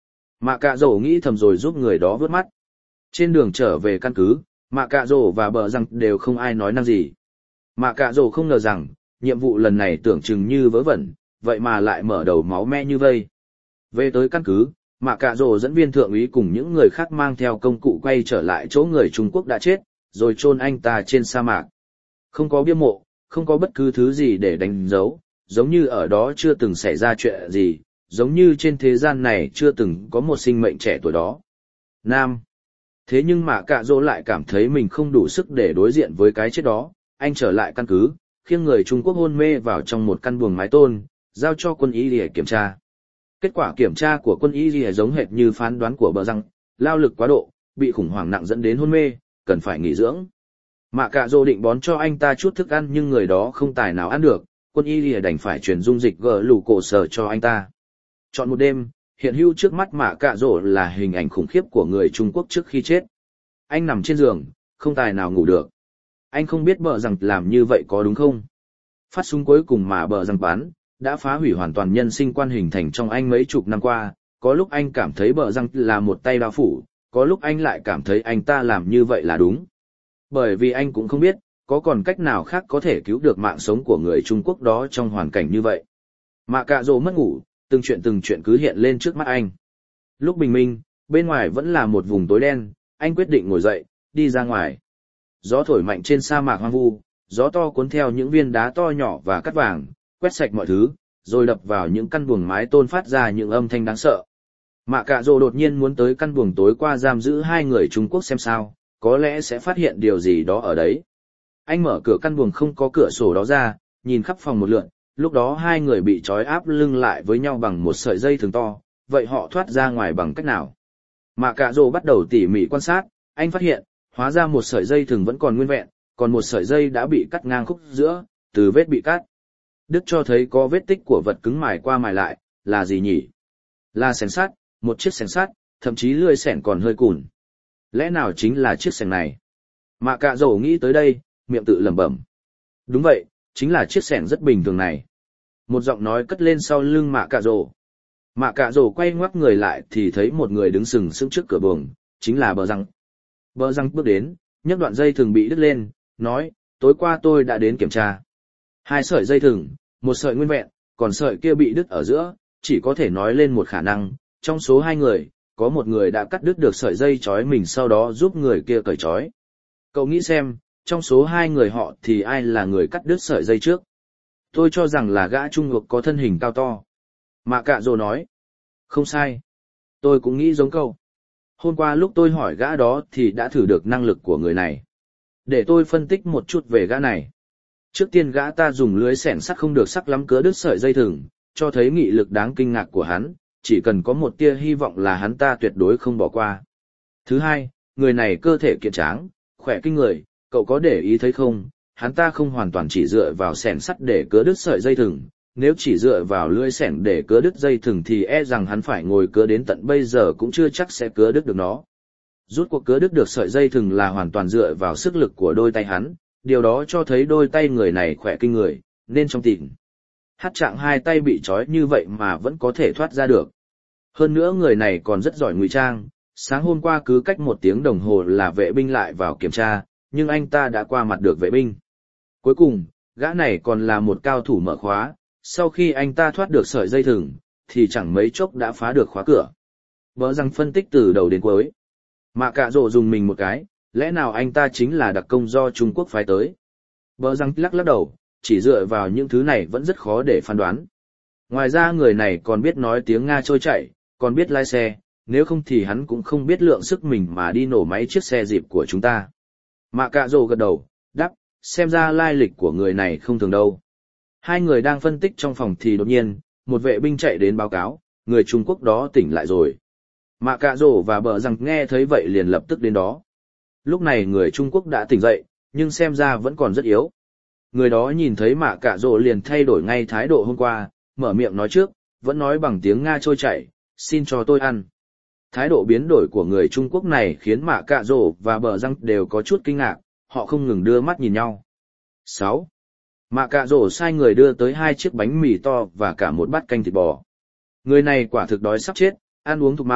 Mạ cạ rổ nghĩ thầm rồi giúp người đó vớt mắt. Trên đường trở về căn cứ, mạ cạ rổ và bờ răng đều không ai nói năng gì. Mạ cạ rổ không ngờ rằng, nhiệm vụ lần này tưởng chừng như vớ vẩn, vậy mà lại mở đầu máu me như vây. Về tới căn cứ, mạ cạ rổ dẫn viên thượng úy cùng những người khác mang theo công cụ quay trở lại chỗ người Trung Quốc đã chết, rồi chôn anh ta trên sa mạc. Không có bia mộ, không có bất cứ thứ gì để đánh dấu, giống như ở đó chưa từng xảy ra chuyện gì, giống như trên thế gian này chưa từng có một sinh mệnh trẻ tuổi đó. Nam. Thế nhưng mà cạ rỗ lại cảm thấy mình không đủ sức để đối diện với cái chết đó, anh trở lại căn cứ, khiêng người Trung Quốc hôn mê vào trong một căn buồng mái tôn, giao cho quân y để kiểm tra. Kết quả kiểm tra của quân y lìa giống hệt như phán đoán của bờ răng, lao lực quá độ, bị khủng hoảng nặng dẫn đến hôn mê, cần phải nghỉ dưỡng. Mạ cạ rồ định bón cho anh ta chút thức ăn nhưng người đó không tài nào ăn được, quân y lìa đành phải truyền dung dịch gờ lù cổ sở cho anh ta. Chọn một đêm, hiện hữu trước mắt mạ cạ rồ là hình ảnh khủng khiếp của người Trung Quốc trước khi chết. Anh nằm trên giường, không tài nào ngủ được. Anh không biết bờ răng làm như vậy có đúng không? Phát súng cuối cùng mà bờ răng bắn đã phá hủy hoàn toàn nhân sinh quan hình thành trong anh mấy chục năm qua, có lúc anh cảm thấy bờ răng là một tay đao phủ, có lúc anh lại cảm thấy anh ta làm như vậy là đúng. Bởi vì anh cũng không biết, có còn cách nào khác có thể cứu được mạng sống của người Trung Quốc đó trong hoàn cảnh như vậy. Mạ cạ rồ mất ngủ, từng chuyện từng chuyện cứ hiện lên trước mắt anh. Lúc bình minh, bên ngoài vẫn là một vùng tối đen, anh quyết định ngồi dậy, đi ra ngoài. Gió thổi mạnh trên sa mạc hoang vu, gió to cuốn theo những viên đá to nhỏ và cát vàng, quét sạch mọi thứ, rồi đập vào những căn buồng mái tôn phát ra những âm thanh đáng sợ. Mạ cạ rồ đột nhiên muốn tới căn buồng tối qua giam giữ hai người Trung Quốc xem sao, có lẽ sẽ phát hiện điều gì đó ở đấy. Anh mở cửa căn buồng không có cửa sổ đó ra, nhìn khắp phòng một lượt, lúc đó hai người bị trói áp lưng lại với nhau bằng một sợi dây thừng to, vậy họ thoát ra ngoài bằng cách nào? Mạ cạ rồ bắt đầu tỉ mỉ quan sát, anh phát hiện, hóa ra một sợi dây thừng vẫn còn nguyên vẹn, còn một sợi dây đã bị cắt ngang khúc giữa, từ vết bị cắt. Đức cho thấy có vết tích của vật cứng mài qua mài lại, là gì nhỉ? Là xẻng sắt, một chiếc xẻng sắt, thậm chí lưỡi xẻng còn hơi cùn. Lẽ nào chính là chiếc xẻng này? Mạ cạ rồ nghĩ tới đây, miệng tự lẩm bẩm. Đúng vậy, chính là chiếc xẻng rất bình thường này. Một giọng nói cất lên sau lưng mạ cạ rồ. Mạ cạ rồ quay ngoắt người lại thì thấy một người đứng sừng sững trước cửa buồng, chính là bờ răng. Bờ răng bước đến, nhấc đoạn dây thường bị đứt lên, nói, tối qua tôi đã đến kiểm tra. Hai sợi dây thừng, một sợi nguyên vẹn, còn sợi kia bị đứt ở giữa, chỉ có thể nói lên một khả năng, trong số hai người, có một người đã cắt đứt được sợi dây trói mình sau đó giúp người kia cởi trói. Cậu nghĩ xem, trong số hai người họ thì ai là người cắt đứt sợi dây trước? Tôi cho rằng là gã Trung Quốc có thân hình cao to. Mạ cạ rồ nói. Không sai. Tôi cũng nghĩ giống cậu. Hôm qua lúc tôi hỏi gã đó thì đã thử được năng lực của người này. Để tôi phân tích một chút về gã này. Trước tiên gã ta dùng lưới xẻng sắt không được sắc lắm cứa đứt sợi dây thừng, cho thấy nghị lực đáng kinh ngạc của hắn, chỉ cần có một tia hy vọng là hắn ta tuyệt đối không bỏ qua. Thứ hai, người này cơ thể kiện tráng, khỏe kinh người, cậu có để ý thấy không, hắn ta không hoàn toàn chỉ dựa vào xẻng sắt để cứa đứt sợi dây thừng, nếu chỉ dựa vào lưỡi xẻng để cứa đứt dây thừng thì e rằng hắn phải ngồi cứa đến tận bây giờ cũng chưa chắc sẽ cứa đứt được nó. Rút cuộc cứa đứt được sợi dây thừng là hoàn toàn dựa vào sức lực của đôi tay hắn, điều đó cho thấy đôi tay người này khỏe kinh người, nên trong tình hát trạng hai tay bị trói như vậy mà vẫn có thể thoát ra được. Hơn nữa người này còn rất giỏi ngụy trang, sáng hôm qua cứ cách một tiếng đồng hồ là vệ binh lại vào kiểm tra, nhưng anh ta đã qua mặt được vệ binh. Cuối cùng, gã này còn là một cao thủ mở khóa, sau khi anh ta thoát được sợi dây thừng, thì chẳng mấy chốc đã phá được khóa cửa. Vỡ răng phân tích từ đầu đến cuối. Mạ cạ rồ dùng mình một cái, lẽ nào anh ta chính là đặc công do Trung Quốc phái tới? Vỡ răng lắc lắc đầu, chỉ dựa vào những thứ này vẫn rất khó để phán đoán. Ngoài ra người này còn biết nói tiếng Nga trôi chảy, còn biết lái xe, nếu không thì hắn cũng không biết lượng sức mình mà đi nổ máy chiếc xe dịp của chúng ta. Mạ cạ rồ gật đầu, đáp, xem ra lai lịch của người này không thường đâu. Hai người đang phân tích trong phòng thì đột nhiên, một vệ binh chạy đến báo cáo, người Trung Quốc đó tỉnh lại rồi. Mạ cạ rồ và bờ răng nghe thấy vậy liền lập tức đến đó. Lúc này người Trung Quốc đã tỉnh dậy, nhưng xem ra vẫn còn rất yếu. Người đó nhìn thấy mạ cạ rồ liền thay đổi ngay thái độ hôm qua, mở miệng nói trước, vẫn nói bằng tiếng Nga trôi chảy, xin cho tôi ăn. Thái độ biến đổi của người Trung Quốc này khiến mạ cạ rồ và bờ răng đều có chút kinh ngạc, họ không ngừng đưa mắt nhìn nhau. sáu. Mạ cạ rồ sai người đưa tới hai chiếc bánh mì to và cả một bát canh thịt bò. Người này quả thực đói sắp chết, ăn uống thục mạng,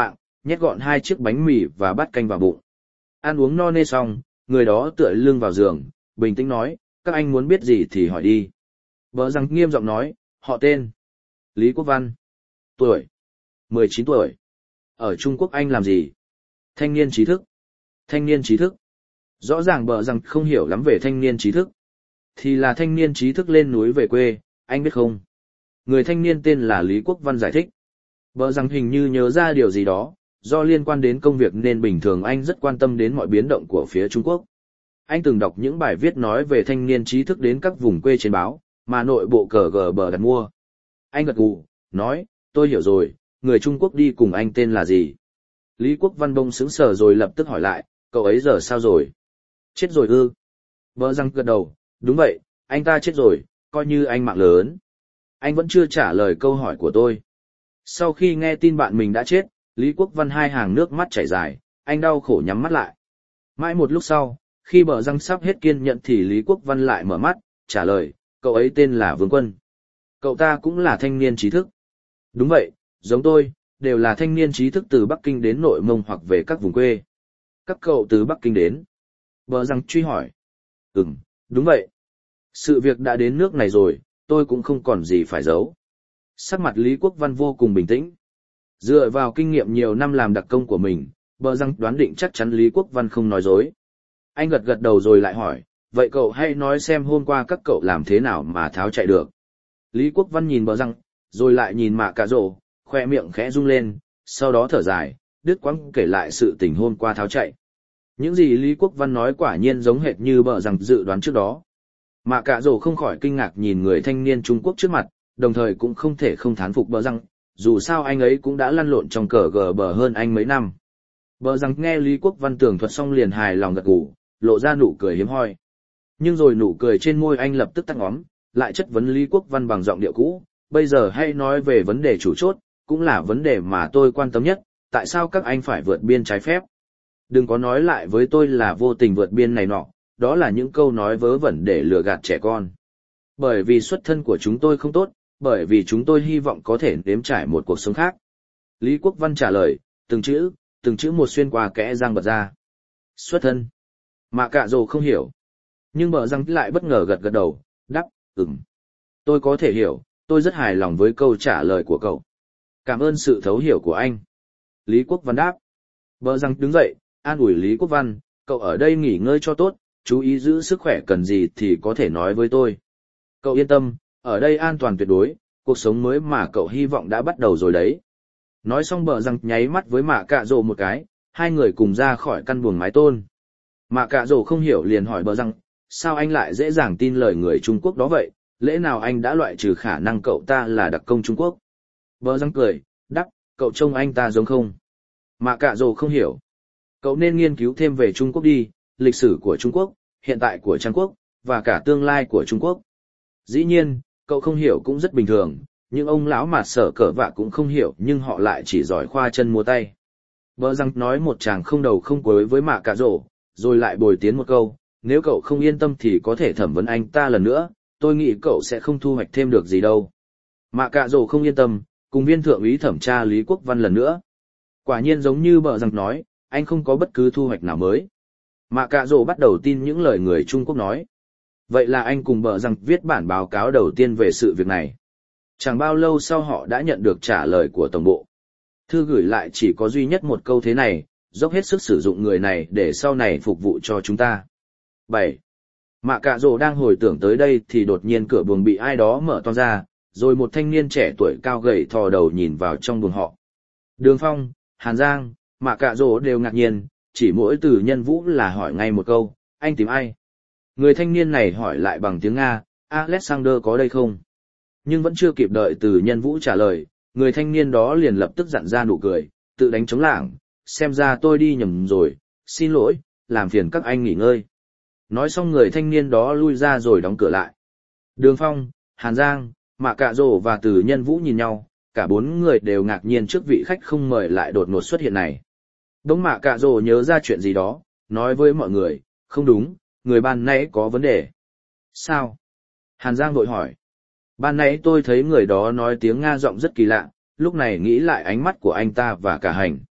nhét gọn hai chiếc bánh mì và bát canh vào bụng. Ăn uống no nê xong, người đó tựa lưng vào giường, bình tĩnh nói, các anh muốn biết gì thì hỏi đi. Bờ răng nghiêm giọng nói, họ tên. Lý Quốc Văn. Tuổi. mười chín tuổi. Ở Trung Quốc anh làm gì? Thanh niên trí thức. Thanh niên trí thức. Rõ ràng bờ răng không hiểu lắm về thanh niên trí thức. Thì là thanh niên trí thức lên núi về quê, anh biết không? Người thanh niên tên là Lý Quốc Văn giải thích. Bờ răng hình như nhớ ra điều gì đó, do liên quan đến công việc nên bình thường anh rất quan tâm đến mọi biến động của phía Trung Quốc. Anh từng đọc những bài viết nói về thanh niên trí thức đến các vùng quê trên báo, mà nội bộ cờ gờ bờ đặt mua. Anh gật gù, nói, tôi hiểu rồi, người Trung Quốc đi cùng anh tên là gì? Lý Quốc Văn bông sững sờ rồi lập tức hỏi lại, cậu ấy giờ sao rồi? Chết rồi ư? Bờ răng gật đầu, đúng vậy, anh ta chết rồi, coi như anh mạng lớn. Anh vẫn chưa trả lời câu hỏi của tôi. Sau khi nghe tin bạn mình đã chết, Lý Quốc Văn hai hàng nước mắt chảy dài, anh đau khổ nhắm mắt lại. Mãi một lúc sau, khi bờ răng sắp hết kiên nhẫn thì Lý Quốc Văn lại mở mắt, trả lời, cậu ấy tên là Vương Quân. Cậu ta cũng là thanh niên trí thức. Đúng vậy, giống tôi, đều là thanh niên trí thức từ Bắc Kinh đến Nội Mông hoặc về các vùng quê. Các cậu từ Bắc Kinh đến. Bờ răng truy hỏi. Ừm, đúng vậy. Sự việc đã đến nước này rồi, tôi cũng không còn gì phải giấu. Sắc mặt Lý Quốc Văn vô cùng bình tĩnh. Dựa vào kinh nghiệm nhiều năm làm đặc công của mình, bờ răng đoán định chắc chắn Lý Quốc Văn không nói dối. Anh gật gật đầu rồi lại hỏi, vậy cậu hãy nói xem hôm qua các cậu làm thế nào mà tháo chạy được. Lý Quốc Văn nhìn bờ răng, rồi lại nhìn Mạ Cạ Rỗ, khoe miệng khẽ rung lên, sau đó thở dài, đứt quãng kể lại sự tình hôm qua tháo chạy. Những gì Lý Quốc Văn nói quả nhiên giống hệt như bờ răng dự đoán trước đó. Mạ Cạ Rỗ không khỏi kinh ngạc nhìn người thanh niên Trung Quốc trước mặt, đồng thời cũng không thể không thán phục bờ răng, dù sao anh ấy cũng đã lăn lộn trong cờ gờ bờ hơn anh mấy năm. Bờ răng nghe Lý Quốc Văn tường thuật xong liền hài lòng gật gù, lộ ra nụ cười hiếm hoi. Nhưng rồi nụ cười trên môi anh lập tức tắt ngóm, lại chất vấn Lý Quốc Văn bằng giọng điệu cũ, bây giờ hãy nói về vấn đề chủ chốt, cũng là vấn đề mà tôi quan tâm nhất, tại sao các anh phải vượt biên trái phép? Đừng có nói lại với tôi là vô tình vượt biên này nọ, đó là những câu nói vớ vẩn để lừa gạt trẻ con. Bởi vì xuất thân của chúng tôi không tốt, bởi vì chúng tôi hy vọng có thể nếm trải một cuộc sống khác. Lý Quốc Văn trả lời, từng chữ, từng chữ một xuyên qua kẽ răng bật ra. Xuất thân. Mạ Cạ Rỗ không hiểu. Nhưng bờ răng lại bất ngờ gật gật đầu, đáp, ừm. Tôi có thể hiểu, tôi rất hài lòng với câu trả lời của cậu. Cảm ơn sự thấu hiểu của anh. Lý Quốc Văn đáp. Bờ răng đứng dậy, an ủi Lý Quốc Văn, cậu ở đây nghỉ ngơi cho tốt, chú ý giữ sức khỏe, cần gì thì có thể nói với tôi. Cậu yên tâm, ở đây an toàn tuyệt đối, cuộc sống mới mà cậu hy vọng đã bắt đầu rồi đấy. Nói xong bờ răng nháy mắt với Mạ Cạ Rỗ một cái, hai người cùng ra khỏi căn buồng mái tôn. Mạ Cạ Rỗ không hiểu liền hỏi bờ răng, sao anh lại dễ dàng tin lời người Trung Quốc đó vậy, lẽ nào anh đã loại trừ khả năng cậu ta là đặc công Trung Quốc? Bờ răng cười, đáp, cậu trông anh ta giống không? Mạ Cạ Rỗ không hiểu. Cậu nên nghiên cứu thêm về Trung Quốc đi, lịch sử của Trung Quốc, hiện tại của Trang Quốc, và cả tương lai của Trung Quốc. Dĩ nhiên, cậu không hiểu cũng rất bình thường, nhưng ông lão mà sở cỡ vạ cũng không hiểu nhưng họ lại chỉ giỏi khoa chân múa tay. Bờ răng nói một chàng không đầu không cuối với Mạ Cạ Rỗ, rồi lại bồi tiến một câu, nếu cậu không yên tâm thì có thể thẩm vấn anh ta lần nữa, tôi nghĩ cậu sẽ không thu hoạch thêm được gì đâu. Mạ Cạ Rỗ không yên tâm, cùng viên thượng úy thẩm tra Lý Quốc Văn lần nữa. Quả nhiên giống như bờ răng nói, anh không có bất cứ thu hoạch nào mới. Mạ Cạ Rỗ bắt đầu tin những lời người Trung Quốc nói. Vậy là anh cùng bờ răng viết bản báo cáo đầu tiên về sự việc này. Chẳng bao lâu sau họ đã nhận được trả lời của tổng bộ. Thư gửi lại chỉ có duy nhất một câu thế này, dốc hết sức sử dụng người này để sau này phục vụ cho chúng ta. bảy. Mạ Cạ Rỗ đang hồi tưởng tới đây thì đột nhiên cửa buồng bị ai đó mở toang ra, rồi một thanh niên trẻ tuổi cao gầy thò đầu nhìn vào trong buồng họ. Đường Phong, Hàn Giang, Mạ Cạ Rỗ đều ngạc nhiên, chỉ mỗi từ Nhân Vũ là hỏi ngay một câu, anh tìm ai? Người thanh niên này hỏi lại bằng tiếng Nga, Alexander có đây không? Nhưng vẫn chưa kịp đợi từ Nhân Vũ trả lời, người thanh niên đó liền lập tức dặn ra nụ cười, tự đánh trống lảng, xem ra tôi đi nhầm rồi, xin lỗi, làm phiền các anh nghỉ ngơi. Nói xong người thanh niên đó lui ra rồi đóng cửa lại. Đường Phong, Hàn Giang, Mạ Cạ Rỗ và Từ Nhân Vũ nhìn nhau, cả bốn người đều ngạc nhiên trước vị khách không mời lại đột ngột xuất hiện này. Đống Mạ Cạ Rỗ nhớ ra chuyện gì đó, nói với mọi người, không đúng, người ban nãy có vấn đề. Sao? Hàn Giang vội hỏi. Ban nãy tôi thấy người đó nói tiếng Nga giọng rất kỳ lạ, lúc này nghĩ lại ánh mắt của anh ta và cả hành.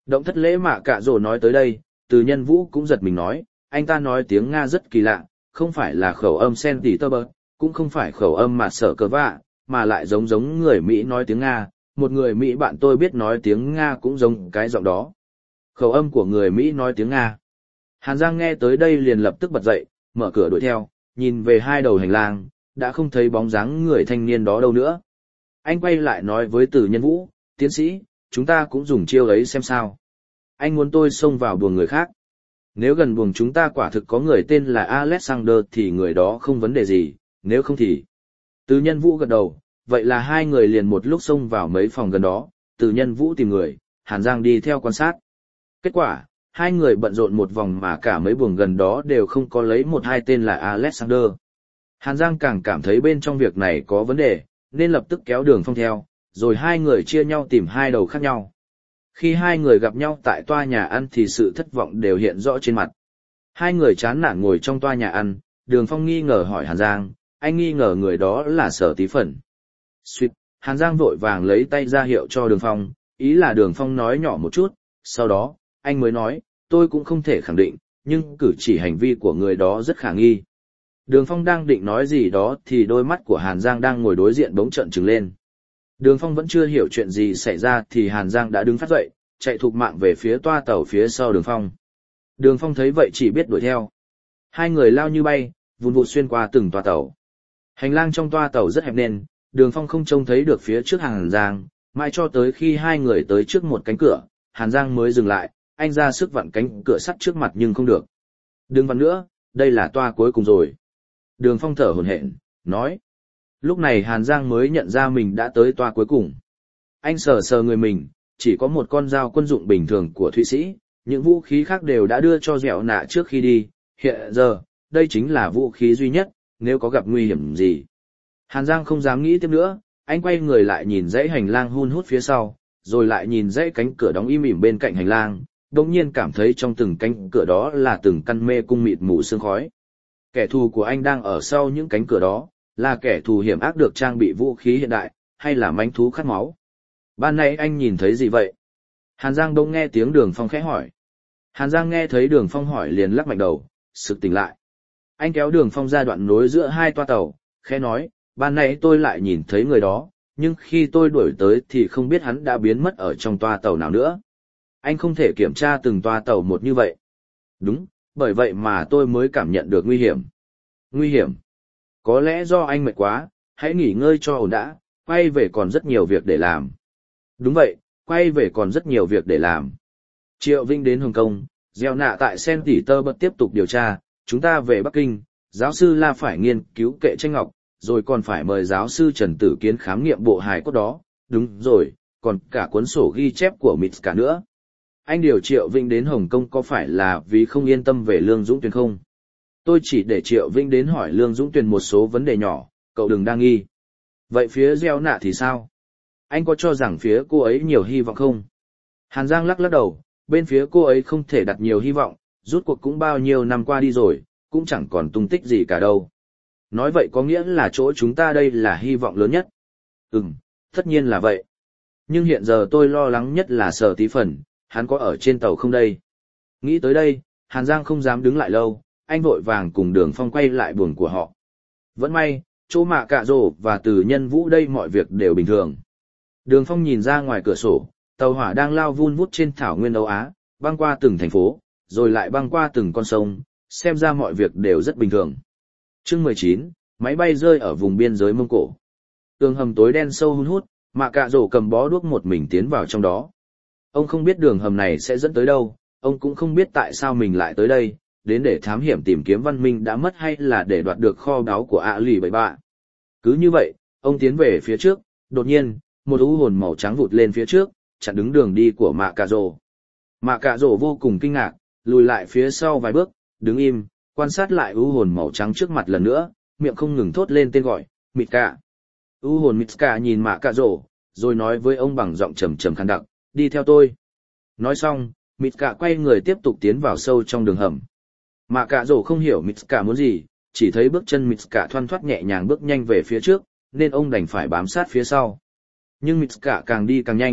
Động thất lễ Mạ Cạ Rồ nói tới đây, Từ Nhân Vũ cũng giật mình nói, anh ta nói tiếng Nga rất kỳ lạ, không phải là khẩu âm Saint Petersburg, cũng không phải khẩu âm mà sở cờ vạ, mà lại giống giống người Mỹ nói tiếng Nga, một người Mỹ bạn tôi biết nói tiếng Nga cũng giống cái giọng đó. Khẩu âm của người Mỹ nói tiếng Nga. Hàn Giang nghe tới đây liền lập tức bật dậy, mở cửa đuổi theo, nhìn về hai đầu hành lang, đã không thấy bóng dáng người thanh niên đó đâu nữa. Anh quay lại nói với Từ Nhân Vũ, tiến sĩ, chúng ta cũng dùng chiêu ấy xem sao. Anh muốn tôi xông vào buồng người khác. Nếu gần buồng chúng ta quả thực có người tên là Alexander thì người đó không vấn đề gì, nếu không thì... Từ Nhân Vũ gật đầu, vậy là hai người liền một lúc xông vào mấy phòng gần đó, Từ Nhân Vũ tìm người, Hàn Giang đi theo quan sát. Kết quả, hai người bận rộn một vòng mà cả mấy buồng gần đó đều không có lấy một hai tên là Alexander. Hàn Giang càng cảm thấy bên trong việc này có vấn đề, nên lập tức kéo Đường Phong theo, rồi hai người chia nhau tìm hai đầu khác nhau. Khi hai người gặp nhau tại toa nhà ăn thì sự thất vọng đều hiện rõ trên mặt. Hai người chán nản ngồi trong toa nhà ăn, Đường Phong nghi ngờ hỏi Hàn Giang, anh nghi ngờ người đó là Sở Tí Phẩn. Suýt, Hàn Giang vội vàng lấy tay ra hiệu cho Đường Phong, ý là Đường Phong nói nhỏ một chút, sau đó, anh mới nói, tôi cũng không thể khẳng định, nhưng cử chỉ hành vi của người đó rất khả nghi. Đường Phong đang định nói gì đó thì đôi mắt của Hàn Giang đang ngồi đối diện bỗng trợn trừng lên. Đường Phong vẫn chưa hiểu chuyện gì xảy ra thì Hàn Giang đã đứng phát dậy, chạy thục mạng về phía toa tàu phía sau Đường Phong. Đường Phong thấy vậy chỉ biết đuổi theo. Hai người lao như bay, vùn vụt xuyên qua từng toa tàu. Hành lang trong toa tàu rất hẹp nên, Đường Phong không trông thấy được phía trước Hàn Giang, mãi cho tới khi hai người tới trước một cánh cửa, Hàn Giang mới dừng lại, anh ra sức vặn cánh cửa sắt trước mặt nhưng không được. Đừng vặn nữa, đây là toa cuối cùng rồi. Đường Phong thở hổn hển, nói. Lúc này Hàn Giang mới nhận ra mình đã tới toa cuối cùng. Anh sờ sờ người mình, chỉ có một con dao quân dụng bình thường của Thụy Sĩ, những vũ khí khác đều đã đưa cho dẻo nạ trước khi đi, hiện giờ, đây chính là vũ khí duy nhất, nếu có gặp nguy hiểm gì. Hàn Giang không dám nghĩ tiếp nữa, anh quay người lại nhìn dãy hành lang hun hút phía sau, rồi lại nhìn dãy cánh cửa đóng im ỉm bên cạnh hành lang, đồng nhiên cảm thấy trong từng cánh cửa đó là từng căn mê cung mịt mù sương khói. Kẻ thù của anh đang ở sau những cánh cửa đó, là kẻ thù hiểm ác được trang bị vũ khí hiện đại, hay là manh thú khát máu? Ban nãy anh nhìn thấy gì vậy? Hàn Giang đông nghe tiếng Đường Phong khẽ hỏi. Hàn Giang nghe thấy Đường Phong hỏi liền lắc mạnh đầu, sực tỉnh lại. Anh kéo Đường Phong ra đoạn nối giữa hai toa tàu, khẽ nói, ban nãy tôi lại nhìn thấy người đó, nhưng khi tôi đuổi tới thì không biết hắn đã biến mất ở trong toa tàu nào nữa. Anh không thể kiểm tra từng toa tàu một như vậy. Đúng, bởi vậy mà tôi mới cảm nhận được nguy hiểm. Nguy hiểm? Có lẽ do anh mệt quá, hãy nghỉ ngơi cho ổn đã, quay về còn rất nhiều việc để làm. Đúng vậy, quay về còn rất nhiều việc để làm. Triệu Vinh đến Hồng Kông, gieo nạ tại Saint Petersburg tiếp tục điều tra, chúng ta về Bắc Kinh, giáo sư La phải nghiên cứu kệ tranh ngọc, rồi còn phải mời giáo sư Trần Tử Kiến khám nghiệm bộ hài cốt đó, đúng rồi, còn cả cuốn sổ ghi chép của Mitska nữa. Anh điều Triệu Vinh đến Hồng Kông có phải là vì không yên tâm về Lương Dũng Tuyền không? Tôi chỉ để Triệu Vinh đến hỏi Lương Dũng Tuyền một số vấn đề nhỏ, cậu đừng đa nghi. Vậy phía gieo nạ thì sao? Anh có cho rằng phía cô ấy nhiều hy vọng không? Hàn Giang lắc lắc đầu, bên phía cô ấy không thể đặt nhiều hy vọng, rút cuộc cũng bao nhiêu năm qua đi rồi, cũng chẳng còn tung tích gì cả đâu. Nói vậy có nghĩa là chỗ chúng ta đây là hy vọng lớn nhất. Ừm, tất nhiên là vậy. Nhưng hiện giờ tôi lo lắng nhất là Sở Tí Phẩn, hắn có ở trên tàu không đây? Nghĩ tới đây, Hàn Giang không dám đứng lại lâu, anh vội vàng cùng Đường Phong quay lại buồng của họ. Vẫn may, chỗ Mạ Cạ Rồ và Từ Nhân Vũ đây mọi việc đều bình thường. Đường Phong nhìn ra ngoài cửa sổ, tàu hỏa đang lao vun vút trên thảo nguyên Âu Á, băng qua từng thành phố, rồi lại băng qua từng con sông, xem ra mọi việc đều rất bình thường. Chương mười chín, máy bay rơi ở vùng biên giới Mông Cổ. Tường hầm tối đen sâu hun hút, Mạ Cạ Rồ cầm bó đuốc một mình tiến vào trong đó. Ông không biết đường hầm này sẽ dẫn tới đâu, ông cũng không biết tại sao mình lại tới đây, đến để thám hiểm tìm kiếm văn minh đã mất hay là để đoạt được kho báu của ạ lì bảy bạ. Cứ như vậy, ông tiến về phía trước, đột nhiên, một u hồn màu trắng vụt lên phía trước, chặn đứng đường đi của Mạ Cạ Rồ. Mạ Cạ Rồ vô cùng kinh ngạc, lùi lại phía sau vài bước, đứng im, quan sát lại u hồn màu trắng trước mặt lần nữa, miệng không ngừng thốt lên tên gọi, Mitska. U hồn Mitska nhìn Mạ Cạ Rồ, rồi nói với ông bằng giọng trầm trầm khàn đặc, đi theo tôi. Nói xong, Mitska quay người tiếp tục tiến vào sâu trong đường hầm. Mạ Cạ Rồ không hiểu Mitska muốn gì, chỉ thấy bước chân Mitska thoăn thoắt nhẹ nhàng bước nhanh về phía trước, nên ông đành phải bám sát phía sau. Nhưng Mitska càng đi càng nhanh,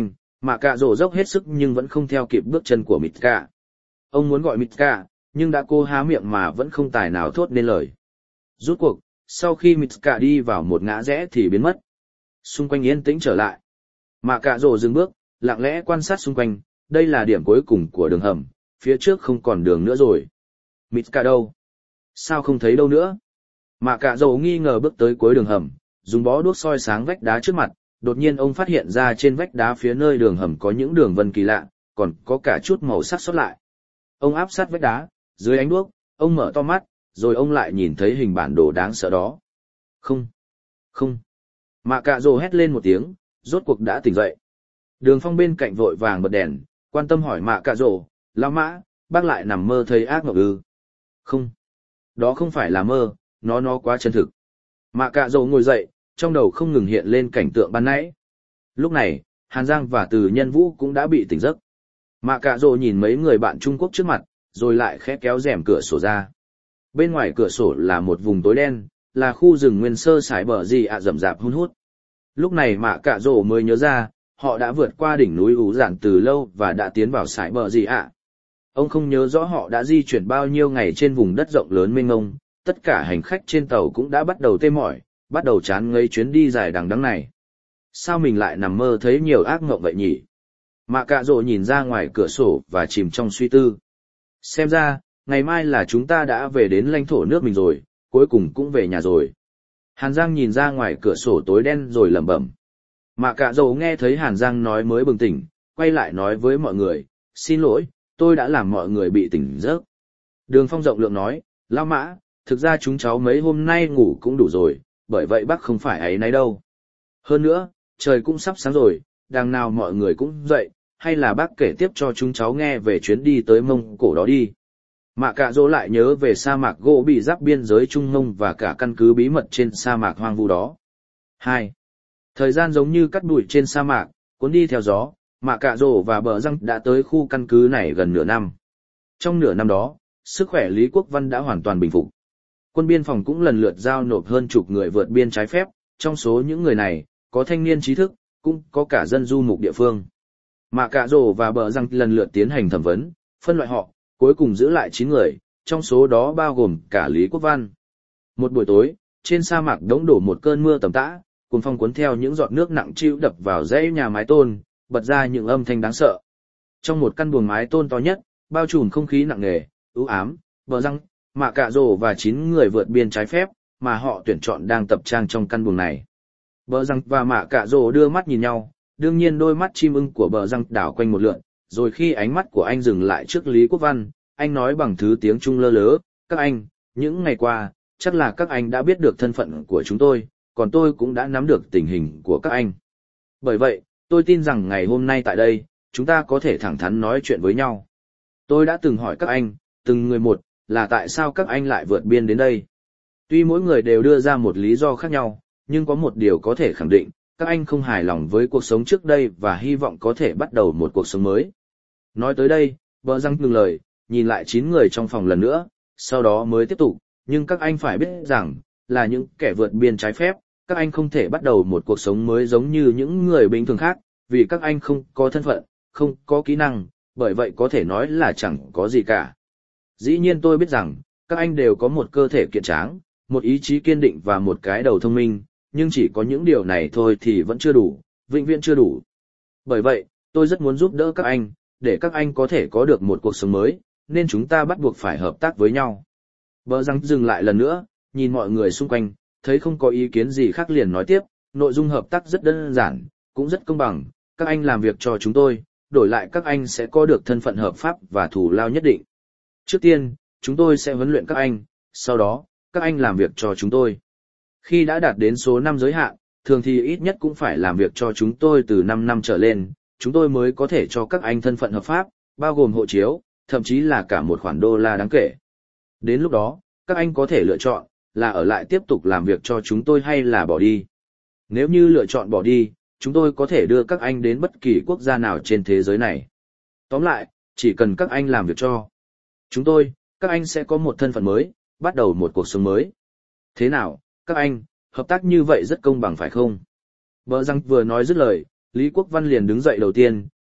Mạ cạ rổ dốc hết sức nhưng vẫn không theo kịp bước chân của Mika. Ông muốn gọi Mika, nhưng đã cô há miệng mà vẫn không tài nào thốt nên lời. Rút cuộc, sau khi Mika đi vào một ngã rẽ thì biến mất. Xung quanh yên tĩnh trở lại. Mạ cạ rổ dừng bước, lặng lẽ quan sát xung quanh, đây là điểm cuối cùng của đường hầm, phía trước không còn đường nữa rồi. Mika đâu? Sao không thấy đâu nữa? Mạ cạ rổ nghi ngờ bước tới cuối đường hầm, dùng bó đuốc soi sáng vách đá trước mặt, đột nhiên ông phát hiện ra trên vách đá phía nơi đường hầm có những đường vân kỳ lạ, còn có cả chút màu sắc sót lại. Ông áp sát vách đá, dưới ánh đuốc, ông mở to mắt, rồi ông lại nhìn thấy hình bản đồ đáng sợ đó. Không, không. Mạ cạ rồ hét lên một tiếng, rốt cuộc đã tỉnh dậy. Đường Phong bên cạnh vội vàng bật đèn, quan tâm hỏi Mạ cạ rồ, lão Mã, bác lại nằm mơ thấy ác mộng ư? Không, đó không phải là mơ, nó nó quá chân thực. Mạ cạ rồ ngồi dậy, trong đầu không ngừng hiện lên cảnh tượng ban nãy. Lúc này, Hàn Giang và Từ Nhân Vũ cũng đã bị tỉnh giấc. Mạ cạ rồ nhìn mấy người bạn Trung Quốc trước mặt, rồi lại khẽ kéo rèm cửa sổ ra. Bên ngoài cửa sổ là một vùng tối đen, là khu rừng nguyên sơ sải bờ gì ạ rậm rạp hun hút. Lúc này Mạ cạ rồ mới nhớ ra, họ đã vượt qua đỉnh núi Ú Giản từ lâu và đã tiến vào sải bờ gì ạ. Ông không nhớ rõ họ đã di chuyển bao nhiêu ngày trên vùng đất rộng lớn mênh mông, tất cả hành khách trên tàu cũng đã bắt đầu tê mỏi, bắt đầu chán ngấy chuyến đi dài đằng đẵng này. Sao mình lại nằm mơ thấy nhiều ác mộng vậy nhỉ? Mạ cạ rồ nhìn ra ngoài cửa sổ và chìm trong suy tư. Xem ra, ngày mai là chúng ta đã về đến lãnh thổ nước mình rồi, cuối cùng cũng về nhà rồi. Hàn Giang nhìn ra ngoài cửa sổ tối đen rồi lẩm bẩm. Mạ cạ rồ nghe thấy Hàn Giang nói mới bừng tỉnh, quay lại nói với mọi người, xin lỗi, tôi đã làm mọi người bị tỉnh giấc. Đường Phong rộng lượng nói, lão Mã, thực ra chúng cháu mấy hôm nay ngủ cũng đủ rồi, bởi vậy bác không phải ấy nấy đâu. Hơn nữa, trời cũng sắp sáng rồi, đằng nào mọi người cũng dậy, hay là bác kể tiếp cho chúng cháu nghe về chuyến đi tới Mông Cổ đó đi. Mạ cạ rỗ lại nhớ về sa mạc gỗ bị giáp biên giới Trung Mông và cả căn cứ bí mật trên sa mạc hoang vu đó. hai. Thời gian giống như cắt bụi trên sa mạc, cuốn đi theo gió, Mạ cạ rỗ và Bờ Răng đã tới khu căn cứ này gần nửa năm. Trong nửa năm đó, sức khỏe Lý Quốc Văn đã hoàn toàn bình phục. Quân biên phòng cũng lần lượt giao nộp hơn chục người vượt biên trái phép, trong số những người này, có thanh niên trí thức, cũng có cả dân du mục địa phương. Mạ cạ rồ và Bờ Răng lần lượt tiến hành thẩm vấn, phân loại họ, cuối cùng giữ lại chín người, trong số đó bao gồm cả Lý Quốc Văn. Một buổi tối, trên sa mạc đống đổ một cơn mưa tầm tã, cuồng phong cuốn theo những giọt nước nặng trĩu đập vào dãy nhà mái tôn, bật ra những âm thanh đáng sợ. Trong một căn buồng mái tôn to nhất, bao trùm không khí nặng nề, u ám, Bờ Răng, Mạ cạ rồ và chín người vượt biên trái phép, mà họ tuyển chọn đang tập trang trong căn buồng này. Bờ Răng và Mạ cạ rồ đưa mắt nhìn nhau, đương nhiên đôi mắt chim ưng của Bờ Răng đảo quanh một lượn, rồi khi ánh mắt của anh dừng lại trước Lý Quốc Văn, anh nói bằng thứ tiếng Trung lơ lớ, các anh, những ngày qua, chắc là các anh đã biết được thân phận của chúng tôi, còn tôi cũng đã nắm được tình hình của các anh. Bởi vậy, tôi tin rằng ngày hôm nay tại đây, chúng ta có thể thẳng thắn nói chuyện với nhau. Tôi đã từng hỏi các anh, từng người một, là tại sao các anh lại vượt biên đến đây. Tuy mỗi người đều đưa ra một lý do khác nhau, nhưng có một điều có thể khẳng định, các anh không hài lòng với cuộc sống trước đây và hy vọng có thể bắt đầu một cuộc sống mới. Nói tới đây, Bờ Răng ngừng lời, nhìn lại chín người trong phòng lần nữa, sau đó mới tiếp tục, nhưng các anh phải biết rằng, là những kẻ vượt biên trái phép, các anh không thể bắt đầu một cuộc sống mới giống như những người bình thường khác, vì các anh không có thân phận, không có kỹ năng, bởi vậy có thể nói là chẳng có gì cả. Dĩ nhiên tôi biết rằng, các anh đều có một cơ thể kiện tráng, một ý chí kiên định và một cái đầu thông minh, nhưng chỉ có những điều này thôi thì vẫn chưa đủ, vĩnh viễn chưa đủ. Bởi vậy, tôi rất muốn giúp đỡ các anh, để các anh có thể có được một cuộc sống mới, nên chúng ta bắt buộc phải hợp tác với nhau. Bờ Răng dừng lại lần nữa, nhìn mọi người xung quanh, thấy không có ý kiến gì khác liền nói tiếp, nội dung hợp tác rất đơn giản, cũng rất công bằng, các anh làm việc cho chúng tôi, đổi lại các anh sẽ có được thân phận hợp pháp và thù lao nhất định. Trước tiên, chúng tôi sẽ huấn luyện các anh, sau đó, các anh làm việc cho chúng tôi. Khi đã đạt đến số năm giới hạn, thường thì ít nhất cũng phải làm việc cho chúng tôi từ năm năm trở lên, chúng tôi mới có thể cho các anh thân phận hợp pháp, bao gồm hộ chiếu, thậm chí là cả một khoản đô la đáng kể. Đến lúc đó, các anh có thể lựa chọn, là ở lại tiếp tục làm việc cho chúng tôi hay là bỏ đi. Nếu như lựa chọn bỏ đi, chúng tôi có thể đưa các anh đến bất kỳ quốc gia nào trên thế giới này. Tóm lại, chỉ cần các anh làm việc cho chúng tôi, các anh sẽ có một thân phận mới, bắt đầu một cuộc sống mới. Thế nào, các anh, hợp tác như vậy rất công bằng phải không? Bờ Răng vừa nói dứt lời, Lý Quốc Văn liền đứng dậy đầu tiên,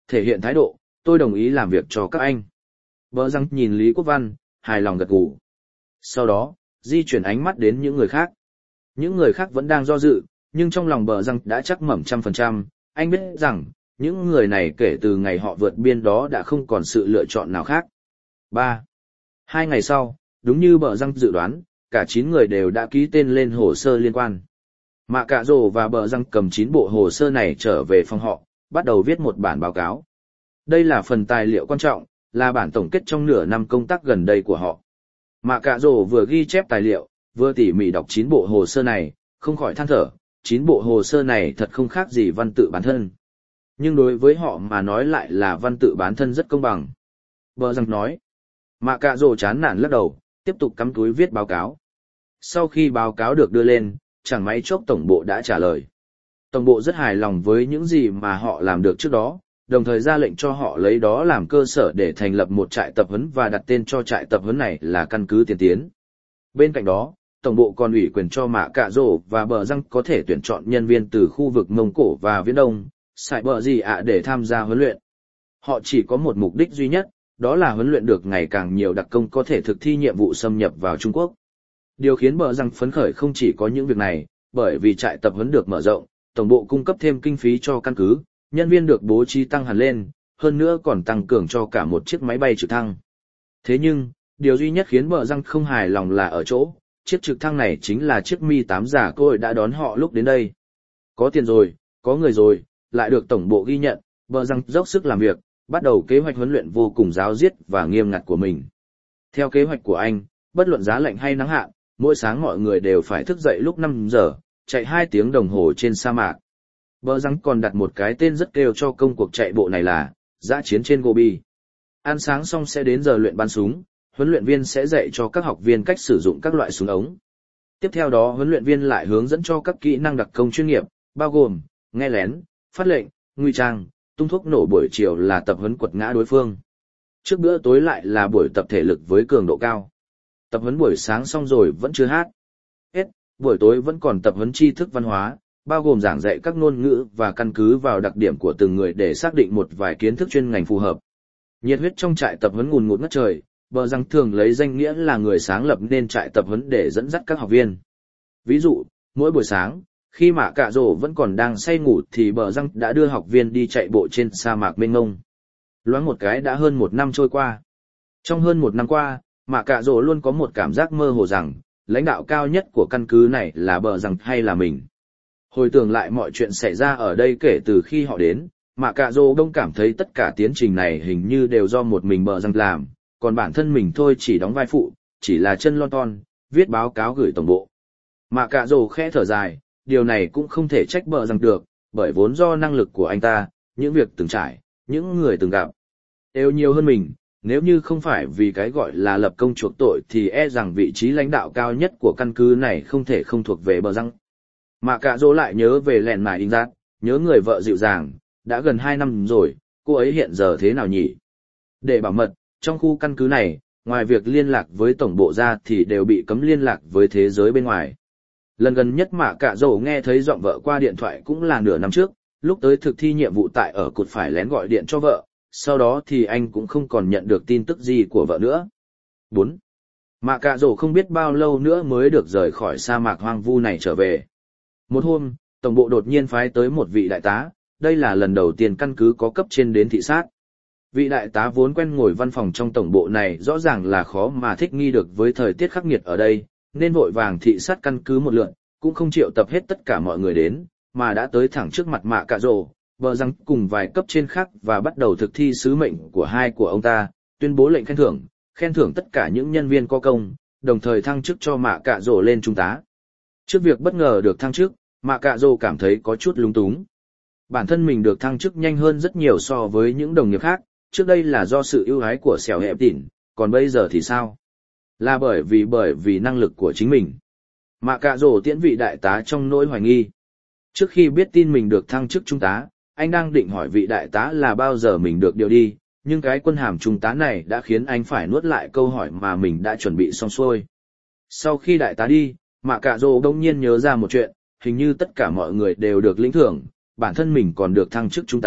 thể hiện thái độ, tôi đồng ý làm việc cho các anh. Bờ răng nhìn Lý Quốc Văn, hài lòng gật gù. Sau đó, di chuyển ánh mắt đến những người khác. Những người khác vẫn đang do dự, nhưng trong lòng bờ răng đã chắc mẩm trăm phần trăm, anh biết rằng, những người này kể từ ngày họ vượt biên đó đã không còn sự lựa chọn nào khác. ba. Hai ngày sau, đúng như bờ răng dự đoán, cả chín người đều đã ký tên lên hồ sơ liên quan. Mạ Cạ Rồ và bờ răng cầm chín bộ hồ sơ này trở về phòng họ, bắt đầu viết một bản báo cáo. Đây là phần tài liệu quan trọng, là bản tổng kết trong nửa năm công tác gần đây của họ. Mạ Cạ Rồ vừa ghi chép tài liệu, vừa tỉ mỉ đọc chín bộ hồ sơ này, không khỏi than thở, chín bộ hồ sơ này thật không khác gì văn tự bản thân. Nhưng đối với họ mà nói lại là văn tự bản thân rất công bằng. Bờ răng nói. Mạ Cạ Rồ chán nản lắc đầu, tiếp tục cắm túi viết báo cáo. Sau khi báo cáo được đưa lên, chẳng mấy chốc tổng bộ đã trả lời. Tổng bộ rất hài lòng với những gì mà họ làm được trước đó, đồng thời ra lệnh cho họ lấy đó làm cơ sở để thành lập một trại tập huấn và đặt tên cho trại tập huấn này là căn cứ tiên tiến. Bên cạnh đó, tổng bộ còn ủy quyền cho Mạ Cạ Rồ và bờ răng có thể tuyển chọn nhân viên từ khu vực Mông Cổ và Viễn Đông, Sải bờ gì ạ để tham gia huấn luyện. Họ chỉ có một mục đích duy nhất, đó là huấn luyện được ngày càng nhiều đặc công có thể thực thi nhiệm vụ xâm nhập vào Trung Quốc. Điều khiến bờ răng phấn khởi không chỉ có những việc này, bởi vì trại tập huấn được mở rộng, tổng bộ cung cấp thêm kinh phí cho căn cứ, nhân viên được bố trí tăng hẳn lên, hơn nữa còn tăng cường cho cả một chiếc máy bay trực thăng. Thế nhưng, điều duy nhất khiến bờ răng không hài lòng là ở chỗ, chiếc trực thăng này chính là chiếc Mi tám giả côi đã đón họ lúc đến đây. Có tiền rồi, có người rồi, lại được tổng bộ ghi nhận, bờ răng dốc sức làm việc, bắt đầu kế hoạch huấn luyện vô cùng giáo diết và nghiêm ngặt của mình. Theo kế hoạch của anh, bất luận giá lạnh hay nắng hạn, mỗi sáng mọi người đều phải thức dậy lúc năm giờ, chạy hai tiếng đồng hồ trên sa mạc. Bờ răng còn đặt một cái tên rất kêu cho công cuộc chạy bộ này là dã chiến trên Gobi. Ăn sáng xong sẽ đến giờ luyện bắn súng, huấn luyện viên sẽ dạy cho các học viên cách sử dụng các loại súng ống. Tiếp theo đó huấn luyện viên lại hướng dẫn cho các kỹ năng đặc công chuyên nghiệp, bao gồm nghe lén, phát lệnh, nguy trang, tung thuốc nổ. Buổi chiều là tập huấn quật ngã đối phương. Trước bữa tối lại là buổi tập thể lực với cường độ cao. Tập huấn buổi sáng xong rồi vẫn chưa hát hết, buổi tối vẫn còn tập huấn tri thức văn hóa, bao gồm giảng dạy các ngôn ngữ và căn cứ vào đặc điểm của từng người để xác định một vài kiến thức chuyên ngành phù hợp. Nhiệt huyết trong trại tập huấn ngùn ngụt ngất trời, bờ răng thường lấy danh nghĩa là người sáng lập nên trại tập huấn để dẫn dắt các học viên. Ví dụ, mỗi buổi sáng, khi Mạ Cạ Rồ vẫn còn đang say ngủ thì bờ răng đã đưa học viên đi chạy bộ trên sa mạc mênh mông. Loáng một cái đã hơn một năm trôi qua. Trong hơn một năm qua, Mạ Cạ Rồ luôn có một cảm giác mơ hồ rằng, lãnh đạo cao nhất của căn cứ này là bờ răng hay là mình. Hồi tưởng lại mọi chuyện xảy ra ở đây kể từ khi họ đến, Mạ Cạ Rồ đông cảm thấy tất cả tiến trình này hình như đều do một mình bờ răng làm, còn bản thân mình thôi chỉ đóng vai phụ, chỉ là chân lon ton, viết báo cáo gửi tổng bộ. Mạ Cạ Rồ khẽ thở dài, điều này cũng không thể trách bờ răng được, bởi vốn do năng lực của anh ta, những việc từng trải, những người từng gặp, đều nhiều hơn mình. Nếu như không phải vì cái gọi là lập công chuộc tội thì e rằng vị trí lãnh đạo cao nhất của căn cứ này không thể không thuộc về bờ răng. Mạ Cạ Rồ lại nhớ về lẹn mải đinh giác, nhớ người vợ dịu dàng, đã gần hai năm rồi, cô ấy hiện giờ thế nào nhỉ? Để bảo mật, trong khu căn cứ này, ngoài việc liên lạc với tổng bộ ra thì đều bị cấm liên lạc với thế giới bên ngoài. Lần gần nhất Mạ Cạ Rồ nghe thấy giọng vợ qua điện thoại cũng là nửa năm trước, lúc tới thực thi nhiệm vụ tại ở cột phải lén gọi điện cho vợ, sau đó thì anh cũng không còn nhận được tin tức gì của vợ nữa. bốn. Mạ Cạ Rồ không biết bao lâu nữa mới được rời khỏi sa mạc hoang vu này trở về. Một hôm, tổng bộ đột nhiên phái tới một vị đại tá, đây là lần đầu tiên căn cứ có cấp trên đến thị sát. Vị đại tá vốn quen ngồi văn phòng trong tổng bộ này rõ ràng là khó mà thích nghi được với thời tiết khắc nghiệt ở đây, nên vội vàng thị sát căn cứ một lượt, cũng không triệu tập hết tất cả mọi người đến, mà đã tới thẳng trước mặt Mạ Cạ Rồ, bờ răng cùng vài cấp trên khác và bắt đầu thực thi sứ mệnh của hai của ông ta, tuyên bố lệnh khen thưởng, khen thưởng tất cả những nhân viên có công, đồng thời thăng chức cho Mạ Cạ Rồ lên trung tá. Trước việc bất ngờ được thăng chức, Mạ Cạ Rồ cảm thấy có chút lúng túng. Bản thân mình được thăng chức nhanh hơn rất nhiều so với những đồng nghiệp khác, trước đây là do sự ưu ái của Sẻo Hẹp Tỉn, còn bây giờ thì sao? Là bởi vì bởi vì năng lực của chính mình. Mạ Cạ Rồ tiễn vị đại tá trong nỗi hoài nghi. Trước khi biết tin mình được thăng chức trung tá, anh đang định hỏi vị đại tá là bao giờ mình được điều đi, nhưng cái quân hàm trung tá này đã khiến anh phải nuốt lại câu hỏi mà mình đã chuẩn bị xong xuôi. Sau khi đại tá đi, Mạ Cạ Rồ đông nhiên nhớ ra một chuyện, hình như tất cả mọi người đều được lĩnh thưởng, bản thân mình còn được thăng chức trung tá,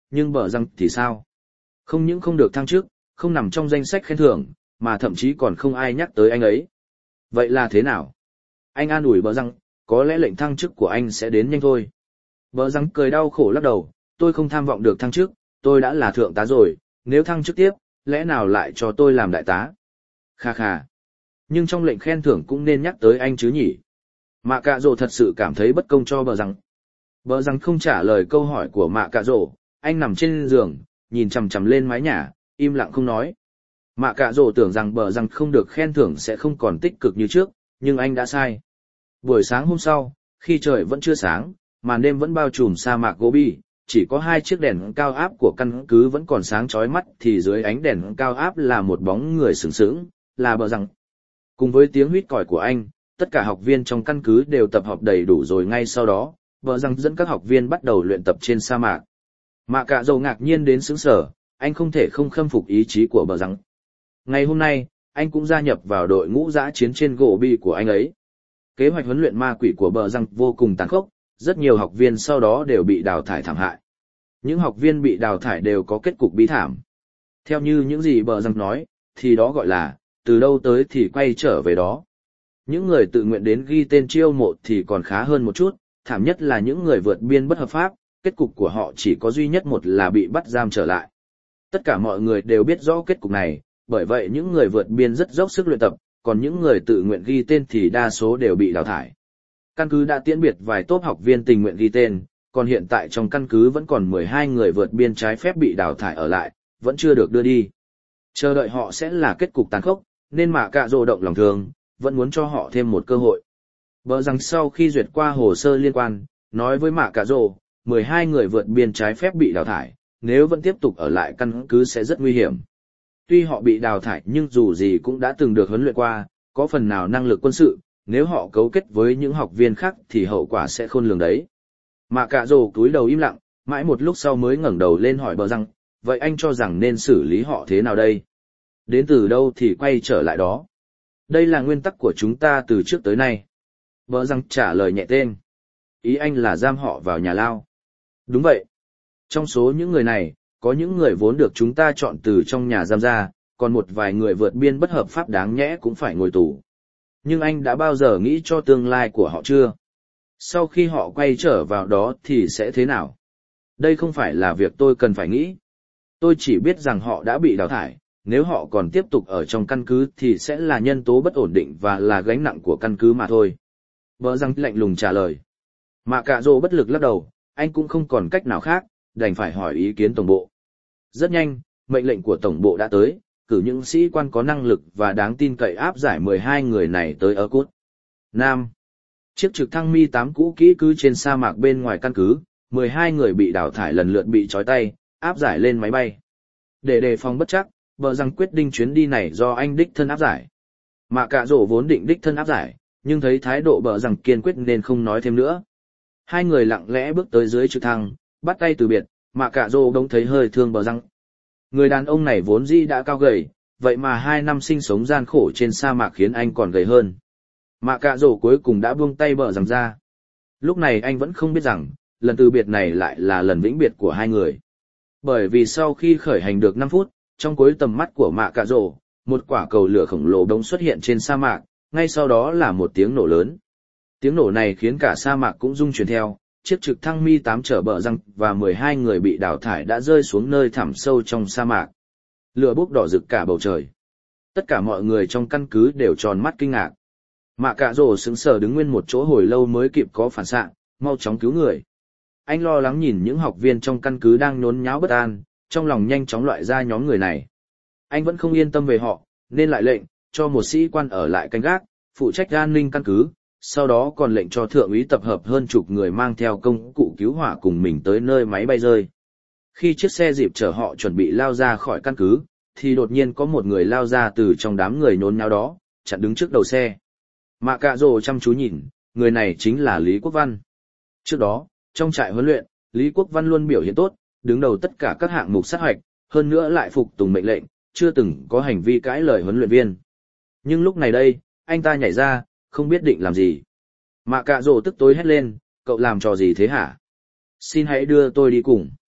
nhưng bờ răng thì sao? Không những không được thăng chức, không nằm trong danh sách khen thưởng, mà thậm chí còn không ai nhắc tới anh ấy. Vậy là thế nào? Anh an ủi bờ răng, có lẽ lệnh thăng chức của anh sẽ đến nhanh thôi. Bờ răng cười đau khổ lắc đầu, tôi không tham vọng được thăng chức, tôi đã là thượng tá rồi, nếu thăng chức tiếp, lẽ nào lại cho tôi làm đại tá? Kha kha. Nhưng trong lệnh khen thưởng cũng nên nhắc tới anh chứ nhỉ? Mạ Cạ Rồ thật sự cảm thấy bất công cho bờ răng. Bờ răng không trả lời câu hỏi của Mạ Cạ Rồ, anh nằm trên giường, nhìn chằm chằm lên mái nhà, im lặng không nói. Mạ Cạ Rồ tưởng rằng bờ răng không được khen thưởng sẽ không còn tích cực như trước, nhưng anh đã sai. Buổi sáng hôm sau, khi trời vẫn chưa sáng, màn đêm vẫn bao trùm sa mạc Gobi, chỉ có hai chiếc đèn cao áp của căn cứ vẫn còn sáng chói mắt thì dưới ánh đèn cao áp là một bóng người sừng sững, là bờ răng. Cùng với tiếng huýt còi của anh, tất cả học viên trong căn cứ đều tập hợp đầy đủ rồi ngay sau đó, bờ răng dẫn các học viên bắt đầu luyện tập trên sa mạc. Mạ Cạ Rồ ngạc nhiên đến sững sờ, anh không thể không khâm phục ý chí của bờ răng. Ngày hôm nay, anh cũng gia nhập vào đội ngũ dã chiến trên gỗ bi của anh ấy. Kế hoạch huấn luyện ma quỷ của bờ răng vô cùng tàn khốc, rất nhiều học viên sau đó đều bị đào thải thảm hại. Những học viên bị đào thải đều có kết cục bi thảm. Theo như những gì bờ răng nói, thì đó gọi là, từ đâu tới thì quay trở về đó. Những người tự nguyện đến ghi tên chiêu mộ thì còn khá hơn một chút, thảm nhất là những người vượt biên bất hợp pháp, kết cục của họ chỉ có duy nhất một là bị bắt giam trở lại. Tất cả mọi người đều biết rõ kết cục này, bởi vậy những người vượt biên rất dốc sức luyện tập, còn những người tự nguyện ghi tên thì đa số đều bị đào thải. Căn cứ đã tiễn biệt vài tốp học viên tình nguyện ghi tên, còn hiện tại trong căn cứ vẫn còn mười hai người vượt biên trái phép bị đào thải ở lại, vẫn chưa được đưa đi. Chờ đợi họ sẽ là kết cục tàn khốc, nên Mạ Cạ Rồ động lòng thương, vẫn muốn cho họ thêm một cơ hội. Bờ rằng sau khi duyệt qua hồ sơ liên quan, nói với Mạ Cạ Rồ, mười hai người vượt biên trái phép bị đào thải, nếu vẫn tiếp tục ở lại căn cứ sẽ rất nguy hiểm. Tuy họ bị đào thải nhưng dù gì cũng đã từng được huấn luyện qua, có phần nào năng lực quân sự, nếu họ cấu kết với những học viên khác thì hậu quả sẽ khôn lường đấy. Mạ Cạ Rồ cúi đầu im lặng, mãi một lúc sau mới ngẩng đầu lên hỏi bờ rằng, vậy anh cho rằng nên xử lý họ thế nào đây? Đến từ đâu thì quay trở lại đó. Đây là nguyên tắc của chúng ta từ trước tới nay. Bờ rằng trả lời nhẹ tên. Ý anh là giam họ vào nhà lao. Đúng vậy. Trong số những người này, có những người vốn được chúng ta chọn từ trong nhà giam ra, còn một vài người vượt biên bất hợp pháp đáng nhẽ cũng phải ngồi tù. Nhưng anh đã bao giờ nghĩ cho tương lai của họ chưa? Sau khi họ quay trở vào đó thì sẽ thế nào? Đây không phải là việc tôi cần phải nghĩ. Tôi chỉ biết rằng họ đã bị đào thải, nếu họ còn tiếp tục ở trong căn cứ thì sẽ là nhân tố bất ổn định và là gánh nặng của căn cứ mà thôi. Bờ răng lạnh lùng trả lời. Mạ Cạ Rồ bất lực lắc đầu, anh cũng không còn cách nào khác, đành phải hỏi ý kiến tổng bộ. Rất nhanh, mệnh lệnh của tổng bộ đã tới, cử những sĩ quan có năng lực và đáng tin cậy áp giải mười hai người này tới ở Cốt Nam. Chiếc trực thăng Mi tám cũ kỹ cứ trên sa mạc bên ngoài căn cứ, mười hai người bị đào thải lần lượt bị trói tay, áp giải lên máy bay. Để đề phòng bất chắc, bờ rằng quyết định chuyến đi này do anh đích thân áp giải. Mạ Cạ Rồ vốn định đích thân áp giải, nhưng thấy thái độ bờ rằng kiên quyết nên không nói thêm nữa. Hai người lặng lẽ bước tới dưới trực thăng, bắt tay từ biệt, Mạ Cạ Rồ bỗng thấy hơi thương bờ rằng. Người đàn ông này vốn dĩ đã cao gầy, vậy mà hai năm sinh sống gian khổ trên sa mạc khiến anh còn gầy hơn. Mạ Cạ Rồ cuối cùng đã buông tay bờ rằng ra. Lúc này anh vẫn không biết rằng, lần từ biệt này lại là lần vĩnh biệt của hai người. Bởi vì sau khi khởi hành được năm phút, trong cuối tầm mắt của Mạ Cạ Rồ, một quả cầu lửa khổng lồ bỗng xuất hiện trên sa mạc, ngay sau đó là một tiếng nổ lớn. Tiếng nổ này khiến cả sa mạc cũng rung chuyển theo, chiếc trực thăng Mi tám chở bờ răng và mười hai người bị đào thải đã rơi xuống nơi thẳm sâu trong sa mạc. Lửa bốc đỏ rực cả bầu trời. Tất cả mọi người trong căn cứ đều tròn mắt kinh ngạc. Mạ Cạ Rồ sững sờ đứng nguyên một chỗ hồi lâu mới kịp có phản xạ, mau chóng cứu người. Anh lo lắng nhìn những học viên trong căn cứ đang nhốn nháo bất an, trong lòng nhanh chóng loại ra nhóm người này. Anh vẫn không yên tâm về họ, nên lại lệnh cho một sĩ quan ở lại canh gác, phụ trách an ninh căn cứ, sau đó còn lệnh cho thượng úy tập hợp hơn chục người mang theo công cụ cứu hỏa cùng mình tới nơi máy bay rơi. Khi chiếc xe dịp chở họ chuẩn bị lao ra khỏi căn cứ, thì đột nhiên có một người lao ra từ trong đám người nhốn nháo đó, chặn đứng trước đầu xe. Mạ Cạ Rồ chăm chú nhìn, người này chính là Lý Quốc Văn. Trước đó, trong trại huấn luyện, Lý Quốc Văn luôn biểu hiện tốt, đứng đầu tất cả các hạng mục sát hoạch, hơn nữa lại phục tùng mệnh lệnh, chưa từng có hành vi cãi lời huấn luyện viên. Nhưng lúc này đây, anh ta nhảy ra, không biết định làm gì. Mạ Cạ Rồ tức tối hét lên, cậu làm trò gì thế hả? Xin hãy đưa tôi đi cùng.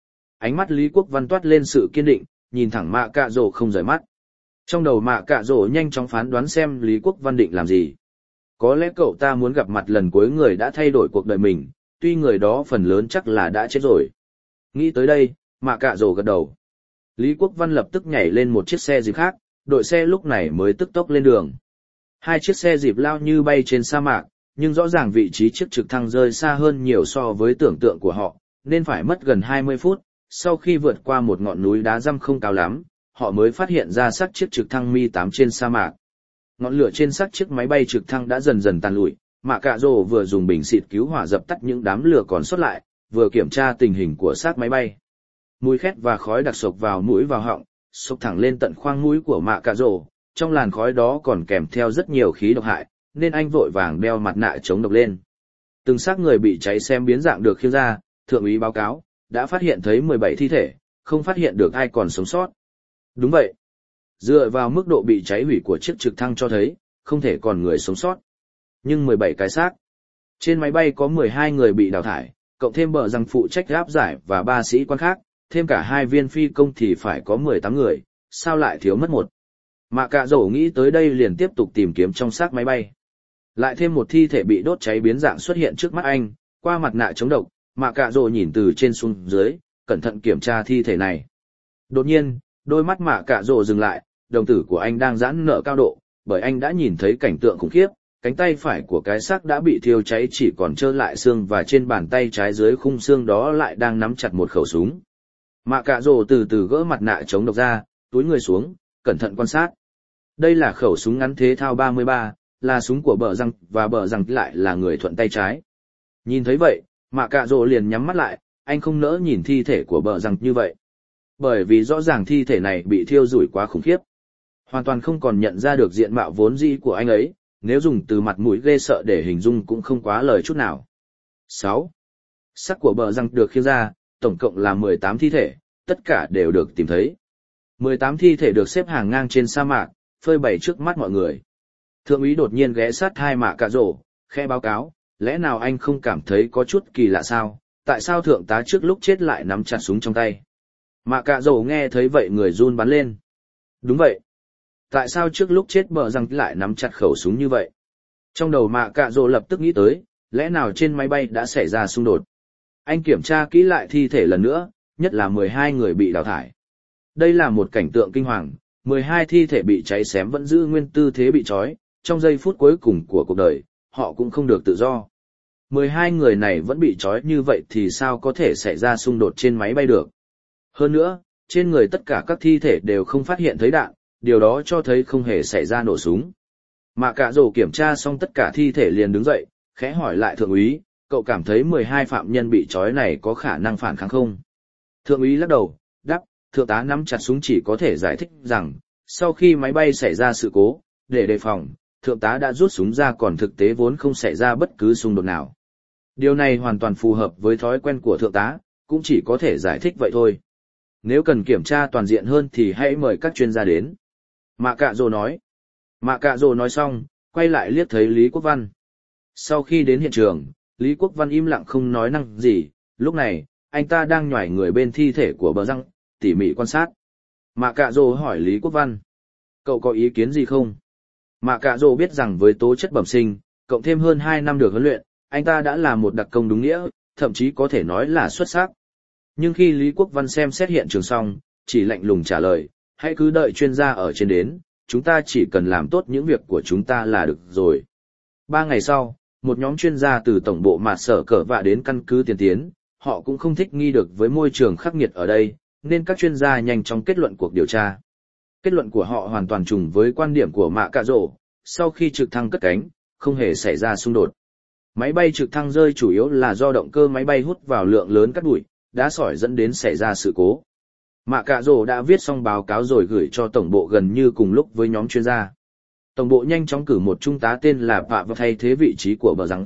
Ánh mắt Lý Quốc Văn toát lên sự kiên định, nhìn thẳng Mạ Cạ Rồ không rời mắt. Trong đầu Mạ Cạ Rồ nhanh chóng phán đoán xem Lý Quốc Văn định làm gì. Có lẽ cậu ta muốn gặp mặt lần cuối người đã thay đổi cuộc đời mình, tuy người đó phần lớn chắc là đã chết rồi. Nghĩ tới đây, Mạ Cạ Rồ gật đầu. Lý Quốc Văn lập tức nhảy lên một chiếc xe dịp khác, đội xe lúc này mới tức tốc lên đường. Hai chiếc xe dịp lao như bay trên sa mạc, nhưng rõ ràng vị trí chiếc trực thăng rơi xa hơn nhiều so với tưởng tượng của họ, nên phải mất gần hai mươi phút. Sau khi vượt qua một ngọn núi đá răm không cao lắm, họ mới phát hiện ra xác chiếc trực thăng Mi tám trên sa mạc. Ngọn lửa trên xác chiếc máy bay trực thăng đã dần dần tàn lụi, Mạ Cạ Rồ vừa dùng bình xịt cứu hỏa dập tắt những đám lửa còn sót lại, vừa kiểm tra tình hình của xác máy bay. Mùi khét và khói đặc sộc vào mũi vào họng, xộc thẳng lên tận khoang mũi của Mạ Cạ Rồ, trong làn khói đó còn kèm theo rất nhiều khí độc hại, nên anh vội vàng đeo mặt nạ chống độc lên. Từng xác người bị cháy xem biến dạng được khiêng ra, thượng úy báo cáo, đã phát hiện thấy mười bảy thi thể, không phát hiện được ai còn sống sót. Đúng vậy. Dựa vào mức độ bị cháy hủy của chiếc trực thăng cho thấy, không thể còn người sống sót. Nhưng mười bảy cái xác. Trên máy bay có mười hai người bị đào thải, cộng thêm bờ rằng phụ trách áp giải và ba sĩ quan khác, thêm cả hai viên phi công thì phải có mười tám người, sao lại thiếu mất một. Mạ Cạ Rồ nghĩ tới đây liền tiếp tục tìm kiếm trong xác máy bay. Lại thêm một thi thể bị đốt cháy biến dạng xuất hiện trước mắt anh, qua mặt nạ chống độc, Mạ Cạ Rồ nhìn từ trên xuống dưới, cẩn thận kiểm tra thi thể này. Đột nhiên, đôi mắt Mạ Cạ Rồ dừng lại, đồng tử của anh đang giãn nở cao độ, bởi anh đã nhìn thấy cảnh tượng khủng khiếp, cánh tay phải của cái xác đã bị thiêu cháy chỉ còn trơ lại xương và trên bàn tay trái dưới khung xương đó lại đang nắm chặt một khẩu súng. Mạ Cạ Rồ từ từ gỡ mặt nạ chống độc ra, túi người xuống, cẩn thận quan sát. Đây là khẩu súng ngắn thế thao ba mươi ba, là súng của bờ răng và bờ răng lại là người thuận tay trái. Nhìn thấy vậy, Mạ Cạ Rồ liền nhắm mắt lại, anh không nỡ nhìn thi thể của bờ răng như vậy. Bởi vì rõ ràng thi thể này bị thiêu rủi quá khủng khiếp. Hoàn toàn không còn nhận ra được diện mạo vốn dĩ của anh ấy, nếu dùng từ mặt mũi ghê sợ để hình dung cũng không quá lời chút nào. sáu. Xác của bờ răng được khiêng ra, tổng cộng là mười tám thi thể, tất cả đều được tìm thấy. mười tám thi thể được xếp hàng ngang trên sa mạc, phơi bày trước mắt mọi người. Thượng úy đột nhiên ghé sát hai Mạ Cạ Rồ, khẽ báo cáo, lẽ nào anh không cảm thấy có chút kỳ lạ sao, tại sao thượng tá trước lúc chết lại nắm chặt súng trong tay? Mạ Cạ Rồ nghe thấy vậy người run bắn lên. Đúng vậy. Tại sao trước lúc chết bờ răng lại nắm chặt khẩu súng như vậy? Trong đầu Mạ Cạ Rồ lập tức nghĩ tới, lẽ nào trên máy bay đã xảy ra xung đột? Anh kiểm tra kỹ lại thi thể lần nữa, nhất là mười hai người bị đào thải. Đây là một cảnh tượng kinh hoàng, mười hai thi thể bị cháy xém vẫn giữ nguyên tư thế bị trói, trong giây phút cuối cùng của cuộc đời, họ cũng không được tự do. mười hai người này vẫn bị trói như vậy thì sao có thể xảy ra xung đột trên máy bay được? Hơn nữa, trên người tất cả các thi thể đều không phát hiện thấy đạn, điều đó cho thấy không hề xảy ra nổ súng. Mạ Cạ Rồ kiểm tra xong tất cả thi thể liền đứng dậy, khẽ hỏi lại thượng úy, cậu cảm thấy mười hai phạm nhân bị trói này có khả năng phản kháng không? Thượng úy lắc đầu, đáp, thượng tá nắm chặt súng chỉ có thể giải thích rằng, sau khi máy bay xảy ra sự cố, để đề phòng, thượng tá đã rút súng ra còn thực tế vốn không xảy ra bất cứ xung đột nào. Điều này hoàn toàn phù hợp với thói quen của thượng tá, cũng chỉ có thể giải thích vậy thôi. Nếu cần kiểm tra toàn diện hơn thì hãy mời các chuyên gia đến. Mạ Cạ Rồ nói. Mạ Cạ Rồ nói xong, quay lại liếc thấy Lý Quốc Văn. Sau khi đến hiện trường, Lý Quốc Văn im lặng không nói năng gì, lúc này, anh ta đang nhoài người bên thi thể của bờ răng, tỉ mỉ quan sát. Mạ Cạ Rồ hỏi Lý Quốc Văn. Cậu có ý kiến gì không? Mạ Cạ Rồ biết rằng với tố chất bẩm sinh, cộng thêm hơn hai năm được huấn luyện, anh ta đã là một đặc công đúng nghĩa, thậm chí có thể nói là xuất sắc. Nhưng khi Lý Quốc Văn xem xét hiện trường xong, chỉ lạnh lùng trả lời, hãy cứ đợi chuyên gia ở trên đến, chúng ta chỉ cần làm tốt những việc của chúng ta là được rồi. Ba ngày sau, một nhóm chuyên gia từ tổng bộ Mạt Sở Cờ Vạ đến căn cứ Tiền Tiến, họ cũng không thích nghi được với môi trường khắc nghiệt ở đây, nên các chuyên gia nhanh chóng kết luận cuộc điều tra. Kết luận của họ hoàn toàn trùng với quan điểm của Mạ Cạ Rồ, sau khi trực thăng cất cánh, không hề xảy ra xung đột. Máy bay trực thăng rơi chủ yếu là do động cơ máy bay hút vào lượng lớn cát bụi, đá sỏi dẫn đến xảy ra sự cố. Mạ Cạ Rồ đã viết xong báo cáo rồi gửi cho tổng bộ gần như cùng lúc với nhóm chuyên gia. Tổng bộ nhanh chóng cử một trung tá tên là Pạ và thay thế vị trí của bờ răng.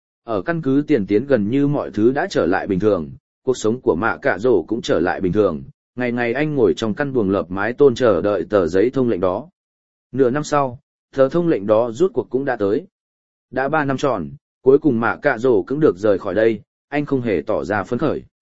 Ở căn cứ Tiền Tiến gần như mọi thứ đã trở lại bình thường, cuộc sống của Mạ Cạ Rồ cũng trở lại bình thường. Ngày ngày anh ngồi trong căn buồng lợp mái tôn chờ đợi tờ giấy thông lệnh đó. Nửa năm sau, tờ thông lệnh đó rút cuộc cũng đã tới. Đã ba năm tròn, cuối cùng Mạ Cạ Rồ cũng được rời khỏi đây, anh không hề tỏ ra phấn khởi.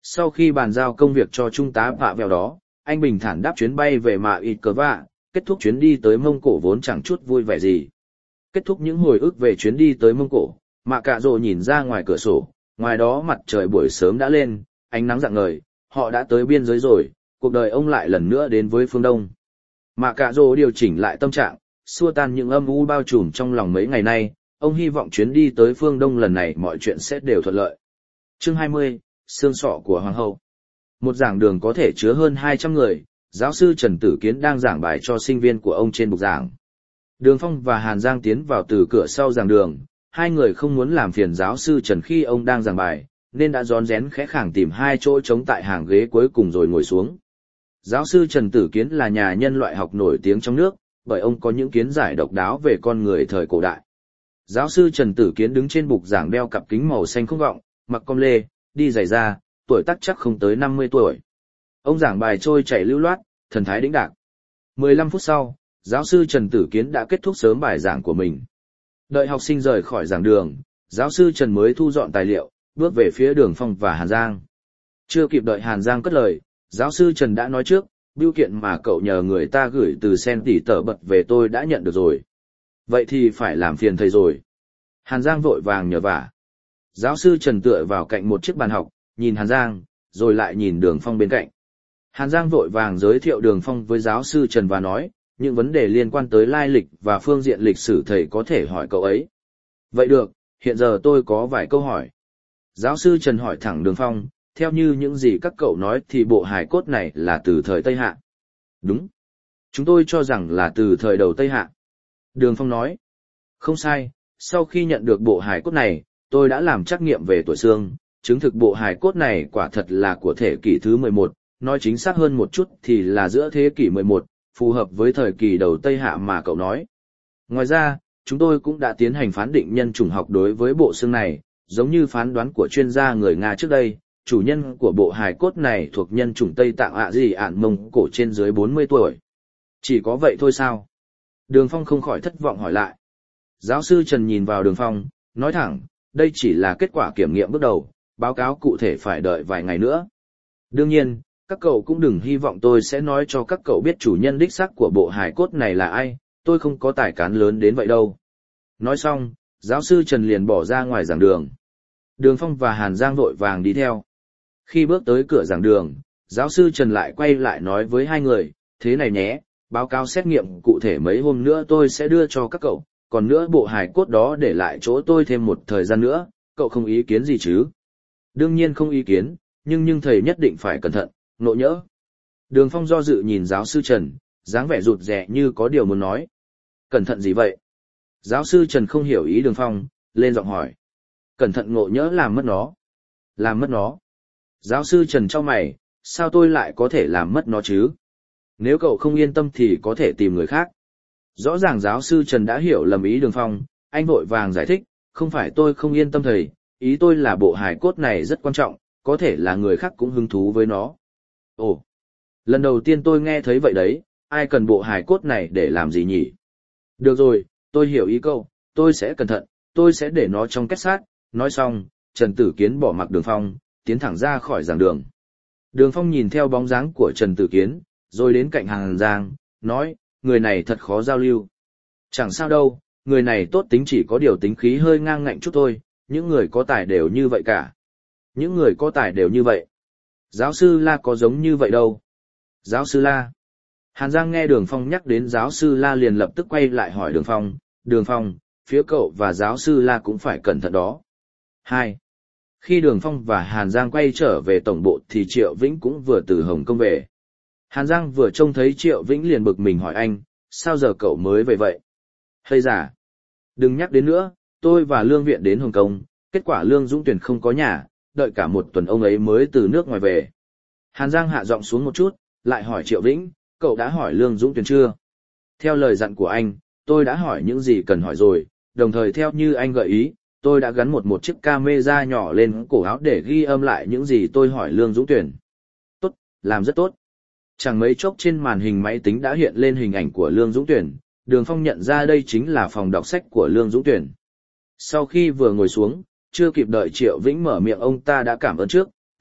Sau khi bàn giao công việc cho trung tá Pạ Vèo đó, anh bình thản đáp chuyến bay về Mạ Ịt Cờ Vạ, kết thúc chuyến đi tới Mông Cổ vốn chẳng chút vui vẻ gì. Kết thúc những hồi ức về chuyến đi tới Mông Cổ, Mạ Cạ Rồ nhìn ra ngoài cửa sổ, ngoài đó mặt trời buổi sớm đã lên, ánh nắng rạng ngời, họ đã tới biên giới rồi, cuộc đời ông lại lần nữa đến với phương Đông. Mạ Cạ Rồ điều chỉnh lại tâm trạng, xua tan những âm u bao trùm trong lòng mấy ngày nay, ông hy vọng chuyến đi tới phương Đông lần này mọi chuyện sẽ đều thuận lợi. Chương hai mươi, xương sọ của Hoàng hậu. Một giảng đường có thể chứa hơn hai trăm người, giáo sư Trần Tử Kiến đang giảng bài cho sinh viên của ông trên bục giảng. Đường Phong và Hàn Giang tiến vào từ cửa sau giảng đường, hai người không muốn làm phiền giáo sư Trần khi ông đang giảng bài, nên đã rón rén khẽ khàng tìm hai chỗ trống tại hàng ghế cuối cùng rồi ngồi xuống. Giáo sư Trần Tử Kiến là nhà nhân loại học nổi tiếng trong nước, bởi ông có những kiến giải độc đáo về con người thời cổ đại. Giáo sư Trần Tử Kiến đứng trên bục giảng đeo cặp kính màu xanh không gọng, mặc com lê, đi giày da, tuổi tác chắc không tới năm mươi tuổi. Ông giảng bài trôi chảy lưu loát, thần thái đĩnh đạc. mười lăm phút sau, giáo sư Trần Tử Kiến đã kết thúc sớm bài giảng của mình. Đợi học sinh rời khỏi giảng đường, giáo sư Trần mới thu dọn tài liệu, bước về phía Đường Phong và Hàn Giang. Chưa kịp đợi Hàn Giang cất lời, giáo sư Trần đã nói trước, bưu kiện mà cậu nhờ người ta gửi từ Sen Tỷ Tở Bật về tôi đã nhận được rồi. Vậy thì phải làm phiền thầy rồi. Hàn Giang vội vàng nhờ vả. Giáo sư Trần tựa vào cạnh một chiếc bàn học, nhìn Hàn Giang, rồi lại nhìn Đường Phong bên cạnh. Hàn Giang vội vàng giới thiệu Đường Phong với giáo sư Trần và nói, những vấn đề liên quan tới lai lịch và phương diện lịch sử thầy có thể hỏi cậu ấy. Vậy được, hiện giờ tôi có vài câu hỏi. Giáo sư Trần hỏi thẳng Đường Phong, theo như những gì các cậu nói thì bộ hài cốt này là từ thời Tây Hạ. Đúng. Chúng tôi cho rằng là từ thời đầu Tây Hạ. Đường Phong nói. Không sai, sau khi nhận được bộ hài cốt này, tôi đã làm trắc nghiệm về tuổi xương, chứng thực bộ hài cốt này quả thật là của thế kỷ thứ mười một, nói chính xác hơn một chút thì là giữa thế kỷ mười một, phù hợp với thời kỳ đầu Tây Hạ mà cậu nói. Ngoài ra, chúng tôi cũng đã tiến hành phán định nhân chủng học đối với bộ xương này, giống như phán đoán của chuyên gia người Nga trước đây, chủ nhân của bộ hài cốt này thuộc nhân chủng Tây Tạng ạ gì ạn Mông Cổ trên dưới bốn mươi tuổi. Chỉ có vậy thôi sao? Đường Phong không khỏi thất vọng hỏi lại. Giáo sư Trần nhìn vào Đường Phong, nói thẳng, đây chỉ là kết quả kiểm nghiệm bước đầu, báo cáo cụ thể phải đợi vài ngày nữa. Đương nhiên, các cậu cũng đừng hy vọng tôi sẽ nói cho các cậu biết chủ nhân đích xác của bộ hài cốt này là ai, tôi không có tài cán lớn đến vậy đâu. Nói xong, giáo sư Trần liền bỏ ra ngoài giảng đường. Đường Phong và Hàn Giang vội vàng đi theo. Khi bước tới cửa giảng đường, giáo sư Trần lại quay lại nói với hai người, thế này nhé, báo cáo xét nghiệm cụ thể mấy hôm nữa tôi sẽ đưa cho các cậu, còn nữa bộ hài cốt đó để lại chỗ tôi thêm một thời gian nữa, cậu không ý kiến gì chứ? Đương nhiên không ý kiến, nhưng nhưng thầy nhất định phải cẩn thận, nộ nhỡ. Đường Phong do dự nhìn giáo sư Trần, dáng vẻ rụt rè như có điều muốn nói. Cẩn thận gì vậy? Giáo sư Trần không hiểu ý Đường Phong, lên giọng hỏi. Cẩn thận ngộ nhỡ làm mất nó. Làm mất nó. Giáo sư Trần chau mày, sao tôi lại có thể làm mất nó chứ? Nếu cậu không yên tâm thì có thể tìm người khác. Rõ ràng giáo sư Trần đã hiểu lầm ý Đường Phong, anh vội vàng giải thích, không phải tôi không yên tâm thầy, ý tôi là bộ hài cốt này rất quan trọng, có thể là người khác cũng hứng thú với nó. Ồ, lần đầu tiên tôi nghe thấy vậy đấy, ai cần bộ hài cốt này để làm gì nhỉ? Được rồi, tôi hiểu ý cậu, tôi sẽ cẩn thận, tôi sẽ để nó trong kết sắt. Nói xong, Trần Tử Kiến bỏ mặc Đường Phong, tiến thẳng ra khỏi giảng đường. Đường Phong nhìn theo bóng dáng của Trần Tử Kiến, rồi đến cạnh Hàn Giang, nói, người này thật khó giao lưu. Chẳng sao đâu, người này tốt tính chỉ có điều tính khí hơi ngang ngạnh chút thôi, những người có tài đều như vậy cả. Những người có tài đều như vậy. Giáo sư La có giống như vậy đâu. Giáo sư La. Hàn Giang nghe Đường Phong nhắc đến giáo sư La liền lập tức quay lại hỏi Đường Phong, Đường Phong, phía cậu và giáo sư La cũng phải cẩn thận đó. Hai. Khi Đường Phong và Hàn Giang quay trở về tổng bộ thì Triệu Vĩnh cũng vừa từ Hồng Kông về. Hàn Giang vừa trông thấy Triệu Vĩnh liền bực mình hỏi anh, sao giờ cậu mới về vậy? Hay giả? Đừng nhắc đến nữa, tôi và Lương Viện đến Hồng Kông, kết quả Lương Dũng Tuyển không có nhà, đợi cả một tuần ông ấy mới từ nước ngoài về. Hàn Giang hạ giọng xuống một chút, lại hỏi Triệu Vĩnh, cậu đã hỏi Lương Dũng Tuyển chưa? Theo lời dặn của anh, tôi đã hỏi những gì cần hỏi rồi, đồng thời theo như anh gợi ý, tôi đã gắn một một chiếc camera nhỏ lên cổ áo để ghi âm lại những gì tôi hỏi Lương Dũng Tuyển. Tốt, làm rất tốt. Chẳng mấy chốc trên màn hình máy tính đã hiện lên hình ảnh của Lương Dũng Tuyển, Đường Phong nhận ra đây chính là phòng đọc sách của Lương Dũng Tuyển. Sau khi vừa ngồi xuống, chưa kịp đợi Triệu Vĩnh mở miệng ông ta đã cảm ơn trước,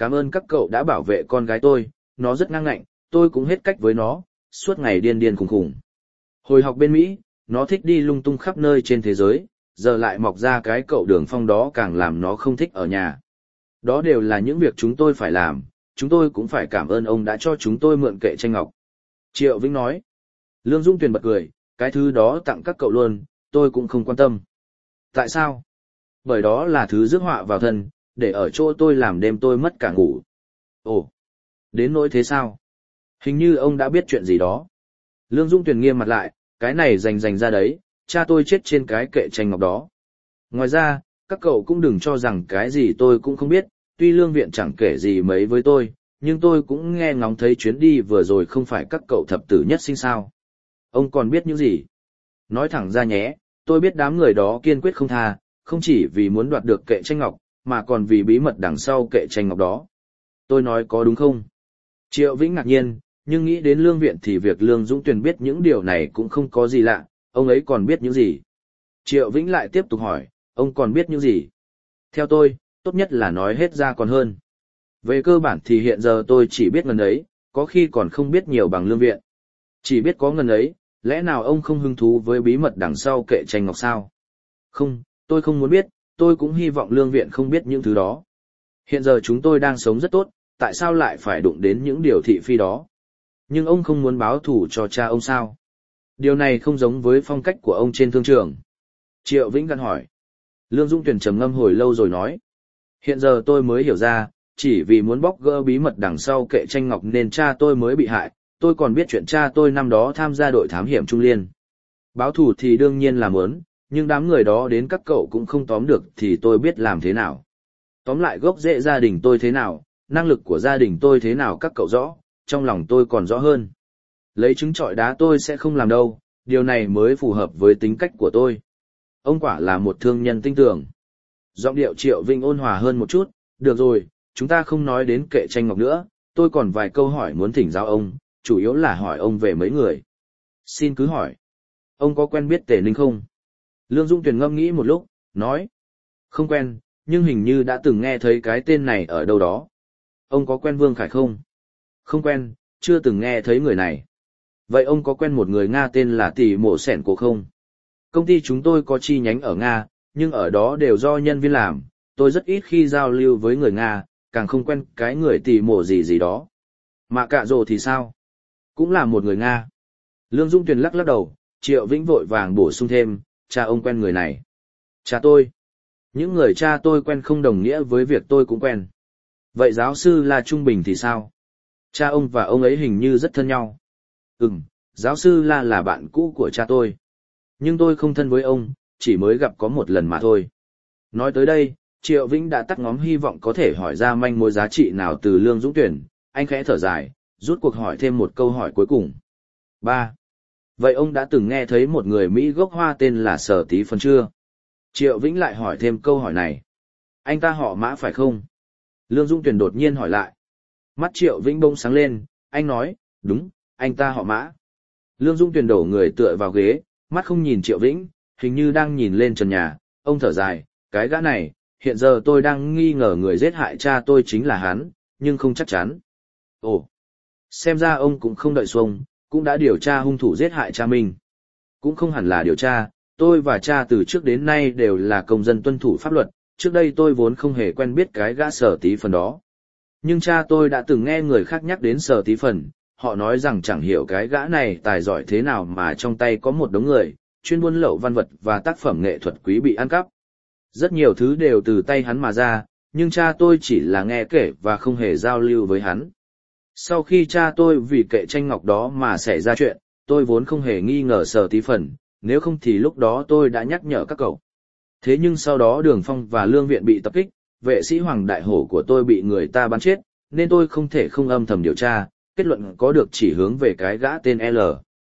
cảm ơn các cậu đã bảo vệ con gái tôi, nó rất ngang ngạnh, tôi cũng hết cách với nó, suốt ngày điên điên khùng khùng. Hồi học bên Mỹ, nó thích đi lung tung khắp nơi trên thế giới, giờ lại mọc ra cái cậu Đường Phong đó càng làm nó không thích ở nhà. Đó đều là những việc chúng tôi phải làm, chúng tôi cũng phải cảm ơn ông đã cho chúng tôi mượn kệ tranh ngọc. Triệu Vĩnh nói. Lương Dung Tuyền bật cười, cái thứ đó tặng các cậu luôn, tôi cũng không quan tâm. Tại sao? Bởi đó là thứ rước họa vào thân, để ở chỗ tôi làm đêm tôi mất cả ngủ. Ồ, đến nỗi thế sao? Hình như ông đã biết chuyện gì đó. Lương Dung Tuyền nghiêm mặt lại, cái này dành dành ra đấy, cha tôi chết trên cái kệ tranh ngọc đó. Ngoài ra, các cậu cũng đừng cho rằng cái gì tôi cũng không biết, tuy Lương Viện chẳng kể gì mấy với tôi, nhưng tôi cũng nghe ngóng thấy chuyến đi vừa rồi không phải các cậu thập tử nhất sinh sao. Ông còn biết những gì? Nói thẳng ra nhé, tôi biết đám người đó kiên quyết không tha, không chỉ vì muốn đoạt được kệ tranh ngọc, mà còn vì bí mật đằng sau kệ tranh ngọc đó. Tôi nói có đúng không? Triệu Vĩnh ngạc nhiên, nhưng nghĩ đến Lương Viện thì việc Lương Dũng Tuyền biết những điều này cũng không có gì lạ, ông ấy còn biết những gì? Triệu Vĩnh lại tiếp tục hỏi, ông còn biết những gì? Theo tôi, tốt nhất là nói hết ra còn hơn. Về cơ bản thì hiện giờ tôi chỉ biết ngần ấy, có khi còn không biết nhiều bằng Lương Viện. Chỉ biết có ngần ấy, lẽ nào ông không hứng thú với bí mật đằng sau kệ tranh ngọc sao? Không, tôi không muốn biết, tôi cũng hy vọng Lương Viện không biết những thứ đó. Hiện giờ chúng tôi đang sống rất tốt, tại sao lại phải đụng đến những điều thị phi đó? Nhưng ông không muốn báo thù cho cha ông sao? Điều này không giống với phong cách của ông trên thương trường. Triệu Vĩnh gằn hỏi. Lương Dung Tuyền trầm ngâm hồi lâu rồi nói. Hiện giờ tôi mới hiểu ra, chỉ vì muốn bóc gỡ bí mật đằng sau kệ tranh ngọc nên cha tôi mới bị hại, tôi còn biết chuyện cha tôi năm đó tham gia đội thám hiểm Trung Liên. Báo thù thì đương nhiên là muốn, nhưng đám người đó đến các cậu cũng không tóm được thì tôi biết làm thế nào. Tóm lại gốc rễ gia đình tôi thế nào, năng lực của gia đình tôi thế nào các cậu rõ, trong lòng tôi còn rõ hơn. Lấy trứng trọi đá tôi sẽ không làm đâu, điều này mới phù hợp với tính cách của tôi. Ông quả là một thương nhân tinh tường. Giọng điệu Triệu Vinh ôn hòa hơn một chút, được rồi, chúng ta không nói đến kệ tranh ngọc nữa, tôi còn vài câu hỏi muốn thỉnh giáo ông, chủ yếu là hỏi ông về mấy người. Xin cứ hỏi. Ông có quen biết Tề Ninh không? Lương Dung Tuyền ngâm nghĩ một lúc, nói. Không quen, nhưng hình như đã từng nghe thấy cái tên này ở đâu đó. Ông có quen Vương Khải không? Không quen, chưa từng nghe thấy người này. Vậy ông có quen một người Nga tên là Tỷ Mộ Sẻn Cổ không? Công ty chúng tôi có chi nhánh ở Nga, nhưng ở đó đều do nhân viên làm, tôi rất ít khi giao lưu với người Nga, càng không quen cái người Tỷ Mộ gì gì đó. Mà Cạ Rồ thì sao? Cũng là một người Nga. Lương Dung Tuyền lắc lắc đầu, Triệu Vĩnh vội vàng bổ sung thêm, cha ông quen người này. Cha tôi. Những người cha tôi quen không đồng nghĩa với việc tôi cũng quen. Vậy giáo sư La Trung Bình thì sao? Cha ông và ông ấy hình như rất thân nhau. Ừm, giáo sư La là bạn cũ của cha tôi. Nhưng tôi không thân với ông, chỉ mới gặp có một lần mà thôi. Nói tới đây, Triệu Vĩnh đã tắt ngóm hy vọng có thể hỏi ra manh mối giá trị nào từ Lương Dũng Tuyền, anh khẽ thở dài, rút cuộc hỏi thêm một câu hỏi cuối cùng. ba. Vậy ông đã từng nghe thấy một người Mỹ gốc Hoa tên là Sở Tí Phần chưa? Triệu Vĩnh lại hỏi thêm câu hỏi này. Anh ta họ Mã phải không? Lương Dung Tuyền đột nhiên hỏi lại. Mắt Triệu Vĩnh bỗng sáng lên, anh nói, đúng, anh ta họ Mã. Lương Dung Tuyền đổ người tựa vào ghế, mắt không nhìn Triệu Vĩnh, hình như đang nhìn lên trần nhà, ông thở dài, cái gã này, hiện giờ tôi đang nghi ngờ người giết hại cha tôi chính là hắn, nhưng không chắc chắn. Ồ, xem ra ông cũng không đợi xuông, cũng đã điều tra hung thủ giết hại cha mình. Cũng không hẳn là điều tra, tôi và cha từ trước đến nay đều là công dân tuân thủ pháp luật, trước đây tôi vốn không hề quen biết cái gã Sở Tí Phần đó. Nhưng cha tôi đã từng nghe người khác nhắc đến Sở Tí Phần, họ nói rằng chẳng hiểu cái gã này tài giỏi thế nào mà trong tay có một đống người, chuyên buôn lậu văn vật và tác phẩm nghệ thuật quý bị ăn cắp. Rất nhiều thứ đều từ tay hắn mà ra, nhưng cha tôi chỉ là nghe kể và không hề giao lưu với hắn. Sau khi cha tôi vì kệ tranh ngọc đó mà xảy ra chuyện, tôi vốn không hề nghi ngờ Sở Tí Phần, nếu không thì lúc đó tôi đã nhắc nhở các cậu. Thế nhưng sau đó Đường Phong và Lương Viện bị tập kích, vệ sĩ Hoàng Đại Hổ của tôi bị người ta bắn chết, nên tôi không thể không âm thầm điều tra, kết luận có được chỉ hướng về cái gã tên L.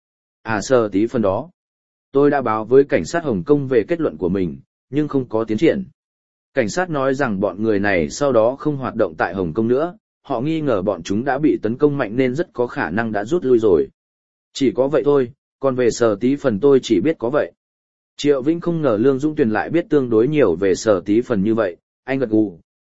À Sở Tí Phần đó. Tôi đã báo với cảnh sát Hồng Kông về kết luận của mình, nhưng không có tiến triển. Cảnh sát nói rằng bọn người này sau đó không hoạt động tại Hồng Kông nữa, họ nghi ngờ bọn chúng đã bị tấn công mạnh nên rất có khả năng đã rút lui rồi. Chỉ có vậy thôi, còn về Sở Tí Phần tôi chỉ biết có vậy. Triệu Vĩnh không ngờ Lương Dũng Tuyền lại biết tương đối nhiều về Sở Tí Phần như vậy, anh gật gù,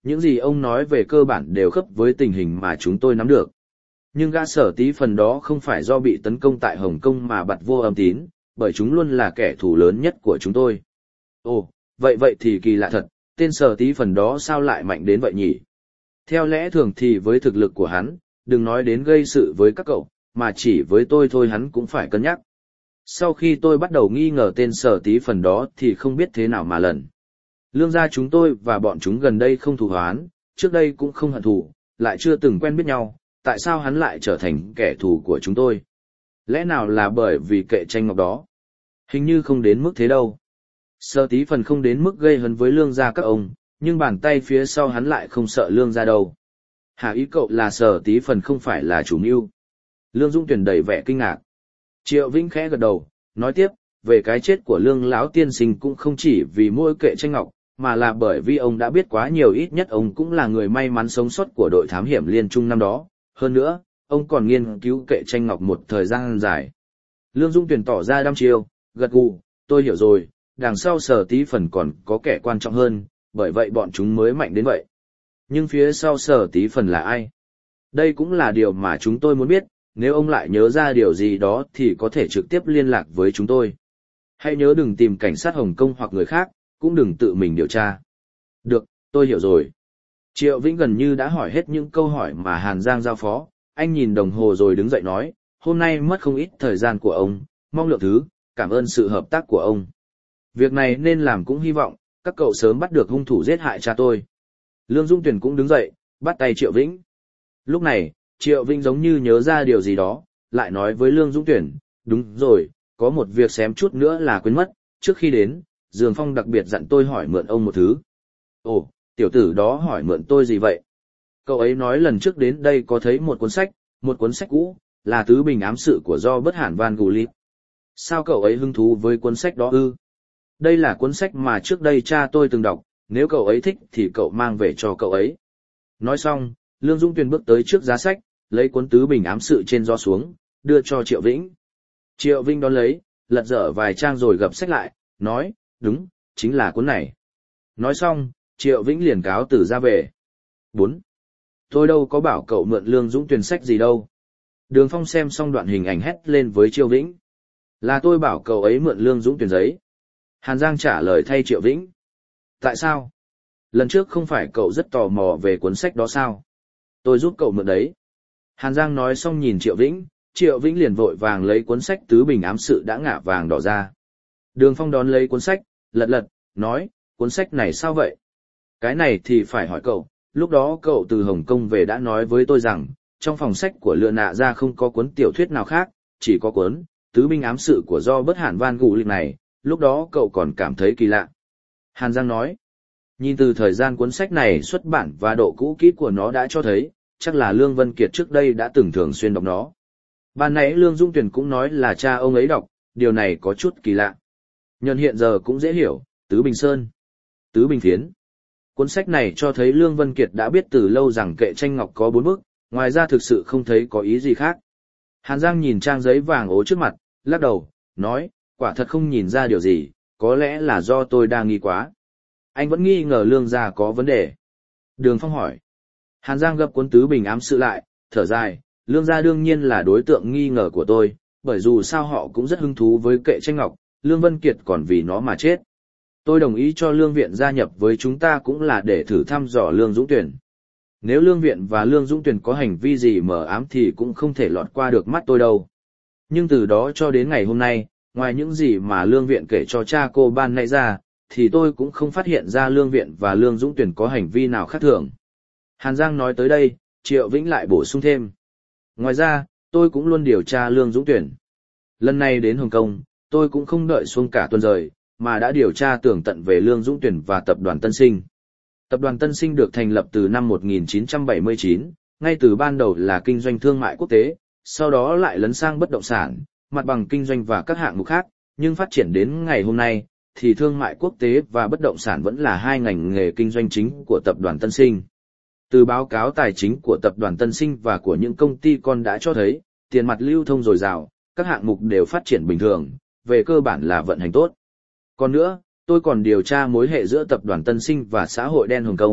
Những gì ông nói về cơ bản đều khớp với tình hình mà chúng tôi nắm được. Nhưng gã Sở Tí Phần đó không phải do bị tấn công tại Hồng Kông mà bặt vô âm tín, bởi chúng luôn là kẻ thù lớn nhất của chúng tôi. Ồ, vậy vậy thì kỳ lạ thật, tên Sở Tí Phần đó sao lại mạnh đến vậy nhỉ? Theo lẽ thường thì với thực lực của hắn, đừng nói đến gây sự với các cậu, mà chỉ với tôi thôi hắn cũng phải cân nhắc. Sau khi tôi bắt đầu nghi ngờ tên Sở Tí Phần đó thì không biết thế nào mà lần. Lương gia chúng tôi và bọn chúng gần đây không thù hoán, trước đây cũng không hận thù, lại chưa từng quen biết nhau, tại sao hắn lại trở thành kẻ thù của chúng tôi? Lẽ nào là bởi vì kệ tranh ngọc đó? Hình như không đến mức thế đâu. Sở Tí Phần không đến mức gây hấn với lương gia các ông, nhưng bàn tay phía sau hắn lại không sợ lương gia đâu. Hả, ý cậu là Sở Tí Phần không phải là chủ mưu? Lương Dũng Tuyển đầy vẻ kinh ngạc. Triệu Vĩnh khẽ gật đầu, nói tiếp, về cái chết của lương lão tiên sinh cũng không chỉ vì mỗi kệ tranh ngọc, mà là bởi vì ông đã biết quá nhiều, ít nhất ông cũng là người may mắn sống sót của đội thám hiểm liên trung năm đó. Hơn nữa, ông còn nghiên cứu kệ tranh ngọc một thời gian dài. Lương Dung Tuyển tỏ ra đăm chiêu, gật gù, tôi hiểu rồi, đằng sau Sở Tí Phần còn có kẻ quan trọng hơn, bởi vậy bọn chúng mới mạnh đến vậy. Nhưng phía sau Sở Tí Phần là ai? Đây cũng là điều mà chúng tôi muốn biết, nếu ông lại nhớ ra điều gì đó thì có thể trực tiếp liên lạc với chúng tôi. Hãy nhớ đừng tìm cảnh sát Hồng Kông hoặc người khác, cũng đừng tự mình điều tra. Được, tôi hiểu rồi. Triệu Vĩnh gần như đã hỏi hết những câu hỏi mà Hàn Giang giao phó, anh nhìn đồng hồ rồi đứng dậy nói, hôm nay mất không ít thời gian của ông, mong lượng thứ, cảm ơn sự hợp tác của ông. Việc này nên làm, cũng hy vọng, các cậu sớm bắt được hung thủ giết hại cha tôi. Lương Dung Tuyển cũng đứng dậy, bắt tay Triệu Vĩnh. Lúc này, Triệu Vĩnh giống như nhớ ra điều gì đó, lại nói với Lương Dung Tuyển, đúng rồi, có một việc xém chút nữa là quên mất, trước khi đến, Dương Phong đặc biệt dặn tôi hỏi mượn ông một thứ. Ồ, tiểu tử đó hỏi mượn tôi gì vậy? Cậu ấy nói lần trước đến đây có thấy một cuốn sách, một cuốn sách cũ, là Tứ Bình ám sự của do bất hàn Van Gù Lip. Sao cậu ấy hứng thú với cuốn sách đó ư? Đây là cuốn sách mà trước đây cha tôi từng đọc, nếu cậu ấy thích thì cậu mang về cho cậu ấy. Nói xong, Lương Dung Tuyền bước tới trước giá sách, lấy cuốn Tứ Bình ám sự trên gió xuống, đưa cho Triệu Vĩnh. Triệu Vĩnh đón lấy, lật dở vài trang rồi gập sách lại, nói, đúng, chính là cuốn này. Nói xong, Triệu Vĩnh liền cáo từ ra về. bốn. Tôi đâu có bảo cậu mượn Lương Dũng Tuyền sách gì đâu. Đường Phong xem xong đoạn hình ảnh hét lên với Triệu Vĩnh. Là tôi bảo cậu ấy mượn Lương Dũng Tuyền giấy. Hàn Giang trả lời thay Triệu Vĩnh. Tại sao? Lần trước không phải cậu rất tò mò về cuốn sách đó sao? Tôi giúp cậu mượn đấy. Hàn Giang nói xong nhìn Triệu Vĩnh, Triệu Vĩnh liền vội vàng lấy cuốn sách Tứ Bình ám sự đã ngả vàng đỏ ra. Đường Phong đón lấy cuốn sách, lật lật, nói, cuốn sách này sao vậy? Cái này thì phải hỏi cậu, lúc đó cậu từ Hồng Kông về đã nói với tôi rằng, trong phòng sách của Lựa Nạ ra không có cuốn tiểu thuyết nào khác, chỉ có cuốn Tứ Bình ám sự của do bất hàn Van Gù Lip này, lúc đó cậu còn cảm thấy kỳ lạ. Hàn Giang nói, nhìn từ thời gian cuốn sách này xuất bản và độ cũ kỹ của nó đã cho thấy, chắc là Lương Vân Kiệt trước đây đã từng thường xuyên đọc nó. Ban nãy Lương Dung Tuyền cũng nói là cha ông ấy đọc, điều này có chút kỳ lạ. Nhân hiện giờ cũng dễ hiểu, Tứ Bình Sơn, Tứ Bình Phiến. Cuốn sách này cho thấy Lương Vân Kiệt đã biết từ lâu rằng kệ tranh ngọc có bốn bức, ngoài ra thực sự không thấy có ý gì khác. Hàn Giang nhìn trang giấy vàng ố trước mặt, lắc đầu, nói, quả thật không nhìn ra điều gì, có lẽ là do tôi đang nghi quá. Anh vẫn nghi ngờ Lương gia có vấn đề. Đường Phong hỏi. Hàn Giang gấp cuốn Tứ Bình ám sự lại, thở dài, Lương gia đương nhiên là đối tượng nghi ngờ của tôi, bởi dù sao họ cũng rất hứng thú với kệ tranh ngọc, Lương Vân Kiệt còn vì nó mà chết. Tôi đồng ý cho Lương Viện gia nhập với chúng ta cũng là để thử thăm dò Lương Dũng Tuyền. Nếu Lương Viện và Lương Dũng Tuyền có hành vi gì mờ ám thì cũng không thể lọt qua được mắt tôi đâu. Nhưng từ đó cho đến ngày hôm nay, ngoài những gì mà Lương Viện kể cho cha cô ban nãy ra, thì tôi cũng không phát hiện ra Lương Viện và Lương Dũng Tuyền có hành vi nào khác thường. Hàn Giang nói tới đây, Triệu Vĩnh lại bổ sung thêm. Ngoài ra, tôi cũng luôn điều tra Lương Dũng Tuyền. Lần này đến Hồng Kông, tôi cũng không đợi xuống cả tuần rời, mà đã điều tra tường tận về Lương Dũng Tuyền và tập đoàn Tân Sinh. Tập đoàn Tân Sinh được thành lập từ năm một nghìn chín trăm bảy mươi chín, ngay từ ban đầu là kinh doanh thương mại quốc tế, sau đó lại lấn sang bất động sản, mặt bằng kinh doanh và các hạng mục khác, nhưng phát triển đến ngày hôm nay, thì thương mại quốc tế và bất động sản vẫn là hai ngành nghề kinh doanh chính của tập đoàn Tân Sinh. Từ báo cáo tài chính của tập đoàn Tân Sinh và của những công ty con đã cho thấy, tiền mặt lưu thông dồi dào, các hạng mục đều phát triển bình thường, về cơ bản là vận hành tốt. Còn nữa, tôi còn điều tra mối hệ giữa tập đoàn Tân Sinh và xã hội đen Hồng Kông,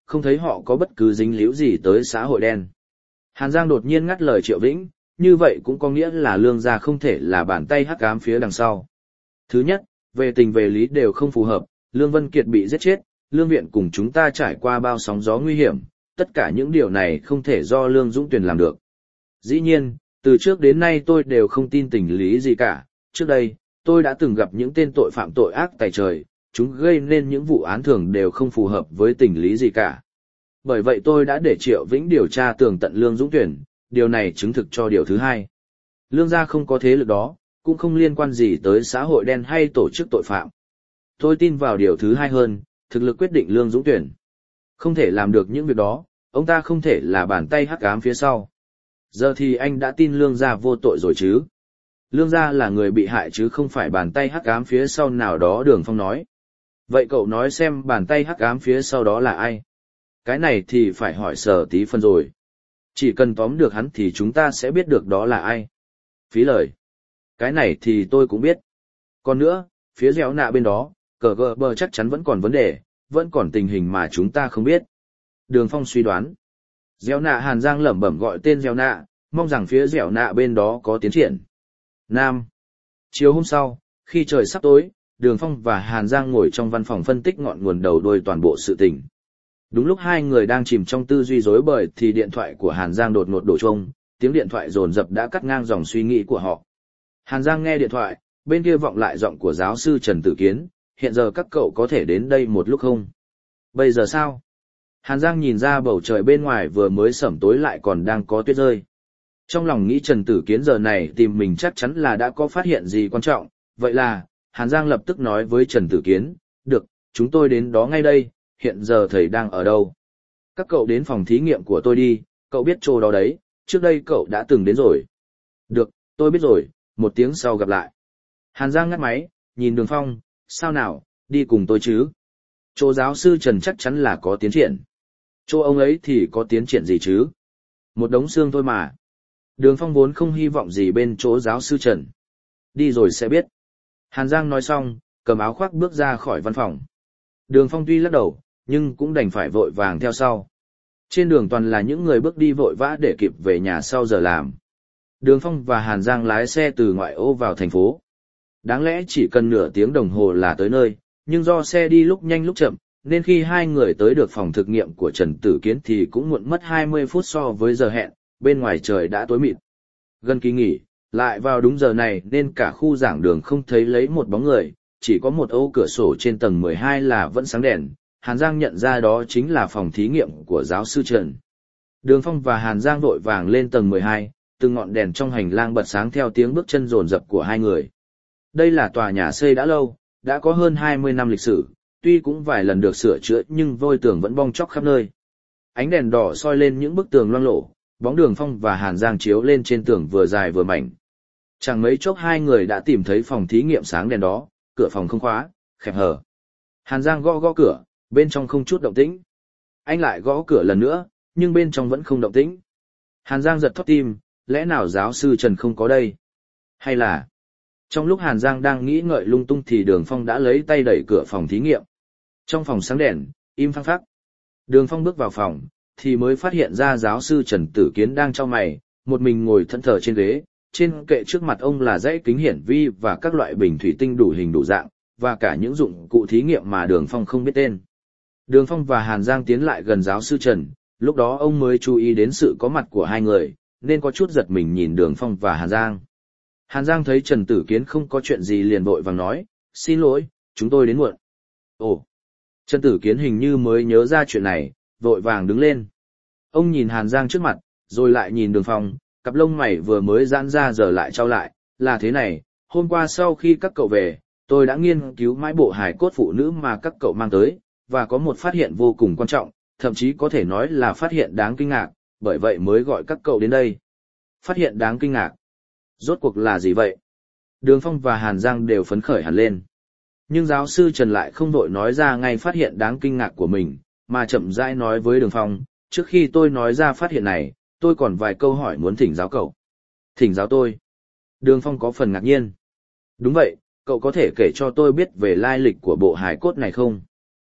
không thấy họ có bất cứ dính líu gì tới xã hội đen. Hàn Giang đột nhiên ngắt lời Triệu Vĩnh, như vậy cũng có nghĩa là Lương gia không thể là bàn tay hắc ám phía đằng sau. Thứ nhất, về tình về lý đều không phù hợp, Lương Vân Kiệt bị giết chết, Lương Viện cùng chúng ta trải qua bao sóng gió nguy hiểm, tất cả những điều này không thể do Lương Dũng Tuyền làm được. Dĩ nhiên, từ trước đến nay tôi đều không tin tình lý gì cả, trước đây, tôi đã từng gặp những tên tội phạm tội ác tày trời, chúng gây nên những vụ án thường đều không phù hợp với tình lý gì cả. Bởi vậy tôi đã để Triệu Vĩnh điều tra tường tận Lương Dũng Tuyền, điều này chứng thực cho điều thứ hai. Lương gia không có thế lực đó, cũng không liên quan gì tới xã hội đen hay tổ chức tội phạm. Tôi tin vào điều thứ hai hơn, thực lực quyết định Lương Dũng Tuyền. Không thể làm được những việc đó, ông ta không thể là bàn tay hắc ám phía sau. Giờ thì anh đã tin Lương gia vô tội rồi chứ? Lương gia là người bị hại chứ không phải bàn tay hắc ám phía sau nào đó, Đường Phong nói. Vậy cậu nói xem bàn tay hắc ám phía sau đó là ai? Cái này thì phải hỏi Sở Tí Phân rồi. Chỉ cần tóm được hắn thì chúng ta sẽ biết được đó là ai. Phí lời. Cái này thì tôi cũng biết. Còn nữa, phía Dẻo Nạ bên đó, cờ gờ bờ chắc chắn vẫn còn vấn đề, vẫn còn tình hình mà chúng ta không biết. Đường Phong suy đoán. Dẻo Nạ. Hàn Giang lẩm bẩm gọi tên Dẻo Nạ, mong rằng phía Dẻo Nạ bên đó có tiến triển. Nam. Chiều hôm sau, khi trời sắp tối, Đường Phong và Hàn Giang ngồi trong văn phòng phân tích ngọn nguồn đầu đuôi toàn bộ sự tình. Đúng lúc hai người đang chìm trong tư duy rối bời thì điện thoại của Hàn Giang đột ngột đổ chuông, tiếng điện thoại dồn dập đã cắt ngang dòng suy nghĩ của họ. Hàn Giang nghe điện thoại, bên kia vọng lại giọng của giáo sư Trần Tử Kiến, hiện giờ các cậu có thể đến đây một lúc không? Bây giờ sao? Hàn Giang nhìn ra bầu trời bên ngoài vừa mới sẩm tối lại còn đang có tuyết rơi. Trong lòng nghĩ Trần Tử Kiến giờ này tìm mình chắc chắn là đã có phát hiện gì quan trọng, vậy là, Hàn Giang lập tức nói với Trần Tử Kiến, được, chúng tôi đến đó ngay đây, hiện giờ thầy đang ở đâu? Các cậu đến phòng thí nghiệm của tôi đi, cậu biết chỗ đó đấy, trước đây cậu đã từng đến rồi. Được, tôi biết rồi, một tiếng sau gặp lại. Hàn Giang ngắt máy, nhìn Đường Phong, sao nào, đi cùng tôi chứ? Chỗ giáo sư Trần chắc chắn là có tiến triển. Chỗ ông ấy thì có tiến triển gì chứ? Một đống xương thôi mà. Đường Phong vốn không hy vọng gì bên chỗ giáo sư Trần. Đi rồi sẽ biết. Hàn Giang nói xong, cầm áo khoác bước ra khỏi văn phòng. Đường Phong tuy lắc đầu, nhưng cũng đành phải vội vàng theo sau. Trên đường toàn là những người bước đi vội vã để kịp về nhà sau giờ làm. Đường Phong và Hàn Giang lái xe từ ngoại ô vào thành phố. Đáng lẽ chỉ cần nửa tiếng đồng hồ là tới nơi, nhưng do xe đi lúc nhanh lúc chậm, nên khi hai người tới được phòng thực nghiệm của Trần Tử Kiến thì cũng muộn mất hai mươi phút so với giờ hẹn, bên ngoài trời đã tối mịt. Gần kỳ nghỉ, lại vào đúng giờ này nên cả khu giảng đường không thấy lấy một bóng người, chỉ có một ô cửa sổ trên tầng mười hai là vẫn sáng đèn. Hàn Giang nhận ra đó chính là phòng thí nghiệm của giáo sư Trần. Đường Phong và Hàn Giang vội vàng lên tầng mười hai, từng ngọn đèn trong hành lang bật sáng theo tiếng bước chân rồn rập của hai người. Đây là tòa nhà xây đã lâu, đã có hơn hai mươi năm lịch sử, tuy cũng vài lần được sửa chữa nhưng vôi tường vẫn bong tróc khắp nơi. Ánh đèn đỏ soi lên những bức tường loang lổ, bóng Đường Phong và Hàn Giang chiếu lên trên tường vừa dài vừa mảnh. Chẳng mấy chốc hai người đã tìm thấy phòng thí nghiệm sáng đèn đó, cửa phòng không khóa, khép hờ. Hàn Giang gõ gõ cửa, bên trong không chút động tĩnh. Anh lại gõ cửa lần nữa, nhưng bên trong vẫn không động tĩnh. Hàn Giang giật thót tim, lẽ nào giáo sư Trần không có đây? Hay là... Trong lúc Hàn Giang đang nghĩ ngợi lung tung thì Đường Phong đã lấy tay đẩy cửa phòng thí nghiệm. Trong phòng sáng đèn, im phăng phắc. Đường Phong bước vào phòng, thì mới phát hiện ra giáo sư Trần Tử Kiến đang chau mày, một mình ngồi thẫn thờ trên ghế. Trên kệ trước mặt ông là dãy kính hiển vi và các loại bình thủy tinh đủ hình đủ dạng, và cả những dụng cụ thí nghiệm mà Đường Phong không biết tên. Đường Phong và Hàn Giang tiến lại gần giáo sư Trần, lúc đó ông mới chú ý đến sự có mặt của hai người, nên có chút giật mình nhìn Đường Phong và Hàn Giang. Hàn Giang thấy Trần Tử Kiến không có chuyện gì liền vội vàng nói, xin lỗi, chúng tôi đến muộn. Ồ, Trần Tử Kiến hình như mới nhớ ra chuyện này, vội vàng đứng lên. Ông nhìn Hàn Giang trước mặt, rồi lại nhìn Đường Phong, cặp lông mày vừa mới giãn ra giờ lại trao lại, là thế này, hôm qua sau khi các cậu về, tôi đã nghiên cứu mãi bộ hài cốt phụ nữ mà các cậu mang tới, và có một phát hiện vô cùng quan trọng, thậm chí có thể nói là phát hiện đáng kinh ngạc, bởi vậy mới gọi các cậu đến đây. Phát hiện đáng kinh ngạc. Rốt cuộc là gì vậy? Đường Phong và Hàn Giang đều phấn khởi hẳn lên. Nhưng giáo sư Trần lại không vội nói ra ngay phát hiện đáng kinh ngạc của mình, mà chậm rãi nói với Đường Phong, trước khi tôi nói ra phát hiện này, tôi còn vài câu hỏi muốn thỉnh giáo cậu. Thỉnh giáo tôi. Đường Phong có phần ngạc nhiên. Đúng vậy, cậu có thể kể cho tôi biết về lai lịch của bộ hài cốt này không?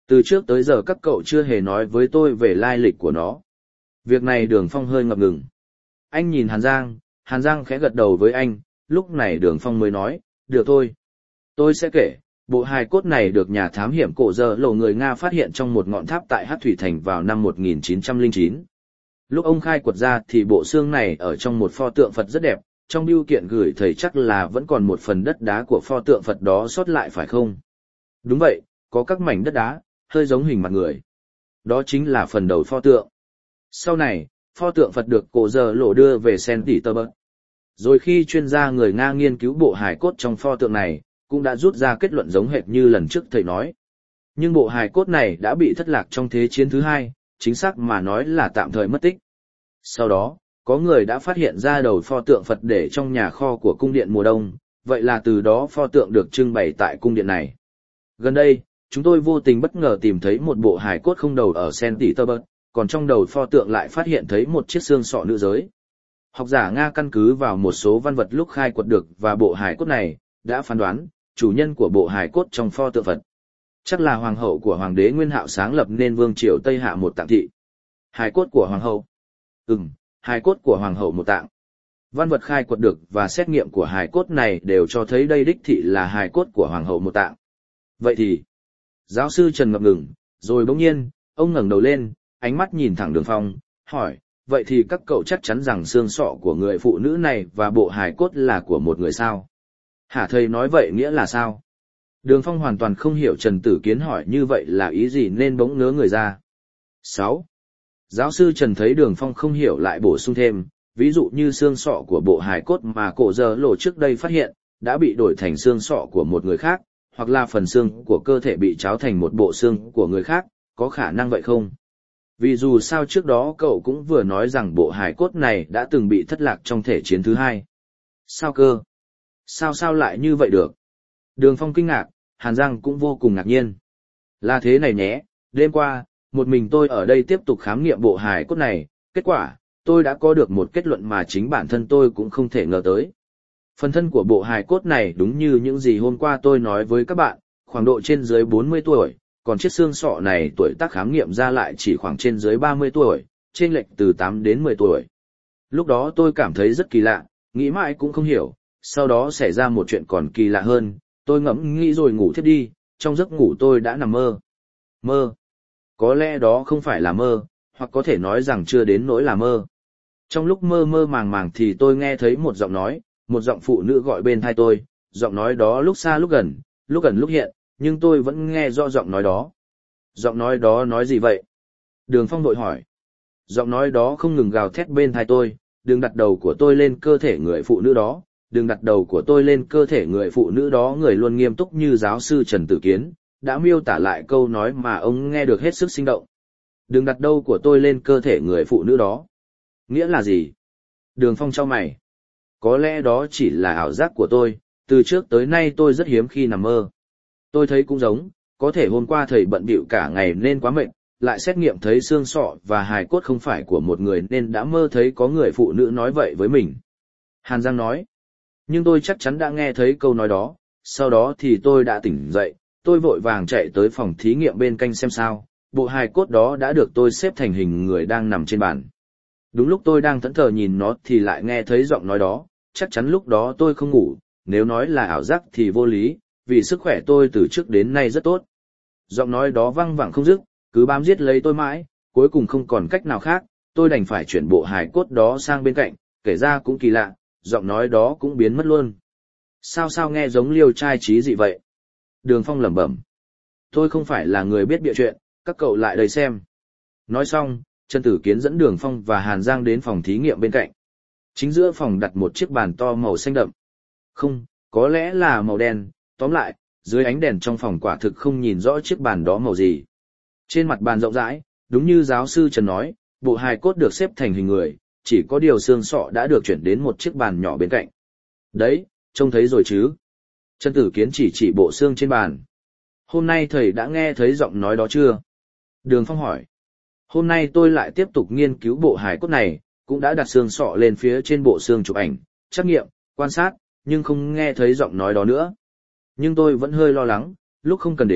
Từ trước tới giờ các cậu chưa hề nói với tôi về lai lịch của nó. Việc này Đường Phong hơi ngập ngừng. Anh nhìn Hàn Giang, Hàn Giang khẽ gật đầu với anh, lúc này Đường Phong mới nói, được thôi. Tôi sẽ kể, bộ hài cốt này được nhà thám hiểm cổ giờ lộ người Nga phát hiện trong một ngọn tháp tại Hắc Thủy Thành vào năm một nghìn chín trăm lẻ chín. Lúc ông khai quật ra thì bộ xương này ở trong một pho tượng Phật rất đẹp, trong bưu kiện gửi thầy chắc là vẫn còn một phần đất đá của pho tượng Phật đó sót lại phải không? Đúng vậy, có các mảnh đất đá, hơi giống hình mặt người. Đó chính là phần đầu pho tượng. Sau này, pho tượng Phật được cổ giờ lộ đưa về Saint Petersburg. Rồi khi chuyên gia người Nga nghiên cứu bộ hài cốt trong pho tượng này, cũng đã rút ra kết luận giống hệt như lần trước thầy nói. Nhưng bộ hài cốt này đã bị thất lạc trong Thế chiến thứ hai, chính xác mà nói là tạm thời mất tích. Sau đó, có người đã phát hiện ra đầu pho tượng Phật để trong nhà kho của cung điện mùa đông, vậy là từ đó pho tượng được trưng bày tại cung điện này. Gần đây, chúng tôi vô tình bất ngờ tìm thấy một bộ hài cốt không đầu ở Saint Petersburg, còn trong đầu pho tượng lại phát hiện thấy một chiếc xương sọ nữ giới. Học giả Nga căn cứ vào một số văn vật lúc khai quật được và bộ hài cốt này, đã phán đoán, chủ nhân của bộ hài cốt trong pho tượng Phật chắc là hoàng hậu của hoàng đế Nguyên Hạo sáng lập nên vương triều Tây Hạ một tạng thị. Hài cốt của hoàng hậu? Ừm, hài cốt của hoàng hậu một tạng. Văn vật khai quật được và xét nghiệm của hài cốt này đều cho thấy đây đích thị là hài cốt của hoàng hậu một tạng. Vậy thì, giáo sư Trần ngập ngừng, rồi bỗng nhiên, ông ngẩng đầu lên, ánh mắt nhìn thẳng Đường Phong, hỏi, vậy thì các cậu chắc chắn rằng xương sọ của người phụ nữ này và bộ hài cốt là của một người sao? Hả, thầy nói vậy nghĩa là sao? Đường Phong hoàn toàn không hiểu Trần Tử Kiến hỏi như vậy là ý gì nên bỗng ngớ người ra. sáu. Giáo sư Trần thấy Đường Phong không hiểu lại bổ sung thêm, ví dụ như xương sọ của bộ hài cốt mà cổ giờ lộ trước đây phát hiện, đã bị đổi thành xương sọ của một người khác, hoặc là phần xương của cơ thể bị tráo thành một bộ xương của người khác, có khả năng vậy không? Vì dù sao trước đó cậu cũng vừa nói rằng bộ hài cốt này đã từng bị thất lạc trong thể chiến thứ hai. Sao cơ? Sao sao lại như vậy được? Đường Phong kinh ngạc, Hàn Giang cũng vô cùng ngạc nhiên. Là thế này nhé, đêm qua, một mình tôi ở đây tiếp tục khám nghiệm bộ hài cốt này, kết quả, tôi đã có được một kết luận mà chính bản thân tôi cũng không thể ngờ tới. Phần thân của bộ hài cốt này đúng như những gì hôm qua tôi nói với các bạn, khoảng độ trên dưới bốn mươi tuổi, còn chiếc xương sọ này tuổi tác khám nghiệm ra lại chỉ khoảng trên dưới ba mươi tuổi, chênh lệch từ tám đến mười tuổi. Lúc đó tôi cảm thấy rất kỳ lạ, nghĩ mãi cũng không hiểu, sau đó xảy ra một chuyện còn kỳ lạ hơn, tôi ngẫm nghĩ rồi ngủ thiếp đi, trong giấc ngủ tôi đã nằm mơ. Mơ? Có lẽ đó không phải là mơ, hoặc có thể nói rằng chưa đến nỗi là mơ. Trong lúc mơ mơ màng màng thì tôi nghe thấy một giọng nói, một giọng phụ nữ gọi bên tai tôi, giọng nói đó lúc xa lúc gần, lúc gần lúc hiện, nhưng tôi vẫn nghe rõ giọng nói đó. Giọng nói đó nói gì vậy? Đường Phong vội hỏi. Giọng nói đó không ngừng gào thét bên tai tôi, đừng đặt đầu của tôi lên cơ thể người phụ nữ đó, đừng đặt đầu của tôi lên cơ thể người phụ nữ đó. Người luôn nghiêm túc như giáo sư Trần Tử Kiến, đã miêu tả lại câu nói mà ông nghe được hết sức sinh động. Đừng đặt đầu của tôi lên cơ thể người phụ nữ đó. Nghĩa là gì? Đường Phong chau mày. Có lẽ đó chỉ là ảo giác của tôi, từ trước tới nay tôi rất hiếm khi nằm mơ. Tôi thấy cũng giống, có thể hôm qua thầy bận bịu cả ngày nên quá mệt, lại xét nghiệm thấy xương sọ và hài cốt không phải của một người nên đã mơ thấy có người phụ nữ nói vậy với mình. Hàn Giang nói. Nhưng tôi chắc chắn đã nghe thấy câu nói đó, sau đó thì tôi đã tỉnh dậy, tôi vội vàng chạy tới phòng thí nghiệm bên cạnh xem sao, bộ hài cốt đó đã được tôi xếp thành hình người đang nằm trên bàn. Đúng lúc tôi đang thẫn thờ nhìn nó thì lại nghe thấy giọng nói đó, chắc chắn lúc đó tôi không ngủ, nếu nói là ảo giác thì vô lý, vì sức khỏe tôi từ trước đến nay rất tốt. Giọng nói đó văng vẳng không dứt, cứ bám giết lấy tôi mãi, cuối cùng không còn cách nào khác, tôi đành phải chuyển bộ hài cốt đó sang bên cạnh, kể ra cũng kỳ lạ, giọng nói đó cũng biến mất luôn. Sao sao nghe giống liêu trai trí dị vậy? Đường Phong lẩm bẩm. Tôi không phải là người biết bịa chuyện, các cậu lại đây xem. Nói xong, Trần Tử Kiến dẫn Đường Phong và Hàn Giang đến phòng thí nghiệm bên cạnh. Chính giữa phòng đặt một chiếc bàn to màu xanh đậm. Không, có lẽ là màu đen, tóm lại, dưới ánh đèn trong phòng quả thực không nhìn rõ chiếc bàn đó màu gì. Trên mặt bàn rộng rãi, đúng như giáo sư Trần nói, bộ hài cốt được xếp thành hình người, chỉ có điều xương sọ đã được chuyển đến một chiếc bàn nhỏ bên cạnh. Đấy, trông thấy rồi chứ? Trần Tử Kiến chỉ chỉ bộ xương trên bàn. Hôm nay thầy đã nghe thấy giọng nói đó chưa? Đường Phong hỏi. Hôm nay tôi lại tiếp tục nghiên cứu bộ hài cốt này, cũng đã đặt xương sọ lên phía trên bộ xương chụp ảnh, trắc nghiệm, quan sát, nhưng không nghe thấy giọng nói đó nữa. Nhưng tôi vẫn hơi lo lắng, lúc không cần đến,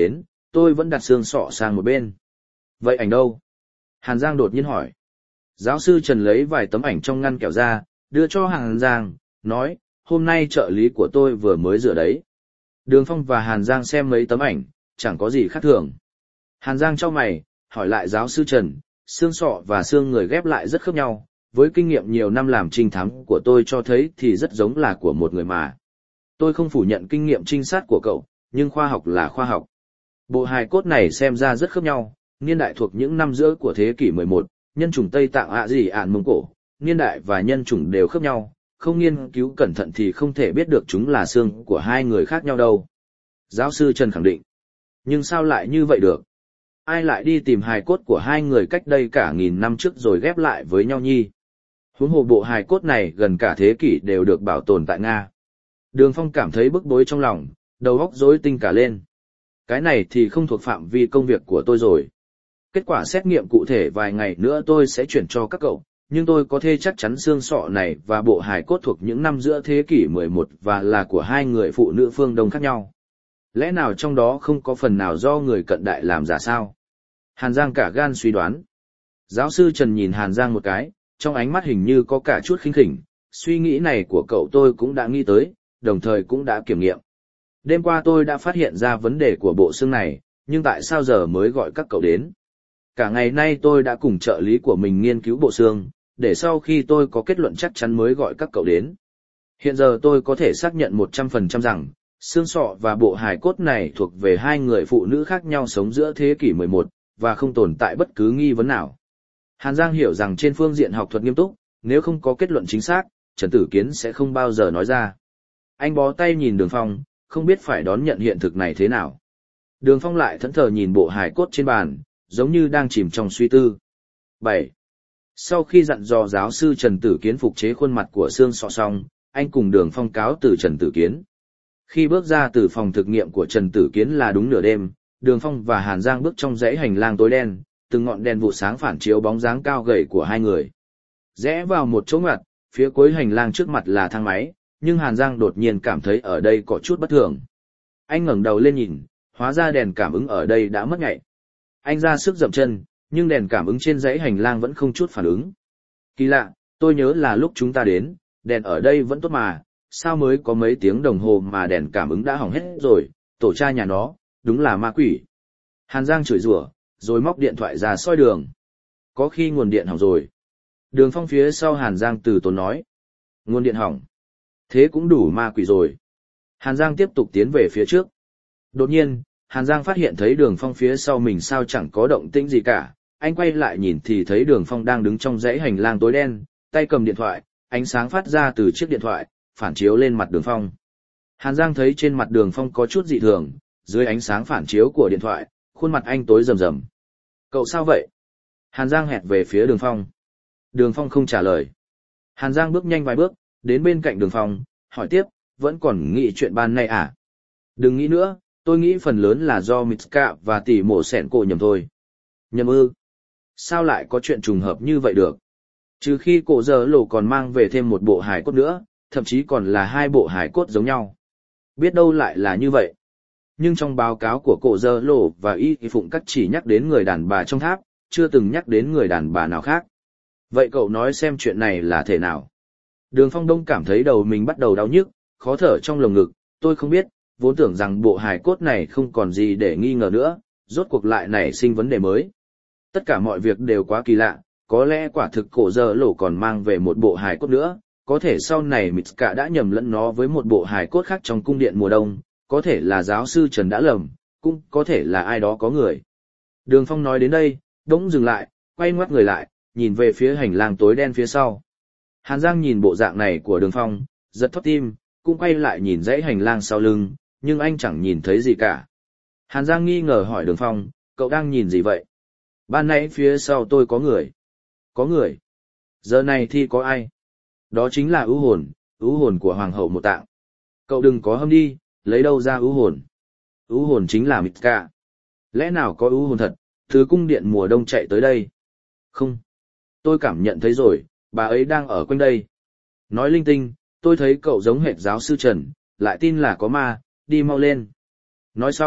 tôi vẫn đặt xương sọ sang một bên. Vậy ảnh đâu? Hàn Giang đột nhiên hỏi. Giáo sư Trần lấy vài tấm ảnh trong ngăn kẹo ra, đưa cho Hàn Giang, nói, hôm nay trợ lý của tôi vừa mới rửa đấy. Đường Phong và Hàn Giang xem mấy tấm ảnh, chẳng có gì khác thường. Hàn Giang chau mày, hỏi lại giáo sư Trần, xương sọ và xương người ghép lại rất khớp nhau, với kinh nghiệm nhiều năm làm trinh thám của tôi cho thấy thì rất giống là của một người mà. Tôi không phủ nhận kinh nghiệm trinh sát của cậu, nhưng khoa học là khoa học. Bộ hài cốt này xem ra rất khớp nhau, niên đại thuộc những năm giữa của thế kỷ mười một, nhân chủng Tây Tạng ạ gì ạn Mông Cổ, niên đại và nhân chủng đều khớp nhau, không nghiên cứu cẩn thận thì không thể biết được chúng là xương của hai người khác nhau đâu. Giáo sư Trần khẳng định. Nhưng sao lại như vậy được? Ai lại đi tìm hài cốt của hai người cách đây cả nghìn năm trước rồi ghép lại với nhau nhi? Huống hồ bộ hài cốt này gần cả thế kỷ đều được bảo tồn tại Nga. Đường Phong cảm thấy bức bối trong lòng, đầu óc rối tinh cả lên. Cái này thì không thuộc phạm vi công việc của tôi rồi. Kết quả xét nghiệm cụ thể vài ngày nữa tôi sẽ chuyển cho các cậu, nhưng tôi có thể chắc chắn xương sọ này và bộ hài cốt thuộc những năm giữa thế kỷ mười một và là của hai người phụ nữ phương Đông khác nhau. Lẽ nào trong đó không có phần nào do người cận đại làm giả sao? Hàn Giang cả gan suy đoán. Giáo sư Trần nhìn Hàn Giang một cái, trong ánh mắt hình như có cả chút khinh khỉnh. Suy nghĩ này của cậu tôi cũng đã nghĩ tới, đồng thời cũng đã kiểm nghiệm. Đêm qua tôi đã phát hiện ra vấn đề của bộ xương này, nhưng tại sao giờ mới gọi các cậu đến? Cả ngày nay tôi đã cùng trợ lý của mình nghiên cứu bộ xương, để sau khi tôi có kết luận chắc chắn mới gọi các cậu đến. Hiện giờ tôi có thể xác nhận một trăm phần trăm rằng, xương sọ và bộ hài cốt này thuộc về hai người phụ nữ khác nhau sống giữa thế kỷ mười một, và không tồn tại bất cứ nghi vấn nào. Hàn Giang hiểu rằng trên phương diện học thuật nghiêm túc, nếu không có kết luận chính xác, Trần Tử Kiến sẽ không bao giờ nói ra. Anh bó tay nhìn Đường Phong, không biết phải đón nhận hiện thực này thế nào. Đường Phong lại thẫn thờ nhìn bộ hài cốt trên bàn, giống như đang chìm trong suy tư. bảy. Sau khi dặn dò giáo sư Trần Tử Kiến phục chế khuôn mặt của xương sọ xong, anh cùng Đường Phong cáo từ Trần Tử Kiến. Khi bước ra từ phòng thực nghiệm của Trần Tử Kiến là đúng nửa đêm, Đường Phong và Hàn Giang bước trong dãy hành lang tối đen, từng ngọn đèn vụ sáng phản chiếu bóng dáng cao gầy của hai người. Rẽ vào một chỗ ngoặt, phía cuối hành lang trước mặt là thang máy, nhưng Hàn Giang đột nhiên cảm thấy ở đây có chút bất thường. Anh ngẩng đầu lên nhìn, hóa ra đèn cảm ứng ở đây đã mất ngậy. Anh ra sức dậm chân, nhưng đèn cảm ứng trên dãy hành lang vẫn không chút phản ứng. Kỳ lạ, tôi nhớ là lúc chúng ta đến, đèn ở đây vẫn tốt mà, sao mới có mấy tiếng đồng hồ mà đèn cảm ứng đã hỏng hết rồi, tổ cha nhà nó, đúng là ma quỷ. Hàn Giang chửi rủa, rồi móc điện thoại ra soi đường. Có khi nguồn điện hỏng rồi. Đường Phong phía sau Hàn Giang từ tốn nói. Nguồn điện hỏng. Thế cũng đủ ma quỷ rồi. Hàn Giang tiếp tục tiến về phía trước. Đột nhiên, Hàn Giang phát hiện thấy Đường Phong phía sau mình sao chẳng có động tĩnh gì cả. Anh quay lại nhìn thì thấy Đường Phong đang đứng trong dãy hành lang tối đen, tay cầm điện thoại, ánh sáng phát ra từ chiếc điện thoại, phản chiếu lên mặt Đường Phong. Hàn Giang thấy trên mặt Đường Phong có chút dị thường, dưới ánh sáng phản chiếu của điện thoại, khuôn mặt anh tối rầm rầm. Cậu sao vậy? Hàn Giang hét về phía Đường Phong. Đường Phong không trả lời. Hàn Giang bước nhanh vài bước, đến bên cạnh Đường Phong, hỏi tiếp, vẫn còn nghĩ chuyện ban này à? Đừng nghĩ nữa, tôi nghĩ phần lớn là do Mitska và tỷ mổ sẹn cổ nhầm thôi. Nhầm ư? Sao lại có chuyện trùng hợp như vậy được? Trừ khi cổ giờ lộ còn mang về thêm một bộ hài cốt nữa, thậm chí còn là hai bộ hài cốt giống nhau. Biết đâu lại là như vậy. Nhưng trong báo cáo của cổ giờ lộ và y phụng cắt chỉ nhắc đến người đàn bà trong tháp, chưa từng nhắc đến người đàn bà nào khác. Vậy cậu nói xem chuyện này là thế nào? Đường Phong Đông cảm thấy đầu mình bắt đầu đau nhức, khó thở trong lồng ngực, tôi không biết, vốn tưởng rằng bộ hài cốt này không còn gì để nghi ngờ nữa, rốt cuộc lại nảy sinh vấn đề mới. Tất cả mọi việc đều quá kỳ lạ, có lẽ quả thực cổ giờ lộ còn mang về một bộ hài cốt nữa, có thể sau này Mitska đã nhầm lẫn nó với một bộ hài cốt khác trong cung điện mùa đông, có thể là giáo sư Trần đã lầm, cũng có thể là ai đó có người. Đường Phong nói đến đây, đống dừng lại, quay ngoắt người lại, nhìn về phía hành lang tối đen phía sau. Hàn Giang nhìn bộ dạng này của Đường Phong, giật thót tim, cũng quay lại nhìn dãy hành lang sau lưng, nhưng anh chẳng nhìn thấy gì cả. Hàn Giang nghi ngờ hỏi Đường Phong, cậu đang nhìn gì vậy? Ban nãy phía sau tôi có người. Có người? Giờ này thì có ai? Đó chính là ưu hồn, ưu hồn của Hoàng hậu Một Tạng. Cậu đừng có hâm đi, lấy đâu ra ưu hồn? Ưu hồn chính là Mitska. Lẽ nào có ưu hồn thật, từ cung điện mùa đông chạy tới đây? Không. Tôi cảm nhận thấy rồi, bà ấy đang ở quanh đây. Nói linh tinh, tôi thấy cậu giống hệt giáo sư Trần, lại tin là có ma, đi mau lên. Nói xong,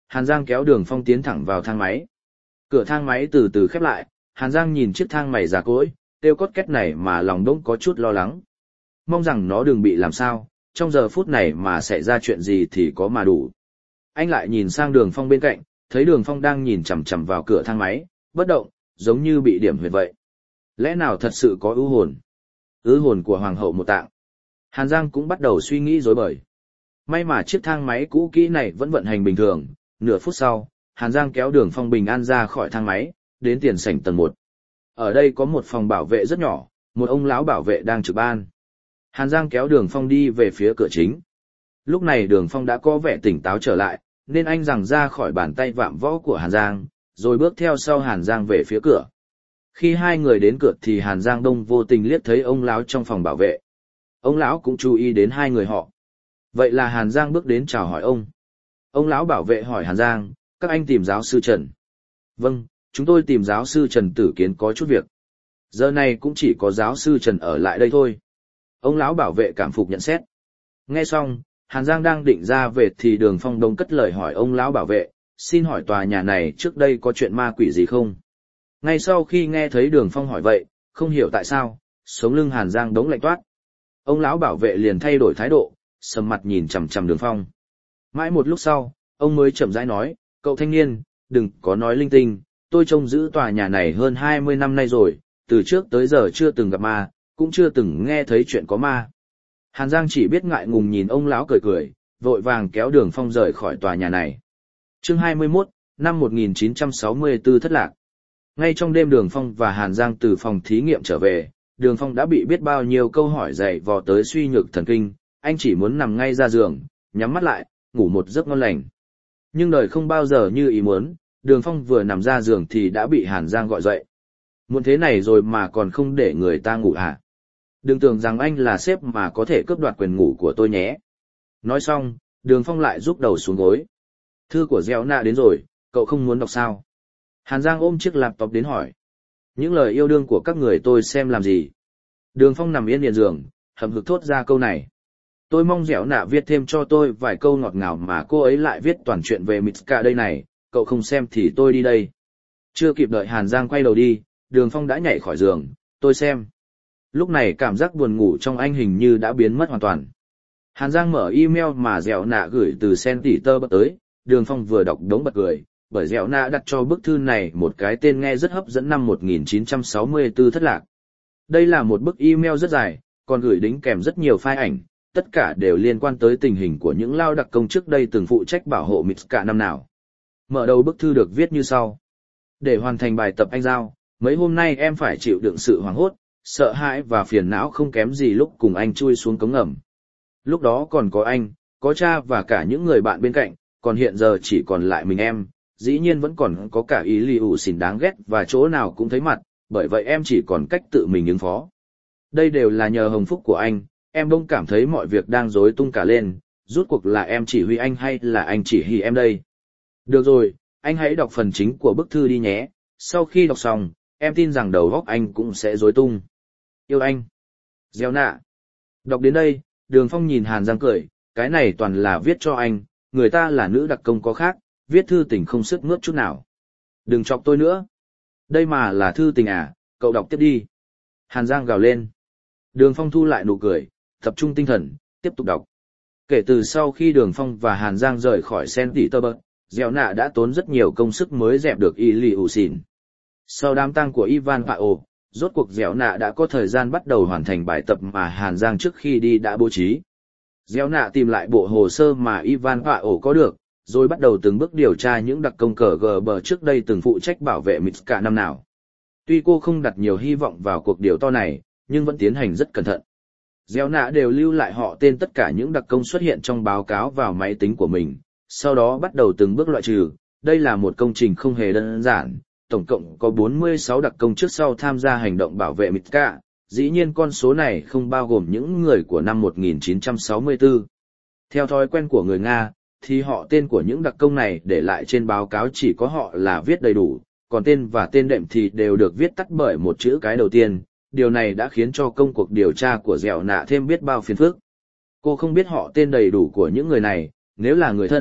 Hàn Giang kéo Đường Phong tiến thẳng vào thang máy. Cửa thang máy từ từ khép lại, Hàn Giang nhìn chiếc thang mày già cỗi, kêu cốt két này mà lòng đỗng có chút lo lắng. Mong rằng nó đừng bị làm sao, trong giờ phút này mà xảy ra chuyện gì thì có mà đủ. Anh lại nhìn sang Đường Phong bên cạnh, thấy Đường Phong đang nhìn chằm chằm vào cửa thang máy, bất động, giống như bị điểm huyệt vậy. Lẽ nào thật sự có ưu hồn? Ưu hồn của Hoàng hậu Một Tạng. Hàn Giang cũng bắt đầu suy nghĩ rối bời. May mà chiếc thang máy cũ kỹ này vẫn vận hành bình thường, nửa phút sau, Hàn Giang kéo Đường Phong bình an ra khỏi thang máy, đến tiền sảnh tầng một. Ở đây có một phòng bảo vệ rất nhỏ, một ông lão bảo vệ đang trực ban. Hàn Giang kéo Đường Phong đi về phía cửa chính. Lúc này Đường Phong đã có vẻ tỉnh táo trở lại, nên anh giằng ra khỏi bàn tay vạm võ của Hàn Giang, rồi bước theo sau Hàn Giang về phía cửa. Khi hai người đến cửa thì Hàn Giang Đông vô tình liếc thấy ông lão trong phòng bảo vệ. Ông lão cũng chú ý đến hai người họ. Vậy là Hàn Giang bước đến chào hỏi ông. Ông lão bảo vệ hỏi Hàn Giang, các anh tìm giáo sư Trần. Vâng, chúng tôi tìm giáo sư Trần Tử Kiến có chút việc. Giờ này cũng chỉ có giáo sư Trần ở lại đây thôi. Ông lão bảo vệ cảm phục nhận xét. Nghe xong, Hàn Giang đang định ra về thì Đường Phong đông cất lời hỏi ông lão bảo vệ, xin hỏi tòa nhà này trước đây có chuyện ma quỷ gì không? Ngay sau khi nghe thấy Đường Phong hỏi vậy, không hiểu tại sao, sống lưng Hàn Giang đống lạnh toát. Ông lão bảo vệ liền thay đổi thái độ, sầm mặt nhìn chằm chằm Đường Phong. Mãi một lúc sau, ông mới chậm rãi nói, cậu thanh niên, đừng có nói linh tinh, tôi trông giữ tòa nhà này hơn hai mươi năm nay rồi, từ trước tới giờ chưa từng gặp ma, cũng chưa từng nghe thấy chuyện có ma. Hàn Giang chỉ biết ngại ngùng nhìn ông lão cười cười, vội vàng kéo Đường Phong rời khỏi tòa nhà này. Chương hai mươi mốt, năm một nghìn chín trăm sáu mươi tư thất lạc. Ngay trong đêm Đường Phong và Hàn Giang từ phòng thí nghiệm trở về, Đường Phong đã bị biết bao nhiêu câu hỏi dày vò tới suy nhược thần kinh, anh chỉ muốn nằm ngay ra giường, nhắm mắt lại, ngủ một giấc ngon lành. Nhưng đời không bao giờ như ý muốn, Đường Phong vừa nằm ra giường thì đã bị Hàn Giang gọi dậy. Muốn thế này rồi mà còn không để người ta ngủ hả? Đừng tưởng rằng anh là sếp mà có thể cướp đoạt quyền ngủ của tôi nhé. Nói xong, Đường Phong lại rúc đầu xuống gối. Thư của Gieo Nạ đến rồi, cậu không muốn đọc sao? Hàn Giang ôm chiếc laptop đến hỏi. Những lời yêu đương của các người tôi xem làm gì? Đường Phong nằm yên liền giường, hậm hực thốt ra câu này. Tôi mong Gieo Nạ viết thêm cho tôi vài câu ngọt ngào mà cô ấy lại viết toàn chuyện về Mitsuka đây này, cậu không xem thì tôi đi đây. Chưa kịp đợi Hàn Giang quay đầu đi, Đường Phong đã nhảy khỏi giường, tôi xem. Lúc này cảm giác buồn ngủ trong anh hình như đã biến mất hoàn toàn. Hàn Giang mở email mà Gieo Nạ gửi từ Center bật tới, Đường Phong vừa đọc đống bật cười, bởi Gieo Nạ đặt cho bức thư này một cái tên nghe rất hấp dẫn năm một nghìn chín trăm sáu mươi tư thất lạc. Đây là một bức email rất dài, còn gửi đính kèm rất nhiều file ảnh, tất cả đều liên quan tới tình hình của những lao đặc công trước đây từng phụ trách bảo hộ Mitsuka năm nào. Mở đầu bức thư được viết như sau. Để hoàn thành bài tập anh giao, mấy hôm nay em phải chịu đựng sự hoảng hốt, sợ hãi và phiền não không kém gì lúc cùng anh chui xuống cống ngầm. Lúc đó còn có anh, có cha và cả những người bạn bên cạnh, còn hiện giờ chỉ còn lại mình em, dĩ nhiên vẫn còn có cả ý lì ủ xỉn đáng ghét và chỗ nào cũng thấy mặt, bởi vậy em chỉ còn cách tự mình ứng phó. Đây đều là nhờ hồng phúc của anh, em bỗng cảm thấy mọi việc đang rối tung cả lên, rút cuộc là em chỉ huy anh hay là anh chỉ huy em đây. Được rồi, anh hãy đọc phần chính của bức thư đi nhé, sau khi đọc xong, em tin rằng đầu óc anh cũng sẽ rối tung. Yêu anh. Gieo Nạ. Đọc đến đây, Đường Phong nhìn Hàn Giang cười, cái này toàn là viết cho anh, người ta là nữ đặc công có khác, viết thư tình không sức mướt chút nào. Đừng chọc tôi nữa. Đây mà là thư tình à, cậu đọc tiếp đi. Hàn Giang gào lên. Đường Phong thu lại nụ cười, tập trung tinh thần, tiếp tục đọc. Kể từ sau khi Đường Phong và Hàn Giang rời khỏi Center, Gieo Nạ đã tốn rất nhiều công sức mới dẹp được Y Lì ủ xỉn. Sau đám tang của Ivan Pao, rốt cuộc Gieo Nạ đã có thời gian bắt đầu hoàn thành bài tập mà Hàn Giang trước khi đi đã bố trí. Gieo Nạ tìm lại bộ hồ sơ mà Ivan Pao có được, rồi bắt đầu từng bước điều tra những đặc công cờ gờ bờ trước đây từng phụ trách bảo vệ Mitsuka năm nào. Tuy cô không đặt nhiều hy vọng vào cuộc điều to này, nhưng vẫn tiến hành rất cẩn thận. Gieo Nạ đều lưu lại họ tên tất cả những đặc công xuất hiện trong báo cáo vào máy tính của mình, sau đó bắt đầu từng bước loại trừ. Đây là một công trình không hề đơn giản, tổng cộng có bốn mươi sáu đặc công trước sau tham gia hành động bảo vệ Mitsuka, dĩ nhiên con số này không bao gồm những người của năm một nghìn chín trăm sáu mươi tư. Theo thói quen của người Nga, thì họ tên của những đặc công này để lại trên báo cáo chỉ có họ là viết đầy đủ, còn tên và tên đệm thì đều được viết tắt bởi một chữ cái đầu tiên. Điều này đã khiến cho công cuộc điều tra của Gieo Nạ thêm biết bao phiền phức. Cô không biết họ tên đầy đủ của những người này, nếu là người thân,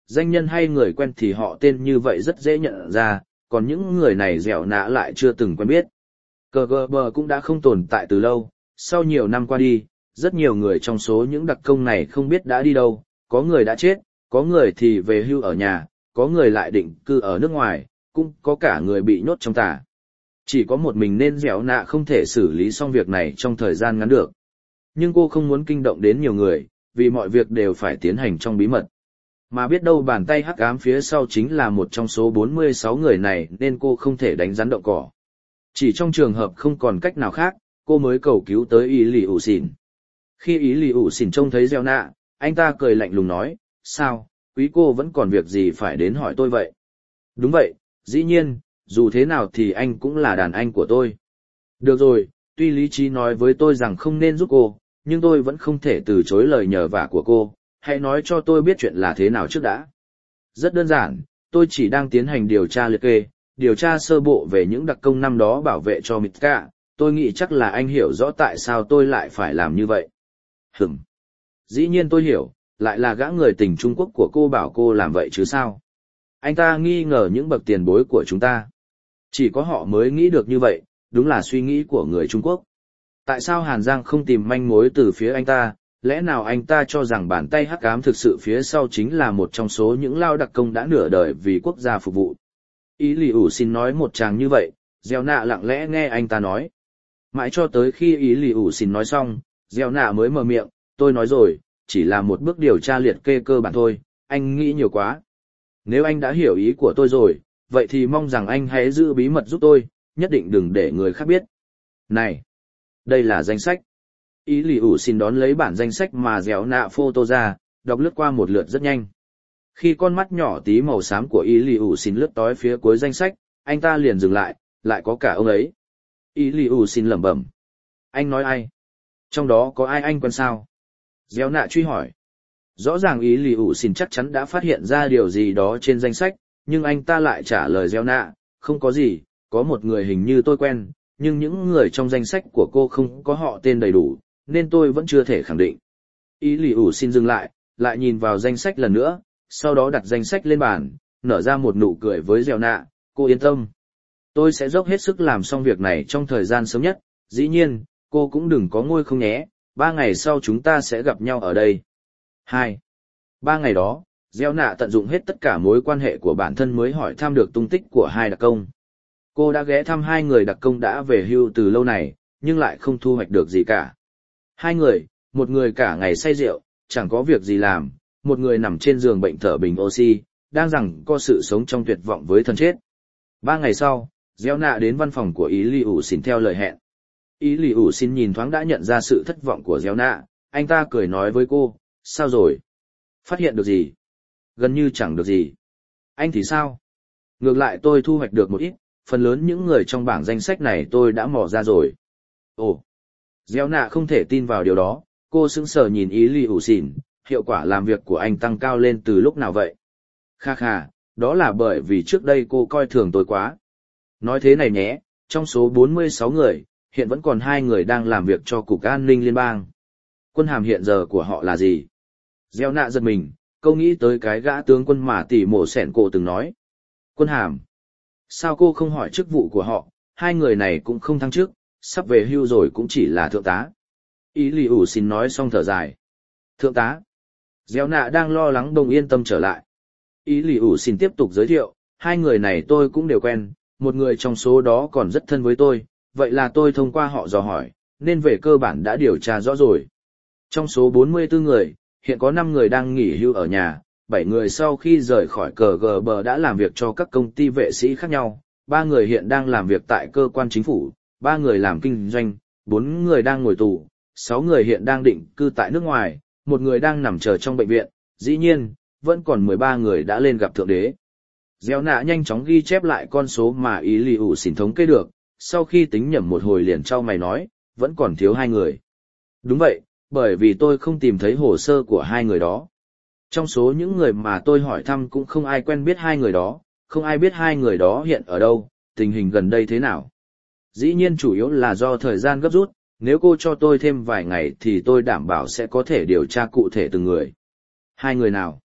danh nhân hay người quen thì họ tên như vậy rất dễ nhận ra, còn những người này dẻo nạ lại chưa từng quen biết. cờ giê bê cũng đã không tồn tại từ lâu, sau nhiều năm qua đi, rất nhiều người trong số những đặc công này không biết đã đi đâu, có người đã chết, có người thì về hưu ở nhà, có người lại định cư ở nước ngoài, cũng có cả người bị nhốt trong tà. Chỉ có một mình nên dẻo nạ không thể xử lý xong việc này trong thời gian ngắn được. Nhưng cô không muốn kinh động đến nhiều người, vì mọi việc đều phải tiến hành trong bí mật. Mà biết đâu bàn tay hắc ám phía sau chính là một trong số bốn mươi sáu người này nên cô không thể đánh rắn động cỏ. Chỉ trong trường hợp không còn cách nào khác, cô mới cầu cứu tới ý lì ủ xỉn. Khi ý lì ủ xỉn trông thấy gieo nạ, anh ta cười lạnh lùng nói, sao, quý cô vẫn còn việc gì phải đến hỏi tôi vậy? Đúng vậy, dĩ nhiên, dù thế nào thì anh cũng là đàn anh của tôi. Được rồi, tuy lý trí nói với tôi rằng không nên giúp cô, nhưng tôi vẫn không thể từ chối lời nhờ vả của cô, hãy nói cho tôi biết chuyện là thế nào trước đã. Rất đơn giản, tôi chỉ đang tiến hành điều tra liệt kê, điều tra sơ bộ về những đặc công năm đó bảo vệ cho Mika, tôi nghĩ chắc là anh hiểu rõ tại sao tôi lại phải làm như vậy. Hửm. Dĩ nhiên tôi hiểu, lại là gã người tình Trung Quốc của cô bảo cô làm vậy chứ sao. Anh ta nghi ngờ những bậc tiền bối của chúng ta. Chỉ có họ mới nghĩ được như vậy, đúng là suy nghĩ của người Trung Quốc. Tại sao Hàn Giang không tìm manh mối từ phía anh ta, lẽ nào anh ta cho rằng bàn tay hắc ám thực sự phía sau chính là một trong số những lao đặc công đã nửa đời vì quốc gia phục vụ. Ý lì ủ xin nói một tràng như vậy, gieo nạ lặng lẽ nghe anh ta nói. Mãi cho tới khi ý lì ủ xin nói xong, gieo nạ mới mở miệng, tôi nói rồi, chỉ là một bước điều tra liệt kê cơ bản thôi, anh nghĩ nhiều quá. Nếu anh đã hiểu ý của tôi rồi, vậy thì mong rằng anh hãy giữ bí mật giúp tôi, nhất định đừng để người khác biết. Này, đây là danh sách. Ý lì ủ xin đón lấy bản danh sách mà dẻo nạ photo ra, đọc lướt qua một lượt rất nhanh. Khi con mắt nhỏ tí màu xám của ý lì ủ xin lướt tới phía cuối danh sách, anh ta liền dừng lại, lại có cả ông ấy. Ý lì ủ xin lẩm bẩm. Anh nói ai? Trong đó có ai anh quen sao? Dẻo nạ truy hỏi. Rõ ràng ý lì ủ xin chắc chắn đã phát hiện ra điều gì đó trên danh sách, nhưng anh ta lại trả lời dẻo nạ, không có gì, có một người hình như tôi quen, nhưng những người trong danh sách của cô không có họ tên đầy đủ, nên tôi vẫn chưa thể khẳng định. Ý lì ủ xin dừng lại, lại nhìn vào danh sách lần nữa, sau đó đặt danh sách lên bàn, nở ra một nụ cười với dẻo nạ, cô yên tâm. Tôi sẽ dốc hết sức làm xong việc này trong thời gian sớm nhất, dĩ nhiên, cô cũng đừng có ngôi không nhé, ba ngày sau chúng ta sẽ gặp nhau ở đây. Hai. Ba ngày đó, dẻo nạ tận dụng hết tất cả mối quan hệ của bản thân mới hỏi thăm được tung tích của hai đặc công. Cô đã ghé thăm hai người đặc công đã về hưu từ lâu này, nhưng lại không thu hoạch được gì cả. Hai người, một người cả ngày say rượu, chẳng có việc gì làm, một người nằm trên giường bệnh thở bình oxy, đang rằng có sự sống trong tuyệt vọng với thân chết. Ba ngày sau, gieo nạ đến văn phòng của ý lì ủ xin theo lời hẹn. Ý lì ủ xin nhìn thoáng đã nhận ra sự thất vọng của gieo nạ, anh ta cười nói với cô, sao rồi? Phát hiện được gì? Gần như chẳng được gì. Anh thì sao? Ngược lại tôi thu hoạch được một ít, phần lớn những người trong bảng danh sách này tôi đã mò ra rồi. Ồ! Gieo nạ không thể tin vào điều đó, cô sững sờ nhìn ý lì ủ xỉn, hiệu quả làm việc của anh tăng cao lên từ lúc nào vậy? Kha kha, đó là bởi vì trước đây cô coi thường tôi quá. Nói thế này nhé, trong số bốn mươi sáu người, hiện vẫn còn hai người đang làm việc cho Cục An ninh Liên bang. Quân hàm hiện giờ của họ là gì? Gieo nạ giật mình, câu nghĩ tới cái gã tướng quân mà tỷ mổ sẻn cô từng nói. Quân hàm? Sao cô không hỏi chức vụ của họ, hai người này cũng không thăng chức, sắp về hưu rồi cũng chỉ là thượng tá. Ý lì ủ xin nói xong thở dài. Thượng tá. Gieo nạ đang lo lắng đồng yên tâm trở lại. Ý lì ủ xin tiếp tục giới thiệu, hai người này tôi cũng đều quen, một người trong số đó còn rất thân với tôi, vậy là tôi thông qua họ dò hỏi, nên về cơ bản đã điều tra rõ rồi. Trong số bốn mươi tư người, hiện có năm người đang nghỉ hưu ở nhà, bảy người sau khi rời khỏi cờ gờ bờ đã làm việc cho các công ty vệ sĩ khác nhau, ba người hiện đang làm việc tại cơ quan chính phủ, ba người làm kinh doanh, bốn người đang ngồi tù, sáu người hiện đang định cư tại nước ngoài, một người đang nằm chờ trong bệnh viện, dĩ nhiên, vẫn còn mười ba người đã lên gặp Thượng Đế. Gieo nạ nhanh chóng ghi chép lại con số mà ý lì ủ xỉn thống kê được, sau khi tính nhẩm một hồi liền trao mày nói, vẫn còn thiếu hai người. Đúng vậy, bởi vì tôi không tìm thấy hồ sơ của hai người đó. Trong số những người mà tôi hỏi thăm cũng không ai quen biết hai người đó, không ai biết hai người đó hiện ở đâu, tình hình gần đây thế nào. Dĩ nhiên chủ yếu là do thời gian gấp rút, nếu cô cho tôi thêm vài ngày thì tôi đảm bảo sẽ có thể điều tra cụ thể từng người. Hai người nào?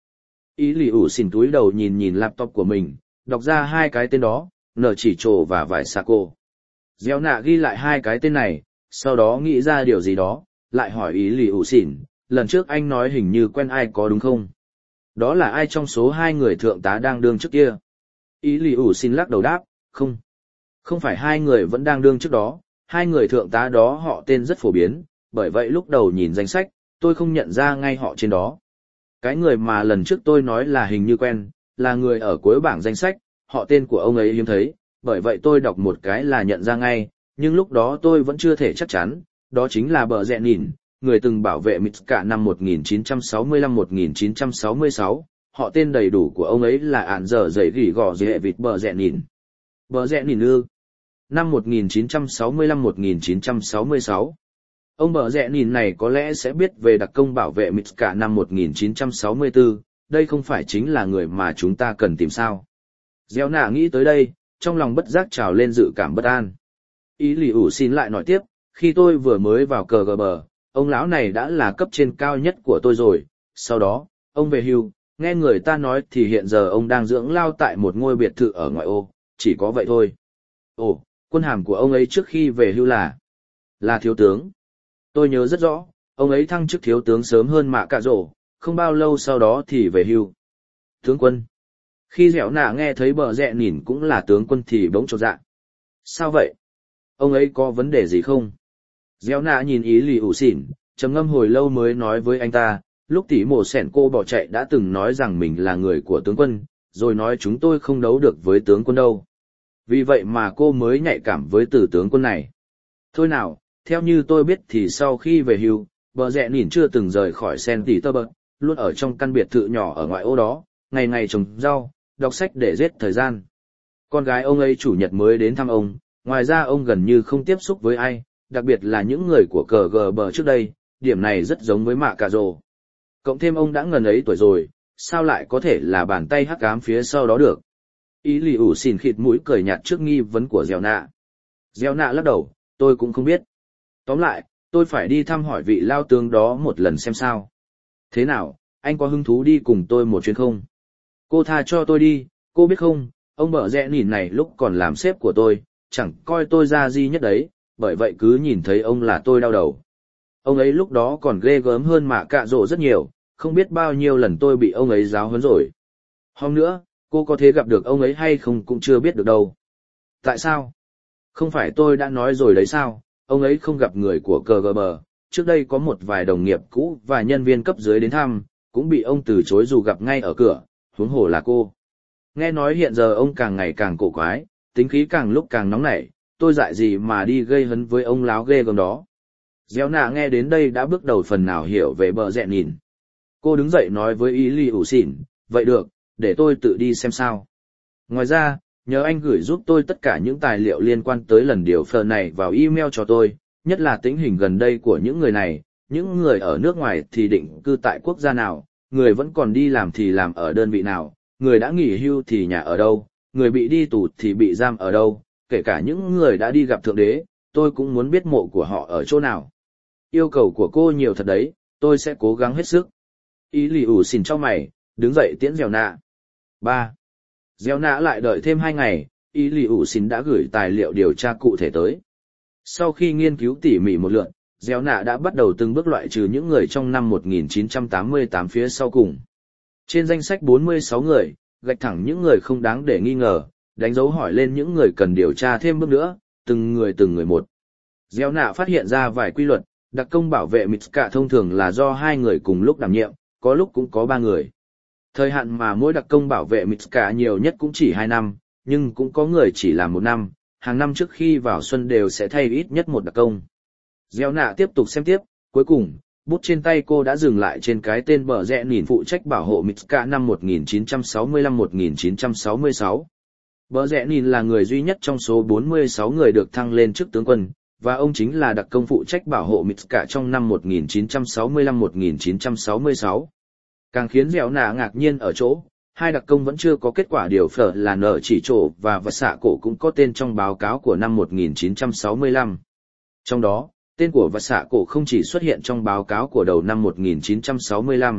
Ý lì ủ xỉn túi đầu nhìn nhìn laptop của mình, đọc ra hai cái tên đó, nở chỉ trồ và vải xà cô. Gieo nạ ghi lại hai cái tên này, sau đó nghĩ ra điều gì đó, lại hỏi ý lì ủ xỉn, lần trước anh nói hình như quen ai có đúng không? Đó là ai trong số hai người thượng tá đang đương trước kia? Ý lì ủ xỉn lắc đầu đáp, không. Không phải hai người vẫn đang đương trước đó, hai người thượng tá đó họ tên rất phổ biến, bởi vậy lúc đầu nhìn danh sách, tôi không nhận ra ngay họ trên đó. Cái người mà lần trước tôi nói là hình như quen, là người ở cuối bảng danh sách, họ tên của ông ấy hiếm thấy, bởi vậy tôi đọc một cái là nhận ra ngay, nhưng lúc đó tôi vẫn chưa thể chắc chắn, đó chính là Bờ Rẽ Nìn, người từng bảo vệ Mitska năm một nghìn chín trăm sáu mươi lăm một nghìn chín trăm sáu mươi sáu, họ tên đầy đủ của ông ấy là Ản Dở Dậy Gỉ Gò Dễ Vịt Bờ Rẽ Nìn. Bờ Rẽ Nìn ư? Năm một nghìn chín trăm sáu mươi lăm một nghìn chín trăm sáu mươi sáu. Ông Bờ Rẽ Nìn này có lẽ sẽ biết về đặc công bảo vệ Mitska năm một nghìn chín trăm sáu mươi tư, đây không phải chính là người mà chúng ta cần tìm sao. Gieo nạ nghĩ tới đây, trong lòng bất giác trào lên dự cảm bất an. Ý lì ủ xin lại nói tiếp, khi tôi vừa mới vào cờ gờ bờ, ông lão này đã là cấp trên cao nhất của tôi rồi, sau đó, ông về hưu, nghe người ta nói thì hiện giờ ông đang dưỡng lao tại một ngôi biệt thự ở ngoại ô, chỉ có vậy thôi. Ồ, quân hàm của ông ấy trước khi về hưu là... là thiếu tướng. Tôi nhớ rất rõ, ông ấy thăng chức thiếu tướng sớm hơn Mạ Cạ Rổ, không bao lâu sau đó thì về hưu. Tướng quân. Khi dẻo nạ nghe thấy Bờ Rẽ Nìn cũng là tướng quân thì bỗng chột dạ. Sao vậy? Ông ấy có vấn đề gì không? Dẻo nạ nhìn ý lì ủ xỉn, trầm ngâm hồi lâu mới nói với anh ta, lúc tỷ mổ sẻn cô bỏ chạy đã từng nói rằng mình là người của tướng quân, rồi nói chúng tôi không đấu được với tướng quân đâu. Vì vậy mà cô mới nhạy cảm với từ tướng quân này. Thôi nào, theo như tôi biết thì sau khi về hưu, Bờ Rẽ Nìn chưa từng rời khỏi Sen Tỉ Tơ Bật, luôn ở trong căn biệt thự nhỏ ở ngoại ô đó, ngày ngày trồng rau, đọc sách để giết thời gian. Con gái ông ấy chủ nhật mới đến thăm ông, ngoài ra ông gần như không tiếp xúc với ai, đặc biệt là những người của cờ gờ bờ trước đây, điểm này rất giống với Mạ Cà Rồ. Cộng thêm ông đã ngần ấy tuổi rồi, sao lại có thể là bàn tay hắc ám phía sau đó được? Ý lì ủ xìn khịt mũi cười nhạt trước nghi vấn của Gieo nạ. Gieo nạ lắc đầu, tôi cũng không biết. Tóm lại, tôi phải đi thăm hỏi vị lao tướng đó một lần xem sao. Thế nào, anh có hứng thú đi cùng tôi một chuyến không? Cô tha cho tôi đi, cô biết không, ông Bờ Rẽ Nìn này lúc còn làm sếp của tôi, chẳng coi tôi ra gì nhất đấy, bởi vậy cứ nhìn thấy ông là tôi đau đầu. Ông ấy lúc đó còn ghê gớm hơn Mạ Cạ Rỗ rất nhiều, không biết bao nhiêu lần tôi bị ông ấy giáo huấn rồi. Hôm nữa, cô có thể gặp được ông ấy hay không cũng chưa biết được đâu. Tại sao? Không phải tôi đã nói rồi đấy sao, ông ấy không gặp người của cờ gờ bờ, trước đây có một vài đồng nghiệp cũ và nhân viên cấp dưới đến thăm, cũng bị ông từ chối dù gặp ngay ở cửa, huống hồ là cô. Nghe nói hiện giờ ông càng ngày càng cổ quái, tính khí càng lúc càng nóng nảy, tôi dại gì mà đi gây hấn với ông láo ghê gớm đó. Gieo nạ nghe đến đây đã bước đầu phần nào hiểu về Bờ Rẽ Nìn. Cô đứng dậy nói với ý lì ủ xỉn, vậy được, để tôi tự đi xem sao. Ngoài ra, nhờ anh gửi giúp tôi tất cả những tài liệu liên quan tới lần điều phờ này vào email cho tôi, nhất là tình hình gần đây của những người này, những người ở nước ngoài thì định cư tại quốc gia nào, người vẫn còn đi làm thì làm ở đơn vị nào, người đã nghỉ hưu thì nhà ở đâu, người bị đi tù thì bị giam ở đâu, kể cả những người đã đi gặp Thượng Đế, tôi cũng muốn biết mộ của họ ở chỗ nào. Yêu cầu của cô nhiều thật đấy, tôi sẽ cố gắng hết sức. Ý lì ủ xìn cho mày, đứng dậy tiễn Gieo nạ. ba. Gieo nạ lại đợi thêm hai ngày, ý lì ủ xìn đã gửi tài liệu điều tra cụ thể tới. Sau khi nghiên cứu tỉ mỉ một lượt, Gieo nạ đã bắt đầu từng bước loại trừ những người trong năm một nghìn chín trăm tám mươi tám phía sau cùng. Trên danh sách bốn mươi sáu người, gạch thẳng những người không đáng để nghi ngờ, đánh dấu hỏi lên những người cần điều tra thêm bước nữa, từng người từng người một. Gieo nạ phát hiện ra vài quy luật, đặc công bảo vệ Mitska thông thường là do hai người cùng lúc đảm nhiệm, có lúc cũng có ba người. Thời hạn mà mỗi đặc công bảo vệ Mitska nhiều nhất cũng chỉ hai năm, nhưng cũng có người chỉ làm một năm, hàng năm trước khi vào xuân đều sẽ thay ít nhất một đặc công. Gieo nạ tiếp tục xem tiếp, cuối cùng, bút trên tay cô đã dừng lại trên cái tên Bờ Rẽ Nìn phụ trách bảo hộ Mitska năm một nghìn chín trăm sáu mươi lăm một nghìn chín trăm sáu mươi sáu. Bờ Rẽ Nìn là người duy nhất trong số bốn mươi sáu người được thăng lên chức tướng quân, và ông chính là đặc công phụ trách bảo hộ Mitska trong năm một nghìn chín trăm sáu mươi lăm một nghìn chín trăm sáu mươi sáu. Càng khiến Dẻo nạ ngạc nhiên ở chỗ, hai đặc công vẫn chưa có kết quả điều phở là nợ chỉ trổ và vật xạ cổ cũng có tên trong báo cáo của năm một nghìn chín trăm sáu mươi lăm. Trong đó, tên của vật xạ cổ không chỉ xuất hiện trong báo cáo của đầu năm một nghìn chín trăm sáu mươi lăm,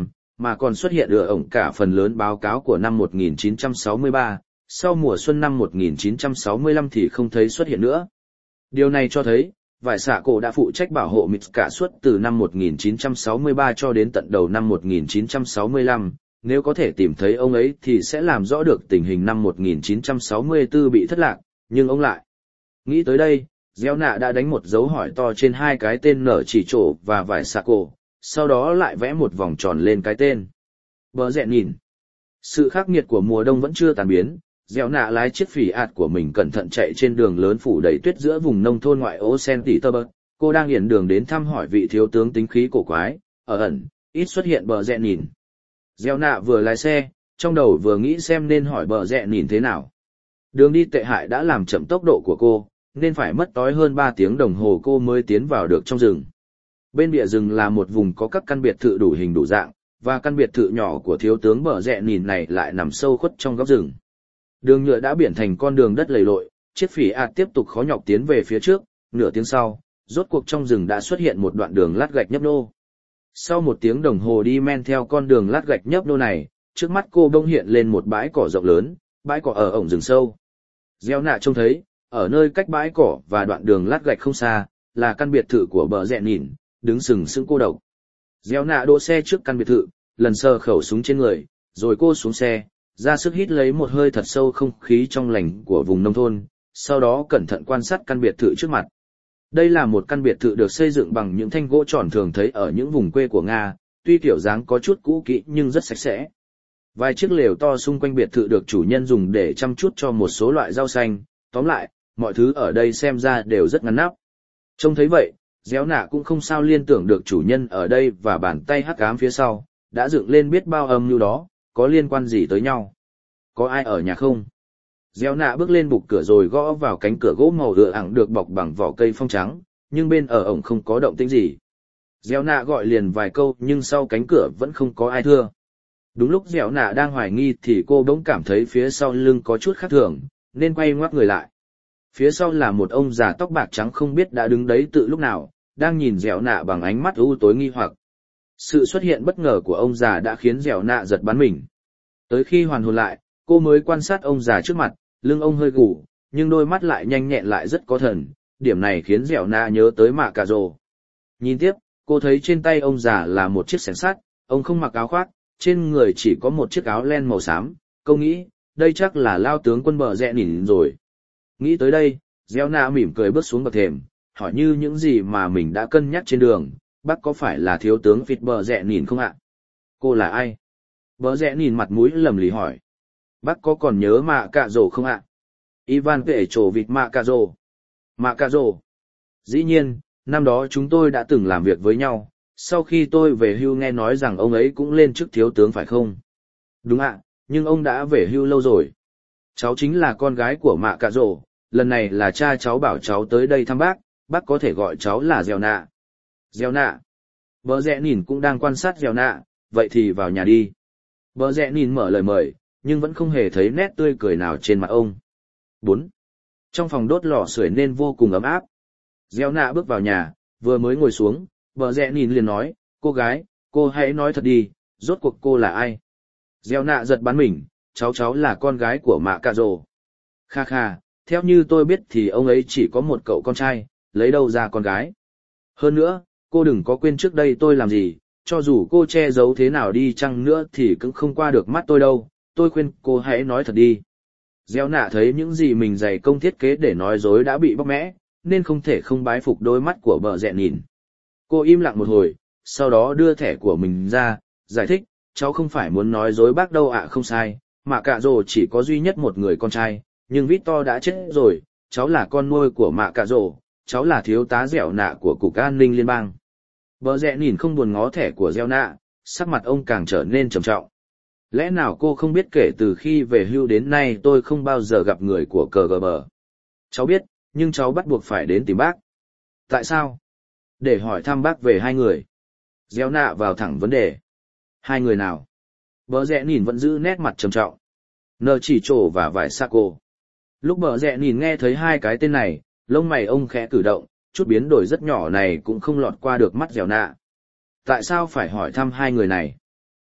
mà còn xuất hiện ở ổng cả phần lớn báo cáo của năm một nghìn chín trăm sáu mươi ba, sau mùa xuân năm một nghìn chín trăm sáu mươi lăm thì không thấy xuất hiện nữa. Điều này cho thấy, vải xạ cổ đã phụ trách bảo hộ Mitsuka suốt từ năm một nghìn chín trăm sáu mươi ba cho đến tận đầu năm một nghìn chín trăm sáu mươi lăm, nếu có thể tìm thấy ông ấy thì sẽ làm rõ được tình hình năm một nghìn chín trăm sáu mươi tư bị thất lạc, nhưng ông lại. Nghĩ tới đây, Gieo nạ đã đánh một dấu hỏi to trên hai cái tên nở chỉ trổ và vải xạ cổ, sau đó lại vẽ một vòng tròn lên cái tên. Bờ rẽ nhìn. Sự khắc nghiệt của mùa đông vẫn chưa tàn biến, Gieo nạ lái chiếc phỉ ạt của mình cẩn thận chạy trên đường lớn phủ đầy tuyết giữa vùng nông thôn ngoại ô Saint Petersburg. Cô đang hiển đường đến thăm hỏi vị thiếu tướng tính khí cổ quái, ở ẩn, ít xuất hiện bờ rẽ nhìn. Gieo nạ vừa lái xe, trong đầu vừa nghĩ xem nên hỏi bờ rẽ nhìn thế nào. Đường đi tệ hại đã làm chậm tốc độ của cô, nên phải mất tối hơn ba tiếng đồng hồ cô mới tiến vào được trong rừng. Bên bìa rừng là một vùng có các căn biệt thự đủ hình đủ dạng, và căn biệt thự nhỏ của thiếu tướng bờ rẽ nhìn này lại nằm sâu khuất trong góc rừng. Đường nhựa đã biển thành con đường đất lầy lội, chiếc phỉ ạt tiếp tục khó nhọc tiến về phía trước, nửa tiếng sau, rốt cuộc trong rừng đã xuất hiện một đoạn đường lát gạch nhấp nhô. Sau một tiếng đồng hồ đi men theo con đường lát gạch nhấp nhô này, trước mắt cô bỗng hiện lên một bãi cỏ rộng lớn, bãi cỏ ở ổng rừng sâu. Gieo nạ trông thấy, ở nơi cách bãi cỏ và đoạn đường lát gạch không xa, là căn biệt thự của bờ rẽ nhìn, đứng sừng sững cô độc. Gieo nạ đỗ xe trước căn biệt thự, lần sờ khẩu súng trên người, rồi cô xuống xe, ra sức hít lấy một hơi thật sâu không khí trong lành của vùng nông thôn, sau đó cẩn thận quan sát căn biệt thự trước mặt. Đây là một căn biệt thự được xây dựng bằng những thanh gỗ tròn thường thấy ở những vùng quê của Nga, tuy kiểu dáng có chút cũ kỹ nhưng rất sạch sẽ. Vài chiếc lều to xung quanh biệt thự được chủ nhân dùng để chăm chút cho một số loại rau xanh, tóm lại, mọi thứ ở đây xem ra đều rất ngăn nắp. Trông thấy vậy, Gieo nạ cũng không sao liên tưởng được chủ nhân ở đây và bàn tay hắc ám phía sau, đã dựng lên biết bao âm mưu đó, có liên quan gì tới nhau. Có ai ở nhà không? Gieo nạ bước lên bục cửa rồi gõ vào cánh cửa gỗ màu ựa ẳng được bọc bằng vỏ cây phong trắng, nhưng bên ở ổng không có động tĩnh gì. Gieo nạ gọi liền vài câu nhưng sau cánh cửa vẫn không có ai thưa. Đúng lúc Gieo nạ đang hoài nghi thì cô bỗng cảm thấy phía sau lưng có chút khác thường, nên quay ngoắt người lại. Phía sau là một ông già tóc bạc trắng không biết đã đứng đấy từ lúc nào, đang nhìn Gieo nạ bằng ánh mắt u tối nghi hoặc. Sự xuất hiện bất ngờ của ông già đã khiến Gieo nạ giật bắn mình. Tới khi hoàn hồn lại, cô mới quan sát ông già trước mặt, lưng ông hơi gù, nhưng đôi mắt lại nhanh nhẹn lại rất có thần, điểm này khiến Gieo nạ nhớ tới Mạ Cà Rồ. Nhìn tiếp, cô thấy trên tay ông già là một chiếc xẻng sắt, ông không mặc áo khoác, trên người chỉ có một chiếc áo len màu xám, cô nghĩ, đây chắc là lao tướng quân bờ rẽ nhìn rồi. Nghĩ tới đây, Gieo nạ mỉm cười bước xuống bậc thềm, hỏi như những gì mà mình đã cân nhắc trên đường, bác có phải là thiếu tướng vịt bờ rẽ nhìn không ạ? Cô là ai? Bờ rẽ nhìn mặt mũi lầm lì hỏi. Bác có còn nhớ Mạ Cà Rồ không ạ? Ivan Vệ Trổ vịt Mạ Cà Rồ. Mạ Cà Rồ. Dĩ nhiên, năm đó chúng tôi đã từng làm việc với nhau, sau khi tôi về hưu nghe nói rằng ông ấy cũng lên chức thiếu tướng phải không? Đúng ạ, nhưng ông đã về hưu lâu rồi. Cháu chính là con gái của Mạ Cà Rồ, lần này là cha cháu bảo cháu tới đây thăm bác, bác có thể gọi cháu là Gieo nạ. Gieo nạ. Bờ rẽ nhìn cũng đang quan sát Gieo nạ, vậy thì vào nhà đi. Bờ rẽ nhìn mở lời mời, nhưng vẫn không hề thấy nét tươi cười nào trên mặt ông. bốn. Trong phòng đốt lò sưởi nên vô cùng ấm áp. Gieo nạ bước vào nhà, vừa mới ngồi xuống, bờ rẽ nhìn liền nói, cô gái, cô hãy nói thật đi, rốt cuộc cô là ai? Gieo nạ giật bắn mình, cháu cháu là con gái của Mạ Cà Rồ. Kha kha, theo như tôi biết thì ông ấy chỉ có một cậu con trai, lấy đâu ra con gái. Hơn nữa, cô đừng có quên trước đây tôi làm gì, cho dù cô che giấu thế nào đi chăng nữa thì cũng không qua được mắt tôi đâu, tôi khuyên cô hãy nói thật đi. Gieo nạ thấy những gì mình dày công thiết kế để nói dối đã bị bóc mẽ, nên không thể không bái phục đôi mắt của bờ rẽ nhìn. Cô im lặng một hồi, sau đó đưa thẻ của mình ra, giải thích, cháu không phải muốn nói dối bác đâu ạ. Không sai, Mạ Cà Rồ chỉ có duy nhất một người con trai, nhưng Victor đã chết rồi, cháu là con nuôi của Mạ Cà Rồ, cháu là thiếu tá dẻo nạ của Cục An ninh Liên bang. Bờ rẽ nhìn không buồn ngó thẻ của Gieo nạ, sắc mặt ông càng trở nên trầm trọng. Lẽ nào cô không biết kể từ khi về hưu đến nay tôi không bao giờ gặp người của cờ gờ bờ? Cháu biết, nhưng cháu bắt buộc phải đến tìm bác. Tại sao? Để hỏi thăm bác về hai người. Gieo nạ vào thẳng vấn đề. Hai người nào? Bờ rẽ nhìn vẫn giữ nét mặt trầm trọng. Nờ chỉ trổ và vải sa cô. Lúc bờ rẽ nhìn nghe thấy hai cái tên này, lông mày ông khẽ cử động, chút biến đổi rất nhỏ này cũng không lọt qua được mắt Gieo nạ. Tại sao phải hỏi thăm hai người này?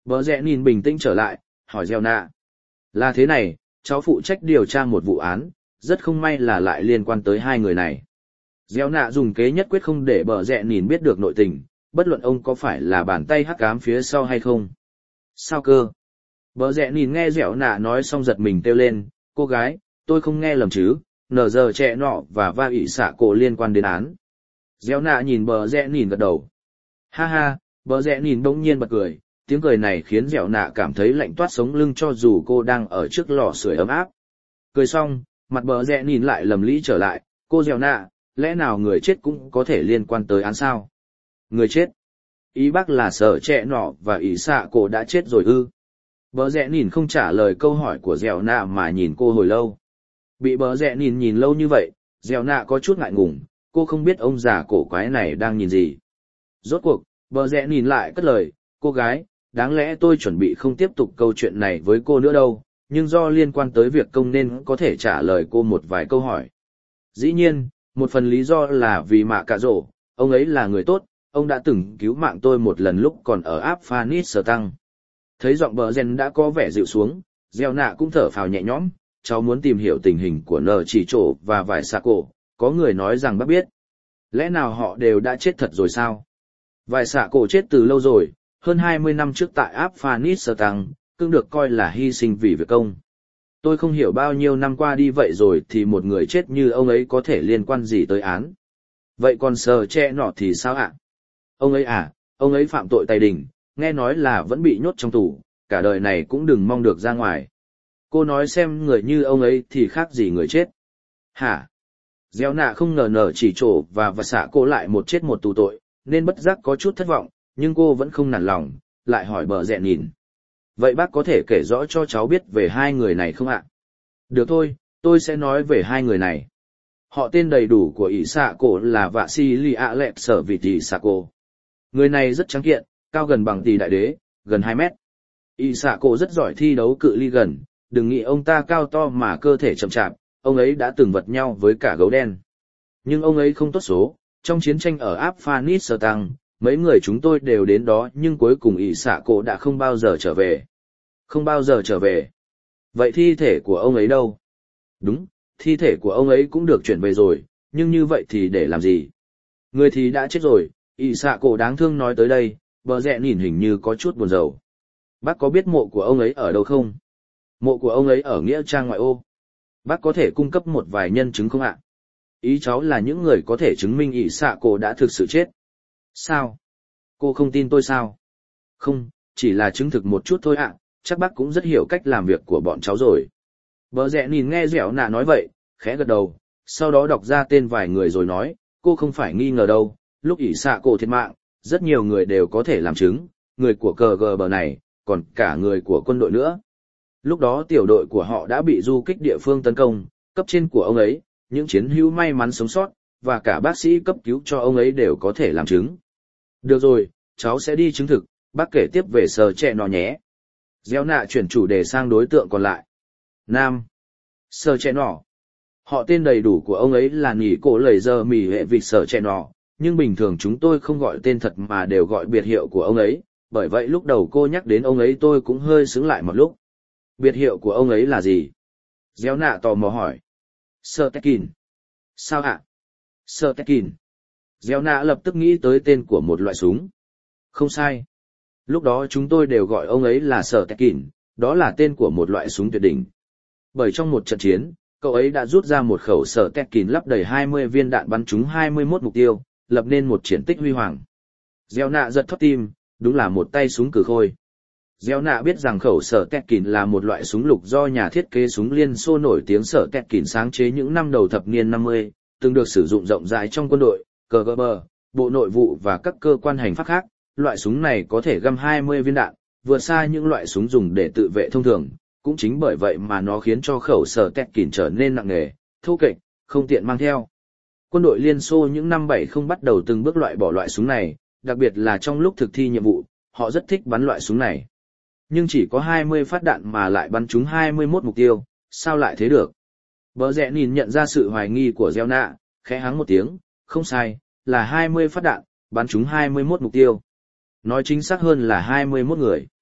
Bờ rẽ nhìn bình tĩnh trở lại, hỏi gieo nạ. Là thế này, cháu phụ trách điều tra một vụ án, rất không may là lại liên quan tới hai người này. Gieo nạ dùng kế nhất quyết không để bờ rẽ nhìn biết được nội tình, bất luận ông có phải là bàn tay hắc ám phía sau hay không. Sao cơ? Bờ rẽ nhìn nghe dẻo nạ nói xong giật mình kêu lên, cô gái, tôi không nghe lầm chứ, nờ giờ trẻ nọ và va ỉ xạ cổ liên quan đến án. Dẻo nạ nhìn bờ rẽ nhìn gật đầu. Ha ha, bờ rẽ nhìn bỗng nhiên bật cười, tiếng cười này khiến dẻo nạ cảm thấy lạnh toát sống lưng cho dù cô đang ở trước lò sưởi ấm áp. Cười xong, mặt bờ rẽ nhìn lại lầm lĩ trở lại, cô dẻo nạ, lẽ nào người chết cũng có thể liên quan tới án sao? Người chết? Ý bác là sở trẻ nọ và ỉ xạ cổ đã chết rồi ư? Bờ rẽ nhìn không trả lời câu hỏi của dẻo nạ mà nhìn cô hồi lâu. Bị bờ rẽ nhìn nhìn lâu như vậy, dẻo nạ có chút ngại ngùng, cô không biết ông già cổ quái này đang nhìn gì. Rốt cuộc, bờ rẽ nhìn lại cất lời, cô gái, đáng lẽ tôi chuẩn bị không tiếp tục câu chuyện này với cô nữa đâu, nhưng do liên quan tới việc công nên có thể trả lời cô một vài câu hỏi. Dĩ nhiên, một phần lý do là vì Mạ Cạ Rổ, ông ấy là người tốt, ông đã từng cứu mạng tôi một lần lúc còn ở áp Phanis-Tăng. Thấy giọng bờ rèn đã có vẻ dịu xuống, gieo nạ cũng thở phào nhẹ nhõm, cháu muốn tìm hiểu tình hình của nờ chỉ trổ và vài xạ cổ, có người nói rằng bác biết. Lẽ nào họ đều đã chết thật rồi sao? Vài xạ cổ chết từ lâu rồi, hơn hai mươi năm trước tại áp Phanis-Tăng, cũng được coi là hy sinh vì việc công. Tôi không hiểu bao nhiêu năm qua đi vậy rồi thì một người chết như ông ấy có thể liên quan gì tới án. Vậy còn sờ che nọ thì sao ạ? Ông ấy à, ông ấy phạm tội tày đình, nghe nói là vẫn bị nhốt trong tù, cả đời này cũng đừng mong được ra ngoài. Cô nói xem người như ông ấy thì khác gì người chết. Hả? Gieo nạ không ngờ nở chỉ trổ và và xạ cô lại một chết một tù tội, nên bất giác có chút thất vọng, nhưng cô vẫn không nản lòng, lại hỏi bờ rẽ nhìn. Vậy bác có thể kể rõ cho cháu biết về hai người này không ạ? Được thôi, tôi sẽ nói về hai người này. Họ tên đầy đủ của ỷ xạ cổ là Vạ Si Li A Lẹt Sở Vị Tỷ Xạ Cổ. Người này rất trắng kiện, cao gần bằng tỷ đại đế, gần hai mét. ỷ xạ cổ rất giỏi thi đấu cự ly gần, đừng nghĩ ông ta cao to mà cơ thể chậm chạp, ông ấy đã từng vật nhau với cả gấu đen. Nhưng ông ấy không tốt số, trong chiến tranh ở áp Phanis-Tăng, mấy người chúng tôi đều đến đó nhưng cuối cùng ỷ xạ cổ đã không bao giờ trở về. Không bao giờ trở về. Vậy thi thể của ông ấy đâu? Đúng, thi thể của ông ấy cũng được chuyển về rồi, nhưng như vậy thì để làm gì? Người thì đã chết rồi, ỷ xạ cổ đáng thương nói tới đây, bờ rẽ nhìn hình như có chút buồn rầu. Bác có biết mộ của ông ấy ở đâu không? Mộ của ông ấy ở nghĩa trang ngoại ô. Bác có thể cung cấp một vài nhân chứng không ạ? Ý cháu là những người có thể chứng minh ỷ xạ cổ đã thực sự chết. Sao? Cô không tin tôi sao? Không, chỉ là chứng thực một chút thôi ạ, chắc bác cũng rất hiểu cách làm việc của bọn cháu rồi. Bờ rẽ nhìn nghe dẻo nạ nói vậy, khẽ gật đầu, sau đó đọc ra tên vài người rồi nói, cô không phải nghi ngờ đâu, lúc ỷ xạ cổ thiệt mạng, rất nhiều người đều có thể làm chứng, người của cờ gờ bờ này, còn cả người của quân đội nữa. Lúc đó tiểu đội của họ đã bị du kích địa phương tấn công, cấp trên của ông ấy, những chiến hữu may mắn sống sót, và cả bác sĩ cấp cứu cho ông ấy đều có thể làm chứng. Được rồi, cháu sẽ đi chứng thực, bác kể tiếp về sờ trẻ nọ nhé. Gieo nạ chuyển chủ đề sang đối tượng còn lại. Nam. Sờ trẻ nọ. Họ tên đầy đủ của ông ấy là Nghỉ Cổ Lầy Giờ Mì Hệ Vịt Sờ trẻ nọ, nhưng bình thường chúng tôi không gọi tên thật mà đều gọi biệt hiệu của ông ấy, bởi vậy lúc đầu cô nhắc đến ông ấy tôi cũng hơi sững lại một lúc. Biệt hiệu của ông ấy là gì? Gieo nạ tò mò hỏi. Sơ Tekin. Sao ạ? Sơ Tekin. Gieo nạ lập tức nghĩ tới tên của một loại súng. Không sai. Lúc đó chúng tôi đều gọi ông ấy là Sơ Tekin, đó là tên của một loại súng tuyệt đỉnh. Bởi trong một trận chiến, cậu ấy đã rút ra một khẩu Sơ Tekin lắp đầy hai mươi viên đạn bắn trúng hai mươi mốt mục tiêu, lập nên một chiến tích huy hoàng. Gieo nạ giật thót tim, đúng là một tay súng cử khôi. Gieo nạ biết rằng khẩu Sở Tekin là một loại súng lục do nhà thiết kế súng Liên Xô nổi tiếng Sở Tekin sáng chế những năm đầu thập niên năm mươi, từng được sử dụng rộng rãi trong quân đội, cờ gờ bờ, bộ nội vụ và các cơ quan hành pháp khác. Loại súng này có thể găm hai mươi viên đạn, vượt xa những loại súng dùng để tự vệ thông thường, cũng chính bởi vậy mà nó khiến cho khẩu Sở Tekin trở nên nặng nề, thô kệch, không tiện mang theo. Quân đội Liên Xô những năm bảy mươi bắt đầu từng bước loại bỏ loại súng này, đặc biệt là trong lúc thực thi nhiệm vụ, họ rất thích bắn loại súng này. Nhưng chỉ có hai mươi phát đạn mà lại bắn trúng hai mươi mốt mục tiêu, sao lại thế được? Bờ rẽ nhìn nhận ra sự hoài nghi của gieo nạ, khẽ hắng một tiếng, không sai, là hai mươi phát đạn, bắn trúng hai mươi mốt mục tiêu. Nói chính xác hơn là hai mươi mốt người.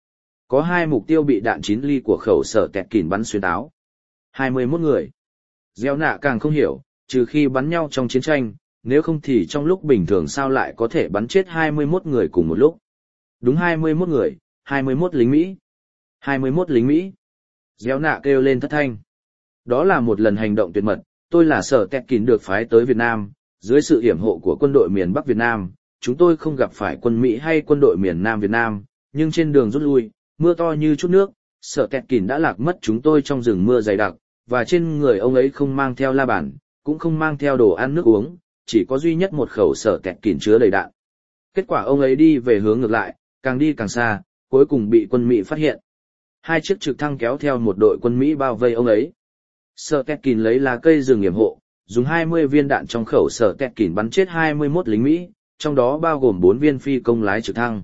Có hai mục tiêu bị đạn chín ly của khẩu sở kẹt kỉn bắn xuyên áo. hai mươi mốt người. Gieo nạ càng không hiểu, trừ khi bắn nhau trong chiến tranh, nếu không thì trong lúc bình thường sao lại có thể bắn chết hai mươi mốt người cùng một lúc. Đúng hai mươi mốt người, hai mươi mốt lính Mỹ. hai mươi mốt lính Mỹ. Gieo nạ kêu lên thất thanh. Đó là một lần hành động tuyệt mật, tôi là sở kẹt kín được phái tới Việt Nam, dưới sự yểm hộ của quân đội miền Bắc Việt Nam, chúng tôi không gặp phải quân Mỹ hay quân đội miền Nam Việt Nam, nhưng trên đường rút lui, mưa to như chút nước, sở kẹt kín đã lạc mất chúng tôi trong rừng mưa dày đặc, và trên người ông ấy không mang theo la bàn, cũng không mang theo đồ ăn nước uống, chỉ có duy nhất một khẩu sở kẹt kín chứa đầy đạn. Kết quả ông ấy đi về hướng ngược lại, càng đi càng xa, cuối cùng bị quân Mỹ phát hiện. Hai chiếc trực thăng kéo theo một đội quân Mỹ bao vây ông ấy. Sở kẹt kín lấy lá cây rừng yểm hộ, dùng hai mươi viên đạn trong khẩu sở kẹt kín bắn chết hai mươi mốt lính Mỹ, trong đó bao gồm bốn viên phi công lái trực thăng.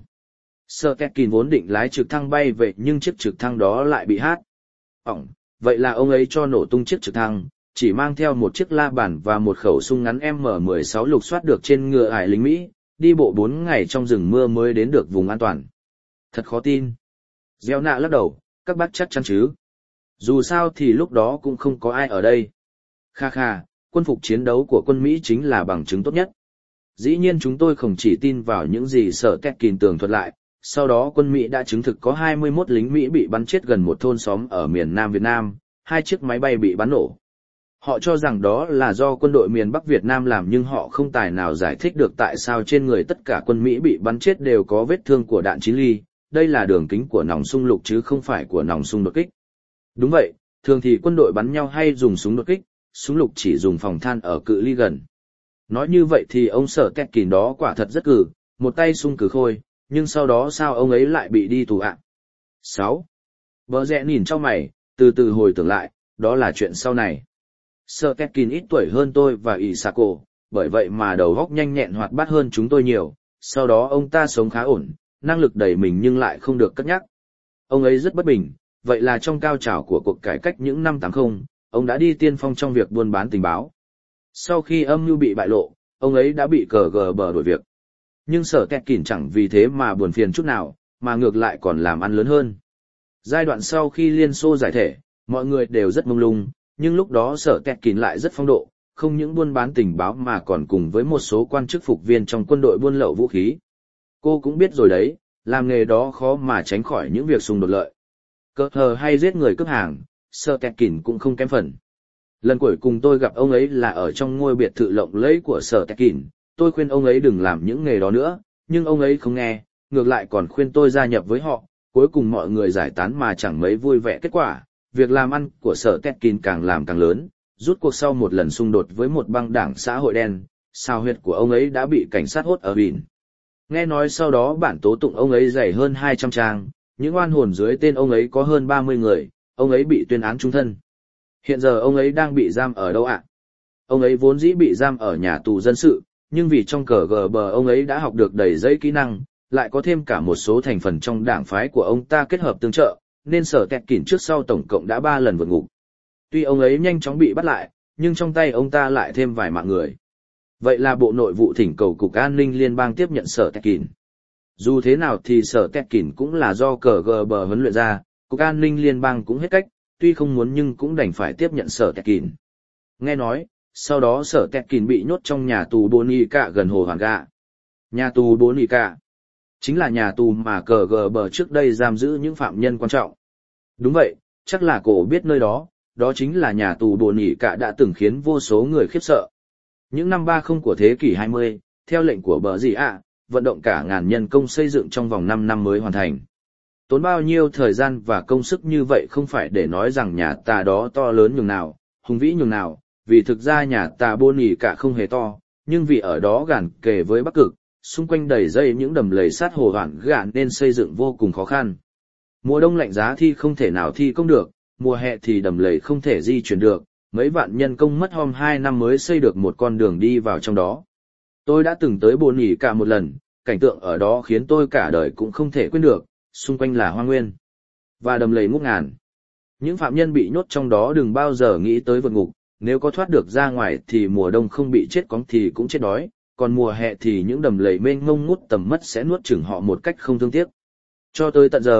Sở kẹt kín vốn định lái trực thăng bay về nhưng chiếc trực thăng đó lại bị hát ỏng, vậy là ông ấy cho nổ tung chiếc trực thăng, chỉ mang theo một chiếc la bàn và một khẩu súng ngắn M mười sáu lục soát được trên ngựa ải lính Mỹ, đi bộ bốn ngày trong rừng mưa mới đến được vùng an toàn. Thật khó tin. Gieo nạ lắc đầu, các bác chắc chắn chứ. Dù sao thì lúc đó cũng không có ai ở đây. Kha kha, quân phục chiến đấu của quân Mỹ chính là bằng chứng tốt nhất. Dĩ nhiên chúng tôi không chỉ tin vào những gì sở kẹt kín tường thuật lại, sau đó quân Mỹ đã chứng thực có hai mươi mốt lính Mỹ bị bắn chết gần một thôn xóm ở miền Nam Việt Nam, hai chiếc máy bay bị bắn nổ. Họ cho rằng đó là do quân đội miền Bắc Việt Nam làm nhưng họ không tài nào giải thích được tại sao trên người tất cả quân Mỹ bị bắn chết đều có vết thương của đạn chín ly, đây là đường kính của nòng xung lục chứ không phải của nòng xung đột kích. Đúng vậy, thường thì quân đội bắn nhau hay dùng súng đột kích, súng lục chỉ dùng phòng than ở cự ly gần. Nói như vậy thì ông sở kẹt kín đó quả thật rất cử, một tay sung cử khôi, nhưng sau đó sao ông ấy lại bị đi tù ạ? sáu. Bờ rẽ nhìn trong mày, từ từ hồi tưởng lại, đó là chuyện sau này. Sở kẹt kín ít tuổi hơn tôi và Isako, bởi vậy mà đầu óc nhanh nhẹn hoạt bát hơn chúng tôi nhiều, sau đó ông ta sống khá ổn, năng lực đầy mình nhưng lại không được cất nhắc. Ông ấy rất bất bình, vậy là trong cao trào của cuộc cải cách những năm tám mươi, ông đã đi tiên phong trong việc buôn bán tình báo. Sau khi âm mưu bị bại lộ, ông ấy đã bị cờ gờ bờ đổi việc. Nhưng sở kẹt kín chẳng vì thế mà buồn phiền chút nào, mà ngược lại còn làm ăn lớn hơn. Giai đoạn sau khi Liên Xô giải thể, mọi người đều rất mông lung, nhưng lúc đó sở kẹt kín lại rất phong độ, không những buôn bán tình báo mà còn cùng với một số quan chức phục viên trong quân đội buôn lậu vũ khí. Cô cũng biết rồi đấy, làm nghề đó khó mà tránh khỏi những việc xung đột lợi. Cờ hờ hay giết người cướp hàng, sở kẹt kín cũng không kém phần. Lần cuối cùng tôi gặp ông ấy là ở trong ngôi biệt thự lộng lẫy của sở kẹt kín, tôi khuyên ông ấy đừng làm những nghề đó nữa, nhưng ông ấy không nghe, ngược lại còn khuyên tôi gia nhập với họ, cuối cùng mọi người giải tán mà chẳng mấy vui vẻ. Kết quả, việc làm ăn của sở kẹt kín càng làm càng lớn, rút cuộc sau một lần xung đột với một băng đảng xã hội đen, sao huyệt của ông ấy đã bị cảnh sát hốt ở Bỉn. Nghe nói sau đó bản tố tụng ông ấy dày hơn hai trăm trang, những oan hồn dưới tên ông ấy có hơn ba mươi người, ông ấy bị tuyên án chung thân. Hiện giờ ông ấy đang bị giam ở đâu ạ? Ông ấy vốn dĩ bị giam ở nhà tù dân sự, nhưng vì trong cờ gờ bờ ông ấy đã học được đầy dẫy kỹ năng, lại có thêm cả một số thành phần trong đảng phái của ông ta kết hợp tương trợ, nên sở kẹt kín trước sau tổng cộng đã ba lần vượt ngục. Tuy ông ấy nhanh chóng bị bắt lại, nhưng trong tay ông ta lại thêm vài mạng người. Vậy là Bộ Nội vụ thỉnh cầu Cục An ninh Liên bang tiếp nhận sở kẹt kín. Dù thế nào thì sở kẹt kín cũng là do cờ gờ bờ huấn luyện ra, Cục An ninh Liên bang cũng hết cách, tuy không muốn nhưng cũng đành phải tiếp nhận sở kẹt kín. Nghe nói, sau đó sở kẹt kín bị nhốt trong nhà tù Bonica gần hồ Hoàng Gà. Nhà tù Bonica chính là nhà tù mà cờ gờ bờ trước đây giam giữ những phạm nhân quan trọng. Đúng vậy, chắc là cổ biết nơi đó, đó chính là nhà tù Bonica đã từng khiến vô số người khiếp sợ. Những năm ba mươi của thế kỷ hai mươi, theo lệnh của bờ gì ạ, vận động cả ngàn nhân công xây dựng trong vòng năm năm mới hoàn thành. Tốn bao nhiêu thời gian và công sức như vậy không phải để nói rằng nhà tà đó to lớn nhường nào, hùng vĩ nhường nào, vì thực ra nhà tà Bonica không hề to, nhưng vì ở đó gần kề với Bắc Cực, xung quanh đầy dây những đầm lầy sát hồ Hoàng Gà nên xây dựng vô cùng khó khăn. Mùa đông lạnh giá thì không thể nào thi công được, mùa hè thì đầm lầy không thể di chuyển được, mấy vạn nhân công mất hôm hai năm mới xây được một con đường đi vào trong đó. Tôi đã từng tới Bonica một lần, cảnh tượng ở đó khiến tôi cả đời cũng không thể quên được, xung quanh là hoang nguyên và đầm lầy ngút ngàn. Những phạm nhân bị nhốt trong đó đừng bao giờ nghĩ tới vượt ngục, nếu có thoát được ra ngoài thì mùa đông không bị chết cóng thì cũng chết đói, còn mùa hè thì những đầm lầy mênh mông ngút tầm mất sẽ nuốt chửng họ một cách không thương tiếc. Cho tới tận giờ,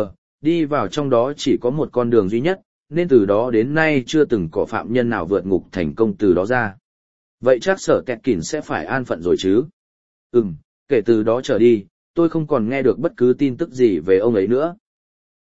đi vào trong đó chỉ có một con đường duy nhất, nên từ đó đến nay chưa từng có phạm nhân nào vượt ngục thành công từ đó ra. Vậy chắc Sở Kẹt Kìn sẽ phải an phận rồi chứ? Ừm, kể từ đó trở đi, tôi không còn nghe được bất cứ tin tức gì về ông ấy nữa.